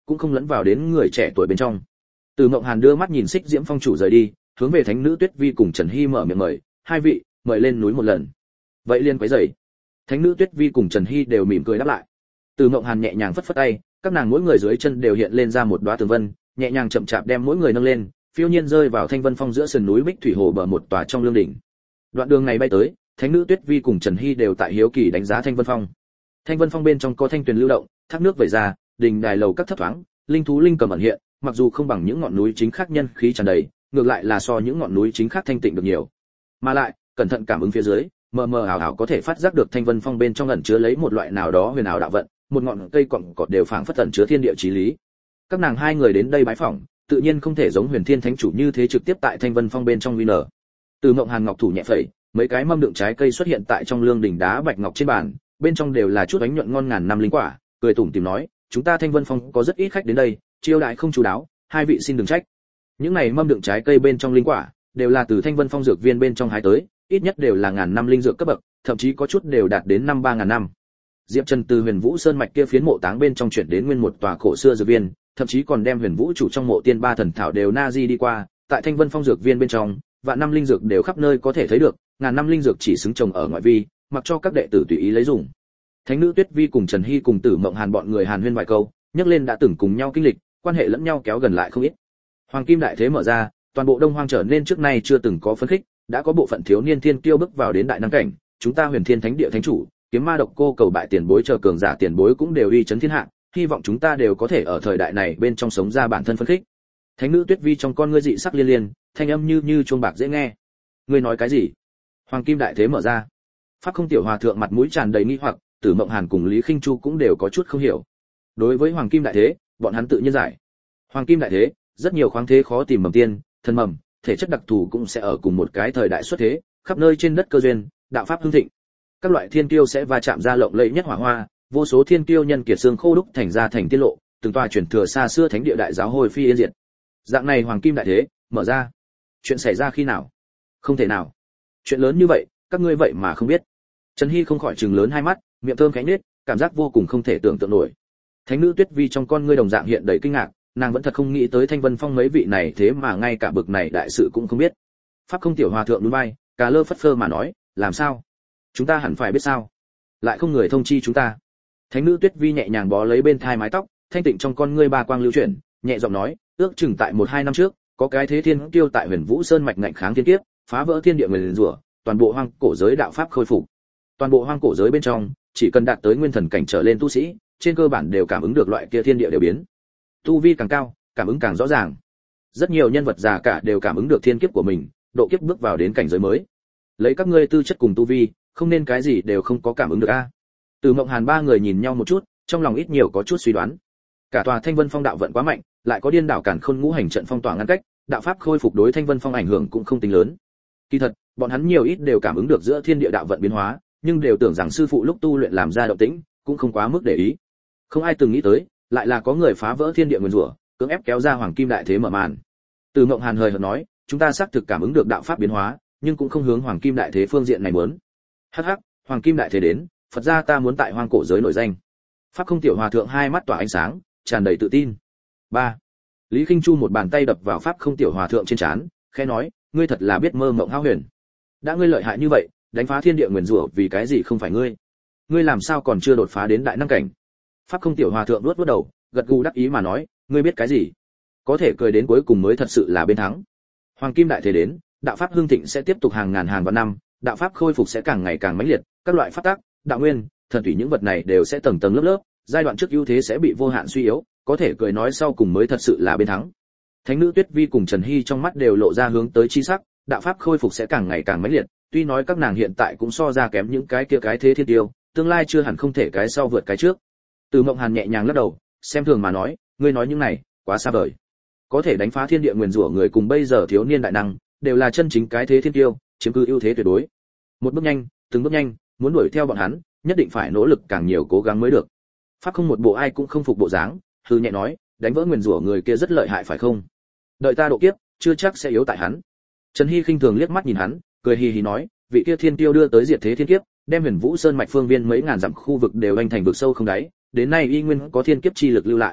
cũng không lẫn vào đến người trẻ tuổi bên trong. Từ Mộng Hàn đưa mắt nhìn Xích Diễm Phong chủ rời đi, hướng về Thánh nữ Tuyết Vi cùng Trần Hy mở miệng mời, hai vị, mời lên núi một lần. Vậy liên quấy rầy. Thánh nữ Tuyết Vi cùng Trần Hy đều mỉm cười đáp lại. Từ Mộng Hàn nhẹ nhàng phất phất tay, các nàng mỗi người dưới chân đều hiện lên ra một đóa tường vân, nhẹ nhàng chậm chạp đem mỗi người nâng lên, phiêu nhiên rơi vào Thanh Vân Phong giữa sườn núi Bích Thủy Hồ bờ một tòa trong lương đỉnh. Đoạn đường này bay tới, Thánh nữ Tuyết Vi cùng Trần Hy đều tại hiếu kỳ đánh giá Thanh Vân Phong. Thanh Vân Phong bên trong có thanh tuyền lưu động, thác nước vẩy ra, đình đài lầu các thấp thoáng, linh thú linh cầm ẩn hiện, mặc dù không bằng những ngọn núi chính khác nhân khí tràn đầy, ngược lại là so những ngọn núi chính khác thanh tịnh được nhiều. Mà lại, cẩn thận cảm ứng phía dưới, mờ mờ ảo ảo có thể phát giác được Thanh Vân Phong bên trong ẩn chứa lấy một loại nào đó huyền ảo đạo vận, một ngọn cây cọng cọt đều phảng phất ẩn chứa thiên địa chí lý. Các nàng hai người đến đây bái phỏng, tự nhiên không thể giống Huyền Thiên Thánh chủ như thế trực tiếp tại Thanh Vân Phong bên trong vi nở. Từ Mộng Hàn ngọc thủ nhẹ phẩy, mấy cái mâm đựng trái cây xuất hiện tại trong lương đỉnh đá bạch ngọc trên bàn, bên trong đều là chút bánh nhuận ngon ngàn năm linh quả, cười tủm tỉm nói, chúng ta Thanh Vân Phong có rất ít khách đến đây, chiêu đãi không chu đáo, hai vị xin đừng trách. Những này mâm đựng trái cây bên trong linh quả, đều là từ Thanh Vân Phong dược viên bên trong hái tới, ít nhất đều là ngàn năm linh dược cấp bậc, thậm chí có chút đều đạt đến 53.000 năm. Diệp Trần từ Huyền Vũ Sơn mạch kia phiến mộ táng bên trong chuyển đến nguyên một tòa cổ xưa dược viên, thậm chí còn đem Huyền Vũ chủ trong mộ tiên ba thần thảo đều na di đi qua, tại Thanh Vân Phong dược viên bên trong, vạn năm linh dược đều khắp nơi có thể thấy được, ngàn năm linh dược chỉ xứng trồng ở ngoại vi, mặc cho các đệ tử tùy ý lấy dùng. Thánh nữ Tuyết Vi cùng Trần Hy cùng Tử Mộng Hàn bọn người hàn huyên vài câu, nhắc lên đã từng cùng nhau kinh lịch, quan hệ lẫn nhau kéo gần lại không ít. Hoàng kim đại thế mở ra, toàn bộ Đông Hoang trở nên trước nay chưa từng có phấn khích, đã có bộ phận thiếu niên thiên kiêu bước vào đến đại năng cảnh, chúng ta Huyền Thiên Thánh Địa thánh chủ, Kiếm Ma Độc Cô cầu bại tiền bối chờ cường giả tiền bối cũng đều uy chấn thiên hạ, hy vọng chúng ta đều có thể ở thời đại này bên trong sống ra bản thân phấn khích. Thánh nữ Tuyết Vi trong con ngươi dị sắc liên liên, thanh âm như chuông bạc dễ nghe. Ngươi nói cái gì? Hoàng kim đại thế mở ra. Pháp Không tiểu hòa thượng mặt mũi tràn đầy nghi hoặc, Tử Mộng Hàn cùng Lý Khinh Chu cũng đều có chút không hiểu. Đối với Hoàng kim đại thế, bọn hắn tự nhiên giải. Hoàng kim đại thế, rất nhiều khoáng thế khó tìm mầm tiên, thân mầm, thể chất đặc thù cũng sẽ ở cùng một cái thời đại xuất thế, khắp nơi trên đất cơ duyên, đạo pháp hưng thịnh. Các loại thiên kiêu sẽ va chạm ra lộng lẫy nhất hỏa hoa, vô số thiên kiêu nhân kiệt xương khô đúc thành ra thành tiên lộ, từng tòa truyền thừa xa xưa thánh địa đại giáo hồi phi yên diệt. Dạng này Hoàng kim đại thế mở ra. Chuyện xảy ra khi nào? Không thể nào. Chuyện lớn như vậy, các ngươi vậy mà không biết. Trần Hy không khỏi trừng lớn hai mắt, miệng thơm khẽ nhếch, cảm giác vô cùng không thể tưởng tượng nổi. Thánh nữ Tuyết Vi trong con ngươi đồng dạng hiện đầy kinh ngạc, nàng vẫn thật không nghĩ tới Thanh Vân Phong mấy vị này thế mà ngay cả bực này đại sự cũng không biết. Pháp Không tiểu hòa thượng nhún vai, cà lơ phất phơ mà nói, làm sao? Chúng ta hẳn phải biết sao? Lại không người thông chi chúng ta. Thánh nữ Tuyết Vi nhẹ nhàng bó lấy bên thai mái tóc, thanh tịnh trong con ngươi ba quang lưu chuyển, nhẹ giọng nói, ước chừng tại 1-2 năm trước, có cái thế thiên kiêu tại Huyền Vũ Sơn mạch ngạnh kháng thiên kiếp, phá vỡ thiên địa nguyền rủa, toàn bộ hoang cổ giới đạo pháp khôi phục. Toàn bộ hoang cổ giới bên trong, chỉ cần đạt tới nguyên thần cảnh trở lên tu sĩ, trên cơ bản đều cảm ứng được loại kia thiên địa đều biến. Tu vi càng cao, cảm ứng càng rõ ràng. Rất nhiều nhân vật già cả đều cảm ứng được thiên kiếp của mình, độ kiếp bước vào đến cảnh giới mới. Lấy các ngươi tư chất cùng tu vi, không nên cái gì đều không có cảm ứng được a. Từ Mộng Hàn ba người nhìn nhau một chút, trong lòng ít nhiều có chút suy đoán. Cả tòa Thanh Vân Phong đạo vận quá mạnh, lại có điên đảo càn khôn ngũ hành trận phong tỏa ngăn cách, đạo pháp khôi phục đối Thanh Vân Phong ảnh hưởng cũng không tính lớn. Kỳ thật, bọn hắn nhiều ít đều cảm ứng được giữa thiên địa đạo vận biến hóa, nhưng đều tưởng rằng sư phụ lúc tu luyện làm ra động tĩnh, cũng không quá mức để ý. Không ai từng nghĩ tới, lại là có người phá vỡ thiên địa nguyên rủa, cưỡng ép kéo ra Hoàng kim đại thế mở màn. Từ Mộng Hàn hời hợt nói, chúng ta xác thực cảm ứng được đạo pháp biến hóa, nhưng cũng không hướng Hoàng kim đại thế phương diện này muốn. Hắc hắc, Hoàng kim đại thế đến, Phật gia ta muốn tại hoang cổ giới nổi danh. Pháp Không tiểu hòa thượng hai mắt tỏa ánh sáng, tràn đầy tự tin. 3. Lý Khinh Chu một bàn tay đập vào Pháp Không tiểu hòa thượng trên trán, khẽ nói, ngươi thật là biết mơ mộng hão huyền. Đã ngươi lợi hại như vậy, đánh phá thiên địa nguyên rủa vì cái gì không phải ngươi? Ngươi làm sao còn chưa đột phá đến đại năng cảnh? Pháp Không tiểu hòa thượng vuốt đầu, gật gù đắc ý mà nói, ngươi biết cái gì? Có thể cười đến cuối cùng mới thật sự là bên thắng. Hoàng kim đại thế đến, đạo pháp hưng thịnh sẽ tiếp tục hàng ngàn hàng vạn năm, đạo pháp khôi phục sẽ càng ngày càng mãnh liệt, các loại pháp tắc, đạo nguyên, thần thủy những vật này đều sẽ tầng tầng lớp lớp, giai đoạn trước ưu thế sẽ bị vô hạn suy yếu, có thể cười nói sau cùng mới thật sự là bên thắng. Thánh nữ Tuyết Vi cùng Trần Hy trong mắt đều lộ ra hướng tới chi sắc, đạo pháp khôi phục sẽ càng ngày càng mãnh liệt, tuy nói các nàng hiện tại cũng so ra kém những cái kia cái thế thiên tiêu, tương lai chưa hẳn không thể cái sau vượt cái trước. Từ Mộng Hàn nhẹ nhàng lắc đầu, xem thường mà nói, ngươi nói những này, quá xa vời. Có thể đánh phá thiên địa nguyên rủa người cùng bây giờ thiếu niên đại năng, đều là chân chính cái thế thiên tiêu, chiếm cứ ưu thế tuyệt đối. Một bước nhanh, từng bước nhanh, muốn đuổi theo bọn hắn, nhất định phải nỗ lực càng nhiều cố gắng mới được. Pháp Không một bộ ai cũng không phục bộ dáng, hừ nhẹ nói, đánh vỡ nguyên rủa người kia rất lợi hại phải không? Đợi ta độ kiếp, chưa chắc sẽ yếu tại hắn. Trần Hy khinh thường liếc mắt nhìn hắn, cười hì hì nói, vị kia thiên tiêu đưa tới diệt thế thiên kiếp, đem Huyền Vũ Sơn mạch phương viên mấy ngàn dặm khu vực đều anh thành vực sâu không đáy, đến nay y nguyên có thiên kiếp chi lực lưu lại.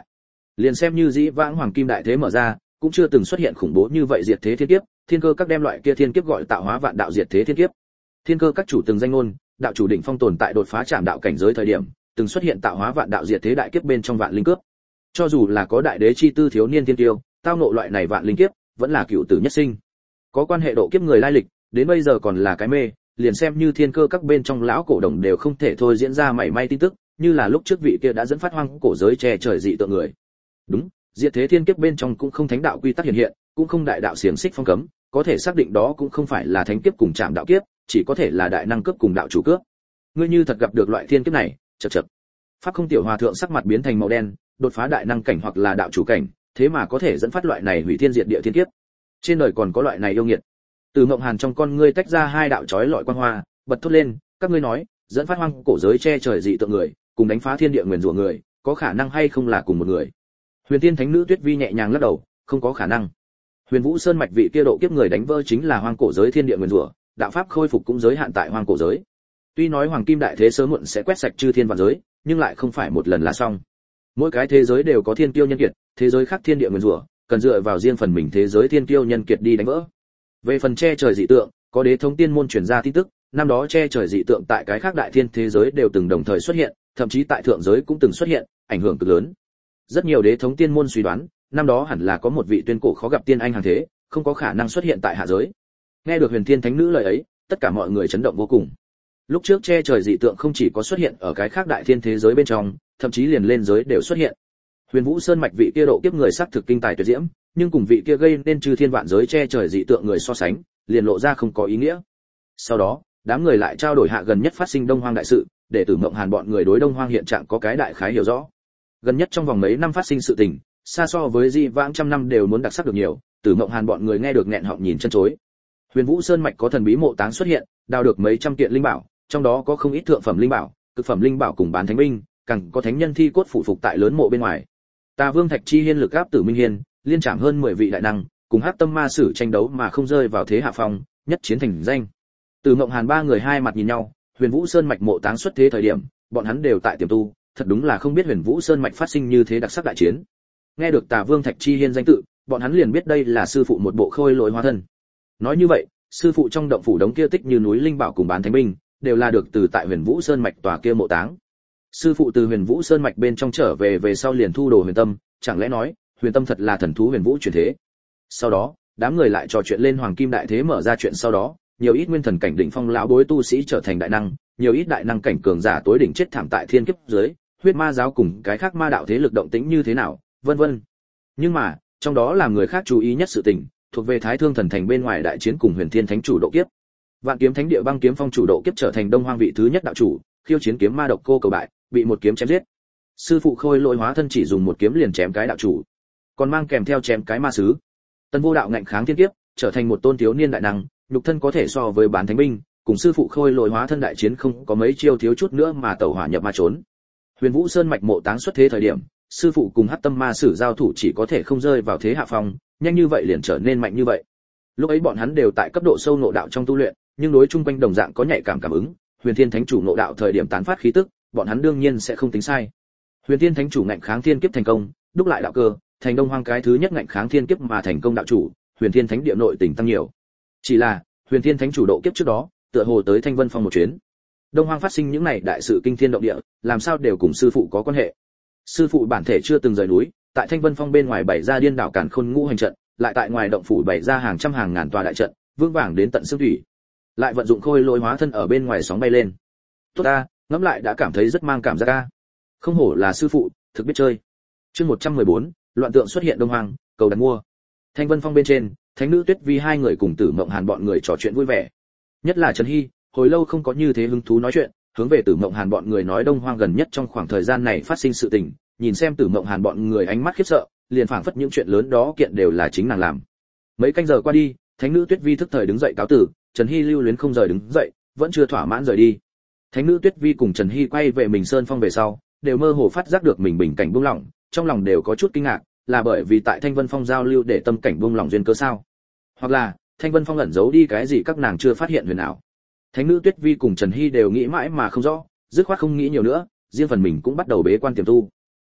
Liền xem như dĩ vãng hoàng kim đại thế mở ra, cũng chưa từng xuất hiện khủng bố như vậy diệt thế thiên kiếp, thiên cơ các đem loại kia thiên kiếp gọi tạo hóa vạn đạo diệt thế thiên kiếp. Thiên cơ các chủ từng danh ngôn, đạo chủ đỉnh phong tồn tại đột phá chạm đạo cảnh giới thời điểm, từng xuất hiện tạo hóa vạn đạo diệt thế đại kiếp bên trong vạn linh cướp. Cho dù là có đại đế chi tư thiếu niên thiên tiêu, tao ngộ loại này vạn linh kiếp, vẫn là cựu tử nhất sinh. Có quan hệ độ kiếp người lai lịch, đến bây giờ còn là cái mê, liền xem như thiên cơ các bên trong lão cổ đồng đều không thể thôi diễn ra mảy may tin tức, như là lúc trước vị kia đã dẫn phát hoang cổ giới che trời dị tượng người. Đúng, diệt thế thiên kiếp bên trong cũng không thánh đạo quy tắc hiện hiện, cũng không đại đạo xiềng xích phong cấm, có thể xác định đó cũng không phải là thánh kiếp cùng chạm đạo kiếp, chỉ có thể là đại năng cướp cùng đạo chủ cướp. Ngươi như thật gặp được loại thiên kiếp này, chậc chậc. Pháp Không tiểu hòa thượng sắc mặt biến thành màu đen, đột phá đại năng cảnh hoặc là đạo chủ cảnh, thế mà có thể dẫn phát loại này hủy thiên diệt địa thiên kiếp. Trên đời còn có loại này yêu nghiệt. Từ Mộng Hàn trong con ngươi tách ra hai đạo chói lọi quang hoa, bật thốt lên, các ngươi nói, dẫn phát hoang cổ giới che trời dị tượng người, cùng đánh phá thiên địa nguyên rủa người, có khả năng hay không là cùng một người? Huyền Tiên Thánh Nữ Tuyết Vi nhẹ nhàng lắc đầu, không có khả năng. Huyền Vũ Sơn mạch vị kia độ kiếp người đánh vỡ chính là hoang cổ giới thiên địa nguyên rủa, đạo pháp khôi phục cũng giới hạn tại hoang cổ giới. Tuy nói hoàng kim đại thế sớm muộn sẽ quét sạch chư thiên vạn giới, nhưng lại không phải một lần là xong. Mỗi cái thế giới đều có thiên kiêu nhân kiệt, thế giới khác thiên địa nguyên rủa, cần dựa vào riêng phần mình thế giới thiên kiêu nhân kiệt đi đánh vỡ. Về phần che trời dị tượng, có đế thống tiên môn truyền ra tin tức, năm đó che trời dị tượng tại cái khác đại thiên thế giới đều từng đồng thời xuất hiện, thậm chí tại thượng giới cũng từng xuất hiện, ảnh hưởng cực lớn. Rất nhiều đế thống tiên môn suy đoán, năm đó hẳn là có một vị tuyên cổ khó gặp tiên anh hàng thế, không có khả năng xuất hiện tại hạ giới. Nghe được Huyền Thiên Thánh Nữ lời ấy, tất cả mọi người chấn động vô cùng. Lúc trước che trời dị tượng không chỉ có xuất hiện ở cái khác đại thiên thế giới bên trong, thậm chí liền lên giới đều xuất hiện. Huyền Vũ Sơn mạch vị kia độ kiếp người sắc thực kinh tài tuyệt diễm, nhưng cùng vị kia gây nên chư thiên vạn giới che trời dị tượng người so sánh, liền lộ ra không có ý nghĩa. Sau đó, đám người lại trao đổi hạ gần nhất phát sinh Đông Hoang đại sự, để Tử Mộng Hàn bọn người đối Đông Hoang hiện trạng có cái đại khái hiểu rõ. Gần nhất trong vòng mấy năm phát sinh sự tình, xa so với di vãng trăm năm đều muốn đặc sắc được nhiều, Tử Mộng Hàn bọn người nghe được nghẹn họng nhìn chân chối. Huyền Vũ Sơn mạch có thần bí mộ táng xuất hiện, đào được mấy trăm kiện linh bảo, trong đó có không ít thượng phẩm linh bảo, cực phẩm linh bảo cùng bán thánh binh, càng có thánh nhân thi cốt phủ phục tại lớn mộ bên ngoài. Tà Vương Thạch Chi Hiên lực áp Tử Minh Hiên, liên trảm hơn 10 vị đại năng, cùng Hắc Tâm Ma Sử tranh đấu mà không rơi vào thế hạ phong, nhất chiến thành danh. Từ Mộng Hàn ba người hai mặt nhìn nhau, Huyền Vũ Sơn mạch mộ táng xuất thế thời điểm, bọn hắn đều tại tiềm tu, thật đúng là không biết Huyền Vũ Sơn mạch phát sinh như thế đặc sắc đại chiến. Nghe được Tà Vương Thạch Chi Hiên danh tự, bọn hắn liền biết đây là sư phụ một bộ khôi lỗi hóa thân. Nói như vậy, sư phụ trong động phủ đống kia tích như núi linh bảo cùng bán thánh binh, đều là được từ tại Huyền Vũ Sơn mạch tòa kia mộ táng. Sư phụ từ Huyền Vũ Sơn mạch bên trong trở về sau liền thu đồ Huyền Tâm, chẳng lẽ nói, Huyền Tâm thật là thần thú Huyền Vũ chuyển thế. Sau đó, đám người lại trò chuyện lên Hoàng Kim đại thế mở ra chuyện sau đó, nhiều ít nguyên thần cảnh đỉnh phong lão bối tu sĩ trở thành đại năng, nhiều ít đại năng cảnh cường giả tối đỉnh chết thảm tại thiên kiếp dưới, huyết ma giáo cùng cái khác ma đạo thế lực động tĩnh như thế nào, vân vân. Nhưng mà, trong đó làm người khác chú ý nhất sự tình, thuộc về Thái Thương thần thành bên ngoài đại chiến cùng Huyền Thiên Thánh chủ độ kiếp. Vạn Kiếm Thánh địa Băng Kiếm Phong chủ độ kiếp trở thành Đông Hoang vị thứ nhất đạo chủ, khiêu chiến kiếm ma độc cô cầu bại, bị một kiếm chém giết. Sư phụ khôi lỗi hóa thân chỉ dùng một kiếm liền chém cái đạo chủ, còn mang kèm theo chém cái ma sứ. Tân Vô Đạo ngạnh kháng thiên kiếp, trở thành một tôn thiếu niên đại năng, nhục thân có thể so với bán thánh binh, cùng sư phụ khôi lỗi hóa thân đại chiến không có mấy chiêu thiếu chút nữa mà tẩu hỏa nhập ma trốn. Huyền Vũ Sơn mạch mộ táng xuất thế thời điểm, sư phụ cùng Hắc Tâm Ma Sử giao thủ chỉ có thể không rơi vào thế hạ phong, nhanh như vậy liền trở nên mạnh như vậy. Lúc ấy bọn hắn đều tại cấp độ sâu ngộ đạo trong tu luyện, nhưng đối chung quanh đồng dạng có nhạy cảm ứng, Huyền Thiên Thánh chủ ngộ đạo thời điểm tán phát khí tức, bọn hắn đương nhiên sẽ không tính sai. Huyền Thiên Thánh chủ ngạnh kháng thiên kiếp thành công, đúc lại đạo cơ, thành Đông Hoang cái thứ nhất ngạnh kháng thiên kiếp mà thành công đạo chủ, Huyền Thiên Thánh địa nội tình tăng nhiều. Chỉ là, Huyền Thiên Thánh chủ độ kiếp trước đó, tựa hồ tới Thanh Vân Phong một chuyến. Đông Hoang phát sinh những này đại sự kinh thiên động địa, làm sao đều cùng sư phụ có quan hệ. Sư phụ bản thể chưa từng rời núi, tại Thanh Vân Phong bên ngoài bày ra điên đảo càn khôn ngũ hành trận, lại tại ngoài động phủ bày ra hàng trăm hàng ngàn tòa đại trận, vững vàng đến tận xương thủy. Lại vận dụng khôi lỗi hóa thân ở bên ngoài sóng bay lên. Tốt ta, ngẫm lại đã cảm thấy rất mang cảm giác a. Không hổ là sư phụ, thực biết chơi. Chương 114, loạn tượng xuất hiện Đông Hoang, cầu đặt mua. Thanh Vân Phong bên trên, Thánh nữ Tuyết Vi hai người cùng Tử Mộng Hàn bọn người trò chuyện vui vẻ. Nhất là Trần Hy, hồi lâu không có như thế hứng thú nói chuyện, hướng về Tử Mộng Hàn bọn người nói Đông Hoang gần nhất trong khoảng thời gian này phát sinh sự tình, nhìn xem Tử Mộng Hàn bọn người ánh mắt khiếp sợ, liền phảng phất những chuyện lớn đó kiện đều là chính nàng làm. Mấy canh giờ qua đi, Thánh nữ Tuyết Vi thức thời đứng dậy cáo tử, Trần Hy lưu luyến không rời đứng dậy, vẫn chưa thỏa mãn rời đi. Thánh nữ Tuyết Vi cùng Trần Hy quay về mình Sơn Phong về sau, đều mơ hồ phát giác được mình bình cảnh buông lỏng, trong lòng đều có chút kinh ngạc, là bởi vì tại Thanh Vân Phong giao lưu để tâm cảnh buông lỏng duyên cớ sao? Hoặc là, Thanh Vân Phong ẩn giấu đi cái gì các nàng chưa phát hiện huyền ảo. Thánh nữ Tuyết Vi cùng Trần Hy đều nghĩ mãi mà không rõ, dứt khoát không nghĩ nhiều nữa, riêng phần mình cũng bắt đầu bế quan tiềm tu.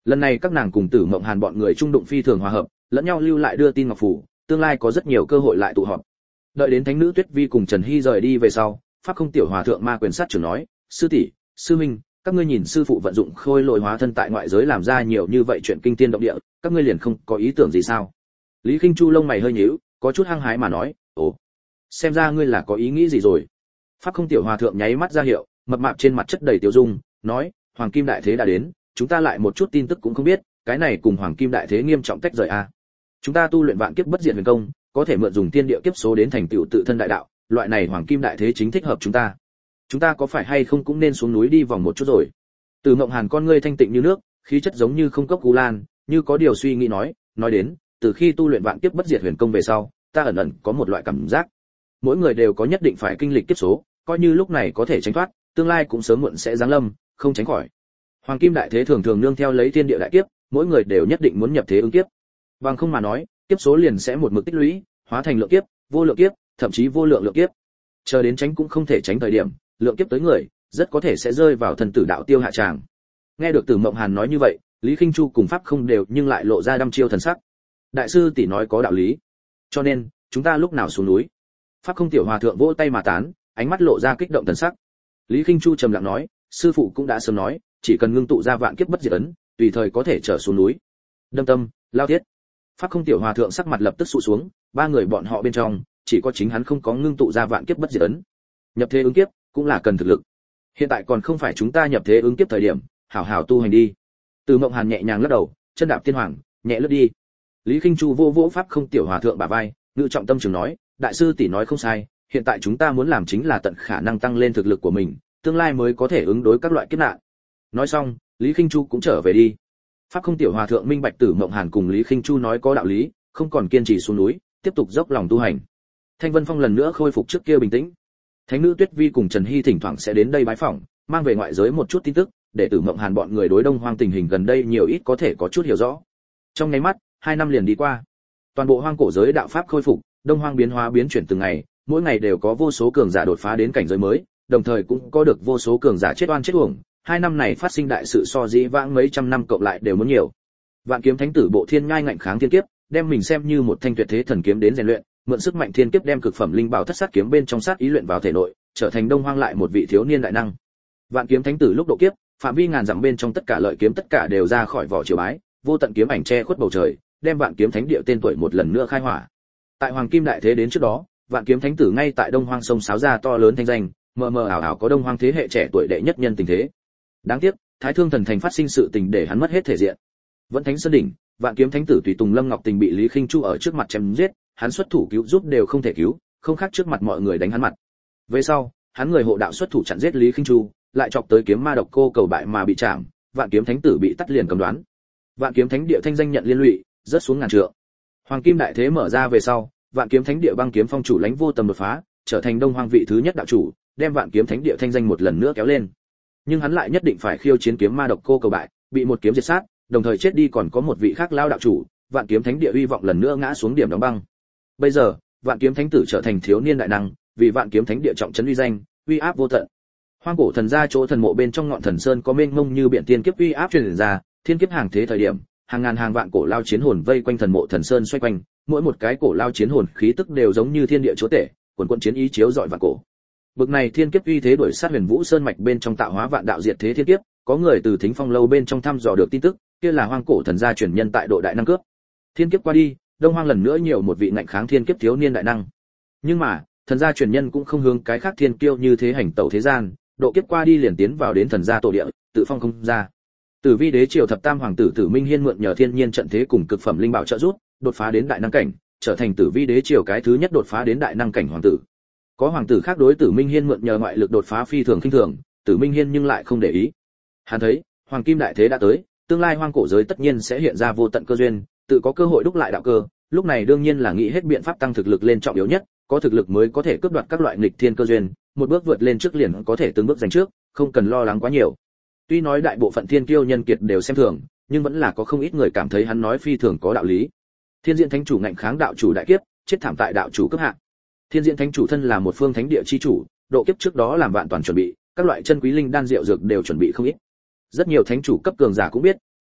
Lần này các nàng cùng Tử Mộng Hàn bọn người trung đụng phi thường hòa hợp, lẫn nhau lưu lại đưa tin ngọc phủ, tương lai có rất nhiều cơ hội lại tụ họp. Đợi đến thánh nữ Tuyết Vi cùng Trần Hy rời đi về sau, pháp không tiểu hòa thượng ma quyền sát trưởng nói, sư tỷ, sư minh, các ngươi nhìn sư phụ vận dụng khôi lỗi hóa thân tại ngoại giới làm ra nhiều như vậy chuyện kinh tiên động địa, các ngươi liền không có ý tưởng gì sao? Lý Khinh Chu lông mày hơi nhíu, có chút hăng hái mà nói, ồ, xem ra ngươi là có ý nghĩ gì rồi. Pháp không tiểu hòa thượng nháy mắt ra hiệu, mập mạp trên mặt chất đầy tiêu dung, nói, Hoàng Kim Đại Thế đã đến, chúng ta lại một chút tin tức cũng không biết, cái này cùng Hoàng Kim Đại Thế nghiêm trọng tách rời a. Chúng ta tu luyện vạn kiếp bất diệt huyền công, có thể mượn dùng tiên địa kiếp số đến thành tựu tự thân đại đạo, loại này Hoàng Kim Đại Thế chính thích hợp chúng ta. Chúng ta có phải hay không cũng nên xuống núi đi vòng một chút rồi. Từ Mộng Hàn con ngươi thanh tịnh như nước, khí chất giống như không cốc u lan, như có điều suy nghĩ nói đến, từ khi tu luyện vạn kiếp bất diệt huyền công về sau, ta ẩn ẩn có một loại cảm giác, mỗi người đều có nhất định phải kinh lịch kiếp số, coi như lúc này có thể tránh thoát, tương lai cũng sớm muộn sẽ giáng lâm, không tránh khỏi. Hoàng Kim Đại Thế thường thường nương theo lấy thiên địa đại kiếp, mỗi người đều nhất định muốn nhập thế ứng kiếp. Bằng không mà nói, kiếp số liền sẽ một mực tích lũy, hóa thành lượng kiếp, vô lượng kiếp, thậm chí vô lượng lượng kiếp. Chờ đến tránh cũng không thể tránh thời điểm, lượng kiếp tới người, rất có thể sẽ rơi vào thần tử đạo tiêu hạ tràng. Nghe được Tử Mộng Hàn nói như vậy, Lý Khinh Chu cùng pháp không đều nhưng lại lộ ra đăm chiêu thần sắc. Đại sư tỷ nói có đạo lý, cho nên chúng ta lúc nào xuống núi? Pháp không tiểu hòa thượng vỗ tay mà tán, ánh mắt lộ ra kích động thần sắc. Lý Khinh Chu trầm lặng nói, sư phụ cũng đã sớm nói, chỉ cần ngưng tụ ra vạn kiếp bất diệt ấn, tùy thời có thể trở xuống núi. Đâm tâm, lao thiết. Pháp không tiểu hòa thượng sắc mặt lập tức sụ xuống, ba người bọn họ bên trong, chỉ có chính hắn không có ngưng tụ ra vạn kiếp bất diệt ấn. Nhập thế ứng kiếp cũng là cần thực lực. Hiện tại còn không phải chúng ta nhập thế ứng kiếp thời điểm, hảo hảo tu hành đi. Từ Mộng Hàn nhẹ nhàng lắc đầu, chân đạp tiên hoàng, nhẹ lướt đi. Lý Khinh Chu vô vỗ pháp không tiểu hòa thượng bả vai, ngự trọng tâm trường nói, đại sư tỷ nói không sai, hiện tại chúng ta muốn làm chính là tận khả năng tăng lên thực lực của mình, tương lai mới có thể ứng đối các loại kiếp nạn. Nói xong, Lý Khinh Chu cũng trở về đi. Pháp không tiểu hòa thượng minh bạch Tử Mộng Hàn cùng Lý Khinh Chu nói có đạo lý, không còn kiên trì xuống núi, tiếp tục dốc lòng tu hành. Thanh Vân Phong lần nữa khôi phục trước kia bình tĩnh. Thánh nữ Tuyết Vi cùng Trần Hy thỉnh thoảng sẽ đến đây bái phỏng, mang về ngoại giới một chút tin tức, để Tử Mộng Hàn bọn người đối Đông Hoang tình hình gần đây nhiều ít có thể có chút hiểu rõ. Trong nháy mắt, 2 năm liền đi qua. Toàn bộ hoang cổ giới đạo pháp khôi phục, Đông Hoang biến hóa biến chuyển từng ngày, mỗi ngày đều có vô số cường giả đột phá đến cảnh giới mới, đồng thời cũng có được vô số cường giả chết oan chết uổng. 2 năm này phát sinh đại sự so dĩ vãng mấy trăm năm cộng lại đều muốn nhiều. Vạn kiếm thánh tử bộ thiên nhai ngạnh kháng thiên kiếp, đem mình xem như một thanh tuyệt thế thần kiếm đến rèn luyện, mượn sức mạnh thiên kiếp đem cực phẩm linh bảo thất sát kiếm bên trong sát ý luyện vào thể nội, trở thành Đông Hoang lại một vị thiếu niên đại năng. Vạn kiếm thánh tử lúc độ kiếp, phạm vi ngàn dặm bên trong tất cả lợi kiếm tất cả đều ra khỏi vỏ triều bái, vô tận kiếm ảnh che khuất bầu trời, đem Vạn kiếm thánh địa tên tuổi một lần nữa khai hỏa. Tại Hoàng Kim Đại Thế đến trước đó, Vạn kiếm thánh tử ngay tại Đông Hoang sông sáo ra to lớn thanh danh, mờ mờ ảo ảo có Đông Hoang thế hệ trẻ tuổi đệ nhất nhân tình thế. Đáng tiếc, Thái Thương thần thành phát sinh sự tình để hắn mất hết thể diện. Vẫn Thánh Sơn đỉnh, Vạn kiếm thánh tử tùy tùng Lâm Ngọc Tình bị Lý Khinh Chu ở trước mặt chém giết, hắn xuất thủ cứu giúp đều không thể cứu, không khác trước mặt mọi người đánh hắn mặt. Về sau, hắn người hộ đạo xuất thủ chặn giết Lý Khinh Chu, lại chọc tới kiếm ma độc cô cầu bại mà bị chạm, Vạn kiếm thánh tử bị tắt liền cầm đoán. Vạn kiếm thánh địa thanh danh nhận liên lụy, rớt xuống ngàn trượng. Hoàng Kim Đại Thế mở ra về sau, Vạn kiếm thánh địa băng kiếm phong chủ lãnh vô tầm đột phá, trở thành Đông Hoang vị thứ nhất đạo chủ, đem Vạn kiếm thánh địa thanh danh một lần nữa kéo lên. Nhưng hắn lại nhất định phải khiêu chiến kiếm ma độc cô cầu bại, bị một kiếm diệt sát, đồng thời chết đi còn có một vị khác lao đạo chủ, Vạn kiếm thánh địa uy vọng lần nữa ngã xuống điểm đóng băng. Bây giờ, Vạn kiếm thánh tử trở thành thiếu niên đại năng, vì Vạn kiếm thánh địa trọng trấn uy danh, uy áp vô tận. Hoang cổ thần gia chỗ thần mộ bên trong ngọn thần sơn có mênh mông như biển tiên kiếp uy áp truyền ra, thiên kiếp hàng thế thời điểm, hàng ngàn hàng vạn cổ lao chiến hồn vây quanh thần mộ thần sơn xoay quanh, mỗi một cái cổ lao chiến hồn khí tức đều giống như thiên địa chúa tể, quần quần chiến ý chiếu rọi vạn cổ. Bực này thiên kiếp uy thế đuổi sát Huyền Vũ Sơn mạch bên trong tạo hóa vạn đạo diệt thế thiên kiếp, có người từ Thính Phong lâu bên trong thăm dò được tin tức, kia là hoang cổ thần gia truyền nhân tại độ đại năng cướp. Thiên kiếp qua đi, Đông Hoang lần nữa nhiều một vị ngạnh kháng thiên kiếp thiếu niên đại năng. Nhưng mà, thần gia truyền nhân cũng không hướng cái khác thiên kiêu như thế hành tẩu thế gian, độ kiếp qua đi liền tiến vào đến thần gia tổ địa, tự phong không ra. Tử Vi đế triều thập tam hoàng tử Tử Minh Hiên mượn nhờ thiên nhiên trận thế cùng cực phẩm linh bảo trợ giúp, đột phá đến đại năng cảnh, trở thành Tử Vi đế triều cái thứ nhất đột phá đến đại năng cảnh hoàng tử. Có hoàng tử khác đối Tử Minh Hiên mượn nhờ ngoại lực đột phá phi thường khinh thường, Tử Minh Hiên nhưng lại không để ý. Hắn thấy, Hoàng Kim Đại Thế đã tới, tương lai hoang cổ giới tất nhiên sẽ hiện ra vô tận cơ duyên, tự có cơ hội đúc lại đạo cơ, lúc này đương nhiên là nghĩ hết biện pháp tăng thực lực lên trọng yếu nhất, có thực lực mới có thể cướp đoạt các loại nghịch thiên cơ duyên, một bước vượt lên trước liền có thể từng bước giành trước, không cần lo lắng quá nhiều. Tuy nói đại bộ phận thiên kiêu nhân kiệt đều xem thường, nhưng vẫn là có không ít người cảm thấy hắn nói phi thường có đạo lý. Thiên Diễn Thánh chủ ngạnh kháng đạo chủ đại kiếp, chết thảm tại đạo chủ cấp hạ. Thiên Diễn Thánh chủ thân là một phương thánh địa chi chủ, độ kiếp trước đó làm vạn toàn chuẩn bị, các loại chân quý linh đan rượu dược đều chuẩn bị không ít. Rất nhiều thánh chủ cấp cường giả cũng biết,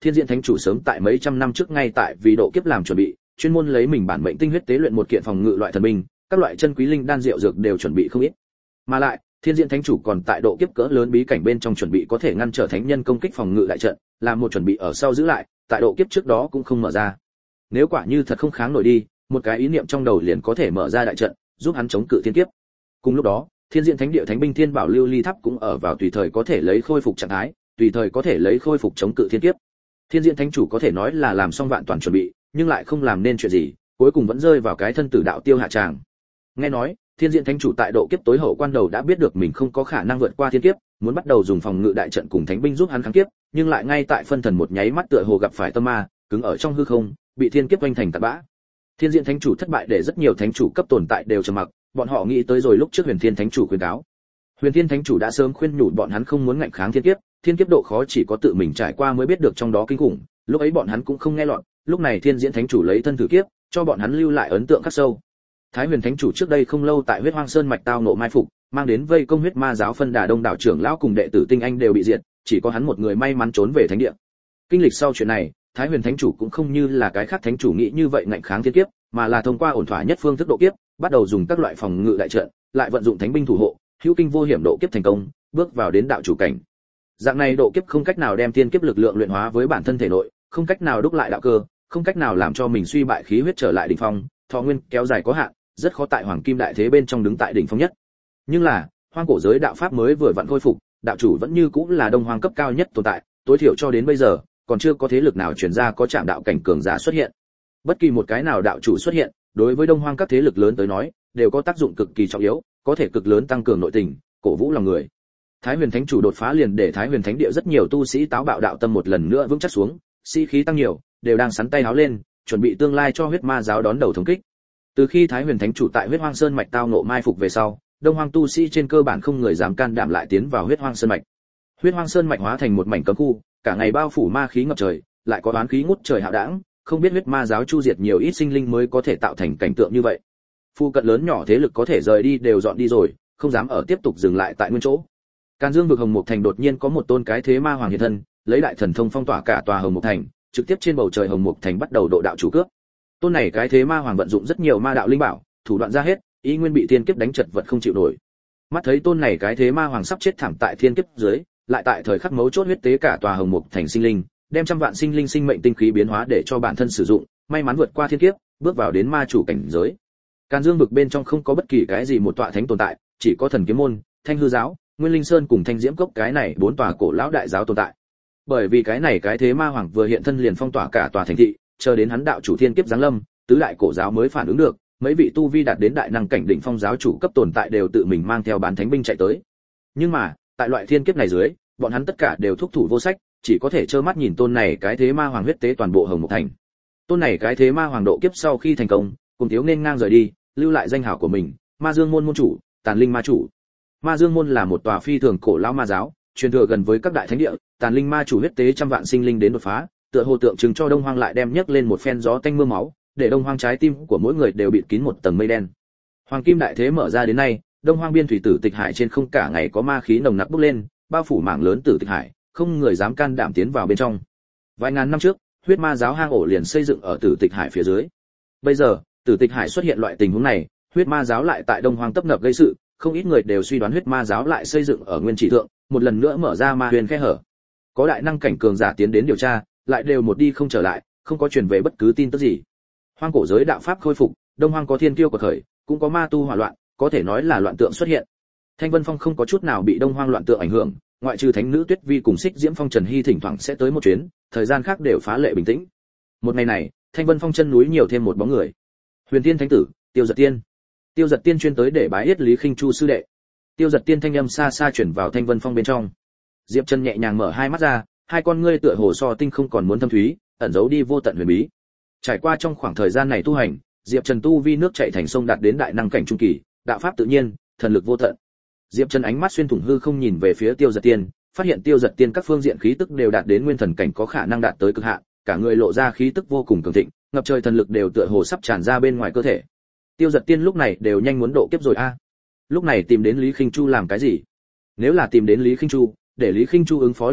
Thiên Diễn Thánh chủ sớm tại mấy trăm năm trước ngay tại vì độ kiếp làm chuẩn bị, chuyên môn lấy mình bản mệnh tinh huyết tế luyện một kiện phòng ngự loại thần binh, các loại chân quý linh đan rượu dược đều chuẩn bị không ít. Mà lại, Thiên Diễn Thánh chủ còn tại độ kiếp cỡ lớn bí cảnh bên trong chuẩn bị có thể ngăn trở thánh nhân công kích phòng ngự đại trận, làm một chuẩn bị ở sau giữ lại, tại độ kiếp trước đó cũng không mở ra. Nếu quả như thật không kháng nổi đi, một cái ý niệm trong đầu liền có thể mở ra đại trận, giúp hắn chống cự thiên kiếp. Cùng lúc đó, Thiên Diễn Thánh địa Thánh binh Thiên Bảo Lưu Ly Tháp cũng ở vào tùy thời có thể lấy khôi phục trạng thái, tùy thời có thể lấy khôi phục chống cự thiên kiếp. Thiên Diễn Thánh chủ có thể nói là làm xong vạn toàn chuẩn bị, nhưng lại không làm nên chuyện gì, cuối cùng vẫn rơi vào cái thân tử đạo tiêu hạ tràng. Nghe nói, Thiên Diễn Thánh chủ tại độ kiếp tối hậu quan đầu đã biết được mình không có khả năng vượt qua thiên kiếp, muốn bắt đầu dùng phòng ngự đại trận cùng thánh binh giúp hắn kháng kiếp, nhưng lại ngay tại phân thần một nháy mắt tựa hồ gặp phải tâm ma, cứng ở trong hư không, bị thiên kiếp vênh thành tạt bã. Thiên Diễn Thánh chủ thất bại để rất nhiều thánh chủ cấp tồn tại đều trầm mặc, bọn họ nghĩ tới rồi lúc trước Huyền Thiên Thánh chủ khuyên cáo. Huyền Thiên Thánh chủ đã sớm khuyên nhủ bọn hắn không muốn ngạnh kháng thiên kiếp độ khó chỉ có tự mình trải qua mới biết được trong đó kinh khủng, lúc ấy bọn hắn cũng không nghe lọt, lúc này Thiên Diễn Thánh chủ lấy thân thử kiếp, cho bọn hắn lưu lại ấn tượng khắc sâu. Thái Huyền Thánh chủ trước đây không lâu tại Huyết Hoang Sơn mạch tao ngộ mai phục, mang đến vây công Huyết Ma giáo phân đà đông đảo trưởng lão cùng đệ tử tinh anh đều bị diệt, chỉ có hắn một người may mắn trốn về thánh địa. Kinh lịch sau chuyện này, Thái Huyền Thánh chủ cũng không như là cái khác thánh chủ nghĩ như vậy ngạnh kháng thiên kiếp, mà là thông qua ổn thỏa nhất phương thức độ kiếp, bắt đầu dùng các loại phòng ngự đại trận, lại vận dụng thánh binh thủ hộ, hữu kinh vô hiểm độ kiếp thành công, bước vào đến đạo chủ cảnh. Dạng này độ kiếp không cách nào đem thiên kiếp lực lượng luyện hóa với bản thân thể nội, không cách nào đúc lại đạo cơ, không cách nào làm cho mình suy bại khí huyết trở lại đỉnh phong, thọ nguyên kéo dài có hạn, rất khó tại hoàng kim đại thế bên trong đứng tại đỉnh phong nhất. Nhưng là, hoang cổ giới đạo pháp mới vừa vặn khôi phục, đạo chủ vẫn như cũng là đông hoang cấp cao nhất tồn tại, tối thiểu cho đến bây giờ, còn chưa có thế lực nào truyền ra có chạm đạo cảnh cường giả xuất hiện. Bất kỳ một cái nào đạo chủ xuất hiện, đối với đông hoang các thế lực lớn tới nói, đều có tác dụng cực kỳ trọng yếu, có thể cực lớn tăng cường nội tình, cổ vũ lòng người. Thái Huyền Thánh chủ đột phá liền để Thái Huyền Thánh địa rất nhiều tu sĩ táo bạo đạo tâm một lần nữa vững chắc xuống, sĩ khí tăng nhiều, đều đang sắn tay háo lên, chuẩn bị tương lai cho Huyết Ma giáo đón đầu thống kích. Từ khi Thái Huyền Thánh chủ tại Huyết Hoang Sơn mạch tao ngộ mai phục về sau, đông hoang tu sĩ trên cơ bản không người dám can đảm lại tiến vào Huyết Hoang Sơn mạch. Huyết Hoang Sơn mạch hóa thành một mảnh cấm khu, cả ngày bao phủ ma khí ngập trời, lại có oán khí ngút trời hạo đãng, không biết Huyết Ma giáo chu diệt nhiều ít sinh linh mới có thể tạo thành cảnh tượng như vậy. Phu cận lớn nhỏ thế lực có thể rời đi đều dọn đi rồi, không dám ở tiếp tục dừng lại tại nguyên chỗ. Càn Dương vực Hồng Mục Thành đột nhiên có một tôn cái thế ma hoàng hiện thân, lấy đại thần thông phong tỏa cả tòa Hồng Mục Thành, trực tiếp trên bầu trời Hồng Mục Thành bắt đầu độ đạo chủ cướp. Tôn này cái thế ma hoàng vận dụng rất nhiều ma đạo linh bảo, thủ đoạn ra hết, ý nguyên bị thiên kiếp đánh chật vật không chịu nổi. Mắt thấy tôn này cái thế ma hoàng sắp chết thảm tại thiên kiếp dưới, lại tại thời khắc mấu chốt huyết tế cả tòa Hồng Mục Thành sinh linh, đem trăm vạn sinh linh sinh mệnh tinh khí biến hóa để cho bản thân sử dụng, may mắn vượt qua thiên kiếp, bước vào đến ma chủ cảnh giới. Càn Dương vực bên trong không có bất kỳ cái gì một tọa thánh tồn tại, chỉ có Thần Kiếm môn, Thanh Hư giáo, Nguyên Linh Sơn cùng Thanh Diễm cốc cái này bốn tòa cổ lão đại giáo tồn tại. Bởi vì cái này cái thế ma hoàng vừa hiện thân liền phong tỏa cả tòa thành thị, chờ đến hắn đạo chủ thiên kiếp giáng lâm, tứ đại cổ giáo mới phản ứng được, mấy vị tu vi đạt đến đại năng cảnh đỉnh phong giáo chủ cấp tồn tại đều tự mình mang theo bán thánh binh chạy tới. Nhưng mà, tại loại thiên kiếp này dưới, bọn hắn tất cả đều thúc thủ vô sách, chỉ có thể trơ mắt nhìn tôn này cái thế ma hoàng huyết tế toàn bộ Hồng Mục Thành. Tôn này cái thế ma hoàng độ kiếp sau khi thành công, cùng thiếu nên ngang rời đi, lưu lại danh hào của mình, Ma Dương môn môn chủ, Tàn Linh ma chủ. Ma Dương môn là một tòa phi thường cổ lão ma giáo, truyền thừa gần với các đại thánh địa, Tàn Linh ma chủ huyết tế trăm vạn sinh linh đến đột phá, tựa hồ tượng trưng cho Đông Hoang lại đem nhấc lên một phen gió tanh mưa máu, để Đông Hoang trái tim của mỗi người đều bịt kín một tầng mây đen. Hoàng kim đại thế mở ra đến nay, Đông Hoang biên thủy tử tịch hải trên không cả ngày có ma khí nồng nặc bốc lên, bao phủ mảng lớn tử tịch hải, không người dám can đảm tiến vào bên trong. Vài ngàn năm trước, huyết ma giáo hang ổ liền xây dựng ở tử tịch hải phía dưới. Bây giờ, tử tịch hải xuất hiện loại tình huống này, huyết ma giáo lại tại Đông Hoang tấp nập gây sự, không ít người đều suy đoán huyết ma giáo lại xây dựng ở nguyên chỉ thượng, một lần nữa mở ra ma huyền khe hở. Có đại năng cảnh cường giả tiến đến điều tra, lại đều một đi không trở lại, không có truyền về bất cứ tin tức gì. Hoang cổ giới đạo pháp khôi phục, Đông Hoang có thiên kiêu của khởi, cũng có ma tu hỏa loạn, có thể nói là loạn tượng xuất hiện. Thanh Vân Phong không có chút nào bị Đông Hoang loạn tượng ảnh hưởng, ngoại trừ thánh nữ Tuyết Vi cùng Xích Diễm Phong Trần Hy thỉnh thoảng sẽ tới một chuyến, thời gian khác đều phá lệ bình tĩnh. Một ngày này, Thanh Vân Phong chân núi nhiều thêm một bóng người. Huyền Tiên Thánh tử, Tiêu Giật Tiên. Tiêu Giật Tiên chuyên tới để bái yết Lý Khinh Chu sư đệ. Tiêu Giật Tiên thanh âm xa xa chuyển vào Thanh Vân Phong bên trong. Diệp Chân nhẹ nhàng mở hai mắt ra, hai con ngươi tựa hồ so tinh không còn muốn thâm thúy, ẩn giấu đi vô tận huyền bí. Trải qua trong khoảng thời gian này tu hành, Diệp Trần tu vi nước chảy thành sông đạt đến đại năng cảnh trung kỳ, đạo pháp tự nhiên, thần lực vô tận. Diệp Trần ánh mắt xuyên thủng hư không nhìn về phía Tiêu Giật Tiên, phát hiện Tiêu Giật Tiên các phương diện khí tức đều đạt đến nguyên thần cảnh có khả năng đạt tới cực hạn, cả người lộ ra khí tức vô cùng cường thịnh, ngập trời thần lực đều tựa hồ sắp tràn ra bên ngoài cơ thể. Tiêu Giật Tiên lúc này đều nhanh muốn độ kiếp rồi a. Lúc này tìm đến Lý Khinh Chu làm cái gì? Nếu là tìm đến Lý Khinh Chu, để Lý Khinh Chu ứng phó liền tốt,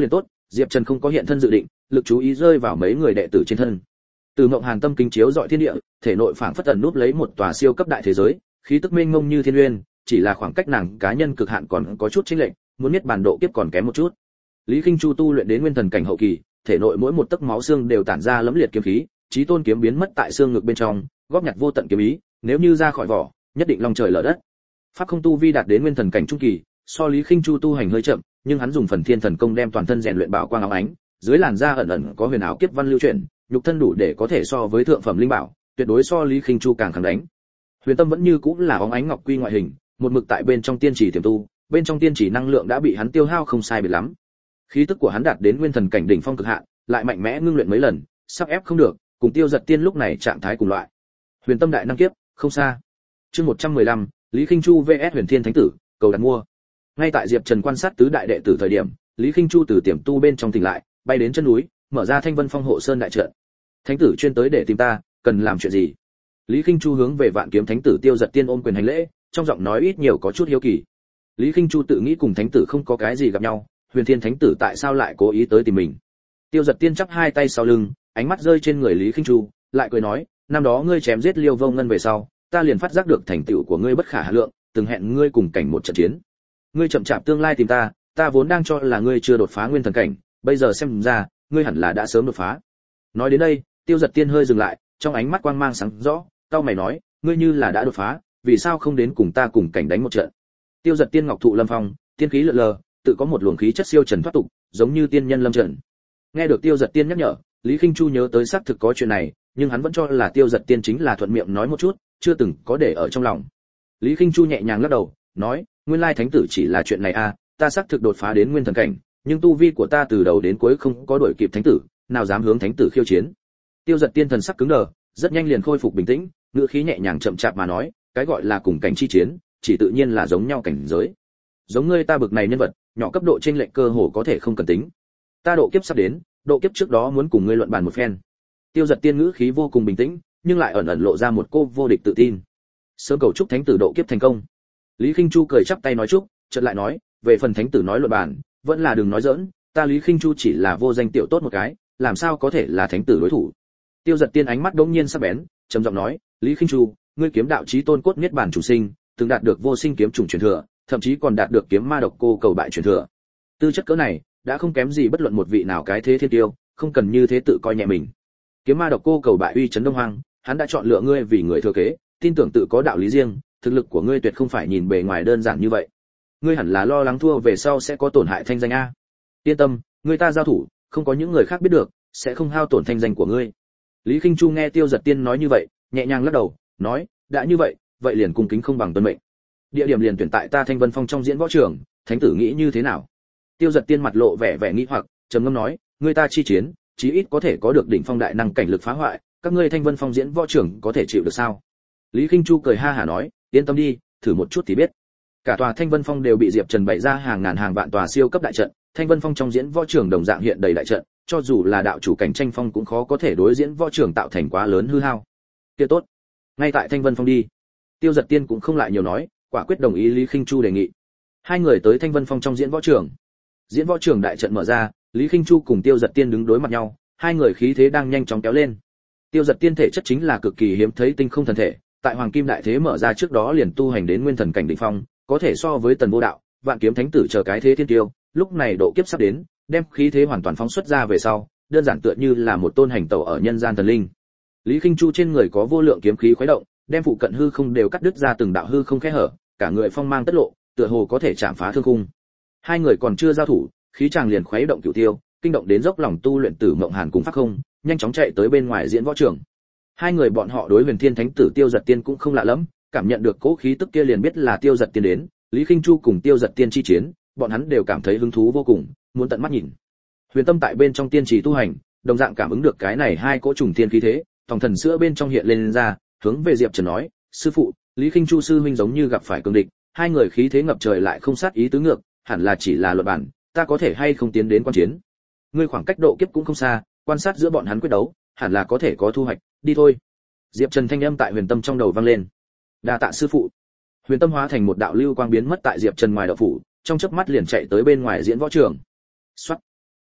Diệp Trần không có hiện thân dự định, lực chú ý rơi vào mấy người đệ tử trên thân. Từ Mộng Hàn tâm kính chiếu dọi thiên địa, thể nội phảng phất ẩn núp lấy một tòa siêu cấp đại thế giới, khí tức mênh mông như thiên uyên, chỉ là khoảng cách nàng cá nhân cực hạn còn có chút chênh lệch, muốn biết bản độ kiếp còn kém một chút. Lý Khinh Chu tu luyện đến nguyên thần cảnh hậu kỳ, thể nội mỗi một tấc máu xương đều tản ra lẫm liệt kiếm khí, chí tôn kiếm biến mất tại xương ngực bên trong, góp nhặt vô tận kiếm ý, nếu như ra khỏi vỏ, nhất định long trời lở đất. Pháp không tu vi đạt đến nguyên thần cảnh trung kỳ, so Lý Khinh Chu tu hành hơi chậm, nhưng hắn dùng phần thiên thần công đem toàn thân rèn luyện bảo quang óng ánh, dưới làn da ẩn ẩn có huyền ảo kiếp văn lưu chuyển, nhục thân đủ để có thể so với thượng phẩm linh bảo, tuyệt đối so Lý Khinh Chu càng kháng đánh. Huyền tâm vẫn như cũng là óng ánh ngọc quy ngoại hình, một mực tại bên trong tiên chỉ tiềm tu, bên trong tiên chỉ năng lượng đã bị hắn tiêu hao không sai biệt lắm. Khí tức của hắn đạt đến nguyên thần cảnh đỉnh phong cực hạn, lại mạnh mẽ ngưng luyện mấy lần, sắp ép không được, cùng Tiêu Giật Tiên lúc này trạng thái cùng loại. Huyền tâm đại năng kiếp, không xa. Chương 115, Lý Khinh Chu VS Huyền Thiên Thánh Tử, cầu đặt mua. Ngay tại Diệp Trần quan sát tứ đại đệ tử thời điểm, Lý Khinh Chu từ tiềm tu bên trong tỉnh lại, bay đến chân núi, mở ra Thanh Vân Phong hộ sơn đại trận. Thánh tử chuyên tới để tìm ta, cần làm chuyện gì? Lý Khinh Chu hướng về Vạn Kiếm Thánh tử Tiêu Giật Tiên ôm quyền hành lễ, trong giọng nói ít nhiều có chút hiếu kỳ. Lý Khinh Chu tự nghĩ cùng thánh tử không có cái gì gặp nhau, Huyền Thiên Thánh tử tại sao lại cố ý tới tìm mình? Tiêu Giật Tiên chắp hai tay sau lưng, ánh mắt rơi trên người Lý Khinh Chu, lại cười nói, năm đó ngươi chém giết Liêu Vô Ngân về sau, ta liền phát giác được thành tựu của ngươi bất khả hà lượng, từng hẹn ngươi cùng cảnh một trận chiến. Ngươi chậm chạp tương lai tìm ta, ta vốn đang cho là ngươi chưa đột phá nguyên thần cảnh, bây giờ xem ra, ngươi hẳn là đã sớm đột phá. Nói đến đây, Tiêu Giật Tiên hơi dừng lại, trong ánh mắt quang mang sáng rõ, cau mày nói, ngươi như là đã đột phá, vì sao không đến cùng ta cùng cảnh đánh một trận? Tiêu Giật Tiên ngọc thụ lâm phong, tiên khí lượn lờ, tự có một luồng khí chất siêu trần thoát tục, giống như tiên nhân lâm trận. Nghe được Tiêu Giật Tiên nhắc nhở, Lý Khinh Chu nhớ tới xác thực có chuyện này, nhưng hắn vẫn cho là Tiêu Giật Tiên chính là thuận miệng nói một chút, chưa từng có để ở trong lòng. Lý Khinh Chu nhẹ nhàng lắc đầu, nói, nguyên lai thánh tử chỉ là chuyện này à, ta xác thực đột phá đến nguyên thần cảnh, nhưng tu vi của ta từ đầu đến cuối không có đuổi kịp thánh tử, nào dám hướng thánh tử khiêu chiến. Tiêu Giật Tiên thần sắc cứng đờ, rất nhanh liền khôi phục bình tĩnh, ngữ khí nhẹ nhàng chậm chạp mà nói, cái gọi là cùng cảnh chi chiến, chỉ tự nhiên là giống nhau cảnh giới. Giống ngươi ta bực này nhân vật, nhỏ cấp độ chênh lệch cơ hồ có thể không cần tính. Ta độ kiếp sắp đến, độ kiếp trước đó muốn cùng ngươi luận bàn một phen. Tiêu Giật Tiên ngữ khí vô cùng bình tĩnh, nhưng lại ẩn ẩn lộ ra một cô vô địch tự tin. Sớm cầu chúc thánh tử độ kiếp thành công. Lý Khinh Chu cười chắp tay nói chúc, chợt lại nói, về phần thánh tử nói luận bàn, vẫn là đừng nói giỡn, ta Lý Khinh Chu chỉ là vô danh tiểu tốt một cái, làm sao có thể là thánh tử đối thủ. Tiêu Giật Tiên ánh mắt đống nhiên sắc bén, trầm giọng nói, Lý Khinh Chu, ngươi kiếm đạo chí tôn cốt niết bàn chủ sinh, từng đạt được vô sinh kiếm chủng truyền thừa, thậm chí còn đạt được kiếm ma độc cô cầu bại truyền thừa. Tư chất cỡ này, đã không kém gì bất luận một vị nào cái thế thiên tiêu, không cần như thế tự coi nhẹ mình. Kiếm ma độc cô cầu bại uy chấn Đông Hoang, hắn đã chọn lựa ngươi vì người thừa kế, tin tưởng tự có đạo lý riêng, thực lực của ngươi tuyệt không phải nhìn bề ngoài đơn giản như vậy. Ngươi hẳn là lo lắng thua về sau sẽ có tổn hại thanh danh a. Yên tâm, ngươi ta giao thủ, không có những người khác biết được, sẽ không hao tổn thanh danh của ngươi. Lý Khinh Chu nghe Tiêu Giật Tiên nói như vậy, nhẹ nhàng lắc đầu, nói, đã như vậy, vậy liền cung kính không bằng tuân mệnh. Địa điểm liền tuyển tại ta Thanh Vân Phong trong diễn võ trường, thánh tử nghĩ như thế nào? Tiêu Giật Tiên mặt lộ vẻ nghi hoặc, trầm ngâm nói, ngươi ta chi chiến, chí ít có thể có được đỉnh phong đại năng cảnh lực phá hoại, các ngươi Thanh Vân Phong diễn võ trường có thể chịu được sao? Lý Khinh Chu cười ha hả nói, yên tâm đi, thử một chút thì biết. Cả tòa Thanh Vân Phong đều bị Diệp Trần bày ra hàng ngàn hàng vạn tòa siêu cấp đại trận, Thanh Vân Phong trong diễn võ trường đồng dạng hiện đầy đại trận, cho dù là đạo chủ cảnh tranh phong cũng khó có thể đối diễn võ trường tạo thành quá lớn hư hao. Kia tốt, ngay tại Thanh Vân Phong đi. Tiêu Giật Tiên cũng không lại nhiều nói, quả quyết đồng ý Lý Khinh Chu đề nghị. Hai người tới Thanh Vân Phong trong diễn võ trường. Diễn võ trường đại trận mở ra, Lý Khinh Chu cùng Tiêu Giật Tiên đứng đối mặt nhau, hai người khí thế đang nhanh chóng kéo lên. Tiêu Giật Tiên thể chất chính là cực kỳ hiếm thấy tinh không thần thể, tại Hoàng Kim đại thế mở ra trước đó liền tu hành đến nguyên thần cảnh đỉnh phong, có thể so với Tần Vô Đạo, Vạn Kiếm Thánh tử chờ cái thế thiên tiêu, lúc này độ kiếp sắp đến, đem khí thế hoàn toàn phóng xuất ra về sau, đơn giản tựa như là một tôn hành tẩu ở nhân gian thần linh. Lý Khinh Chu trên người có vô lượng kiếm khí khuấy động, đem phụ cận hư không đều cắt đứt ra từng đạo hư không khe hở, cả người phong mang tất lộ, tựa hồ có thể chạm phá thương khung. Hai người còn chưa giao thủ, khí chàng liền khuấy động cửu tiêu, kinh động đến dốc lòng tu luyện Tử Mộng Hàn cùng Pháp Không, nhanh chóng chạy tới bên ngoài diễn võ trường. Hai người bọn họ đối Huyền Thiên Thánh tử Tiêu Giật Tiên cũng không lạ lắm, cảm nhận được cỗ khí tức kia liền biết là Tiêu Giật Tiên đến, Lý Khinh Chu cùng Tiêu Giật Tiên chi chiến, bọn hắn đều cảm thấy hứng thú vô cùng, muốn tận mắt nhìn. Huyền Tâm tại bên trong tiên trì tu hành, đồng dạng cảm ứng được cái này hai cỗ trùng thiên khí thế, phòng thần sữa bên trong hiện lên ra, hướng về Diệp Trần nói, sư phụ, Lý Khinh Chu sư huynh giống như gặp phải cường địch, hai người khí thế ngập trời lại không sát ý tứ ngược, hẳn là chỉ là luận bản, ta có thể hay không tiến đến quan chiến. Ngươi khoảng cách độ kiếp cũng không xa, quan sát giữa bọn hắn quyết đấu, hẳn là có thể có thu hoạch, đi thôi. Diệp Trần thanh âm tại Huyền Tâm trong đầu vang lên. Đa tạ sư phụ. Huyền Tâm hóa thành một đạo lưu quang biến mất tại Diệp Trần ngoài đạo phủ, trong chớp mắt liền chạy tới bên ngoài diễn võ trường. Soát.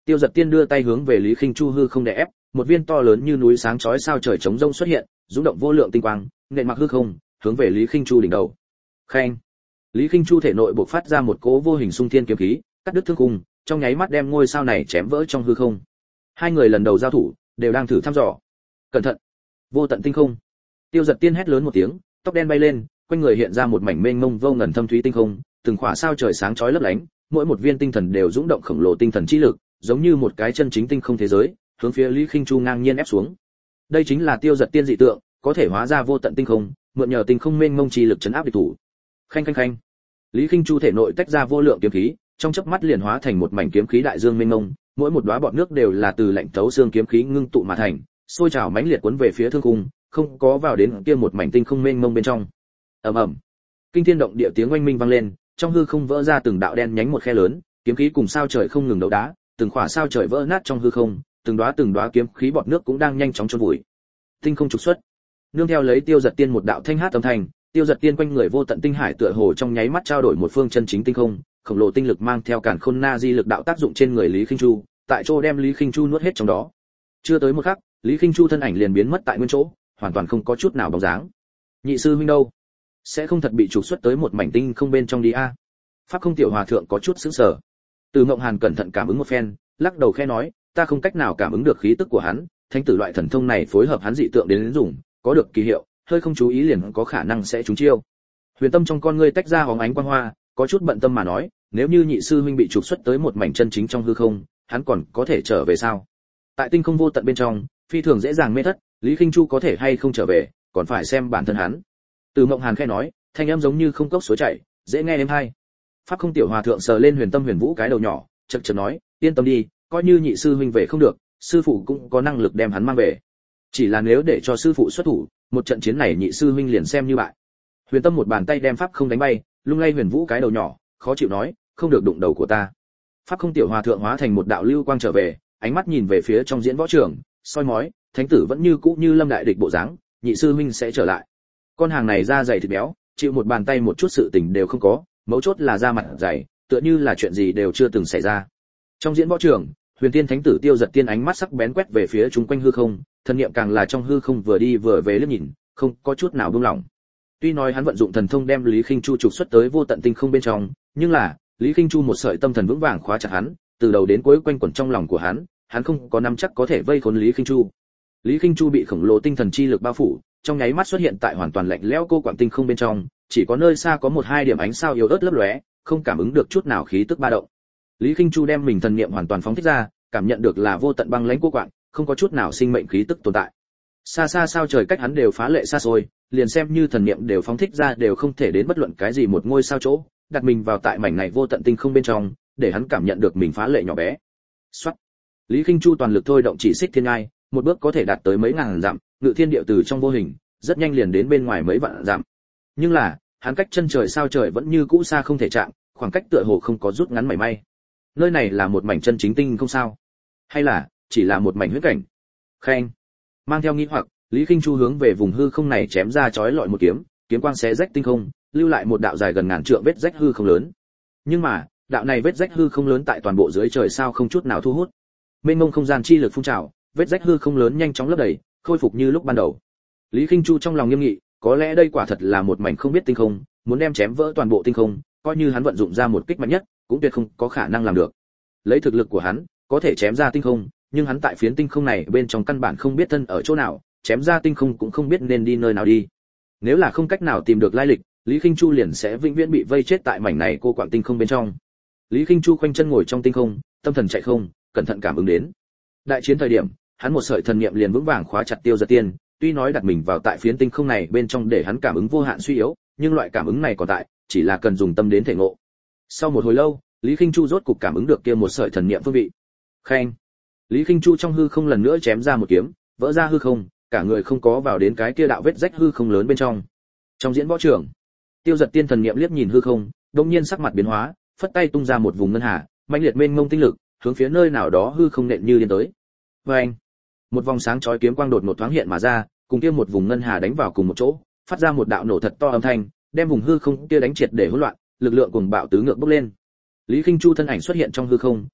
Tiêu Dật Tiên đưa tay hướng về Lý Khinh Chu hư không đè ép, một viên to lớn như núi sáng chói sao trời chống rông xuất hiện, rung động vô lượng tinh quang, nện mặc hư không, hướng về Lý Khinh Chu đỉnh đầu. Khen. Lý Khinh Chu thể nội bộc phát ra một cỗ vô hình xung thiên kiếm khí, cắt đứt thương khung, trong nháy mắt đem ngôi sao này chém vỡ trong hư không. Hai người lần đầu giao thủ, đều đang thử thăm dò. Cẩn thận! Vô tận tinh không. Tiêu Dật Tiên hét lớn một tiếng, tóc đen bay lên, quanh người hiện ra một mảnh mênh mông vô ngần thâm thúy tinh không, từng khỏa sao trời sáng chói lấp lánh, mỗi một viên tinh thần đều dũng động khổng lồ tinh thần chi lực, giống như một cái chân chính tinh không thế giới, hướng phía Lý Khinh Chu ngang nhiên ép xuống. Đây chính là Tiêu Dật Tiên dị tượng, có thể hóa ra vô tận tinh không, mượn nhờ tinh không mênh mông chi lực chấn áp địch thủ. Khanh khanh khanh. Lý Khinh Chu thể nội tách ra vô lượng kiếm khí, trong chớp mắt liền hóa thành một mảnh kiếm khí đại dương mênh mông, mỗi một đóa bọt nước đều là từ lạnh thấu xương kiếm khí ngưng tụ mà thành, sôi trào mãnh liệt cuốn về phía thương khung, không có vào đến kia một mảnh tinh không mênh mông bên trong. Ầm ầm. Kinh thiên động địa tiếng oanh minh vang lên, trong hư không vỡ ra từng đạo đen nhánh một khe lớn, kiếm khí cùng sao trời không ngừng đấu đá, từng khỏa sao trời vỡ nát trong hư không, từng đóa kiếm khí bọt nước cũng đang nhanh chóng chôn vùi. Tinh không trục xuất. Nương theo lấy Tiêu Dật Tiên một đạo thanh hát âm thanh, Tiêu Dật Tiên quanh người vô tận tinh hải tựa hồ trong nháy mắt trao đổi một phương chân chính tinh không, khổng lồ tinh lực mang theo càn khôn na di lực đạo tác dụng trên người Lý Khinh Chu, tại chỗ đem Lý Khinh Chu nuốt hết trong đó. Chưa tới một khắc, Lý Khinh Chu thân ảnh liền biến mất tại nguyên chỗ, hoàn toàn không có chút nào bóng dáng. Nhị sư huynh đâu? Sẽ không thật bị trục xuất tới một mảnh tinh không bên trong đi a? Pháp Không tiểu hòa thượng có chút sững sờ. Từ Ngộng Hàn cẩn thận cảm ứng một phen, lắc đầu khẽ nói, ta không cách nào cảm ứng được khí tức của hắn, thánh tử loại thần thông này phối hợp hắn dị tượng đến dùng, có được kỳ hiệu, hơi không chú ý liền có khả năng sẽ trúng chiêu. Huyền Tâm trong con ngươi tách ra hóng ánh quang hoa, có chút bận tâm mà nói, nếu như nhị sư huynh bị trục xuất tới một mảnh chân chính trong hư không, hắn còn có thể trở về sao? Tại tinh không vô tận bên trong, phi thường dễ dàng mê thất, Lý Khinh Chu có thể hay không trở về, còn phải xem bản thân hắn. Từ Mộng Hàn khẽ nói, thanh âm giống như không cốc suối chảy, dễ nghe êm hay. Pháp Không tiểu hòa thượng sờ lên Huyền Tâm Huyền Vũ cái đầu nhỏ, chậc chậc nói, yên tâm đi, coi như nhị sư huynh về không được, sư phụ cũng có năng lực đem hắn mang về. Chỉ là nếu để cho sư phụ xuất thủ, một trận chiến này nhị sư huynh liền xem như bại. Huyền Tâm một bàn tay đem Pháp Không đánh bay, lung lay Huyền Vũ cái đầu nhỏ, khó chịu nói, không được đụng đầu của ta. Pháp Không tiểu hòa thượng hóa thành một đạo lưu quang trở về, ánh mắt nhìn về phía trong diễn võ trường, soi mói, thánh tử vẫn như cũ như lâm đại địch bộ dáng, nhị sư huynh sẽ trở lại. Con hàng này da dày thịt béo, chịu một bàn tay một chút sự tình đều không có, mấu chốt là da mặt dày, tựa như là chuyện gì đều chưa từng xảy ra. Trong diễn võ trường, Huyền Tiên thánh tử Tiêu Dật Tiên ánh mắt sắc bén quét về phía chúng quanh hư không, thần niệm càng là trong hư không vừa đi vừa về liếc nhìn, không có chút nào buông lỏng. Tuy nói hắn vận dụng thần thông đem Lý Khinh Chu trục xuất tới vô tận tinh không bên trong, nhưng là, Lý Khinh Chu một sợi tâm thần vững vàng khóa chặt hắn, từ đầu đến cuối quanh quẩn trong lòng của hắn không có nắm chắc có thể vây khốn Lý Khinh Chu. Lý Khinh Chu bị khổng lồ tinh thần chi lực bao phủ, trong nháy mắt xuất hiện tại hoàn toàn lạnh lẽo cô quạng tinh không bên trong, chỉ có nơi xa có một hai điểm ánh sao yếu ớt lấp lóe, không cảm ứng được chút nào khí tức ba động. Lý Khinh Chu đem mình thần niệm hoàn toàn phóng thích ra, cảm nhận được là vô tận băng lãnh cô quạng, không có chút nào sinh mệnh khí tức tồn tại. Xa xa sao trời cách hắn đều phá lệ xa xôi, liền xem như thần niệm đều phóng thích ra đều không thể đến bất luận cái gì một ngôi sao chỗ, đặt mình vào tại mảnh này vô tận tinh không bên trong, để hắn cảm nhận được mình phá lệ nhỏ bé. Soát. Lý Khinh Chu toàn lực thôi động chỉ xích thiên ngai, một bước có thể đạt tới mấy ngàn dặm, ngự thiên địa từ trong vô hình, rất nhanh liền đến bên ngoài mấy vạn dặm. Nhưng là, hắn cách chân trời sao trời vẫn như cũ xa không thể chạm, khoảng cách tựa hồ không có rút ngắn mảy may. Nơi này là một mảnh chân chính tinh không sao? Hay là chỉ là một mảnh huyễn cảnh? Khen. Mang theo nghi hoặc, Lý Khinh Chu hướng về vùng hư không này chém ra chói lọi một kiếm, kiếm quang xé rách tinh không, lưu lại một đạo dài gần ngàn trượng vết rách hư không lớn. Nhưng mà, đạo này vết rách hư không lớn tại toàn bộ dưới trời sao không chút nào thu hút. Mênh mông không gian chi lực phun trào, vết rách hư không lớn nhanh chóng lấp đầy, khôi phục như lúc ban đầu. Lý Khinh Chu trong lòng nghiêm nghị, có lẽ đây quả thật là một mảnh không biết tinh không, muốn đem chém vỡ toàn bộ tinh không, coi như hắn vận dụng ra một kích mạnh nhất, cũng tuyệt không có khả năng làm được. Lấy thực lực của hắn, có thể chém ra tinh không, nhưng hắn tại phiến tinh không này bên trong căn bản không biết thân ở chỗ nào, chém ra tinh không cũng không biết nên đi nơi nào đi. Nếu là không cách nào tìm được lai lịch, Lý Khinh Chu liền sẽ vĩnh viễn bị vây chết tại mảnh này cô quạng tinh không bên trong. Lý Khinh Chu khoanh chân ngồi trong tinh không, tâm thần chạy không, cẩn thận cảm ứng đến. Đại chiến thời điểm, hắn một sợi thần niệm liền vững vàng khóa chặt Tiêu Dật Tiên, tuy nói đặt mình vào tại phiến tinh không này bên trong để hắn cảm ứng vô hạn suy yếu, nhưng loại cảm ứng này còn tại, chỉ là cần dùng tâm đến thể ngộ. Sau một hồi lâu, Lý Khinh Chu rốt cục cảm ứng được kia một sợi thần niệm phương vị. Khen. Lý Khinh Chu trong hư không lần nữa chém ra một kiếm, vỡ ra hư không, cả người không có vào đến cái kia đạo vết rách hư không lớn bên trong. Trong diễn võ trường, Tiêu Dật Tiên thần niệm liếc nhìn hư không, đột nhiên sắc mặt biến hóa, phất tay tung ra một vùng ngân hà, mãnh liệt mênh mông tinh lực, hướng phía nơi nào đó hư không nện như điên tới. Oeng! Một vòng sáng chói kiếm quang đột ngột thoáng hiện mà ra, cùng kia một vùng ngân hà đánh vào cùng một chỗ, phát ra một đạo nổ thật to âm thanh, đem vùng hư không kia đánh triệt để hỗn loạn, lực lượng cuồng bạo tứ ngược bốc lên. Lý Khinh Chu thân ảnh xuất hiện trong hư không,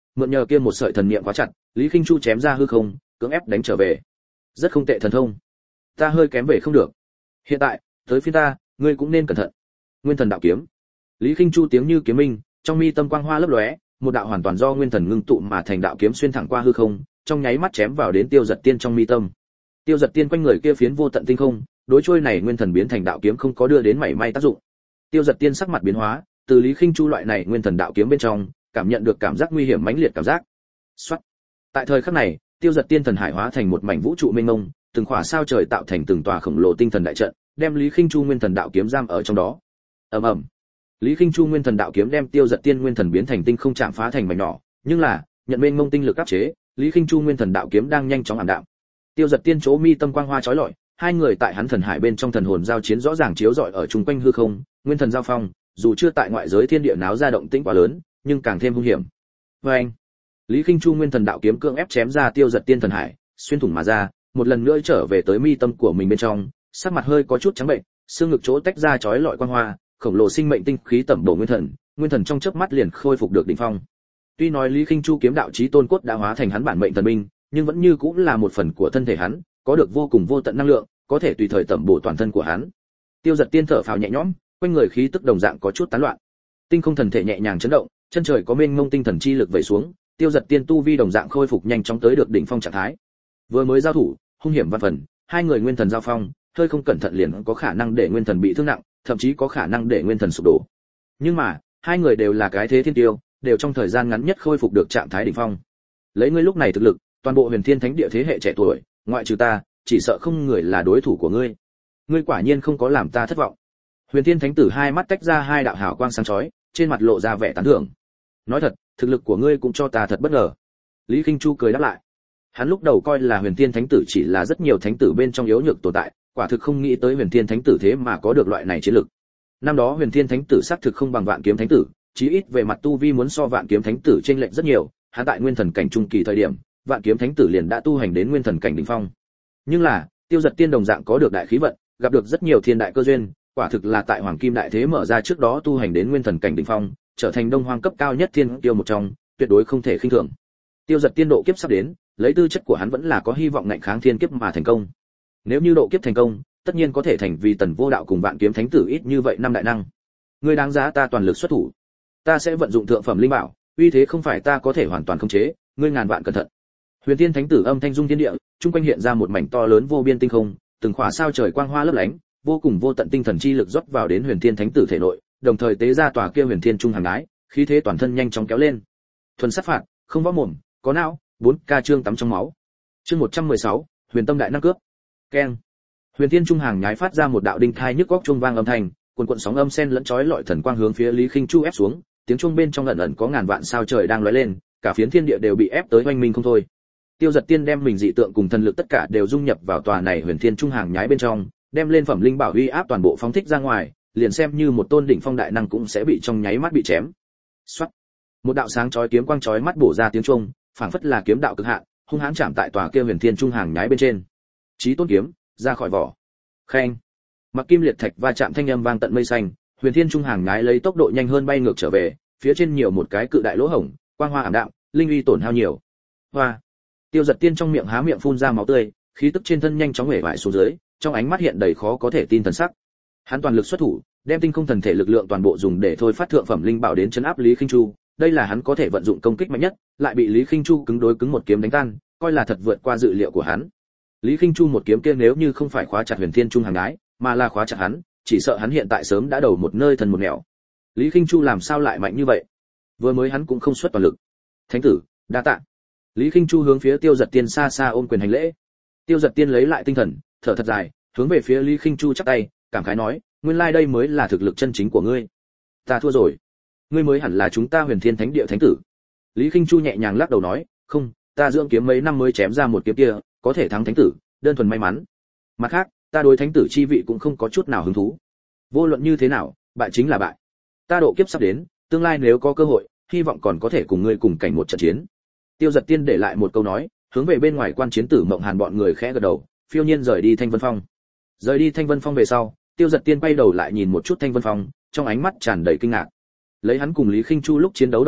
mượn nhờ kia một sợi thần niệm quá chặt, Lý Khinh Chu chém ra hư không, cưỡng ép đánh trở về. Rất không tệ thần thông. Ta hơi kém về không được. Hiện tại, tới phiên ta, ngươi cũng nên cẩn thận. Nguyên thần đạo kiếm. Lý Khinh Chu tiếng như kiếm minh, trong mi tâm quang hoa lấp lóe, một đạo hoàn toàn do nguyên thần ngưng tụ mà thành đạo kiếm xuyên thẳng qua hư không, trong nháy mắt chém vào đến Tiêu Giật Tiên trong mi tâm. Tiêu Giật Tiên quanh người kia phiến vô tận tinh không, đối trôi này nguyên thần biến thành đạo kiếm không có đưa đến mảy may tác dụng. Tiêu Giật Tiên sắc mặt biến hóa, từ Lý Khinh Chu loại này nguyên thần đạo kiếm bên trong, cảm nhận được cảm giác nguy hiểm mãnh liệt cảm giác. Soát. Tại thời khắc này, Tiêu Giật Tiên thần hải hóa thành một mảnh vũ trụ mênh mông, từng khỏa sao trời tạo thành từng tòa khổng lồ tinh thần đại trận, đem Lý Khinh Chu nguyên thần đạo kiếm giam ở trong đó. Ầm ầm. Lý Khinh Chu nguyên thần đạo kiếm đem Tiêu Giật Tiên nguyên thần biến thành tinh không chạm phá thành mảnh nhỏ, nhưng là, nhận mênh mông tinh lực áp chế, Lý Khinh Chu nguyên thần đạo kiếm đang nhanh chóng ảm đạm. Tiêu Giật Tiên chỗ mi tâm quang hoa chói lọi, hai người tại hắn thần hải bên trong thần hồn giao chiến rõ ràng chiếu rọi ở chung quanh hư không, nguyên thần giao phong, dù chưa tại ngoại giới thiên địa náo ra động tĩnh quá lớn, nhưng càng thêm hung hiểm. Oeng! Lý Khinh Chu nguyên thần đạo kiếm cưỡng ép chém ra Tiêu Giật Tiên thần hải, xuyên thủng mà ra, một lần nữa trở về tới mi tâm của mình bên trong, sắc mặt hơi có chút trắng bệnh, xương ngực chỗ tách ra chói lọi quang hoa, khổng lồ sinh mệnh tinh khí tẩm bổ nguyên thần trong chớp mắt liền khôi phục được đỉnh phong. Tuy nói Lý Khinh Chu kiếm đạo chí tôn cốt đã hóa thành hắn bản mệnh thần binh, nhưng vẫn như cũng là một phần của thân thể hắn, có được vô cùng vô tận năng lượng, có thể tùy thời tẩm bổ toàn thân của hắn. Tiêu Giật Tiên thở phào nhẹ nhõm, quanh người khí tức đồng dạng có chút tán loạn. Tinh không thần thể nhẹ nhàng chấn động, chân trời có mênh mông tinh thần chi lực vẩy xuống, Tiêu Giật Tiên tu vi đồng dạng khôi phục nhanh chóng tới được đỉnh phong trạng thái. Vừa mới giao thủ, hung hiểm văn phần, hai người nguyên thần giao phong, hơi không cẩn thận liền có khả năng để nguyên thần bị thương nặng, thậm chí có khả năng để nguyên thần sụp đổ. Nhưng mà, hai người đều là cái thế thiên tiêu, đều trong thời gian ngắn nhất khôi phục được trạng thái đỉnh phong. Lấy ngươi lúc này thực lực, toàn bộ Huyền Thiên Thánh Địa thế hệ trẻ tuổi, ngoại trừ ta, chỉ sợ không người là đối thủ của ngươi. Ngươi quả nhiên không có làm ta thất vọng. Huyền Thiên Thánh Tử hai mắt tách ra hai đạo hào quang sáng chói, trên mặt lộ ra vẻ tán thưởng. Nói thật, thực lực của ngươi cũng cho ta thật bất ngờ. Lý Khinh Chu cười đáp lại. Hắn lúc đầu coi là Huyền Thiên Thánh Tử chỉ là rất nhiều thánh tử bên trong yếu nhược tồn tại, quả thực không nghĩ tới Huyền Thiên Thánh Tử thế mà có được loại này chiến lực. Năm đó Huyền Thiên Thánh Tử xác thực không bằng Vạn Kiếm Thánh Tử, chí ít về mặt tu vi muốn so Vạn Kiếm Thánh Tử chênh lệch rất nhiều, hắn tại nguyên thần cảnh trung kỳ thời điểm, Vạn Kiếm Thánh Tử liền đã tu hành đến nguyên thần cảnh đỉnh phong. Nhưng là, Tiêu Giật Tiên đồng dạng có được đại khí vận, gặp được rất nhiều thiên đại cơ duyên, quả thực là tại Hoàng Kim Đại Thế mở ra trước đó tu hành đến nguyên thần cảnh đỉnh phong, trở thành Đông Hoang cấp cao nhất thiên tiêu một trong, tuyệt đối không thể khinh thường. Tiêu Giật Tiên độ kiếp sắp đến, lấy tư chất của hắn vẫn là có hy vọng ngạnh kháng thiên kiếp mà thành công. Nếu như độ kiếp thành công, tất nhiên có thể thành vì Tần Vô Đạo cùng Vạn Kiếm Thánh Tử ít như vậy năm đại năng. Ngươi đáng giá ta toàn lực xuất thủ. Ta sẽ vận dụng thượng phẩm linh bảo, uy thế không phải ta có thể hoàn toàn khống chế, ngươi ngàn vạn cẩn thận. Huyền Thiên Thánh Tử âm thanh dung thiên địa, trung quanh hiện ra một mảnh to lớn vô biên tinh không, từng khỏa sao trời quang hoa lấp lánh, vô cùng vô tận tinh thần chi lực rót vào đến Huyền Thiên Thánh Tử thể nội, đồng thời tế ra tòa kia Huyền Thiên Trung hàng ái, khí thế toàn thân nhanh chóng kéo lên. Thuần sát phạt, không võ mồm, có não, 4K chương tắm trong máu. Chương 116, Huyền Tâm đại năng cướp. Keng. Huyền Thiên Trung hàng nhái phát ra một đạo đinh thai nhức óc chuông vang âm thanh, cuồn cuộn sóng âm xen lẫn chói lọi thần quang hướng phía Lý Khinh Chu ép xuống, tiếng chuông bên trong ẩn ẩn có ngàn vạn sao trời đang lóe lên, cả phiến thiên địa đều bị ép tới oanh minh không thôi. Tiêu Giật Tiên đem mình dị tượng cùng thần lực tất cả đều dung nhập vào tòa này Huyền Thiên Trung hàng nhái bên trong, đem lên phẩm linh bảo uy áp toàn bộ phóng thích ra ngoài, liền xem như một tôn đỉnh phong đại năng cũng sẽ bị trong nháy mắt bị chém. Soát. Một đạo sáng chói kiếm quang chói mắt bổ ra tiếng chuông, phảng phất là kiếm đạo cực hạn, hung hãn chạm tại tòa kia Huyền Thiên Trung hàng nhái bên trên. Chí tôn kiếm, ra khỏi vỏ. Khen. Mặc kim liệt thạch va chạm thanh âm vang tận mây xanh, Huyền Thiên Trung hàng nhái lấy tốc độ nhanh hơn bay ngược trở về, phía trên nhiều một cái cự đại lỗ hổng, quang hoa ảm đạm, linh uy tổn hao nhiều. Hoa. Tiêu Giật Tiên trong miệng há miệng phun ra máu tươi, khí tức trên thân nhanh chóng hể bại xuống dưới, trong ánh mắt hiện đầy khó có thể tin thần sắc. Hắn toàn lực xuất thủ, đem tinh không thần thể lực lượng toàn bộ dùng để thôi phát thượng phẩm linh bảo đến trấn áp Lý Khinh Chu, đây là hắn có thể vận dụng công kích mạnh nhất, lại bị Lý Khinh Chu cứng đối cứng một kiếm đánh tan, coi là thật vượt qua dự liệu của hắn. Lý Khinh Chu một kiếm kia nếu như không phải khóa chặt Huyền Thiên Trung hàng ái, mà là khóa chặt hắn, chỉ sợ hắn hiện tại sớm đã đầu một nơi thần một nẻo. Lý Khinh Chu làm sao lại mạnh như vậy? Vừa mới hắn cũng không xuất toàn lực. Thánh tử, đa tạ. Lý Khinh Chu hướng phía Tiêu Giật Tiên xa xa ôm quyền hành lễ. Tiêu Giật Tiên lấy lại tinh thần, thở thật dài, hướng về phía Lý Khinh Chu chắp tay, cảm khái nói, nguyên lai đây mới là thực lực chân chính của ngươi. Ta thua rồi. Ngươi mới hẳn là chúng ta Huyền Thiên Thánh Địa thánh tử. Lý Khinh Chu nhẹ nhàng lắc đầu nói, không, ta dưỡng kiếm mấy năm mới chém ra một kiếm kia, có thể thắng thánh tử, đơn thuần may mắn. Mặt khác, ta đối thánh tử chi vị cũng không có chút nào hứng thú. Vô luận như thế nào, bại chính là bại. Ta độ kiếp sắp đến, tương lai nếu có cơ hội, hy vọng còn có thể cùng ngươi cùng cảnh một trận chiến. Tiêu Giật Tiên để lại một câu nói, hướng về bên ngoài quan chiến tử Mộng Hàn bọn người khẽ gật đầu, phiêu nhiên rời đi Thanh Vân Phong. Rời đi Thanh Vân Phong về sau, Tiêu Giật Tiên quay đầu lại nhìn một chút Thanh Vân Phong, trong ánh mắt tràn đầy kinh ngạc. Lấy hắn cùng Lý Khinh Chu lúc chiến đấu động tĩnh,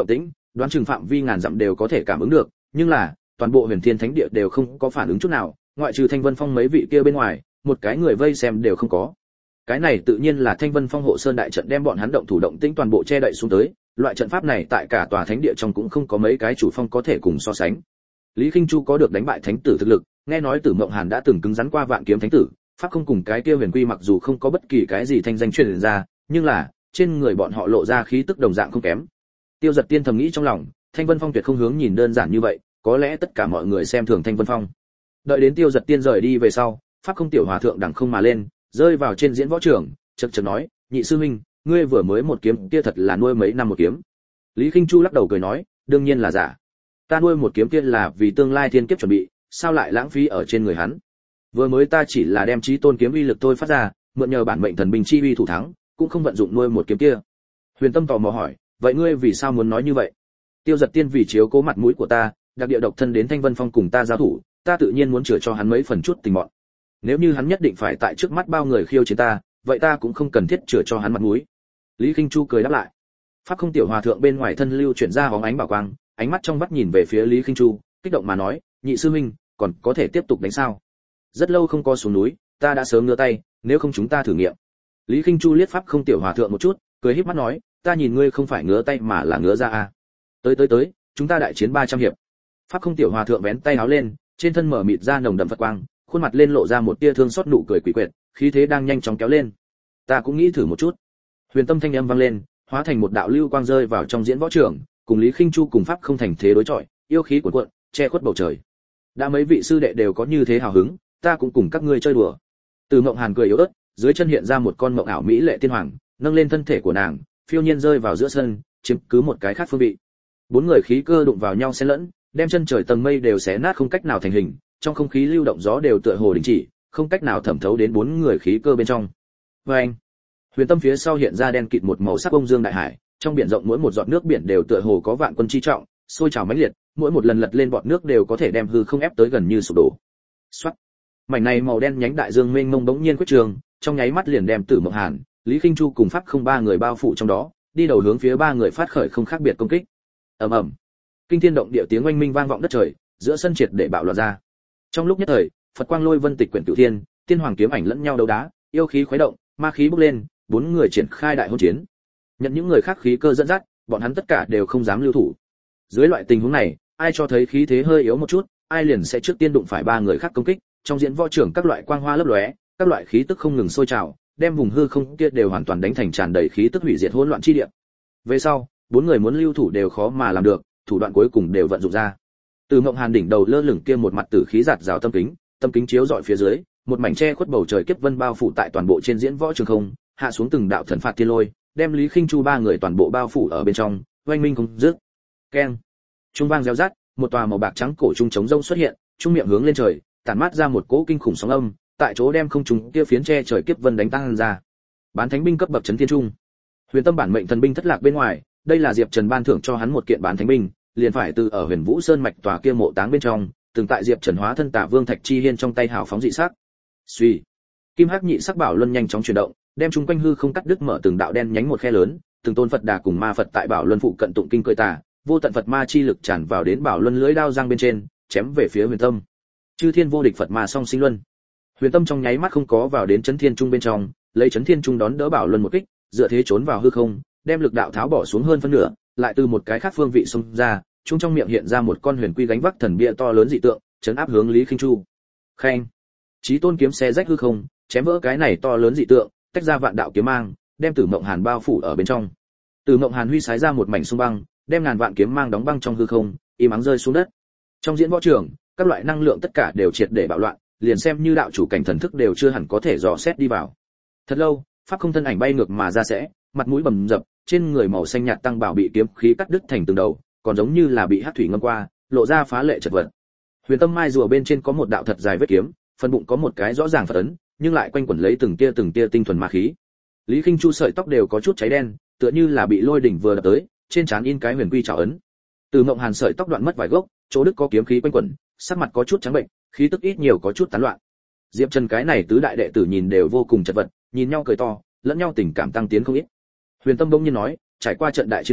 đoán chừng phạm vi ngàn dặm đều có thể cảm ứng được, nhưng là toàn bộ Huyền Thiên Thánh Địa đều không có phản ứng chút nào, ngoại trừ Thanh Vân Phong mấy vị kia bên ngoài, một cái người vây xem đều không có. Cái này tự nhiên là Thanh Vân Phong hộ sơn đại trận đem bọn hắn động thủ động tĩnh toàn bộ che đậy xuống tới, loại trận pháp này tại cả tòa thánh địa trong cũng không có mấy cái chủ phong có thể cùng so sánh. Lý Khinh Chu có được đánh bại thánh tử thực lực, nghe nói Tử Mộng Hàn đã từng cứng rắn qua Vạn Kiếm Thánh tử, pháp không cùng cái kia Huyền Quy mặc dù không có bất kỳ cái gì thanh danh truyền ra, nhưng là trên người bọn họ lộ ra khí tức đồng dạng không kém. Tiêu Giật Tiên thầm nghĩ trong lòng, Thanh Vân Phong tuyệt không hướng nhìn đơn giản như vậy, có lẽ tất cả mọi người xem thường Thanh Vân Phong. Đợi đến Tiêu Giật Tiên rời đi về sau, pháp không tiểu hòa thượng đằng không mà lên, rơi vào trên diễn võ trường, chậc chậc nói, nhị sư huynh, ngươi vừa mới một kiếm kia thật là nuôi mấy năm một kiếm. Lý Khinh Chu lắc đầu cười nói, đương nhiên là giả. Ta nuôi một kiếm kia là vì tương lai thiên kiếp chuẩn bị, sao lại lãng phí ở trên người hắn? Vừa mới ta chỉ là đem chí tôn kiếm uy lực thôi phát ra, mượn nhờ bản mệnh thần binh chi uy thủ thắng, cũng không vận dụng nuôi một kiếm kia. Huyền Tâm tò mò hỏi, vậy ngươi vì sao muốn nói như vậy? Tiêu Giật Tiên vì chiếu cố mặt mũi của ta, đặc địa độc thân đến Thanh Vân Phong cùng ta giao thủ, ta tự nhiên muốn chữa cho hắn mấy phần chút tình mọn. Nếu như hắn nhất định phải tại trước mắt bao người khiêu chiến ta, vậy ta cũng không cần thiết chữa cho hắn mặt mũi. Lý Khinh Chu cười đáp lại. Pháp không tiểu hòa thượng bên ngoài thân lưu chuyển ra bóng ánh bảo quang, ánh mắt trong vắt nhìn về phía Lý Khinh Chu, kích động mà nói, nhị sư huynh, còn có thể tiếp tục đánh sao? Rất lâu không có xuống núi, ta đã sớm ngửa tay, nếu không chúng ta thử nghiệm. Lý Khinh Chu liếc Pháp không tiểu hòa thượng một chút, cười híp mắt nói, ta nhìn ngươi không phải ngửa tay mà là ngửa ra à? Tới, chúng ta đại chiến 300 hiệp. Pháp không tiểu hòa thượng vén tay áo lên, trên thân mở mịt ra nồng đậm Phật quang, khuôn mặt lên lộ ra một tia thương xót nụ cười quỷ quyệt, khí thế đang nhanh chóng kéo lên. Ta cũng nghĩ thử một chút. Huyền Tâm thanh âm vang lên, hóa thành một đạo lưu quang rơi vào trong diễn võ trường, cùng Lý Khinh Chu cùng Pháp không thành thế đối chọi, yêu khí cuồn cuộn, che khuất bầu trời. Đã mấy vị sư đệ đều có như thế hào hứng, ta cũng cùng các ngươi chơi đùa. Từ Mộng Hàn cười yếu ớt, dưới chân hiện ra một con mộng ảo mỹ lệ tiên hoàng, nâng lên thân thể của nàng, phiêu nhiên rơi vào giữa sân, chiếm cứ một cái khác phương vị. Bốn người khí cơ đụng vào nhau xen lẫn, đem chân trời tầng mây đều xé nát không cách nào thành hình, trong không khí lưu động gió đều tựa hồ đình chỉ, không cách nào thẩm thấu đến bốn người khí cơ bên trong. Oeng! Huyền Tâm phía sau hiện ra đen kịt một màu sắc bông dương đại hải, trong biển rộng mỗi một giọt nước biển đều tựa hồ có vạn quân chi trọng, sôi trào mãnh liệt, mỗi một lần lật lên bọt nước đều có thể đem hư không ép tới gần như sụp đổ. Soát! Mảnh này màu đen nhánh đại dương mênh mông bỗng nhiên quyết trường, trong nháy mắt liền đem Tử Mộng Hàn, Lý Khinh Chu cùng Pháp không ba người bao phủ trong đó, đi đầu hướng phía ba người phát khởi không khác biệt công kích. Ầm ầm! Kinh thiên động địa tiếng oanh minh vang vọng đất trời, giữa sân triệt để bạo loạn ra. Trong lúc nhất thời, Phật quang lôi vân tịch quyển cửu thiên, tiên hoàng kiếm ảnh lẫn nhau đấu đá, yêu khí khuấy động, ma khí bốc lên, bốn người triển khai đại hôn chiến. Nhận những người khác khí cơ dẫn dắt, bọn hắn tất cả đều không dám lưu thủ. Dưới loại tình huống này, ai cho thấy khí thế hơi yếu một chút, ai liền sẽ trước tiên đụng phải ba người khác công kích. Trong diễn võ trưởng các loại quang hoa lấp lóe, các loại khí tức không ngừng sôi trào, đem vùng hư không kia đều hoàn toàn đánh thành tràn đầy khí tức hủy diệt hỗn loạn chi địa. Về sau, bốn người muốn lưu thủ đều khó mà làm được, thủ đoạn cuối cùng đều vận dụng ra. Từ Mộng Hàn đỉnh đầu lơ lửng kia một mặt tử khí giạt rào tâm kính chiếu rọi phía dưới, một mảnh che khuất bầu trời kiếp vân bao phủ tại toàn bộ trên diễn võ trường không, hạ xuống từng đạo thần phạt thiên lôi, đem Lý Khinh Chu ba người toàn bộ bao phủ ở bên trong, oanh minh không dứt. Keng. Trung vang reo rát, một tòa màu bạc trắng cổ trung trống rông xuất hiện, trung miệng hướng lên trời, tản mát ra một cỗ kinh khủng sóng âm, tại chỗ đem không trung kia phiến che trời kiếp vân đánh tan ra. Bán thánh binh cấp bậc chấn thiên trung. Huyền Tâm bản mệnh thần binh thất lạc bên ngoài, đây là Diệp Trần ban thưởng cho hắn một kiện bán thánh binh, liền phải từ ở Huyền Vũ Sơn mạch tòa kia mộ táng bên trong, từng tại Diệp Trần hóa thân Tả Vương Thạch Chi Hiên trong tay hào phóng dị sắc. Suy, kim hắc nhị sắc bảo luân nhanh chóng chuyển động, đem chung quanh hư không cắt đứt mở từng đạo đen nhánh một khe lớn, từng tôn Phật Đà cùng ma Phật tại bảo luân phụ cận tụng kinh cười tà, vô tận Phật ma chi lực tràn vào đến bảo luân lưỡi đao răng bên trên, chém về phía Huyền Tâm. Chư thiên vô địch Phật ma song sinh luân. Huyền Tâm trong nháy mắt không có vào đến chấn thiên trung bên trong, lấy chấn thiên trung đón đỡ bảo luân một kích, dựa thế trốn vào hư không, đem lực đạo tháo bỏ xuống hơn phân nửa, lại từ một cái khác phương vị xông ra, trung trong miệng hiện ra một con huyền quy gánh vác thần bia to lớn dị tượng, chấn áp hướng Lý Khinh Chu. Khen. Chí tôn kiếm xé rách hư không, chém vỡ cái này to lớn dị tượng, tách ra vạn đạo kiếm mang, đem Tử Mộng Hàn bao phủ ở bên trong. Tử Mộng Hàn huy sái ra một mảnh xung băng, đem ngàn vạn kiếm mang đóng băng trong hư không, im ắng rơi xuống đất. Trong diễn võ trường, các loại năng lượng tất cả đều triệt để bạo loạn, liền xem như đạo chủ cảnh thần thức đều chưa hẳn có thể dò xét đi vào. Thật lâu, pháp không thân ảnh bay ngược mà ra sẽ, mặt mũi bầm dập, trên người màu xanh nhạt tăng bảo bị kiếm khí cắt đứt thành từng đầu, còn giống như là bị hắc thủy ngâm qua, lộ ra phá lệ chật vật. Huyền Tâm mai rùa bên trên có một đạo thật dài vết kiếm, phần bụng có một cái rõ ràng phật ấn, nhưng lại quanh quẩn lấy từng tia tinh thuần ma khí. Lý Khinh Chu sợi tóc đều có chút cháy đen, tựa như là bị lôi đỉnh vừa đập tới, trên trán in cái huyền quy trảo ấn. Từ Mộng Hàn sợi tóc đoạn mất vài gốc, chỗ đứt có kiếm khí quanh quẩn, sắc mặt có chút trắng bệnh, khí tức ít nhiều có chút tán loạn. Diệp Trần cái này tứ đại đệ tử nhìn đều vô cùng chật vật, nhìn nhau cười to, lẫn nhau tình cảm tăng tiến không ít. Huyền Tâm bỗng nhiên nói, trải qua trận đại chiến này,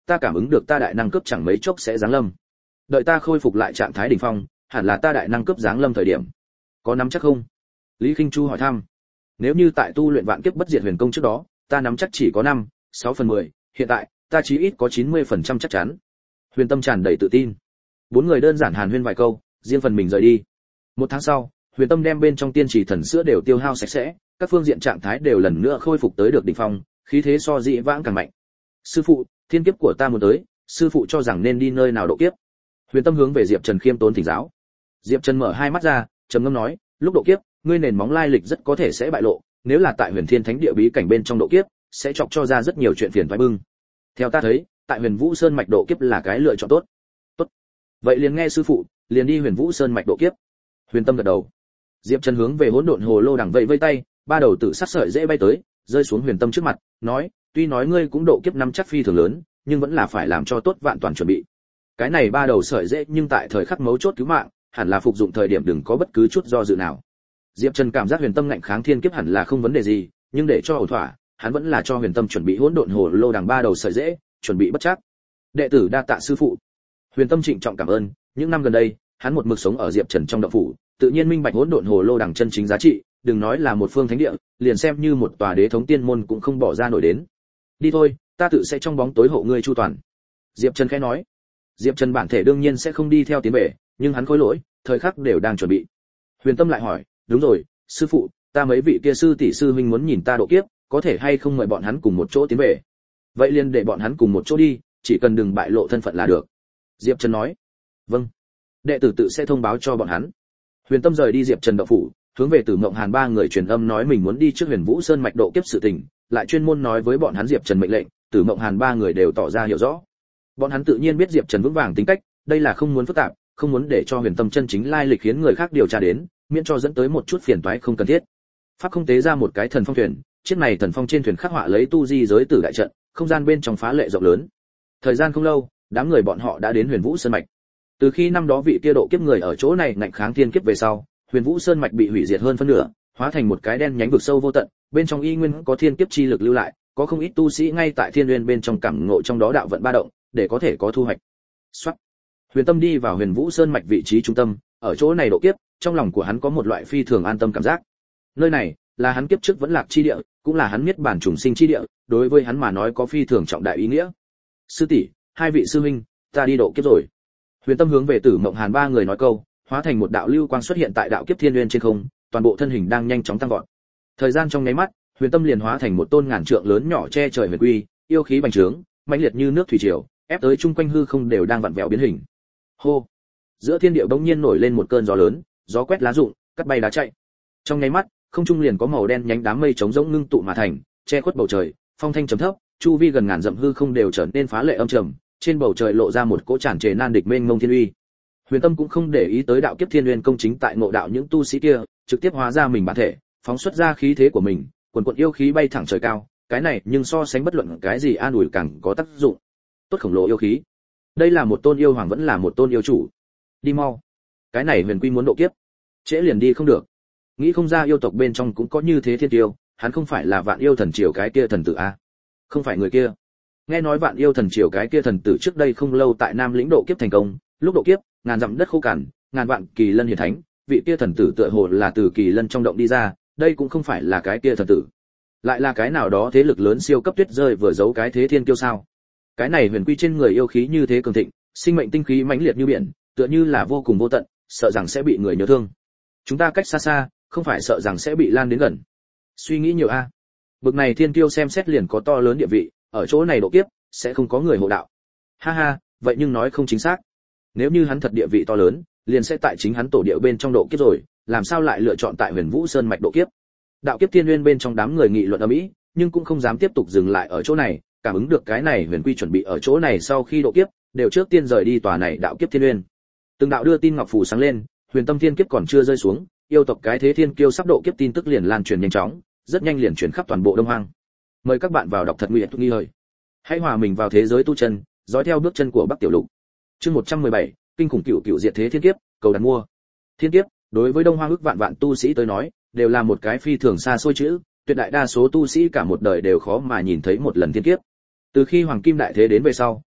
ta cảm ứng được ta đại năng cấp chẳng mấy chốc sẽ giáng lâm. Đợi ta khôi phục lại trạng thái đỉnh phong, hẳn là ta đại năng cấp giáng lâm thời điểm. Có nắm chắc không? Lý Kinh Chu hỏi thăm. Nếu như tại tu luyện vạn kiếp bất diệt huyền công trước đó, ta nắm chắc chỉ có 5-6/10, hiện tại, ta chí ít có 90% chắc chắn. Huyền Tâm tràn đầy tự tin. Bốn người đơn giản hàn huyên vài câu, riêng phần mình rời đi. Một tháng sau, Huyền Tâm đem bên trong tiên trì thần sữa đều tiêu hao sạch sẽ, các phương diện trạng thái đều lần nữa khôi phục tới được đỉnh phong, khí thế so dị vãng càng mạnh. Sư phụ, thiên kiếp của ta muốn tới, sư phụ cho rằng nên đi nơi nào độ kiếp? Huyền Tâm hướng về Diệp Trần khiêm tốn thỉnh giáo. Diệp Trần mở hai mắt ra, trầm ngâm nói, lúc độ kiếp, ngươi nền móng lai lịch rất có thể sẽ bại lộ, nếu là tại Huyền Thiên Thánh Địa bí cảnh bên trong độ kiếp, sẽ chọc cho ra rất nhiều chuyện phiền toái bưng. Theo ta thấy, tại Huyền Vũ Sơn mạch độ kiếp là cái lựa chọn tốt. Tốt. Vậy liền nghe sư phụ, liền đi Huyền Vũ Sơn mạch độ kiếp. Huyền Tâm gật đầu. Diệp Trần hướng về Hỗn Độn Hồ Lô đằng vẫy vây tay, ba đầu tử sắc sợi dễ bay tới, rơi xuống Huyền Tâm trước mặt, nói, tuy nói ngươi cũng độ kiếp năm chắc phi thường lớn, nhưng vẫn là phải làm cho tốt vạn toàn chuẩn bị. Cái này ba đầu sợi dễ nhưng tại thời khắc mấu chốt cứu mạng, hẳn là phục dụng thời điểm đừng có bất cứ chút do dự nào. Diệp Trần cảm giác Huyền Tâm ngạnh kháng thiên kiếp hẳn là không vấn đề gì, nhưng để cho ổn thỏa, hắn vẫn là cho Huyền Tâm chuẩn bị Hỗn Độn Hồ Lô đằng ba đầu sợi dễ, chuẩn bị bất chắc. Đệ tử đa tạ sư phụ. Huyền Tâm trịnh trọng cảm ơn, những năm gần đây, hắn một mực sống ở Diệp Trần trong động phủ, tự nhiên minh bạch Hỗn Độn Hồ Lô đằng chân chính giá trị, đừng nói là một phương thánh địa, liền xem như một tòa đế thống tiên môn cũng không bỏ ra nổi đến. Đi thôi, ta tự sẽ trong bóng tối hộ ngươi chu toàn. Diệp Trần khẽ nói. Diệp Trần bản thể đương nhiên sẽ không đi theo tiến về, nhưng hắn khối lỗi, thời khắc đều đang chuẩn bị. Huyền Tâm lại hỏi, đúng rồi, sư phụ, ta mấy vị kia sư tỷ sư huynh muốn nhìn ta độ kiếp, có thể hay không mời bọn hắn cùng một chỗ tiến về? Vậy liền để bọn hắn cùng một chỗ đi, chỉ cần đừng bại lộ thân phận là được. Diệp Trần nói. Vâng. Đệ tử tự sẽ thông báo cho bọn hắn. Huyền Tâm rời đi Diệp Trần động phủ, hướng về Tử Mộng Hàn ba người truyền âm nói mình muốn đi trước Huyền Vũ Sơn mạch độ kiếp sự tình, lại chuyên môn nói với bọn hắn Diệp Trần mệnh lệnh, Tử Mộng Hàn ba người đều tỏ ra hiểu rõ. Bọn hắn tự nhiên biết Diệp Trần vững vàng tính cách, đây là không muốn phức tạp, không muốn để cho Huyền Tâm chân chính lai lịch khiến người khác điều tra đến, miễn cho dẫn tới một chút phiền toái không cần thiết. Pháp không tế ra một cái thần phong thuyền, chiếc này thần phong trên thuyền khắc họa lấy tu di giới tử đại trận, không gian bên trong phá lệ rộng lớn. Thời gian không lâu, đám người bọn họ đã đến Huyền Vũ Sơn mạch. Từ khi năm đó vị kia độ kiếp người ở chỗ này ngạnh kháng thiên kiếp về sau, Huyền Vũ Sơn mạch bị hủy diệt hơn phân nửa, hóa thành một cái đen nhánh vực sâu vô tận, bên trong y nguyên có thiên kiếp chi lực lưu lại, có không ít tu sĩ ngay tại thiên nguyên bên trong cảm ngộ trong đó đạo vận ba động, để có thể có thu hoạch. Soát. Huyền Tâm đi vào Huyền Vũ Sơn mạch vị trí trung tâm, ở chỗ này độ kiếp, trong lòng của hắn có một loại phi thường an tâm cảm giác. Nơi này là hắn kiếp trước vẫn lạc chi địa, cũng là hắn miết bản trùng sinh chi địa, đối với hắn mà nói có phi thường trọng đại ý nghĩa. Sư tỷ, hai vị sư huynh, ta đi độ kiếp rồi. Huyền Tâm hướng về Tử Mộng Hàn ba người nói câu, hóa thành một đạo lưu quang xuất hiện tại đạo kiếp thiên nguyên trên không, toàn bộ thân hình đang nhanh chóng tăng vọt. Thời gian trong nháy mắt, Huyền Tâm liền hóa thành một tôn ngàn trượng lớn nhỏ che trời huyền quy, yêu khí bành trướng, mãnh liệt như nước thủy triều, ép tới chung quanh hư không đều đang vặn vẹo biến hình. Hô! Giữa thiên địa bỗng nhiên nổi lên một cơn gió lớn, gió quét lá rụng, cắt bay đá chạy. Trong nháy mắt, không trung liền có màu đen nhánh đám mây trống rỗng ngưng tụ mà thành, che khuất bầu trời, phong thanh trầm thấp, chu vi gần ngàn dặm hư không đều trở nên phá lệ âm trầm, trên bầu trời lộ ra một cỗ tràn trề nan địch mênh mông thiên uy. Huyền Tâm cũng không để ý tới đạo kiếp thiên nguyên công chính tại ngộ đạo những tu sĩ kia, trực tiếp hóa ra mình bản thể, phóng xuất ra khí thế của mình, quần quần yêu khí bay thẳng trời cao, cái này nhưng so sánh bất luận cái gì an ủi càng có tác dụng. Tốt khổng lồ yêu khí. Đây là một tôn yêu hoàng vẫn là một tôn yêu chủ. Đi mau. Cái này huyền quy muốn độ kiếp, trễ liền đi không được. Nghĩ không ra yêu tộc bên trong cũng có như thế thiên tiêu, hắn không phải là Vạn Yêu Thần Triều cái kia thần tử a? Không phải người kia. Nghe nói Vạn Yêu Thần Triều cái kia thần tử trước đây không lâu tại Nam lĩnh độ kiếp thành công, lúc độ kiếp, ngàn dặm đất khô cằn, ngàn vạn kỳ lân hiển thánh, vị kia thần tử tựa hồ là từ kỳ lân trong động đi ra, đây cũng không phải là cái kia thần tử. Lại là cái nào đó thế lực lớn siêu cấp tuyết rơi vừa giấu cái thế thiên kiêu sao? Cái này huyền quy trên người yêu khí như thế cường thịnh, sinh mệnh tinh khí mãnh liệt như biển, tựa như là vô cùng vô tận, sợ rằng sẽ bị người nhớ thương. Chúng ta cách xa xa, không phải sợ rằng sẽ bị lan đến gần. Suy nghĩ nhiều a. Bực này thiên kiêu xem xét liền có to lớn địa vị, ở chỗ này độ kiếp, sẽ không có người hộ đạo. Ha ha, vậy nhưng nói không chính xác. Nếu như hắn thật địa vị to lớn, liền sẽ tại chính hắn tổ địa bên trong độ kiếp rồi, làm sao lại lựa chọn tại Huyền Vũ Sơn mạch độ kiếp? Đạo kiếp thiên nguyên bên trong đám người nghị luận ầm ĩ, nhưng cũng không dám tiếp tục dừng lại ở chỗ này, cảm ứng được cái này huyền quy chuẩn bị ở chỗ này sau khi độ kiếp, đều trước tiên rời đi tòa này đạo kiếp thiên nguyên. Từng đạo đưa tin ngọc phù sáng lên, Huyền Tâm thiên kiếp còn chưa rơi xuống, yêu tộc cái thế thiên kiêu sắp độ kiếp tin tức liền lan truyền nhanh chóng, rất nhanh liền truyền khắp toàn bộ Đông Hoang. Mời các bạn vào đọc thật nguyện nghi hơi. Hãy hòa mình vào thế giới tu chân, dõi theo bước chân của Bắc Tiểu Lục. Chương 117, kinh khủng cửu cửu diệt thế thiên kiếp, cầu đặt mua. Thiên kiếp, đối với Đông Hoang ức vạn vạn tu sĩ tới nói, đều là một cái phi thường xa xôi chữ, tuyệt đại đa số tu sĩ cả một đời đều khó mà nhìn thấy một lần thiên kiếp. Từ khi Hoàng Kim đại thế đến về sau,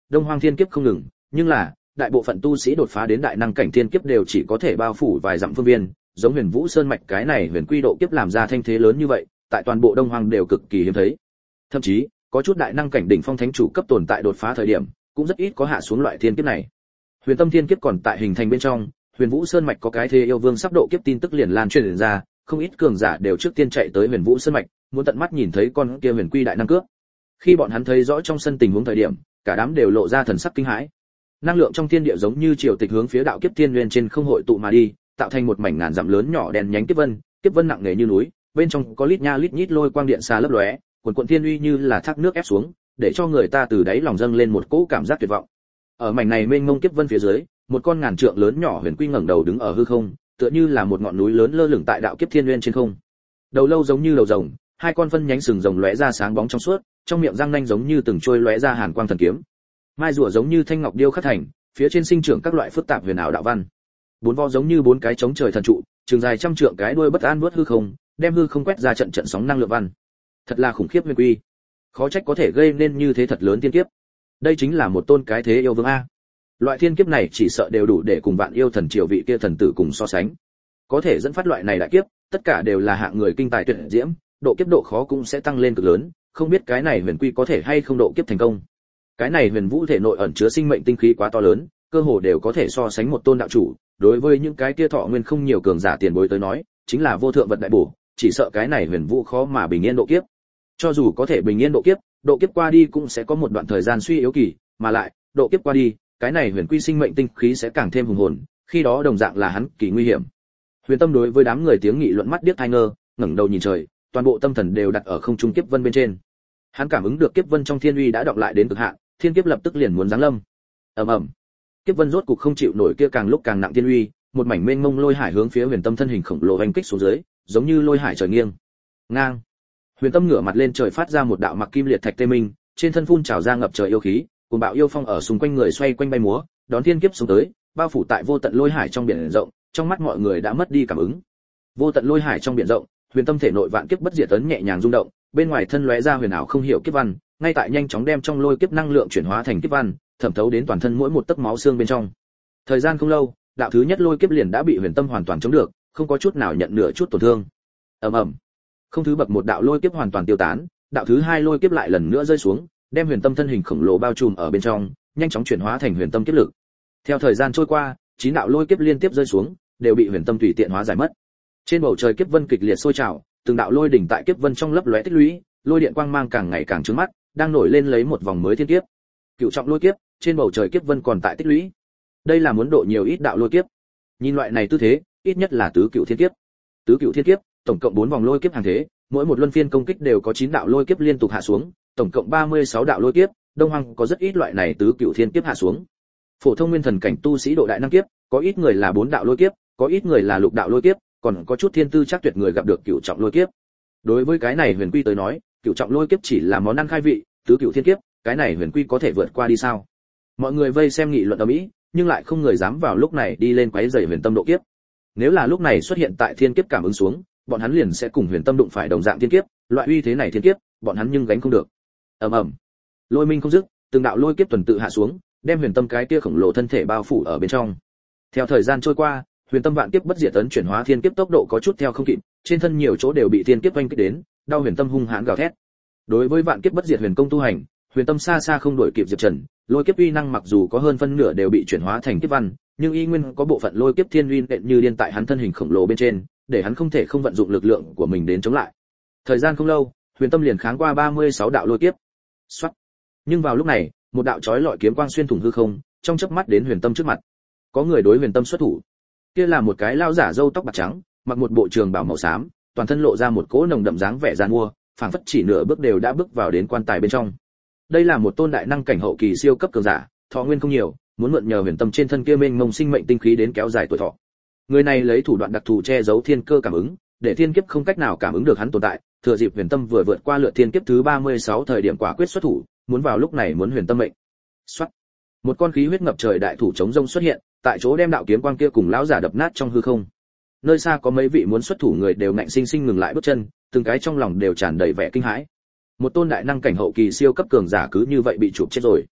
đông hoang thiên kiếp không ngừng, nhưng là đại bộ phận tu sĩ đột phá đến đại năng cảnh thiên kiếp đều chỉ có thể bao phủ vài dặm phương viên, giống Huyền Vũ Sơn mạch cái này huyền quy độ kiếp làm ra thanh thế lớn như vậy, tại toàn bộ đông hoang đều cực kỳ hiếm thấy. Thậm chí, có chút đại năng cảnh đỉnh phong thánh chủ cấp tồn tại đột phá thời điểm, cũng rất ít có hạ xuống loại thiên kiếp này. Huyền Tâm thiên kiếp còn tại hình thành bên trong, Huyền Vũ Sơn mạch có cái thế yêu vương sắp độ kiếp tin tức liền lan truyền ra, không ít cường giả đều trước tiên chạy tới Huyền Vũ Sơn mạch, muốn tận mắt nhìn thấy con kia huyền quy đại năng cướp. Khi bọn hắn thấy rõ trong sân tình huống thời điểm, cả đám đều lộ ra thần sắc kinh hãi. Năng lượng trong thiên địa giống như triều tịch hướng phía đạo kiếp thiên nguyên trên không hội tụ mà đi, tạo thành một mảnh ngàn dặm lớn nhỏ đèn nhánh kiếp vân nặng nề như núi, bên trong có lít nha lít nhít lôi quang điện xa lấp lóe, cuồn cuộn thiên uy như là thác nước ép xuống, để cho người ta từ đáy lòng dâng lên một cỗ cảm giác tuyệt vọng. Ở mảnh này mênh mông kiếp vân phía dưới, một con ngàn trượng lớn nhỏ huyền quy ngẩng đầu đứng ở hư không, tựa như là một ngọn núi lớn lơ lửng tại đạo kiếp thiên nguyên trên không. Đầu lâu giống như đầu rồng, hai con phân nhánh sừng rồng lóe ra sáng bóng trong suốt, trong miệng răng nanh giống như từng trôi lóe ra hàn quang thần kiếm. Mai rùa giống như thanh ngọc điêu khắc thành, phía trên sinh trưởng các loại phức tạp huyền ảo đạo văn. Bốn vó giống như bốn cái chống trời thần trụ, trường dài trăm trượng cái đuôi bất an nuốt hư không, đem hư không quét ra trận trận sóng năng lượng văn. Thật là khủng khiếp huyền quy. Khó trách có thể gây nên như thế thật lớn thiên kiếp. Đây chính là một tôn cái thế yêu vương a. Loại thiên kiếp này chỉ sợ đều đủ để cùng vạn yêu thần triều vị kia thần tử cùng so sánh. Có thể dẫn phát loại này đại kiếp, tất cả đều là hạng người kinh tài tuyệt diễm, độ kiếp độ khó cũng sẽ tăng lên cực lớn, không biết cái này huyền quy có thể hay không độ kiếp thành công. Cái này huyền vũ thể nội ẩn chứa sinh mệnh tinh khí quá to lớn, cơ hồ đều có thể so sánh một tôn đạo chủ, đối với những cái kia thọ nguyên không nhiều cường giả tiền bối tới nói, chính là vô thượng vật đại bổ, chỉ sợ cái này huyền vũ khó mà bình yên độ kiếp. Cho dù có thể bình yên độ kiếp qua đi cũng sẽ có một đoạn thời gian suy yếu kỳ, mà lại, độ kiếp qua đi, cái này huyền quy sinh mệnh tinh khí sẽ càng thêm hùng hồn, khi đó đồng dạng là hắn kỳ nguy hiểm. Huyền Tâm đối với đám người tiếng nghị luận mắt điếc tai ngơ, ngẩng đầu nhìn trời, toàn bộ tâm thần đều đặt ở không trung kiếp vân bên trên. Hắn cảm ứng được kiếp vân trong thiên uy đã đọng lại đến cực hạn, thiên kiếp lập tức liền muốn giáng lâm. Ầm ầm. Kiếp vân rốt cục không chịu nổi kia càng lúc càng nặng thiên uy, một mảnh mênh mông lôi hải hướng phía Huyền Tâm thân hình khổng lồ oanh kích xuống dưới, giống như lôi hải trời nghiêng. Ngang. Huyền Tâm ngửa mặt lên trời phát ra một đạo mặc kim liệt thạch tê minh, trên thân phun trào ra ngập trời yêu khí, cuồng bạo yêu phong ở xung quanh người xoay quanh bay múa, đón thiên kiếp xuống tới, bao phủ tại vô tận lôi hải trong biển rộng, trong mắt mọi người đã mất đi cảm ứng. Vô tận lôi hải trong biển rộng, Huyền Tâm thể nội vạn kiếp bất diệt tấn nhẹ nhàng rung động, bên ngoài thân lóe ra huyền ảo không hiểu kiếp văn, ngay tại nhanh chóng đem trong lôi kiếp năng lượng chuyển hóa thành kiếp văn, thẩm thấu đến toàn thân mỗi một tấc máu xương bên trong. Thời gian không lâu, đạo thứ nhất lôi kiếp liền đã bị Huyền Tâm hoàn toàn chống được, không có chút nào nhận nửa chút tổn thương. Ầm ầm. Không thứ bậc một đạo lôi kiếp hoàn toàn tiêu tán, đạo thứ hai lôi kiếp lại lần nữa rơi xuống, đem Huyền Tâm thân hình khổng lồ bao trùm ở bên trong, nhanh chóng chuyển hóa thành Huyền Tâm kiếp lực. Theo thời gian trôi qua, 9 đạo lôi kiếp liên tiếp rơi xuống, đều bị Huyền Tâm tùy tiện hóa giải mất. Trên bầu trời kiếp vân kịch liệt sôi trào, từng đạo lôi đỉnh tại kiếp vân trong lấp lóe tích lũy, lôi điện quang mang càng ngày càng chói mắt, đang nổi lên lấy một vòng mới thiên kiếp. Cựu trọng lôi kiếp, trên bầu trời kiếp vân còn tại tích lũy. Đây là muốn độ nhiều ít đạo lôi kiếp. Nhìn loại này tư thế, ít nhất là tứ cựu thiên kiếp. Tứ cựu thiên kiếp, tổng cộng 4 vòng lôi kiếp hàng thế, mỗi một luân phiên công kích đều có 9 đạo lôi kiếp liên tục hạ xuống, tổng cộng 36 đạo lôi kiếp, Đông Hoang có rất ít loại này tứ cựu thiên kiếp hạ xuống. Phổ thông nguyên thần cảnh tu sĩ độ đại năng kiếp, có ít người là 4 đạo lôi kiếp, có ít người là lục đạo lôi kiếp, còn có chút thiên tư chắc tuyệt người gặp được cựu trọng lôi kiếp. Đối với cái này huyền quy tới nói, cựu trọng lôi kiếp chỉ là món ăn khai vị, tứ cựu thiên kiếp, cái này huyền quy có thể vượt qua đi sao? Mọi người vây xem nghị luận ầm ĩ, nhưng lại không người dám vào lúc này đi lên quấy rầy Huyền Tâm độ kiếp. Nếu là lúc này xuất hiện tại thiên kiếp cảm ứng xuống, bọn hắn liền sẽ cùng Huyền Tâm đụng phải đồng dạng thiên kiếp, loại uy thế này thiên kiếp, bọn hắn nhưng gánh không được. Ầm ầm. Lôi minh không dứt, từng đạo lôi kiếp tuần tự hạ xuống, đem Huyền Tâm cái kia khổng lồ thân thể bao phủ ở bên trong. Theo thời gian trôi qua, Huyền Tâm vạn kiếp bất diệt tấn chuyển hóa thiên kiếp tốc độ có chút theo không kịp, trên thân nhiều chỗ đều bị thiên kiếp oanh kích đến, đau Huyền Tâm hung hãn gào thét. Đối với vạn kiếp bất diệt huyền công tu hành, Huyền Tâm xa xa không đuổi kịp Diệp Trần, lôi kiếp uy năng mặc dù có hơn phân nửa đều bị chuyển hóa thành kiếp văn, nhưng y nguyên có bộ phận lôi kiếp thiên uy nện như điên tại hắn thân hình khổng lồ bên trên, để hắn không thể không vận dụng lực lượng của mình đến chống lại. Thời gian không lâu, Huyền Tâm liền kháng qua 36 đạo lôi kiếp. Soát. Nhưng vào lúc này, một đạo chói lọi kiếm quang xuyên thủng hư không, trong chớp mắt đến Huyền Tâm trước mặt. Có người đối Huyền Tâm xuất thủ. Kia là một cái lão giả râu tóc bạc trắng, mặc một bộ trường bào màu xám, toàn thân lộ ra một cỗ nồng đậm dáng vẻ giàn mua, phảng phất chỉ nửa bước đều đã bước vào đến quan tài bên trong. Đây là một tôn đại năng cảnh hậu kỳ siêu cấp cường giả, thọ nguyên không nhiều, muốn mượn nhờ Huyền Tâm trên thân kia mênh mông sinh mệnh tinh khí đến kéo dài tuổi thọ. Người này lấy thủ đoạn đặc thù che giấu thiên cơ cảm ứng, để thiên kiếp không cách nào cảm ứng được hắn tồn tại, thừa dịp Huyền Tâm vừa vượt qua lượt thiên kiếp thứ 36 thời điểm quả quyết xuất thủ, muốn vào lúc này muốn Huyền Tâm mệnh. Soát. Một con khí huyết ngập trời đại thủ chống rông xuất hiện, tại chỗ đem đạo kiếm quang kia cùng lão giả đập nát trong hư không. Nơi xa có mấy vị muốn xuất thủ người đều ngạnh sinh sinh ngừng lại bước chân, từng cái trong lòng đều tràn đầy vẻ kinh hãi. Một tôn đại năng cảnh hậu kỳ siêu cấp cường giả cứ như vậy bị chụp chết rồi.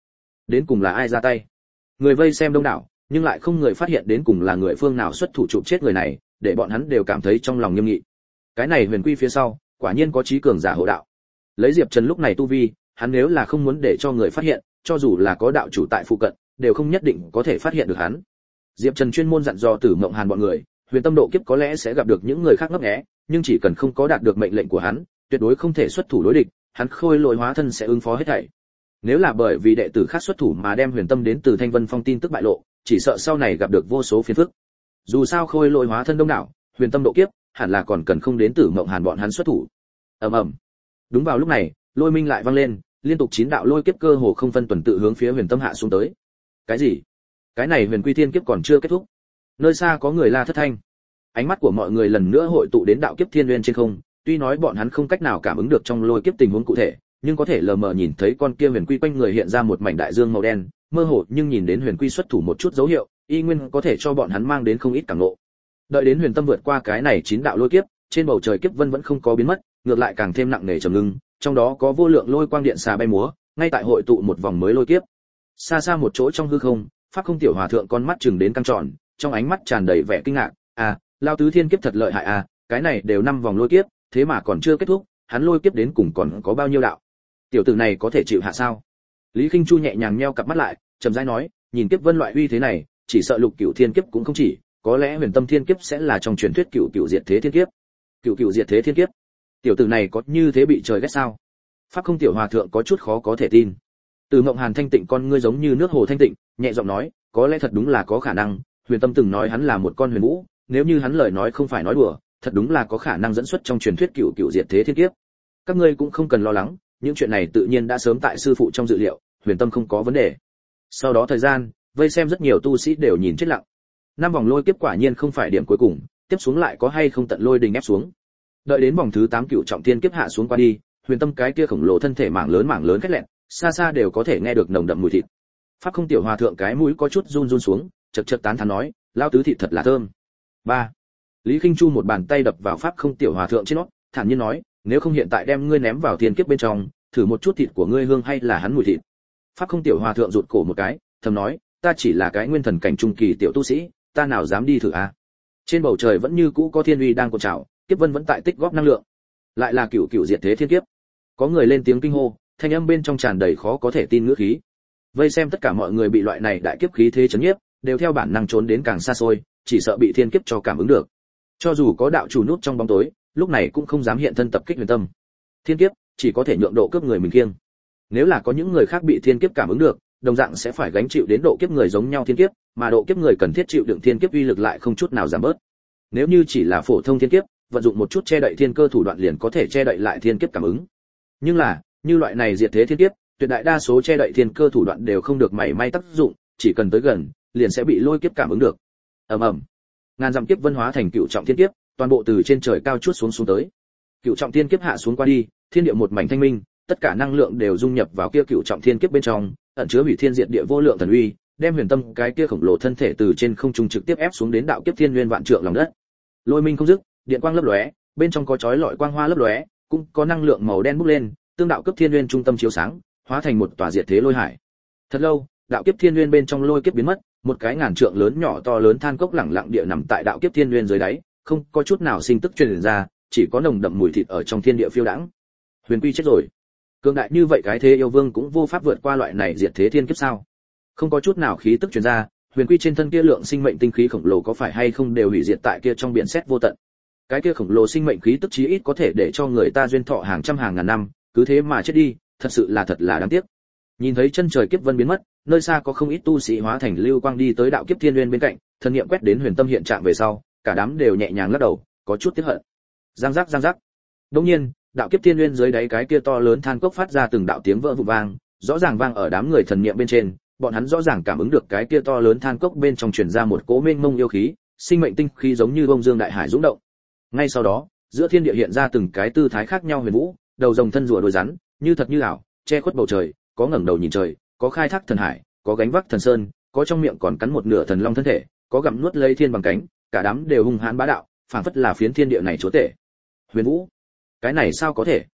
đến cùng là ai ra tay? Người vây xem đông đảo, nhưng lại không người phát hiện đến cùng là người phương nào xuất thủ chụp chết người này, để bọn hắn đều cảm thấy trong lòng nghiêm nghị. Cái này Huyền Quy phía sau, quả nhiên có trí cường giả hộ đạo. Lấy Diệp Trần lúc này tu vi, hắn nếu là không muốn để cho người phát hiện, cho dù là có đạo chủ tại phụ cận, đều không nhất định có thể phát hiện được hắn. Diệp Trần chuyên môn dặn dò Tử Mộng Hàn bọn người, Huyền Tâm độ kiếp có lẽ sẽ gặp được những người khác ngấp nghé, nhưng chỉ cần không có đạt được mệnh lệnh của hắn, tuyệt đối không thể xuất thủ đối địch, hắn khôi lỗi hóa thân sẽ ứng phó hết thảy. Nếu là bởi vì đệ tử khác xuất thủ mà đem Huyền Tâm đến từ Thanh Vân Phong tin tức bại lộ, chỉ sợ sau này gặp được vô số phiền phức. Dù sao khôi lỗi hóa thân đông đảo, Huyền Tâm độ kiếp, hẳn là còn cần không đến Tử Mộng Hàn bọn hắn xuất thủ. Ầm ầm. Đúng vào lúc này, lôi minh lại vang lên, liên tục 9 đạo lôi kiếp cơ hồ không phân tuần tự hướng phía Huyền Tâm hạ xuống tới. Cái gì? Cái này Huyền Quy Thiên kiếp còn chưa kết thúc. Nơi xa có người la thất thanh. Ánh mắt của mọi người lần nữa hội tụ đến đạo kiếp thiên nguyên trên không, tuy nói bọn hắn không cách nào cảm ứng được trong lôi kiếp tình huống cụ thể, nhưng có thể lờ mờ nhìn thấy con kia Huyền Quy quanh người hiện ra một mảnh đại dương màu đen, mơ hồ nhưng nhìn đến Huyền Quy xuất thủ một chút dấu hiệu, y nguyên có thể cho bọn hắn mang đến không ít cảm ngộ. Đợi đến Huyền Tâm vượt qua cái này 9 đạo lôi kiếp, trên bầu trời kiếp vân vẫn không có biến mất, ngược lại càng thêm nặng nề trầm ngưng, trong đó có vô lượng lôi quang điện xà bay múa, ngay tại hội tụ một vòng mới lôi kiếp. Xa xa một chỗ trong hư không, Pháp Không tiểu hòa thượng con mắt chừng đến căng tròn, trong ánh mắt tràn đầy vẻ kinh ngạc, lao tứ thiên kiếp thật lợi hại cái này đều 5 vòng lôi kiếp, thế mà còn chưa kết thúc, hắn lôi kiếp đến cùng còn có bao nhiêu đạo? Tiểu tử này có thể chịu hạ sao? Lý Khinh Chu nhẹ nhàng nheo cặp mắt lại, trầm rãi nói, nhìn kiếp vân loại uy thế này, chỉ sợ Lục Cửu Thiên kiếp cũng không chỉ, có lẽ Huyền Tâm Thiên kiếp sẽ là trong truyền thuyết Cửu Cửu Diệt Thế Thiên kiếp. Cửu Cửu Diệt Thế Thiên kiếp? Tiểu tử này có như thế bị trời ghét sao? Pháp Không tiểu hòa thượng có chút khó có thể tin. Từ Mộng Hàn thanh tịnh con ngươi giống như nước hồ thanh tịnh, nhẹ giọng nói, có lẽ thật đúng là có khả năng, Huyền Tâm từng nói hắn là một con huyền vũ, nếu như hắn lời nói không phải nói đùa, thật đúng là có khả năng dẫn xuất trong truyền thuyết Cửu Cửu Diệt Thế Thiên kiếp. Các ngươi cũng không cần lo lắng, những chuyện này tự nhiên đã sớm tại sư phụ trong dự liệu, Huyền Tâm không có vấn đề. Sau đó thời gian, vây xem rất nhiều tu sĩ đều nhìn chết lặng. 5 vòng lôi kiếp quả nhiên không phải điểm cuối cùng, tiếp xuống lại có hay không tận lôi đình ép xuống. Đợi đến vòng thứ 8 Cửu Trọng Thiên kiếp hạ xuống qua đi, Huyền Tâm cái kia khổng lồ thân thể mảng lớn khét lẹn, xa xa đều có thể nghe được nồng đậm mùi thịt. Pháp Không tiểu hòa thượng cái mũi có chút run run xuống, chật chật tán thán nói, lao tứ thịt thật là thơm. 3. Lý Khinh Chu một bàn tay đập vào Pháp Không tiểu hòa thượng trên nót, thản nhiên nói, nếu không hiện tại đem ngươi ném vào thiên kiếp bên trong, thử một chút thịt của ngươi hương hay là hắn mùi thịt. Pháp Không tiểu hòa thượng rụt cổ một cái, thầm nói, ta chỉ là cái nguyên thần cảnh trung kỳ tiểu tu sĩ, ta nào dám đi thử a. Trên bầu trời vẫn như cũ có thiên uy đang cuộn trào, kiếp vân vẫn tại tích góp năng lượng. Lại là Cửu Cửu Diệt Thế Thiên kiếp. Có người lên tiếng kinh hô, thanh âm bên trong tràn đầy khó có thể tin ngữ khí. Vây xem tất cả mọi người bị loại này đại kiếp khí thế chấn nhiếp, đều theo bản năng trốn đến càng xa xôi, chỉ sợ bị thiên kiếp cho cảm ứng được. Cho dù có đạo chủ núp trong bóng tối, lúc này cũng không dám hiện thân tập kích Huyền Tâm. Thiên kiếp chỉ có thể nhượng độ cướp người mình kiêng. Nếu là có những người khác bị thiên kiếp cảm ứng được, đồng dạng sẽ phải gánh chịu đến độ kiếp người giống nhau thiên kiếp, mà độ kiếp người cần thiết chịu đựng thiên kiếp uy lực lại không chút nào giảm bớt. Nếu như chỉ là phổ thông thiên kiếp, vận dụng một chút che đậy thiên cơ thủ đoạn liền có thể che đậy lại thiên kiếp cảm ứng. Nhưng là, như loại này diệt thế thiên kiếp, tuyệt đại đa số che đậy thiên cơ thủ đoạn đều không được mảy may tác dụng, chỉ cần tới gần, liền sẽ bị lôi kiếp cảm ứng được. Ầm ầm. Ngàn dặm kiếp vân hóa thành Cửu Trọng Thiên kiếp, toàn bộ từ trên trời cao chuốt xuống tới. Cửu Trọng Thiên kiếp hạ xuống qua đi, thiên địa một mảnh thanh minh, tất cả năng lượng đều dung nhập vào kia Cửu Trọng Thiên kiếp bên trong, ẩn chứa hủy thiên diệt địa vô lượng thần uy, đem Huyền Tâm cái kia khổng lồ thân thể từ trên không trung trực tiếp ép xuống đến đạo kiếp thiên nguyên vạn trượng lòng đất. Lôi minh không dứt, điện quang lấp lóe, bên trong có chói lọi quang hoa lấp lóe, cũng có năng lượng màu đen bốc lên, tương đạo cấp thiên nguyên trung tâm chiếu sáng, hóa thành một tòa diệt thế lôi hải. Thật lâu, đạo kiếp thiên nguyên bên trong lôi kiếp biến mất, một cái ngàn trượng lớn nhỏ to lớn than cốc lẳng lặng địa nằm tại đạo kiếp thiên nguyên dưới đáy, không có chút nào sinh tức truyền ra, chỉ có nồng đậm mùi thịt ở trong thiên địa phiêu đãng. Huyền Quy chết rồi. Cường đại như vậy cái thế yêu vương cũng vô pháp vượt qua loại này diệt thế thiên kiếp sao? Không có chút nào khí tức truyền ra, Huyền Quy trên thân kia lượng sinh mệnh tinh khí khổng lồ có phải hay không đều hủy diệt tại kia trong biển sét vô tận. Cái kia khổng lồ sinh mệnh khí tức chí ít có thể để cho người ta duyên thọ hàng trăm hàng ngàn năm, cứ thế mà chết đi, thật là đáng tiếc. Nhìn thấy chân trời kiếp vân biến mất, nơi xa có không ít tu sĩ hóa thành lưu quang đi tới đạo kiếp thiên nguyên bên cạnh, thần niệm quét đến Huyền Tâm hiện trạng về sau, cả đám đều nhẹ nhàng lắc đầu, có chút tiếc hận. Giang giác. Đương nhiên, đạo kiếp thiên nguyên dưới đáy cái kia to lớn than cốc phát ra từng đạo tiếng vỡ vụn vang, rõ ràng vang ở đám người thần niệm bên trên, bọn hắn rõ ràng cảm ứng được cái kia to lớn than cốc bên trong truyền ra một cỗ mênh mông yêu khí, sinh mệnh tinh khí giống như bông dương đại hải dũng động. Ngay sau đó, giữa thiên địa hiện ra từng cái tư thái khác nhau huyền vũ, đầu rồng thân rùa đuôi rắn, như thật như ảo, che khuất bầu trời, có ngẩng đầu nhìn trời, có khai thác thần hải, có gánh vác thần sơn, có trong miệng còn cắn một nửa thần long thân thể, có gặm nuốt lấy thiên bằng cánh, cả đám đều hung hãn bá đạo, phảng phất là phiến thiên địa này chúa tể. Huyền vũ, cái này sao có thể?